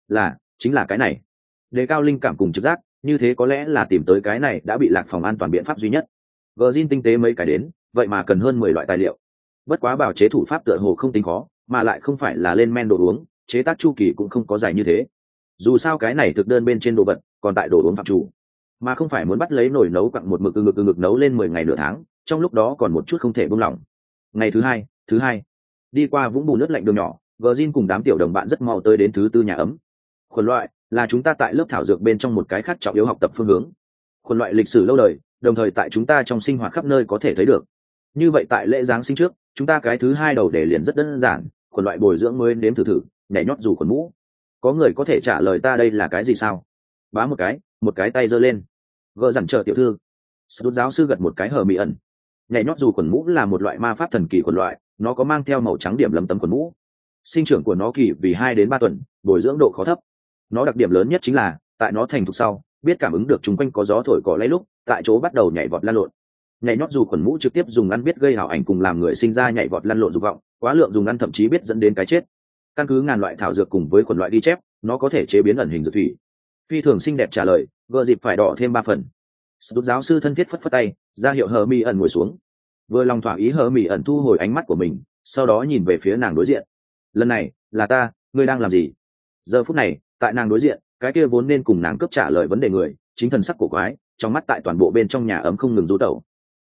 Chính là cái này. Đề cao linh cảm cùng trực giác, như thế có lẽ là tìm tới cái này đã bị lạc phòng an toàn biện pháp duy nhất. Gordin tinh tế mấy cái đến, vậy mà cần hơn 10 loại tài liệu. Bất quá bảo chế thủ pháp tựa hồ không tính khó, mà lại không phải là lên men đồ uống, chế tác chu kỳ cũng không có dài như thế. Dù sao cái này thực đơn bên trên đồ vật, còn tại đồ uống phạm chủ, mà không phải muốn bắt lấy nồi nấu quặng một mực ngực nấu lên 10 ngày nửa tháng, trong lúc đó còn một chút không thể buông lỏng. Ngày thứ hai, đi qua vũng bùn nước lạnh đường nhỏ, Gordin cùng đám tiểu đồng bạn rất mau tới đến thứ tư nhà ấm. Khuẩn loại là chúng ta tại lớp thảo dược bên trong một cái khác trọng yếu học tập phương hướng. Khuẩn loại lịch sử lâu đời, đồng thời tại chúng ta trong sinh hoạt khắp nơi có thể thấy được. Như vậy tại lễ giáng sinh trước, chúng ta cái thứ hai đầu để liền rất đơn giản, khuẩn loại bồi dưỡng mới nếm thử, nhảy nhót dù khuẩn mũ. Có người có thể trả lời ta đây là cái gì sao? Bá một cái tay giơ lên. Gỡ dặn trợ tiểu thư. Sút giáo sư gật một cái hờ mị ẩn. Nhảy nhót dù khuẩn mũ là một loại ma pháp thần kỳ khuẩn loại, nó có mang theo màu trắng điểm lấm tấm khuẩn mũ. Sinh trưởng của nó kỳ vì 2 đến 3 tuần, bồi dưỡng độ khó thấp. Nó đặc điểm lớn nhất chính là, tại nó thành thục sau, biết cảm ứng được chung quanh có gió thổi cỏ lay lúc, tại chỗ bắt đầu nhảy vọt lăn lộn. Nhảy nhót dù khuẩn mũ trực tiếp dùng ăn biết gây hảo ảnh cùng làm người sinh ra nhảy vọt lăn lộn dục vọng, quá lượng dùng ăn thậm chí biết dẫn đến cái chết. Căn cứ ngàn loại thảo dược cùng với khuẩn loại ghi chép, nó có thể chế biến ẩn hình dược thủy. Phi thường xinh đẹp trả lời, gợ dịp phải đỏ thêm 3 phần. Sút giáo sư thân thiết phất phất tay, ra hiệu hờ mi ẩn ngồi xuống. Vừa lòng thỏa ý hờ mi ẩn thu hồi ánh mắt của mình, sau đó nhìn về phía nàng đối diện. Lần này là ta, ngươi đang làm gì? Giờ phút này, tại nàng đối diện, cái kia vốn nên cùng nàng cướp trả lời vấn đề người, chính thần sắc của quái, trong mắt tại toàn bộ bên trong nhà ấm không ngừng rú tẩu.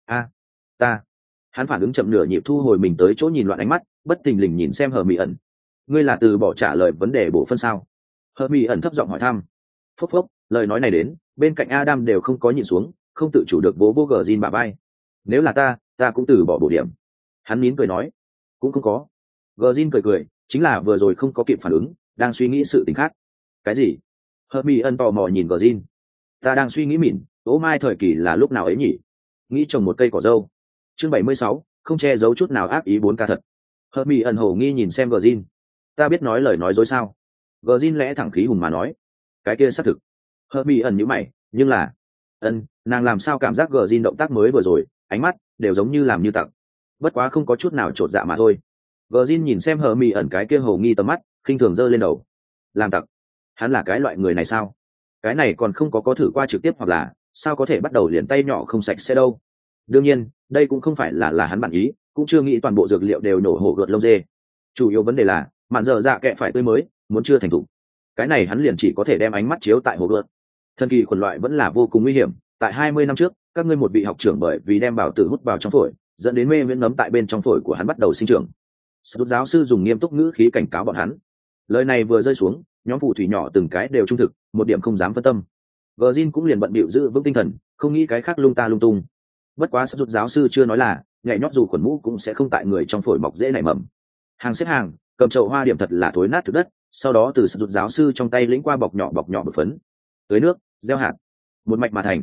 Ta. Hắn phản ứng chậm nửa nhịp thu hồi mình tới chỗ nhìn loạn ánh mắt, bất thình lình nhìn xem hờ mi ẩn. Ngươi là từ bỏ trả lời vấn đề bổ phân sao? Hờ mi ẩn thấp giọng hỏi thăm. Phốc phốc, lời nói này đến, bên cạnh Adam đều không có nhìn xuống, không tự chủ được vỗ vỗ Gordin bả vai. Nếu là ta cũng từ bỏ bổ điểm. Hắn nín cười nói. Cũng không có. Gordin cười, chính là vừa rồi không có kịp phản ứng, đang suy nghĩ sự tình khác. Cái gì? Hermione tò mò nhìn Gordin. Ta đang suy nghĩ mỉn, ố mai thời kỳ là lúc nào ấy nhỉ? Nghĩ trồng một cây cỏ dâu. Chương 76, không che giấu chút nào ác ý 4 ca thật. Hợp mỹ ẩn hổ nghi nhìn xem gờ zin. Ta biết nói lời nói dối sao? Gờ zin lẽ thẳng khí hùng mà nói. Cái kia xác thực. Hợp mỹ ẩn nhíu mày, nhưng là nàng làm sao cảm giác gờ zin động tác mới vừa rồi, ánh mắt đều giống như làm như tặc. Bất quá không có chút nào trột dạ mà thôi. Gờ zin nhìn xem hờ mỹ ẩn cái kia hổ nghi tầm mắt, khinh thường giơ lên đầu. Làm tặc? Hắn là cái loại người này sao? Cái này còn không có thử qua trực tiếp, hoặc là sao có thể bắt đầu liền tay nhỏ không sạch sẽ đâu. Đương nhiên đây cũng không phải là hắn bản ý, cũng chưa nghĩ toàn bộ dược liệu đều nổ hổ gợt lông dê. Chủ yếu vấn đề là mạn dở dạ kệ phải tươi mới, muốn chưa thành thục. Cái này hắn liền chỉ có thể đem ánh mắt chiếu tại hổ gợt. Thần kỳ khuẩn loại vẫn là vô cùng nguy hiểm. Tại 20 năm trước, các ngươi một vị học trưởng bởi vì đem bảo tử hút vào trong phổi, dẫn đến mê viễn nấm tại bên trong phổi của hắn bắt đầu sinh trưởng. Sút giáo sư dùng nghiêm túc ngữ khí cảnh cáo bọn hắn. Lời này vừa rơi xuống, nhóm phù thủy nhỏ từng cái đều trung thực, một điểm không dám phân tâm. Virgin cũng liền bận bịu giữ vững tinh thần, không nghĩ cái khác lung ta lung tung. Bất quá sút giáo sư chưa nói là nhảy nhót dù khuẩn mũ cũng sẽ không tại người trong phổi mọc dễ nảy mầm. Hàng xếp hàng, cầm chậu hoa điểm thật là thối nát thực đất, sau đó từ sút giáo sư trong tay lĩnh qua bọc nhỏ bột phấn, tưới nước, gieo hạt, một mạch mà thành.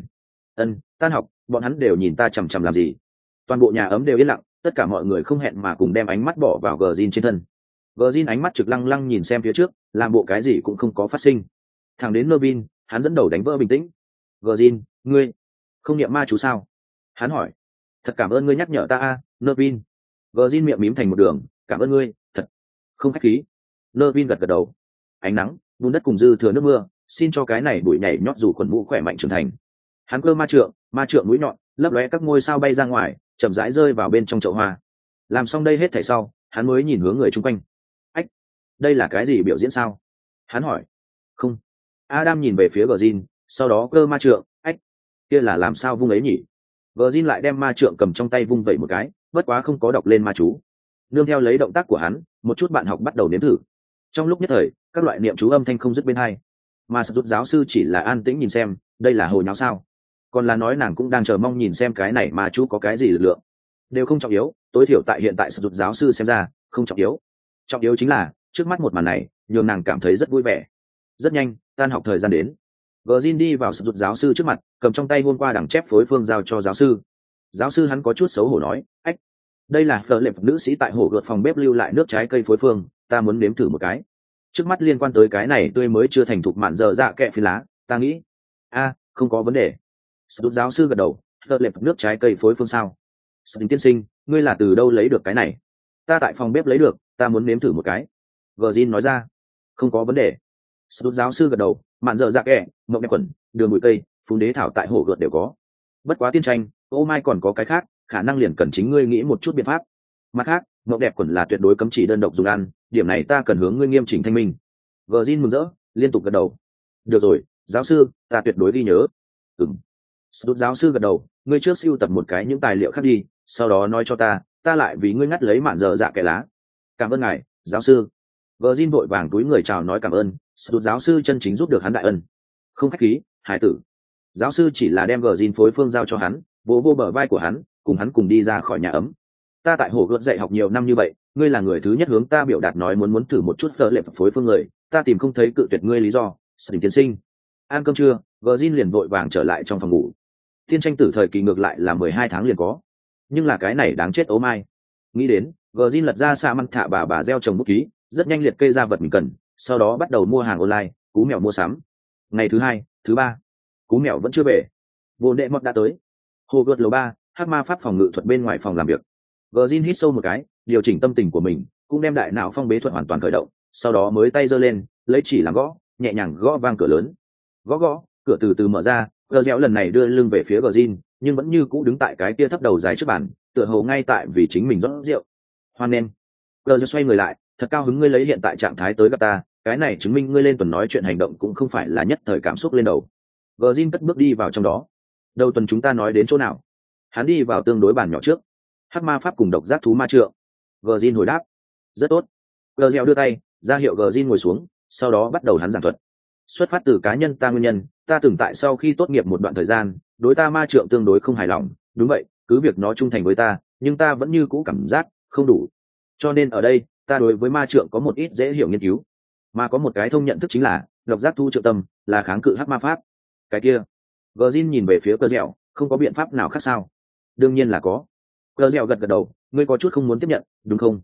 Tan học, bọn hắn đều nhìn ta chằm chằm làm gì? Toàn bộ nhà ấm đều yên lặng, tất cả mọi người không hẹn mà cùng đem ánh mắt bỏ vào Virgin trên thân. Virgin ánh mắt trực lăng lăng nhìn xem phía trước, làm bộ cái gì cũng không có phát sinh. Thẳng đến Nervin, hắn dẫn đầu đánh vỡ bình tĩnh. Virgin, ngươi không niệm ma chú sao? Hắn hỏi. Thật cảm ơn ngươi nhắc nhở ta a, Nervin. Virgin miệng mím thành một đường, cảm ơn ngươi, thật không khách khí. Nervin gật gật đầu. Ánh nắng, bùn đất cùng dư thừa nước mưa, xin cho cái này bụi nhảy nhót dù khuẩn mũ khỏe mạnh trưởng thành. Hắn cơ ma trượng mũi nhọn, lấp lóe các ngôi sao bay ra ngoài, chậm rãi rơi vào bên trong chậu hoa. Làm xong đây hết thảy sau, hắn mới nhìn hướng người chung quanh. Ách, đây là cái gì biểu diễn sao? Hắn hỏi. Không. Adam nhìn về phía Virgin, sau đó cơ ma trượng. Ách, kia là làm sao vung ấy nhỉ? Virgin lại đem ma trượng cầm trong tay vung vẩy một cái, bất quá không có đọc lên ma chú. Nương theo lấy động tác của hắn, một chút bạn học bắt đầu nếm thử. Trong lúc nhất thời, các loại niệm chú âm thanh không dứt bên hai. Mà sút giáo sư chỉ là an tĩnh nhìn xem, đây là hồi nháo sao? Còn là nói nàng cũng đang chờ mong nhìn xem cái này mà chú có cái gì lực lượng. Đều không trọng yếu, tối thiểu tại hiện tại sút giáo sư xem ra không trọng yếu. Trọng yếu chính là trước mắt một màn này nhường nàng cảm thấy rất vui vẻ. Rất nhanh, tan học thời gian đến. Virgin đi vào sút giáo sư trước mặt, cầm trong tay hôm qua đằng chép phối phương giao cho giáo sư. Giáo sư hắn có chút xấu hổ nói, ách, đây là phở lệp nữ sĩ tại hồ gợt phòng bếp lưu lại nước trái cây phối phương, ta muốn nếm thử một cái. Trước mắt liên quan tới cái này tươi mới chưa thành thục mạn dở dạ kẹ phi lá, ta nghĩ không có vấn đề. Sút giáo sư gật đầu, phở lệp nước trái cây phối phương sao? Sút tiên sinh, ngươi là từ đâu lấy được cái này? Ta tại phòng bếp lấy được, ta muốn nếm thử một cái. Virgin nói ra. Không có vấn đề. Sút giáo sư gật đầu, mạn dở dạ kẹ, mộng đẹp quần, đường bụi cây, phun đế thảo tại hồ gợt đều có. Bất quá tiên tranh, ô mai còn có cái khác, khả năng liền cần chính ngươi nghĩ một chút biện pháp. Mặt khác, mộng đẹp quần là tuyệt đối cấm chỉ đơn độc dùng ăn, điểm này ta cần hướng ngươi nghiêm chỉnh thanh minh. Virgin mừng rỡ, liên tục gật đầu. Được rồi, giáo sư, ta tuyệt đối ghi nhớ. Sút giáo sư gật đầu, ngươi trước sưu tập một cái những tài liệu khác đi, sau đó nói cho ta lại vì ngươi ngắt lấy mạn dở dạ kẻ lá. Cảm ơn ngài, giáo sư. Virgin vội vàng túi người chào nói cảm ơn, Sút giáo sư chân chính giúp được hắn đại ân. Không khách khí, hải tử. Giáo sư chỉ là đem Virgin phối phương giao cho hắn, vỗ vô bờ vai của hắn, cùng hắn cùng đi ra khỏi nhà ấm. Ta tại hồ gợt dạy học nhiều năm như vậy, ngươi là người thứ nhất hướng ta biểu đạt nói muốn thử một chút phở lệp phối phương người, ta tìm không thấy cự tuyệt ngươi lý do. Sỉnh tiên sinh. Ăn cơm trưa, Virgin liền vội vàng trở lại trong phòng ngủ. Thiên tranh tử thời kỳ ngược lại là 12 tháng liền có, nhưng là cái này đáng chết ố mai. Nghĩ đến, Virgin lật ra xa măng thạ bà gieo trồng bút ký, rất nhanh liệt kê ra vật mình cần, sau đó bắt đầu mua hàng online, cú mèo mua sắm. Ngày thứ hai, thứ ba, cú mèo vẫn chưa về. Vô đệ mọt đã tới. Hồ gợt lầu 3, hắc ma pháp phòng ngự thuật bên ngoài phòng làm việc. Virgin hít sâu một cái, điều chỉnh tâm tình của mình, cũng đem đại não phong bế thuật hoàn toàn khởi động, sau đó mới tay giơ lên, lấy chỉ làm gõ, nhẹ nhàng gõ vang cửa lớn. Gõ, cửa từ từ mở ra, Gerdéo lần này đưa lưng về phía Virgin, nhưng vẫn như cũ đứng tại cái kia thấp đầu dài trước bàn, tựa hồ ngay tại vì chính mình rót rượu. Hoan nên. Gerdéo xoay người lại, thật cao hứng ngươi lấy hiện tại trạng thái tới gặp ta, cái này chứng minh ngươi lên tuần nói chuyện hành động cũng không phải là nhất thời cảm xúc lên đầu. Virgin cất bước đi vào trong đó. Đầu tuần chúng ta nói đến chỗ nào? Hắn đi vào tương đối bàn nhỏ trước. Hắc ma pháp cùng độc giác thú ma trượng. Virgin hồi đáp. Rất tốt. Gerdéo đưa tay, ra hiệu Virgin ngồi xuống, sau đó bắt đầu hắn giảng thuật. Xuất phát từ cá nhân ta nguyên nhân, ta từng tại sau khi tốt nghiệp một đoạn thời gian, đối ta ma trượng tương đối không hài lòng. Đúng vậy, cứ việc nó trung thành với ta, nhưng ta vẫn như cũ cảm giác không đủ. Cho nên ở đây, ta đối với ma trượng có một ít dễ hiểu nghiên cứu, mà có một cái thông nhận thức chính là độc giác thu trượng tâm là kháng cự hắc ma pháp. Cái kia, Virgin nhìn về phía Gerdéo, không có biện pháp nào khác sao? Đương nhiên là có. Gerdéo gật gật đầu, ngươi có chút không muốn tiếp nhận, đúng không?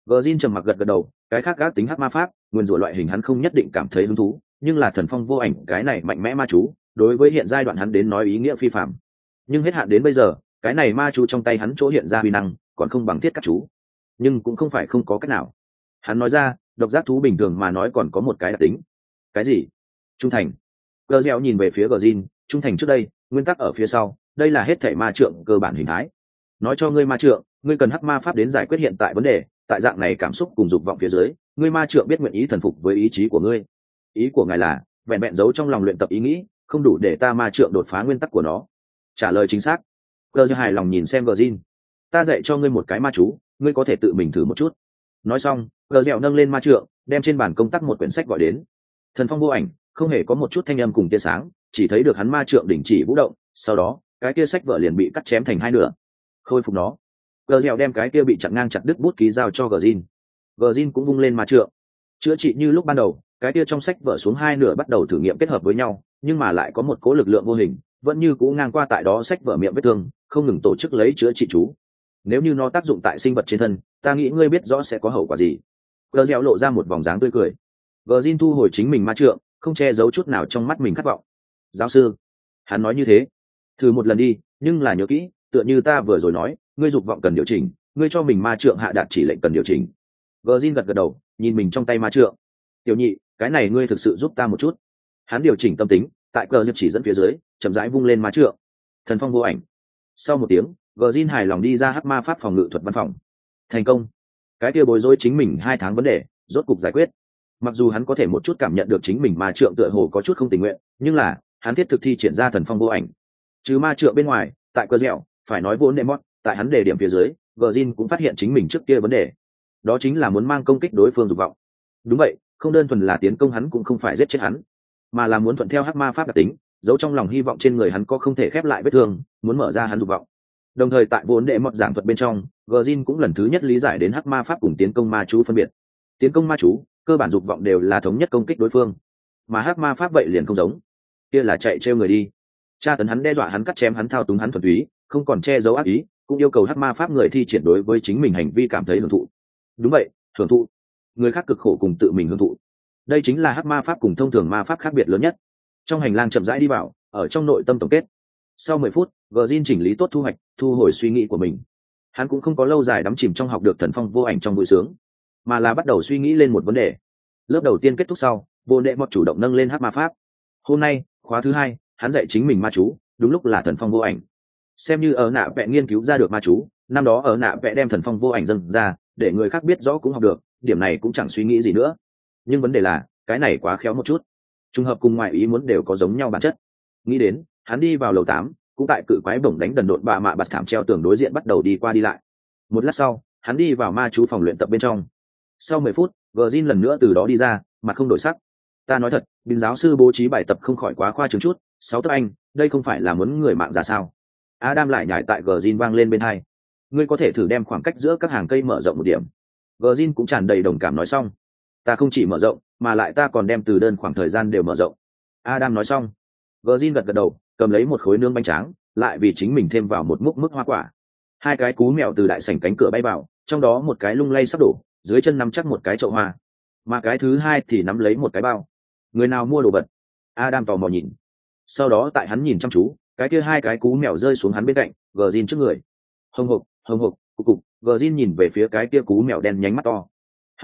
Gờ Jin trầm mặc gật gật đầu, cái khác gác tính hắc ma pháp nguyên rủa loại hình hắn không nhất định cảm thấy hứng thú, nhưng là thần phong vô ảnh cái này mạnh mẽ ma chú đối với hiện giai đoạn hắn đến nói ý nghĩa phi phạm. Nhưng hết hạn đến bây giờ cái này ma chú trong tay hắn chỗ hiện ra uy năng còn không bằng thiết các chú, nhưng cũng không phải không có cách nào. Hắn nói ra độc giác thú bình thường mà nói còn có một cái đặc tính. Cái gì? Trung thành. Gờ Dẻo nhìn về phía Gờ Jin, trung thành trước đây, nguyên tắc ở phía sau, đây là hết thảy ma trượng cơ bản hình thái. Nói cho ngươi ma trượng, ngươi cần hắc ma pháp đến giải quyết hiện tại vấn đề, tại dạng này cảm xúc cùng dục vọng phía dưới, ngươi ma trượng biết nguyện ý thần phục với ý chí của ngươi. Ý của ngài là vẹn vẹn giấu trong lòng luyện tập ý nghĩ, không đủ để ta ma trượng đột phá nguyên tắc của nó. Trả lời chính xác. Gờ Dẻo hài lòng nhìn xem Gờ Jin. Ta dạy cho ngươi một cái ma chú, ngươi có thể tự mình thử một chút. Nói xong, Gờ Dẻo nâng lên ma trượng, đem trên bàn công tác một quyển sách gọi đến. Thần phong vô ảnh, không hề có một chút thanh âm cùng tia sáng, chỉ thấy được hắn ma trượng đình chỉ vũ động, sau đó cái kia sách vở liền bị cắt chém thành hai nửa. Khôi phục nó. Gờ Dẻo đem cái kia bị chặn ngang chặt đứt bút ký giao cho Gờ Jin. Gờ Jin cũng vung lên ma trượng, chữa trị như lúc ban đầu, cái kia trong sách vở xuống hai nửa bắt đầu thử nghiệm kết hợp với nhau, nhưng mà lại có một cố lực lượng vô hình vẫn như cũ ngang qua tại đó sách vở miệng vết thương, không ngừng tổ chức lấy chữa trị chú. Nếu như nó tác dụng tại sinh vật trên thân, ta nghĩ ngươi biết rõ sẽ có hậu quả gì. Gờ Dẻo lộ ra một vòng dáng tươi cười. Gờ Jin thu hồi chính mình ma trượng, không che giấu chút nào trong mắt mình khát vọng. Giáo sư, hắn nói như thế, thử một lần đi, nhưng là nhớ kỹ, tựa như ta vừa rồi nói, ngươi dục vọng cần điều chỉnh, ngươi cho mình ma trượng hạ đạt chỉ lệnh cần điều chỉnh. Gờ Jin gật gật đầu, nhìn mình trong tay ma trượng. Tiểu nhị, cái này ngươi thực sự giúp ta một chút. Hắn điều chỉnh tâm tính, tại cờ diệp chỉ dẫn phía dưới, chậm rãi vung lên ma trượng. Thần phong vô ảnh. Sau một tiếng, Gờ Jin hài lòng đi ra hắc ma pháp phòng ngự thuật văn phòng. Thành công. Cái kia bối rối chính mình 2 tháng vấn đề, rốt cục giải quyết. Mặc dù hắn có thể một chút cảm nhận được chính mình ma trượng tựa hồ có chút không tình nguyện, nhưng là hắn thiết thực thi triển ra thần phong vô ảnh. Trừ ma trượng bên ngoài, tại cơ dẻo, phải nói vốn nệm mót, tại hắn đề điểm phía dưới, Gờ Jin cũng phát hiện chính mình trước kia vấn đề. Đó chính là muốn mang công kích đối phương dục vọng. Đúng vậy, không đơn thuần là tiến công hắn cũng không phải giết chết hắn, mà là muốn thuận theo hắc ma pháp đặc tính, giấu trong lòng hy vọng trên người hắn có không thể khép lại vết thương, muốn mở ra hắn dục vọng. Đồng thời tại vốn đệ mọt giảng thuật bên trong, Gờ Jin cũng lần thứ nhất lý giải đến hắc ma pháp cùng tiến công ma chú phân biệt. Tiến công ma chú, cơ bản dục vọng đều là thống nhất công kích đối phương, mà hắc ma pháp vậy liền không giống, kia là chạy trêu người đi, tra tấn hắn, đe dọa hắn, cắt chém hắn, thao túng hắn thuần túy, không còn che giấu ác ý, cũng yêu cầu hắc ma pháp người thi triển đối với chính mình hành vi cảm thấy hưởng thụ. Đúng vậy, hưởng thụ. Người khác cực khổ cùng tự mình hưởng thụ. Đây chính là hắc ma pháp cùng thông thường ma pháp khác biệt lớn nhất. Trong hành lang chậm rãi đi vào, ở trong nội tâm tổng kết. Sau 10 phút, Gờ Jin chỉnh lý tốt thu hoạch, thu hồi suy nghĩ của mình. Hắn cũng không có lâu dài đắm chìm trong học được thần phong vô ảnh trong vui sướng, mà là bắt đầu suy nghĩ lên một vấn đề. Lớp đầu tiên kết thúc sau, vô đệ mọt chủ động nâng lên hắc ma pháp. Hôm nay, khóa thứ 2, hắn dạy chính mình ma chú, đúng lúc là thần phong vô ảnh. Xem như ở nạ vẽ nghiên cứu ra được ma chú, năm đó ở nạ vẽ đem thần phong vô ảnh dâng ra, để người khác biết rõ cũng học được, điểm này cũng chẳng suy nghĩ gì nữa. Nhưng vấn đề là, cái này quá khéo một chút. Trùng hợp cùng ngoại ý muốn đều có giống nhau bản chất. Nghĩ đến, hắn đi vào lầu 8, cũng tại cự quái bổng đánh đần độn bà mạ bạt thảm treo tường đối diện bắt đầu đi qua đi lại. Một lát sau, hắn đi vào ma chú phòng luyện tập bên trong. Sau 10 phút, Virgin lần nữa từ đó đi ra, mặt không đổi sắc. Ta nói thật, bình giáo sư bố trí bài tập không khỏi quá khoa trương chút, 6 tấc anh, đây không phải là muốn người mạng ra sao? Adam lại nhảy tại Virgin vang lên bên hai. Ngươi có thể thử đem khoảng cách giữa các hàng cây mở rộng một điểm. Virgin cũng tràn đầy đồng cảm nói xong. Ta không chỉ mở rộng, mà lại ta còn đem từ đơn khoảng thời gian đều mở rộng. Adam nói xong. Virgin gật gật đầu, cầm lấy một khối nướng bánh tráng, lại vì chính mình thêm vào một múc mức hoa quả. 2 cái cú mèo từ đại sảnh cánh cửa bay vào, trong đó một cái lung lay sắp đổ, dưới chân nắm chắc một cái chậu hoa, mà cái thứ hai thì nắm lấy một cái bao. Người nào mua đồ vật? Adam tò mò nhìn. Sau đó tại hắn nhìn chăm chú, cái kia 2 cái cú mèo rơi xuống hắn bên cạnh, Virgin trước người. Hồng hộc, cục cục. Virgin nhìn về phía cái kia cú mèo đen nhánh mắt to.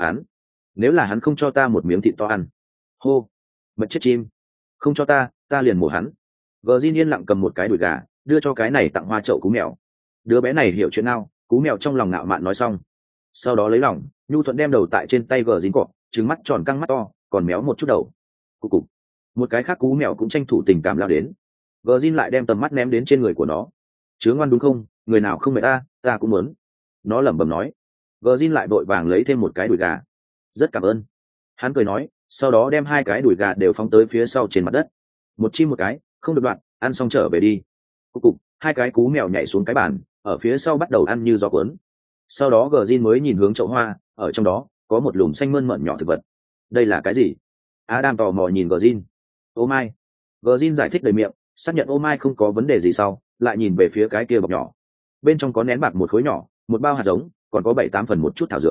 Nếu là hắn không cho ta một miếng thịt to ăn. Hô, mật chết chim. Không cho ta liền mổ hắn. Virgin yên lặng cầm một cái đùi gà, đưa cho cái này tặng hoa chậu cú mèo. Đứa bé này hiểu chuyện nào? Cú mèo trong lòng ngạo mạn nói xong. Sau đó lấy lòng, nhu thuận đem đầu tại trên tay Virgin cọ, trừng mắt tròn căng mắt to, còn méo một chút đầu. Cục cục. Một cái khác cú mèo cũng tranh thủ tình cảm lao đến. Virgin lại đem tầm mắt ném đến trên người của nó. Chứa ngoan đúng không? Người nào không mệt ta cũng muốn. Nó lẩm bẩm nói. Virgin lại vội vàng lấy thêm một cái đùi gà. Rất cảm ơn. Hắn cười nói, sau đó đem 2 cái đùi gà đều phóng tới phía sau trên mặt đất. Một chim một cái, không được đoạn, ăn xong trở về đi. Cục cục, 2 cái cú mèo nhảy xuống cái bàn, ở phía sau bắt đầu ăn như gió cuốn. Sau đó Virgin mới nhìn hướng chậu hoa, ở trong đó có một lùm xanh mơn mởn nhỏ thực vật. Đây là cái gì? Adam tò mò nhìn Virgin. Ô mai. Virgin giải thích đầy miệng, xác nhận ô mai không có vấn đề gì sau, lại nhìn về phía cái kia bọc nhỏ. Bên trong có nén bạc một khối nhỏ, một bao hạt giống, còn có 7-8 phần một chút thảo dược.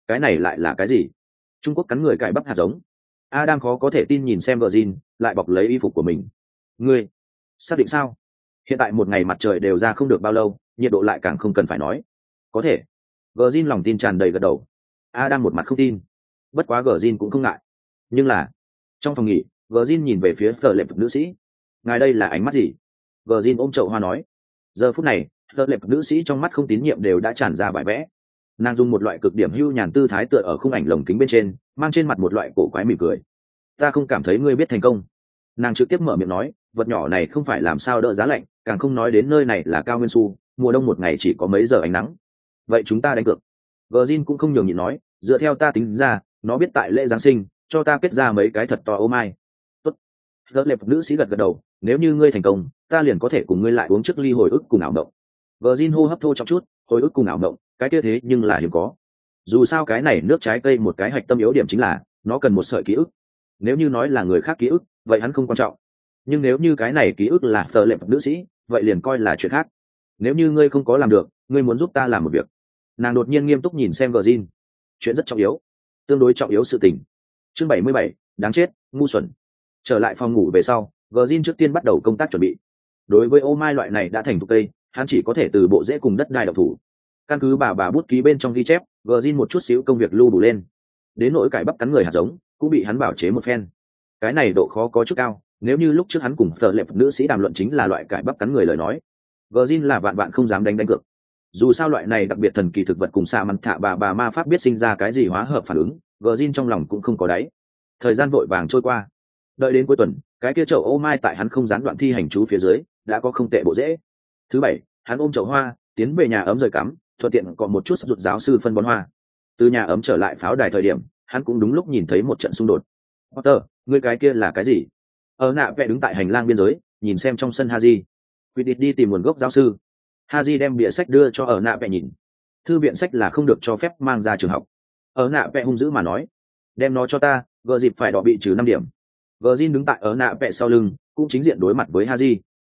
cái này lại là cái gì? Trung Quốc cắn người cải bắp hạt giống. Adam khó có thể tin nhìn xem vợ Jin, lại bọc lấy y phục của mình. Ngươi xác định sao? Hiện tại một ngày mặt trời đều ra không được bao lâu, nhiệt độ lại càng không cần phải nói. Có thể. Vợ Jin lòng tin tràn đầy gật đầu. Adam một mặt không tin. Bất quá vợ Jin cũng không ngại. Nhưng là trong phòng nghỉ, vợ Jin nhìn về phía Fleur lệp nữ sĩ. Ngài đây là ánh mắt gì? Vợ Jin ôm chậu hoa nói. Giờ phút này, Fleur lệp nữ sĩ trong mắt không tín nhiệm đều đã tràn ra bài vẽ. Nàng dùng một loại cực điểm hưu nhàn tư thái tựa ở khung ảnh lồng kính bên trên, mang trên mặt một loại cổ quái mỉm cười. Ta không cảm thấy ngươi biết thành công. Nàng trực tiếp mở miệng nói, vật nhỏ này không phải làm sao đỡ giá lạnh, càng không nói đến nơi này là cao nguyên su, mùa đông một ngày chỉ có mấy giờ ánh nắng. Vậy chúng ta đánh cược. Virgin cũng không nhường nhịn nói, dựa theo ta tính ra, nó biết tại lễ giáng sinh cho ta kết ra mấy cái thật to ô mai. Tốt. Đỡ lệp nữ sĩ gật gật đầu, nếu như ngươi thành công, ta liền có thể cùng ngươi lại uống trước ly hồi ức cùng ảo mộng. Virgin hô hấp thô trong chút, hồi ức cùng ảo mộng, cái kia thế nhưng là hiếm có. Dù sao cái này nước trái cây một cái hạch tâm yếu điểm chính là nó cần một sợi ký ức. Nếu như nói là người khác ký ức, vậy hắn không quan trọng. Nhưng nếu như cái này ký ức là Fleur lệp nữ sĩ, vậy liền coi là chuyện khác. Nếu như ngươi không có làm được, ngươi muốn giúp ta làm một việc. Nàng đột nhiên nghiêm túc nhìn xem Virgin. Chuyện rất trọng yếu, tương đối trọng yếu sự tình. Chương 77, đáng chết, ngu xuẩn. Trở lại phòng ngủ về sau, Virgin trước tiên bắt đầu công tác chuẩn bị. Đối với ô mai loại này đã thành thục cây, hắn chỉ có thể từ bộ rễ cùng đất đai độc thủ. Căn cứ bà bút ký bên trong ghi chép, Virgin một chút xíu công việc lưu đủ lên. Đến nỗi cải bắp cắn người hạt giống, cũng bị hắn bảo chế một phen. Cái này độ khó có chút cao, nếu như lúc trước hắn cùng Fleur lệp nữ sĩ đàm luận chính là loại cải bắp cắn người lời nói, Virgin là vạn vạn không dám đánh cược. Dù sao loại này đặc biệt thần kỳ thực vật cùng xạ mắn thạ bà ma pháp biết sinh ra cái gì hóa hợp phản ứng, Virgin trong lòng cũng không có đáy. Thời gian vội vàng trôi qua, đợi đến cuối tuần, cái kia chậu ô mai tại hắn không gián đoạn thi hành chú phía dưới đã có không tệ bộ rễ. Thứ bảy, hắn ôm chậu hoa tiến về nhà ấm rời cắm, thuận tiện còn một chút rụt giáo sư phân bón hoa. Từ nhà ấm trở lại pháo đài thời điểm, hắn cũng đúng lúc nhìn thấy một trận xung đột. Potter, ngươi cái kia là cái gì? Ở nạ vẽ đứng tại hành lang biên giới, nhìn xem trong sân Haji. Quyết định đi tìm nguồn gốc giáo sư. Haji đem bìa sách đưa cho ở nạ vẽ nhìn. Thư viện sách là không được cho phép mang ra trường học. Ở nạ vẽ hung dữ mà nói, đem nó cho ta, vợ dịp phải đỏ bị trừ 5 điểm. Virgin đứng tại ở nạ vẽ sau lưng, cũng chính diện đối mặt với Haji.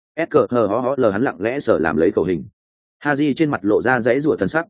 SKHHL hắn lặng lẽ sở làm lấy khẩu hình. Haji trên mặt lộ ra dãy rủa thần sắc.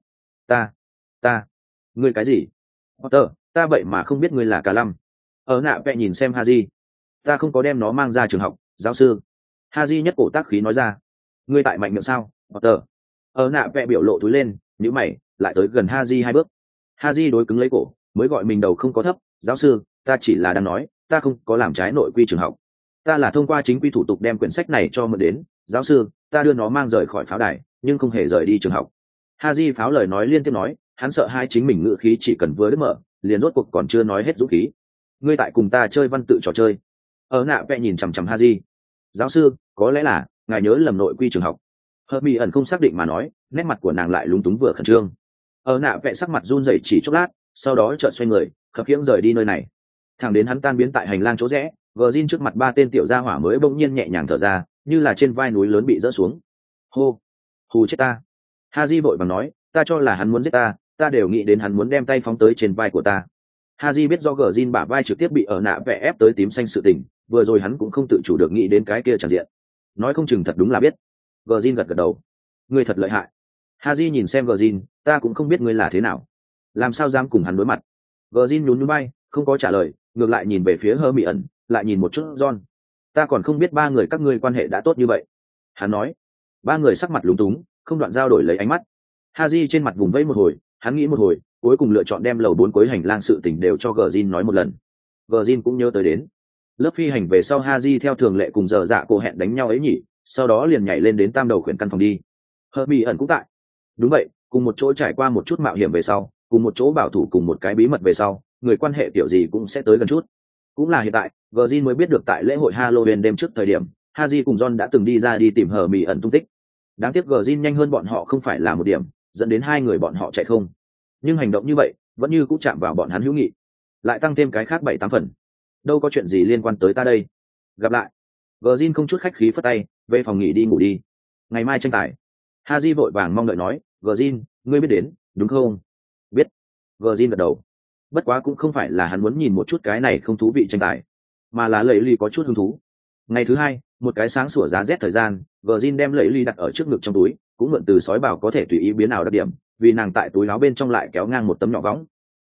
Ta, ngươi cái gì? Potter, ta vậy mà không biết ngươi là cả lăm. Ở nạ vẽ nhìn xem Haji. Ta không có đem nó mang ra trường học, giáo sư. Haji nhất cổ tác khí nói ra. Ngươi tại mạnh miệng sao, Potter? Ở nạ vẽ biểu lộ túi lên, nhíu mày, lại tới gần Haji 2 bước. Haji đối cứng lấy cổ, mới gọi mình đầu không có thấp. Giáo sư, ta chỉ là đang nói, ta không có làm trái nội quy trường học. Ta là thông qua chính quy thủ tục đem quyển sách này cho mượn đến. Giáo sư, ta đưa nó mang rời khỏi pháo đài, nhưng không hề rời đi trường học. Haji pháo lời nói liên tiếp nói, hắn sợ hai chính mình ngữ khí chỉ cần vừa đứt mở, liền rốt cuộc còn chưa nói hết dũng khí. Ngươi tại cùng ta chơi văn tự trò chơi. Ở nạ vẽ nhìn chằm chằm Haji. Giáo sư, có lẽ là ngài nhớ lầm nội quy trường học. Hermione ẩn không xác định mà nói, nét mặt của nàng lại lúng túng vừa khẩn trương. Ở nạ vẽ sắc mặt run rẩy chỉ chốc lát, sau đó chợt xoay người, khập khiễng rời đi nơi này. Thẳng đến hắn tan biến tại hành lang chỗ rẽ, Virgin trước mặt 3 tên tiểu gia hỏa mới bỗng nhiên nhẹ nhàng thở ra, như là trên vai núi lớn bị rỡ xuống. Hô, hù chết ta. Haji vội vàng nói, ta cho là hắn muốn giết ta, ta đều nghĩ đến hắn muốn đem tay phóng tới trên vai của ta. Haji biết do Virgin bả vai trực tiếp bị ở nạ vẽ ép tới tím xanh sự tình, vừa rồi hắn cũng không tự chủ được nghĩ đến cái kia chẳng diện. Nói không chừng thật đúng là biết. Virgin gật gật đầu. Ngươi thật lợi hại. Haji nhìn xem Virgin, ta cũng không biết ngươi là thế nào, làm sao dám cùng hắn đối mặt. Virgin nhún nhún vai, không có trả lời, ngược lại nhìn về phía Hermione, lại nhìn một chút John. Ta còn không biết 3 người các ngươi quan hệ đã tốt như vậy. Hắn nói. 3 người sắc mặt lúng túng, không đoạn giao đổi lấy ánh mắt. Haji trên mặt vùng vẫy một hồi, hắn nghĩ một hồi, cuối cùng lựa chọn đem lầu 4 cuối hành lang sự tình đều cho Gjin nói một lần. Gjin cũng nhớ tới đến. Lớp phi hành về sau Haji theo thường lệ cùng giờ dạ cô hẹn đánh nhau ấy nhỉ, sau đó liền nhảy lên đến tam đầu khuyển căn phòng đi. Hermione cũng tại. Đúng vậy, cùng một chỗ trải qua một chút mạo hiểm về sau, cùng một chỗ bảo thủ cùng một cái bí mật về sau, người quan hệ kiểu gì cũng sẽ tới gần chút. Cũng là hiện tại, Gjin mới biết được tại lễ hội Halloween đêm trước thời điểm, Haji cùng John đã từng đi ra đi tìm Hermione tung tích. Đáng tiếc Gjin nhanh hơn bọn họ không phải là một điểm, dẫn đến 2 người bọn họ chạy không. Nhưng hành động như vậy, vẫn như cũng chạm vào bọn hắn hữu nghị. Lại tăng thêm cái khác 7-8 phần. Đâu có chuyện gì liên quan tới ta đây. Gặp lại. Gjin không chút khách khí phất tay, về phòng nghỉ đi ngủ đi. Ngày mai tranh tài. Haji vội vàng mong đợi nói, Gjin, ngươi biết đến, đúng không? Biết. Gjin gật đầu. Bất quá cũng không phải là hắn muốn nhìn một chút cái này không thú vị tranh tài, mà là Lệ Ly có chút hứng thú. Ngày thứ 2, một cái sáng sủa giá rét thời gian, Gjin đem Lệ Ly đặt ở trước ngực trong túi, cũng mượn từ sói bảo có thể tùy ý biến ảo đặc điểm, vì nàng tại túi áo bên trong lại kéo ngang một tấm nhỏ võng.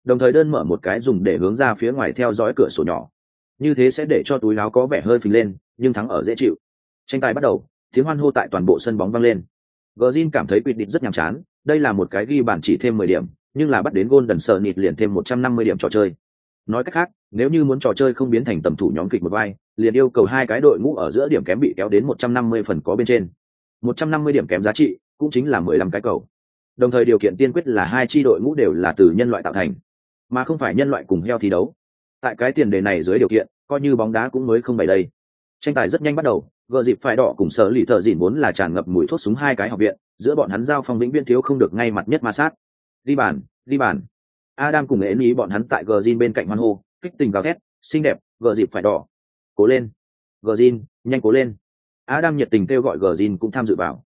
đồng thời đơn mở một cái dùng để hướng ra phía ngoài theo dõi cửa sổ nhỏ, như thế sẽ để cho túi áo có vẻ hơi phình lên nhưng thắng ở dễ chịu. Tranh tài bắt đầu, tiếng hoan hô tại toàn bộ sân bóng vang lên. Virgin cảm thấy quyết định rất nhàm chán, đây là một cái ghi bàn chỉ thêm 10 điểm, nhưng là bắt đến Golden State liền thêm 150 điểm trò chơi. Nói cách khác, nếu như muốn trò chơi không biến thành tầm thủ nhóm kịch một vai, liền yêu cầu hai cái đội ngũ ở giữa điểm kém bị kéo đến 150 phần có bên trên. 150 điểm kém giá trị, cũng chính là 15 cái cầu. Đồng thời điều kiện tiên quyết là hai chi đội ngũ đều là từ nhân loại tạo thành, mà không phải nhân loại cùng heo thi đấu. Tại cái tiền đề này dưới điều kiện, coi như bóng đá cũng mới không bày đây. Tranh tài rất nhanh bắt đầu, gờ dịp phải đỏ cùng sở lì thợ dỉn vốn là tràn ngập mùi thuốc súng hai cái học viện, giữa bọn hắn giao phong vĩnh viễn thiếu không được ngay mặt nhất ma sát. Ghi bàn, ghi bàn. Adam cùng ến ý bọn hắn tại gờ zin bên cạnh hoan hô, kích tình gào thét, xinh đẹp, gờ dịp phải đỏ. Cố lên. Gờ zin, nhanh cố lên. Adam nhiệt tình kêu gọi gờ zin cũng tham dự vào.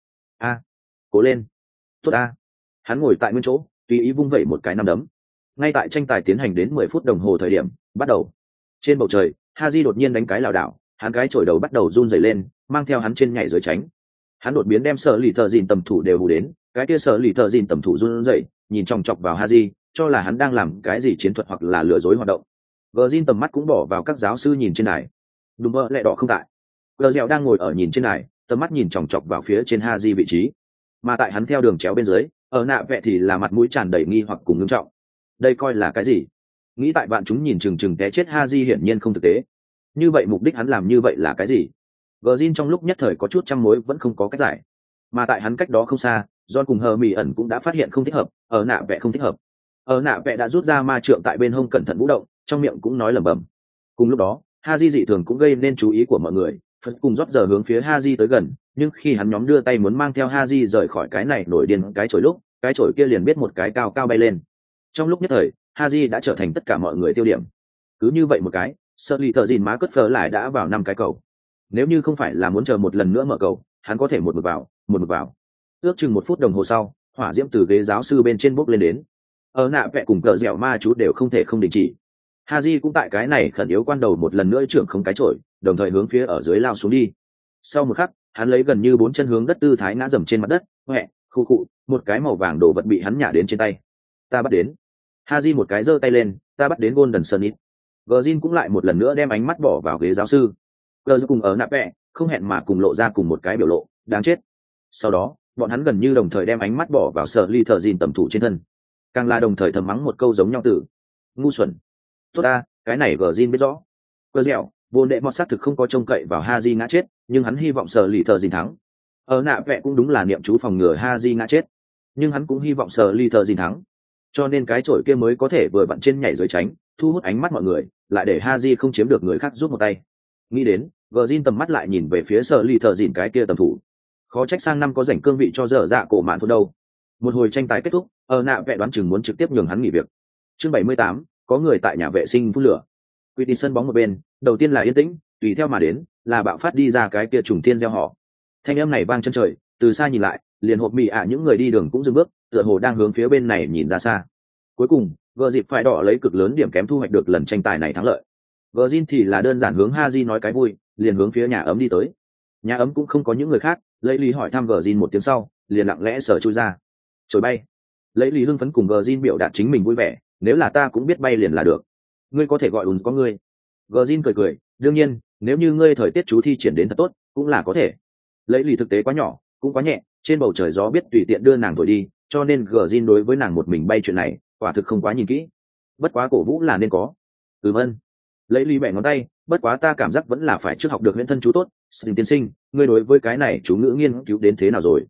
Cố lên. Tốt a. Hắn ngồi tại nguyên chỗ, tùy ý vung vẩy một cái nắm đấm. Ngay tại tranh tài tiến hành đến 10 phút đồng hồ thời điểm, bắt đầu. Trên bầu trời, Haji đột nhiên đánh cái lảo đảo, hắn cái chổi đầu bắt đầu run rẩy lên, mang theo hắn trên nhảy dưới tránh. Hắn đột biến đem sở lì thợ dìn tầm thủ đều hù đến, cái kia sở lì thợ dìn tầm thủ run rẩy, nhìn chòng chọc vào Haji, cho là hắn đang làm cái gì chiến thuật hoặc là lừa dối hoạt động. Virgin tầm mắt cũng bỏ vào các giáo sư nhìn trên đài. Đúng mơ lẹ đỏ không tại. Gờ dẻo đang ngồi ở nhìn trên đài, tầm mắt nhìn chòng chọc vào phía trên Haji vị trí. Mà tại hắn theo đường chéo bên dưới, ở nạ vẽ thì là mặt mũi tràn đầy nghi hoặc cùng ngưng trọng. Đây coi là cái gì? Nghĩ tại bạn chúng nhìn chừng té chết Haji hiển nhiên không thực tế. Như vậy mục đích hắn làm như vậy là cái gì? Virgin trong lúc nhất thời có chút trăm mối vẫn không có cách giải. Mà tại hắn cách đó không xa, John cùng Hờ Mị ẩn cũng đã phát hiện không thích hợp, ở nạ vẽ không thích hợp. Ở nạ vẽ đã rút ra ma trượng tại bên hông cẩn thận vũ động, trong miệng cũng nói lẩm bẩm. Cùng lúc đó, Haji dị thường cũng gây nên chú ý của mọi người, Phật cùng rót giờ hướng phía Haji tới gần, nhưng khi hắn nhóm đưa tay muốn mang theo Haji rời khỏi cái này nổi điên cái chổi lúc, cái chổi kia liền biết một cái cao cao bay lên. Trong lúc nhất thời, Haji đã trở thành tất cả mọi người tiêu điểm. Cứ như vậy một cái, Sully thợ gìn má cất phở lại đã vào 5 cái cầu. Nếu như không phải là muốn chờ một lần nữa mở cầu, hắn có thể một mực vào, một mực vào. Ước chừng 1 phút đồng hồ sau, hỏa diễm từ ghế giáo sư bên trên bốc lên đến. Ở nạ vẽ cùng cờ dẻo ma chú đều không thể không đình chỉ. Haji cũng tại cái này khẩn yếu quan đầu một lần nữa trưởng không cái chổi, đồng thời hướng phía ở dưới lao xuống đi. Sau một khắc, hắn lấy gần như 4 chân hướng đất tư thái ngã dầm trên mặt đất, hoẹ, khu khụ, một cái màu vàng đồ vật bị hắn nhả đến trên tay. Ta bắt đến. Haji một cái giơ tay lên, ta bắt đến Golden Sunnit. Virgin cũng lại một lần nữa đem ánh mắt bỏ vào ghế giáo sư. Gờ cùng ở nạ vẽ, không hẹn mà cùng lộ ra cùng một cái biểu lộ, đáng chết. Sau đó, bọn hắn gần như đồng thời đem ánh mắt bỏ vào sở ly thợ dìn tầm thủ trên thân. Càng là đồng thời thầm mắng một câu giống nhau từ ngu xuẩn. Tốt ta, cái này Virgin biết rõ. Gờ dẻo, vô đệ mọt xác thực không có trông cậy vào Haji ngã chết, nhưng hắn hy vọng sở ly thợ dìn thắng. Ở nạ vẽ cũng đúng là niệm chú phòng ngừa Haji ngã chết, nhưng hắn cũng hy vọng sở ly thợ dìn thắng. Cho nên cái chổi kia mới có thể vừa vặn trên nhảy dưới tránh, thu hút ánh mắt mọi người, lại để Haji không chiếm được người khác giúp một tay. Nghĩ đến, Virgin tầm mắt lại nhìn về phía sở ly thợ dìn cái kia tầm thủ. Khó trách sang năm có rảnh cương vị cho dở dạ cổ mạn phun đâu. Một hồi tranh tài kết thúc, ở nạ vẽ đoán chừng muốn trực tiếp nhường hắn nghỉ việc. Chương 78, có người tại nhà vệ sinh phun lửa. Quy đi sân bóng một bên, đầu tiên là yên tĩnh, tùy theo mà đến là bạo phát đi ra cái kia trùng thiên gieo họ. Thanh âm này vang chân trời, từ xa nhìn lại, liền hộp mì những người đi đường cũng dừng bước, tựa hồ đang hướng phía bên này nhìn ra xa. Cuối cùng, gờ dịp phải đỏ lấy cực lớn điểm kém thu hoạch được lần tranh tài này thắng lợi. Virgin thì là đơn giản hướng Haji nói cái vui, liền hướng phía nhà ấm đi tới. Nhà ấm cũng không có những người khác, lấy lý hỏi thăm Virgin một tiếng sau, liền lặng lẽ sờ chui ra. Trồi bay. Lấy lý hưng phấn cùng Virgin biểu đạt chính mình vui vẻ, nếu là ta cũng biết bay liền là được. Ngươi có thể gọi có ngươi. Virgin cười cười, đương nhiên, nếu như ngươi thời tiết chú thi triển đến thật tốt, cũng là có thể. Lấy lý thực tế quá nhỏ, cũng quá nhẹ, trên bầu trời gió biết tùy tiện đưa nàng thổi đi, cho nên Virgin đối với nàng một mình bay chuyện này, quả thực không quá nhìn kỹ. Bất quá cổ vũ là nên có. Ơn. Lấy lý bẻ ngón tay, bất quá ta cảm giác vẫn là phải trước học được huyễn thân chú tốt. Sình tiên sinh, ngươi đối với cái này chú ngữ nghiên cứu đến thế nào rồi?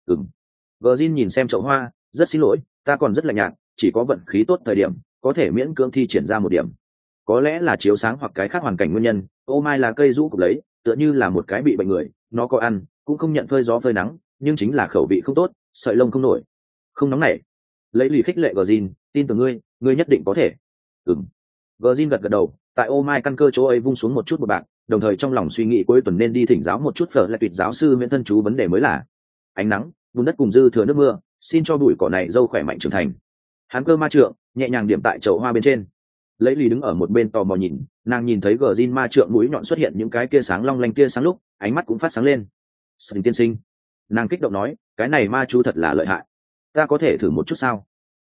Virgin nhìn xem chậu hoa, rất xin lỗi, ta còn rất lạnh nhạt, chỉ có vận khí tốt thời điểm, có thể miễn cưỡng thi triển ra một điểm. Có lẽ là chiếu sáng hoặc cái khác hoàn cảnh nguyên nhân, ô mai là cây rũ cục lấy, tựa như là một cái bị bệnh người, nó có ăn, cũng không nhận phơi gió phơi nắng, nhưng chính là khẩu vị không tốt, sợi lông không nổi. Không nóng nảy. Lấy lì khích lệ Virgin, tin tưởng ngươi nhất định có thể. Virgin gật gật đầu, tại ô mai căn cơ chỗ ấy vung xuống một chút một bạc, đồng thời trong lòng suy nghĩ cuối tuần nên đi thỉnh giáo một chút phở lại tuyệt giáo sư miễn thân chú vấn đề mới là ánh nắng, bùn đất cùng dư thừa nước mưa, xin cho bụi cỏ này dâu khỏe mạnh trưởng thành. Hắn cơ ma trượng nhẹ nhàng điểm tại chậu hoa bên trên. Lấy lì đứng ở một bên tò mò nhìn, nàng nhìn thấy Virgin ma trượng mũi nhọn xuất hiện những cái kia sáng long lanh tia sáng lúc, ánh mắt cũng phát sáng lên. Sình tiên sinh, nàng kích động nói, cái này ma chú thật là lợi hại, ta có thể thử một chút sao?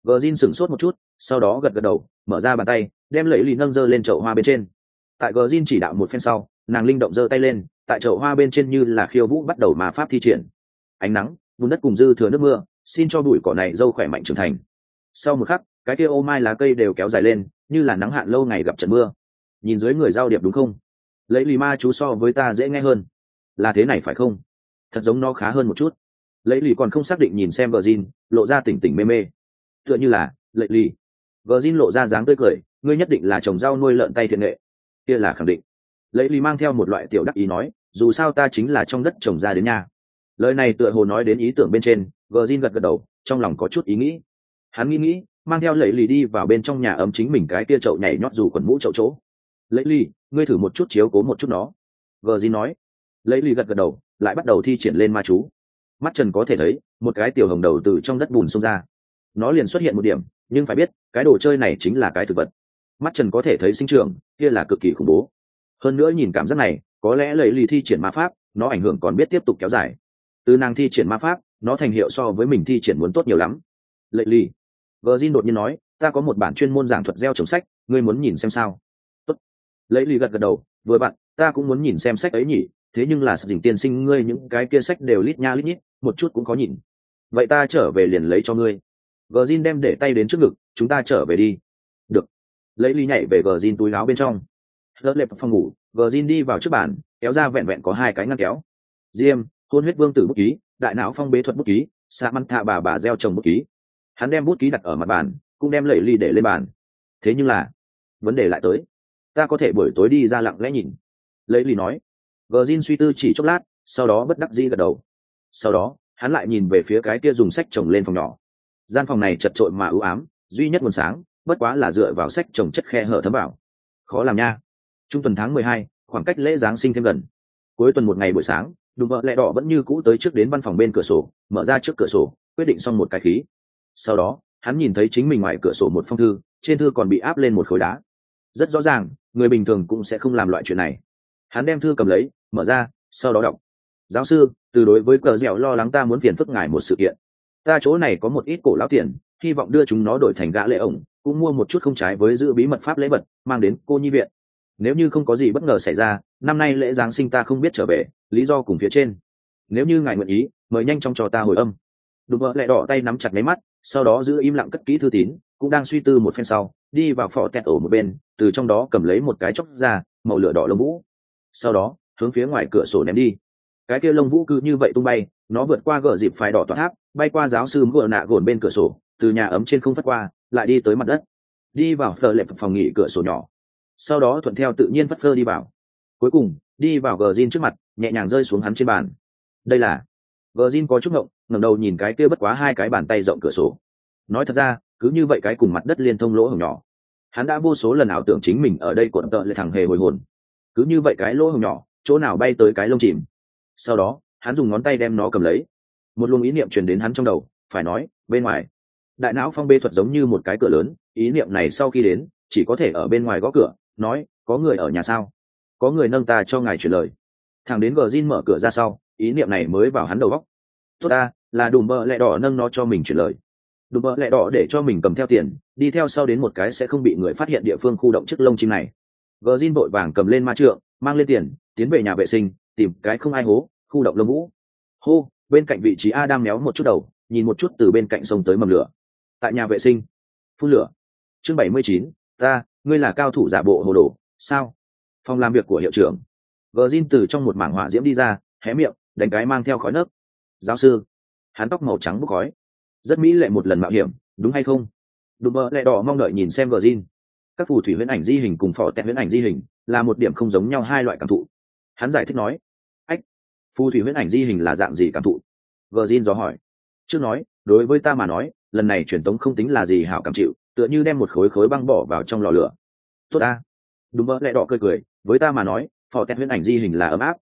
Gờ Jin sửng sốt một chút, sau đó gật gật đầu, mở ra bàn tay, đem lấy lì nâng giơ lên chậu hoa bên trên. Tại Gờ Jin chỉ đạo một phen sau, nàng linh động giơ tay lên, tại chậu hoa bên trên như là khiêu vũ bắt đầu mà pháp thi triển. Ánh nắng, bùn đất cùng dư thừa nước mưa, xin cho bụi cỏ này dâu khỏe mạnh trưởng thành. Sau một khắc, cái kia ô mai lá cây đều kéo dài lên, như là nắng hạn lâu ngày gặp trận mưa. Nhìn dưới người giao điệp đúng không? Lấy lì ma chú so với ta dễ nghe hơn. Là thế này phải không? Thật giống nó khá hơn một chút. Lấy lì còn không xác định nhìn xem Gờ Jin, lộ ra tỉnh tỉnh mê mê. Tựa như là, lệ lì. Gờ Jin lộ ra dáng tươi cười, ngươi nhất định là trồng rau nuôi lợn tay thiện nghệ. Kia là khẳng định. Lấy lì mang theo một loại tiểu đắc ý nói, dù sao ta chính là trong đất trồng ra đến nhà. Lời này tựa hồ nói đến ý tưởng bên trên, Gờ Jin gật gật đầu, trong lòng có chút ý nghĩ. Hắn nghĩ, mang theo lấy lì đi vào bên trong nhà ấm chính mình cái kia chậu nhảy nhót dù quần mũ chậu chỗ. Lấy lì, ngươi thử một chút chiếu cố một chút nó. Gờ Jin nói. Lấy lì gật gật đầu, lại bắt đầu thi triển lên ma chú. Mắt trần có thể thấy, một cái tiểu hồng đầu từ trong đất bùn xông ra. Nó liền xuất hiện một điểm, nhưng phải biết, cái đồ chơi này chính là cái thực vật. Mắt trần có thể thấy sinh trưởng, kia là cực kỳ khủng bố. Hơn nữa nhìn cảm giác này, có lẽ lấy lì thi triển ma pháp, nó ảnh hưởng còn biết tiếp tục kéo dài. Từ nàng thi triển ma pháp, nó thành hiệu so với mình thi triển muốn tốt nhiều lắm. Lệ lì. Virgin đột nhiên nói, ta có một bản chuyên môn giảng thuật gieo trồng sách, ngươi muốn nhìn xem sao? Tốt. Lệ lì gật gật đầu, vừa bạn, ta cũng muốn nhìn xem sách ấy nhỉ, thế nhưng là dình tiên sinh ngươi những cái kia sách đều lít nha lít nhít, một chút cũng có nhìn. Vậy ta trở về liền lấy cho ngươi. Virgin đem để tay đến trước ngực, chúng ta trở về đi. Được. Lấy ly nhảy về Virgin túi áo bên trong. Lỡ lệp phòng ngủ, Virgin đi vào trước bàn, kéo ra vẹn vẹn có 2 cái ngăn kéo. Diêm, hôn huyết vương tử bút ký, đại não phong bế thuật bút ký, sa măn thạ bà gieo trồng bút ký. Hắn đem bút ký đặt ở mặt bàn, cũng đem lẩy ly để lên bàn. Thế nhưng là, vấn đề lại tới. Ta có thể buổi tối đi ra lặng lẽ nhìn. Lẩy ly nói. Virgin suy tư chỉ chốc lát, sau đó bất đắc dĩ gật đầu. Sau đó, hắn lại nhìn về phía cái kia dùng sách trồng lên phòng nhỏ. Gian phòng này chật chội mà ưu ám, duy nhất nguồn sáng, bất quá là dựa vào sách trồng chất khe hở thấm vào. Khó làm nha. Trung tuần tháng 12, khoảng cách lễ Giáng sinh thêm gần. Cuối tuần một ngày buổi sáng, Đùm Bợ Lẹ Đỏ vẫn như cũ tới trước đến văn phòng bên cửa sổ, mở ra trước cửa sổ, quyết định xong một cái khí. Sau đó, hắn nhìn thấy chính mình ngoài cửa sổ một phong thư, trên thư còn bị áp lên một khối đá. Rất rõ ràng, người bình thường cũng sẽ không làm loại chuyện này. Hắn đem thư cầm lấy, mở ra, sau đó đọc. Giáo sư, từ đối với cờ dẻo lo lắng ta muốn phiền phức ngài một sự kiện. Ta chỗ này có một ít cổ lão tiền, hy vọng đưa chúng nó đổi thành gã lệ ổng, cũng mua một chút không trái với giữ bí mật pháp lễ vật, mang đến cô nhi viện. Nếu như không có gì bất ngờ xảy ra, năm nay lễ Giáng sinh ta không biết trở về, lý do cùng phía trên. Nếu như ngài nguyện ý, mời nhanh chóng cho ta hồi âm. Đùm Bợ Lẹ Đỏ tay nắm chặt mấy mắt, sau đó giữ im lặng cất kỹ thư tín, cũng đang suy tư một phen sau, đi vào phỏ tẹt ổ một bên, từ trong đó cầm lấy một cái chốc ra, màu lửa đỏ lông vũ. Sau đó, hướng phía ngoài cửa sổ ném đi. Cái kia lông vũ cứ như vậy tung bay, nó vượt qua gờ dịp phái đỏ tỏa tháp, bay qua giáo sư gờ nạ gồn bên cửa sổ, từ nhà ấm trên không phất qua, lại đi tới mặt đất, đi vào phờ lệp phòng nghỉ cửa sổ nhỏ. Sau đó thuận theo tự nhiên phất phơ đi vào. Cuối cùng, đi vào Gờ trước mặt, nhẹ nhàng rơi xuống hắn trên bàn. Đây là. Gờ có chút ngộng, ngẩng đầu nhìn cái kia bất quá 2 cái bàn tay rộng cửa sổ. Nói thật ra, cứ như vậy cái cùng mặt đất liên thông lỗ hổng nhỏ. Hắn đã vô số lần ảo tưởng chính mình ở đây cuộn tợ lại thẳng hề hồi hồn. Cứ như vậy cái lỗ hổng nhỏ, chỗ nào bay tới cái lông chìm. Sau đó, hắn dùng ngón tay đem nó cầm lấy. Một luồng ý niệm truyền đến hắn trong đầu, phải nói, bên ngoài. Đại não phong bê thuật giống như một cái cửa lớn, ý niệm này sau khi đến, chỉ có thể ở bên ngoài gõ cửa, nói, có người ở nhà sao? Có người nâng ta cho ngài chuyển lời. Thằng đến Gin mở cửa ra sau, ý niệm này mới vào hắn đầu óc. Tốt ta, là Đùm Bợ Lẹ Đỏ nâng nó cho mình chuyển lời. Đùm Bợ Lẹ Đỏ để cho mình cầm theo tiền, đi theo sau đến một cái sẽ không bị người phát hiện địa phương khu động chiếc lông chim này. Gin vội vàng cầm lên ma trượng, mang lên tiền, tiến về nhà vệ sinh, tìm cái không ai hố, khu động lông vũ. Hô, bên cạnh vị trí A đang méo một chút đầu, nhìn một chút từ bên cạnh sông tới mầm lửa. Tại nhà vệ sinh, phun lửa. Chương 79, ngươi là cao thủ giả bộ hồ đồ, sao? Phòng làm việc của hiệu trưởng. Gin từ trong một mảng hỏa diễm đi ra, hé miệng, đánh cái mang theo khói nấc. Giáo sư, hắn tóc màu trắng bốc khói, rất mỹ lệ một lần mạo hiểm, đúng hay không? Đùm Bợ Lẹ Đỏ mong đợi nhìn xem Gin. Các phù thủy huyễn ảnh di hình cùng phò tẹt huyễn ảnh di hình là một điểm không giống nhau hai loại cảm thụ. Hắn giải thích nói, ách, phù thủy huyễn ảnh di hình là dạng gì cảm thụ? Gin dò hỏi. Trước nói, đối với ta mà nói, lần này truyền tống không tính là gì hảo cảm chịu, tựa như đem một khối băng bỏ vào trong lò lửa. Tốt ta. Đùm Bợ Lẹ Đỏ cười, với ta mà nói, phò tẹt huyễn ảnh di hình là ấm áp,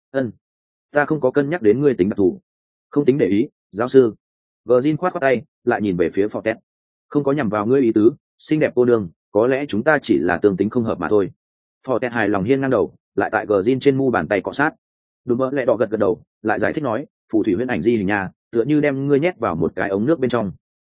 ta không có cân nhắc đến ngươi tính đặc thù. Không tính để ý, giáo sư. Gin khoát tay, lại nhìn về phía phò tẹt. Không có nhằm vào ngươi ý tứ, xinh đẹp cô nương, có lẽ chúng ta chỉ là tương tính không hợp mà thôi. Phò tẹt hài lòng hiên ngang đầu, lại tại Gin trên mu bàn tay cọ sát. Đùm Bợ Lẹ Đỏ gật đầu, lại giải thích nói, phù thủy huyễn ảnh di hình nhà, tựa như đem ngươi nhét vào một cái ống nước bên trong.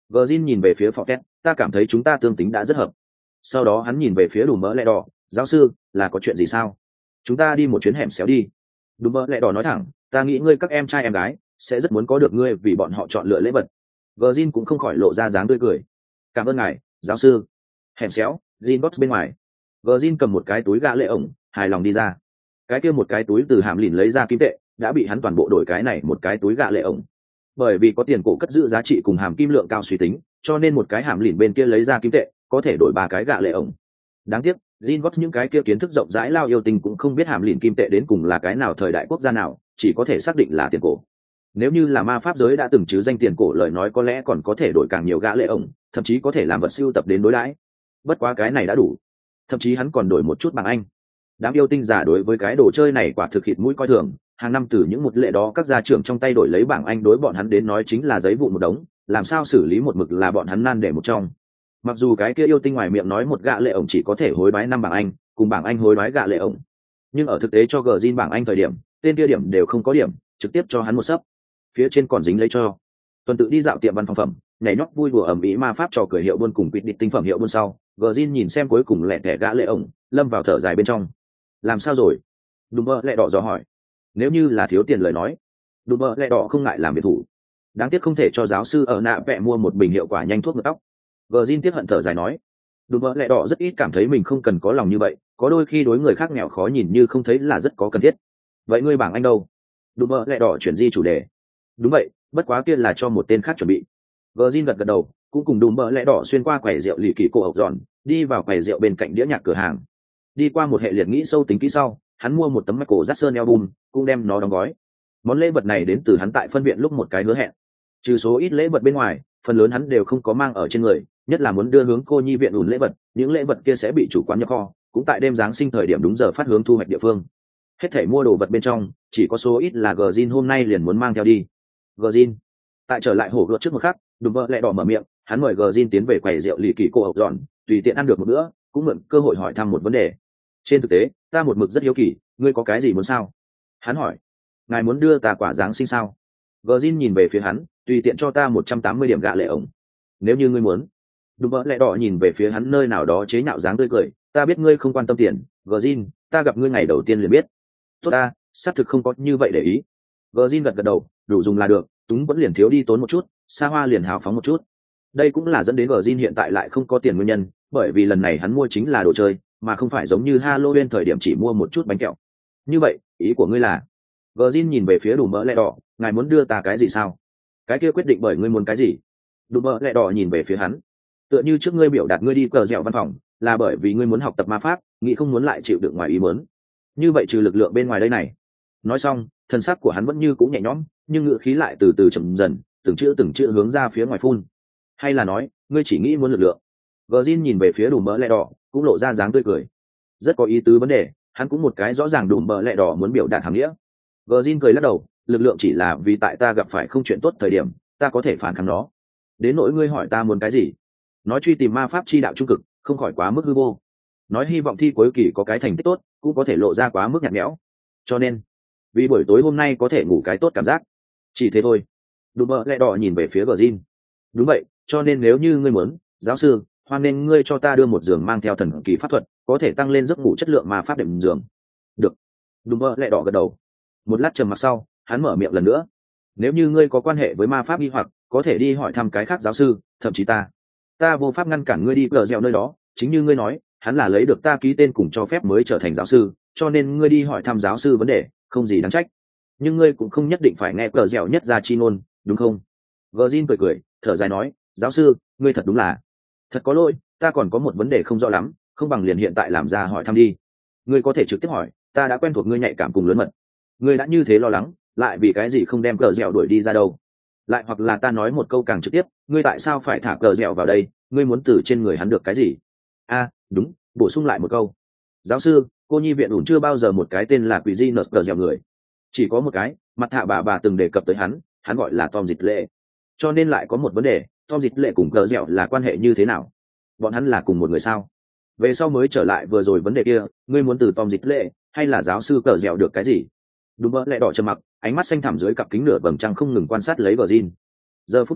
Virgin nhìn về phía Fortet, ta cảm thấy chúng ta tương tính đã rất hợp. Sau đó hắn nhìn về phía Đùm Bỡ Lẹ Đỏ, giáo sư, là có chuyện gì sao? Chúng ta đi một chuyến hẻm xéo đi. Đùm Bỡ Lẹ Đỏ nói thẳng, ta nghĩ ngươi các em trai em gái sẽ rất muốn có được ngươi vì bọn họ chọn lựa lễ vật. Virgin cũng không khỏi lộ ra dáng tươi cười. Cảm ơn ngài, giáo sư. Hẻm xéo, Ginbox bên ngoài. Virgin cầm một cái túi gạ lệ ổng, hài lòng đi ra. Cái kia một cái túi từ hàm lìn lấy ra kim tệ, đã bị hắn toàn bộ đổi cái này một cái túi gạ lệ ổng. Bởi vì có tiền cổ cất giữ giá trị cùng hàm kim lượng cao suy tính, cho nên một cái hàm lìn bên kia lấy ra kim tệ có thể đổi 3 cái gạ lệ ổng. Đáng tiếc, Ginbox những cái kia kiến thức rộng rãi lao yêu tình cũng không biết hàm lìn kim tệ đến cùng là cái nào thời đại quốc gia nào, chỉ có thể xác định là tiền cổ. Nếu như là ma pháp giới đã từng chứ danh tiền cổ lời nói có lẽ còn có thể đổi càng nhiều gã lệ ổng, thậm chí có thể làm vật sưu tập đến đối đãi. Bất quá cái này đã đủ. Thậm chí hắn còn đổi một chút bằng Anh. Đám yêu tinh giả đối với cái đồ chơi này quả thực khịt mũi coi thường, hàng năm từ những một lệ đó các gia trưởng trong tay đổi lấy bảng Anh đối bọn hắn đến nói chính là giấy vụn một đống, làm sao xử lý một mực là bọn hắn nan để một trong. Mặc dù cái kia yêu tinh ngoài miệng nói một gã lệ ổng chỉ có thể hối đoái 5 bảng Anh, cùng bảng Anh hối đoái gã lệ ổng, nhưng ở thực tế cho Gjin bảng Anh thời điểm, tên kia điểm đều không có điểm, trực tiếp cho hắn một sấp. Phía trên còn dính lấy cho. Tuần tự đi dạo tiệm văn phòng phẩm, nhảy nhót vui đùa ầm ĩ ma pháp trò cười hiệu buôn cùng quyết định tinh phẩm hiệu buôn sau, Gjin nhìn xem cuối cùng lẹ tẻ gã lệ ổng, lâm vào thở dài bên trong. Làm sao rồi? Đùm Bỡ Lẹ Đỏ dò hỏi. Nếu như là thiếu tiền lời nói, Đùm Bỡ Lẹ Đỏ không ngại làm biệt thủ. Đáng tiếc không thể cho giáo sư ở nạ vẽ mua một bình hiệu quả nhanh thuốc ngược tóc. Gjin tiếc hận thở dài nói. Đùm Bỡ Lẹ Đỏ rất ít cảm thấy mình không cần có lòng như vậy, có đôi khi đối người khác nghèo khó nhìn như không thấy là rất có cần thiết. Vậy ngươi bảng Anh đâu? Đùm Bỡ Lẹ Đỏ chuyển di chủ đề. Đúng vậy, bất quá kia là cho một tên khác chuẩn bị. Gjin gật gật đầu, cũng cùng Đùm Bỡ Lẹ Đỏ xuyên qua quầy rượu lì kỳ cổ ốc giòn, đi vào quầy rượu bên cạnh đĩa nhạc cửa hàng. Đi qua một hệ liệt nghĩ sâu tính kỹ sau, hắn mua một tấm Michael Jackson album, cũng đem nó đóng gói. Món lễ vật này đến từ hắn tại phân viện lúc một cái hứa hẹn. Trừ số ít lễ vật bên ngoài, phần lớn hắn đều không có mang ở trên người, nhất là muốn đưa hướng cô nhi viện ủn lễ vật, những lễ vật kia sẽ bị chủ quán nhập kho, cũng tại đêm giáng sinh thời điểm đúng giờ phát hướng thu hoạch địa phương. Hết thảy mua đồ vật bên trong, chỉ có số ít là Gjin hôm nay liền muốn mang theo đi. Gjin, tại trở lại hổ gợt trước một khắc, Đùm Bỡ Lẹ Đỏ mở miệng, hắn mời Gjin tiến về quầy rượu lì kỳ cô ốc giòn, tùy tiện ăn được một bữa, cũng mượn cơ hội hỏi thăm một vấn đề. Trên thực tế, ta một mực rất hiếu kỳ, ngươi có cái gì muốn sao? Hắn hỏi. Ngài muốn đưa ta quả giáng sinh sao? Gjin nhìn về phía hắn, tùy tiện cho ta 180 điểm gạ lệ ổng. Nếu như ngươi muốn. Đùm Bỡ Lẹ Đỏ nhìn về phía hắn nơi nào đó chế nhạo dáng tươi cười, ta biết ngươi không quan tâm tiền, Gjin, ta gặp ngươi ngày đầu tiên liền biết. Tốt ta, xác thực không có như vậy để ý. Gjin gật gật đầu, đủ dùng là được, túng vẫn liền thiếu đi tốn một chút, xa hoa liền hào phóng một chút. Đây cũng là dẫn đến Gjin hiện tại lại không có tiền nguyên nhân, bởi vì lần này hắn mua chính là đồ chơi, mà không phải giống như Halloween thời điểm chỉ mua một chút bánh kẹo. Như vậy, ý của ngươi là? Gjin nhìn về phía Đùm Bỡ Lẹ Đỏ, ngài muốn đưa ta cái gì sao? Cái kia quyết định bởi ngươi muốn cái gì. Đùm Bỡ Lẹ Đỏ nhìn về phía hắn, tựa như trước ngươi biểu đạt ngươi đi cờ dẻo văn phòng là bởi vì ngươi muốn học tập ma pháp, nghĩ không muốn lại chịu đựng ngoài ý muốn. Như vậy trừ lực lượng bên ngoài đây này. Nói xong, thân sắc của hắn vẫn như cũ nhẹ nhõm, nhưng ngữ khí lại từ từ chậm dần, từng chữ hướng ra phía ngoài phun. Hay là nói, ngươi chỉ nghĩ muốn lực lượng? Gjin nhìn về phía Đùm Bỡ Lẹ Đỏ, cũng lộ ra dáng tươi cười. Rất có ý tứ vấn đề, hắn cũng một cái rõ ràng Đùm Bỡ Lẹ Đỏ muốn biểu đạt hàm nghĩa. Gjin cười lắc đầu, lực lượng chỉ là vì tại ta gặp phải không chuyện tốt thời điểm, ta có thể phản kháng nó. Đến nỗi ngươi hỏi ta muốn cái gì? Nói truy tìm ma pháp chi đạo trung cực, không khỏi quá mức hư vô. Nói hy vọng thi cuối kỳ có cái thành tích tốt, cũng có thể lộ ra quá mức nhạt nhẽo. Cho nên, vì buổi tối hôm nay có thể ngủ cái tốt cảm giác, chỉ thế thôi. Đùm Bỡ Lẹ Đỏ nhìn về phía Gjin. Đúng vậy, cho nên nếu như ngươi muốn, giáo sư, hoan nên ngươi cho ta đưa một giường mang theo thần kỳ pháp thuật, có thể tăng lên giấc ngủ chất lượng ma pháp đệm giường. Được. Đùm Bỡ Lẹ Đỏ gật đầu. Một lát trầm mặc sau, hắn mở miệng lần nữa. Nếu như ngươi có quan hệ với ma pháp nghi hoặc, có thể đi hỏi thăm cái khác giáo sư, thậm chí ta vô pháp ngăn cản ngươi đi cờ dẻo nơi đó, chính như ngươi nói, hắn là lấy được ta ký tên cùng cho phép mới trở thành giáo sư, cho nên ngươi đi hỏi thăm giáo sư vấn đề, không gì đáng trách. Nhưng ngươi cũng không nhất định phải nghe cờ dẻo nhất ra chi ngôn, đúng không? Gjin cười, thở dài nói, giáo sư, ngươi thật đúng là thật có lỗi, ta còn có một vấn đề không rõ lắm, không bằng liền hiện tại làm ra hỏi thăm đi. Ngươi có thể trực tiếp hỏi, ta đã quen thuộc ngươi nhạy cảm cùng lớn mật. Ngươi đã như thế lo lắng, lại vì cái gì không đem cờ dẻo đuổi đi ra đâu? Lại hoặc là ta nói một câu càng trực tiếp, ngươi tại sao phải thả cờ dẻo vào đây, ngươi muốn từ trên người hắn được cái gì? Đúng, bổ sung lại một câu. Giáo sư, cô nhi viện ủn chưa bao giờ một cái tên là quỷ di nợ cờ dẻo người, chỉ có một cái, mặt thạ bà từng đề cập tới hắn gọi là Tom Dịch Lệ. Cho nên lại có một vấn đề, Tom Dịch Lệ cùng cờ dẻo là quan hệ như thế nào? Bọn hắn là cùng một người sao? Về sau mới trở lại vừa rồi vấn đề kia, ngươi muốn từ Tom Dịch Lệ hay là giáo sư cờ dẻo được cái gì? Đùm Bỡ Lẹ Đỏ trầm mặc, ánh mắt xanh thẳm dưới cặp kính nửa vầng trăng không ngừng quan sát lấy Gjin. Giờ phút này,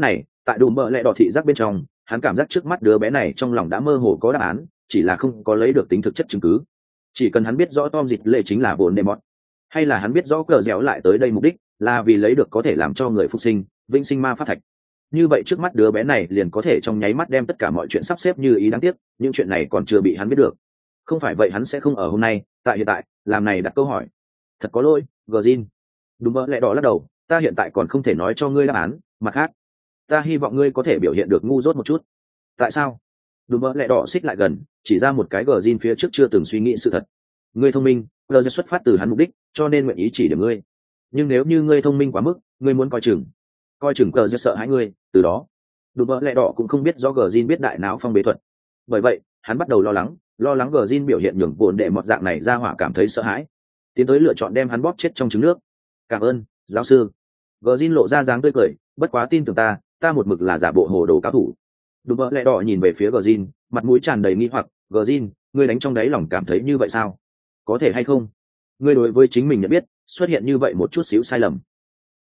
Tại đùm bợ lẹ đỏ thị giác bên trong, hắn cảm giác trước mắt đứa bé này trong lòng đã mơ hồ có đáp án, chỉ là không có lấy được tính thực chất chứng cứ. Chỉ cần hắn biết rõ Tom Dịch Lệ chính là vốn Demot, hay là hắn biết rõ cờ dẻo lại tới đây mục đích là vì lấy được có thể làm cho người phục sinh vĩnh sinh ma pháp thạch, như vậy trước mắt đứa bé này liền có thể trong nháy mắt đem tất cả mọi chuyện sắp xếp như ý. Đáng tiếc những chuyện này còn chưa bị hắn biết được, không phải vậy hắn sẽ không ở hôm nay tại hiện tại làm này đặt câu hỏi. Thật có lỗi Gjin. Đúng mơ lẽ đỏ lắc đầu, ta hiện tại còn không thể nói cho ngươi đáp án, mặt khác ta hy vọng ngươi có thể biểu hiện được ngu dốt một chút. Tại sao? Đúng mơ lẽ đỏ xích lại gần, chỉ ra một cái Gjin phía trước chưa từng suy nghĩ sự thật. Ngươi thông minh, Gjin xuất phát từ hắn mục đích cho nên nguyện ý chỉ điểm ngươi, nhưng nếu như ngươi thông minh quá mức, ngươi muốn coi chừng Gjin sợ hãi ngươi, từ đó đúng mơ lẽ đỏ cũng không biết do Gjin biết đại não phong bế thuật, bởi vậy hắn bắt đầu lo lắng Gjin biểu hiện nhường vồn đệ một dạng này ra hỏa cảm thấy sợ hãi, tiến tới lựa chọn đem hắn bóp chết trong trứng nước. Cảm ơn giáo sư. Gjin lộ ra dáng tươi cười, bất quá tin tưởng ta một mực là giả bộ hồ đồ cao thủ. Đúng mơ lẽ đỏ nhìn về phía Gjin, mặt mũi tràn đầy nghi hoặc. Gjin, ngươi đánh trong đáy lòng cảm thấy như vậy sao? Có thể hay không ngươi đối với chính mình nhận biết xuất hiện như vậy một chút xíu sai lầm?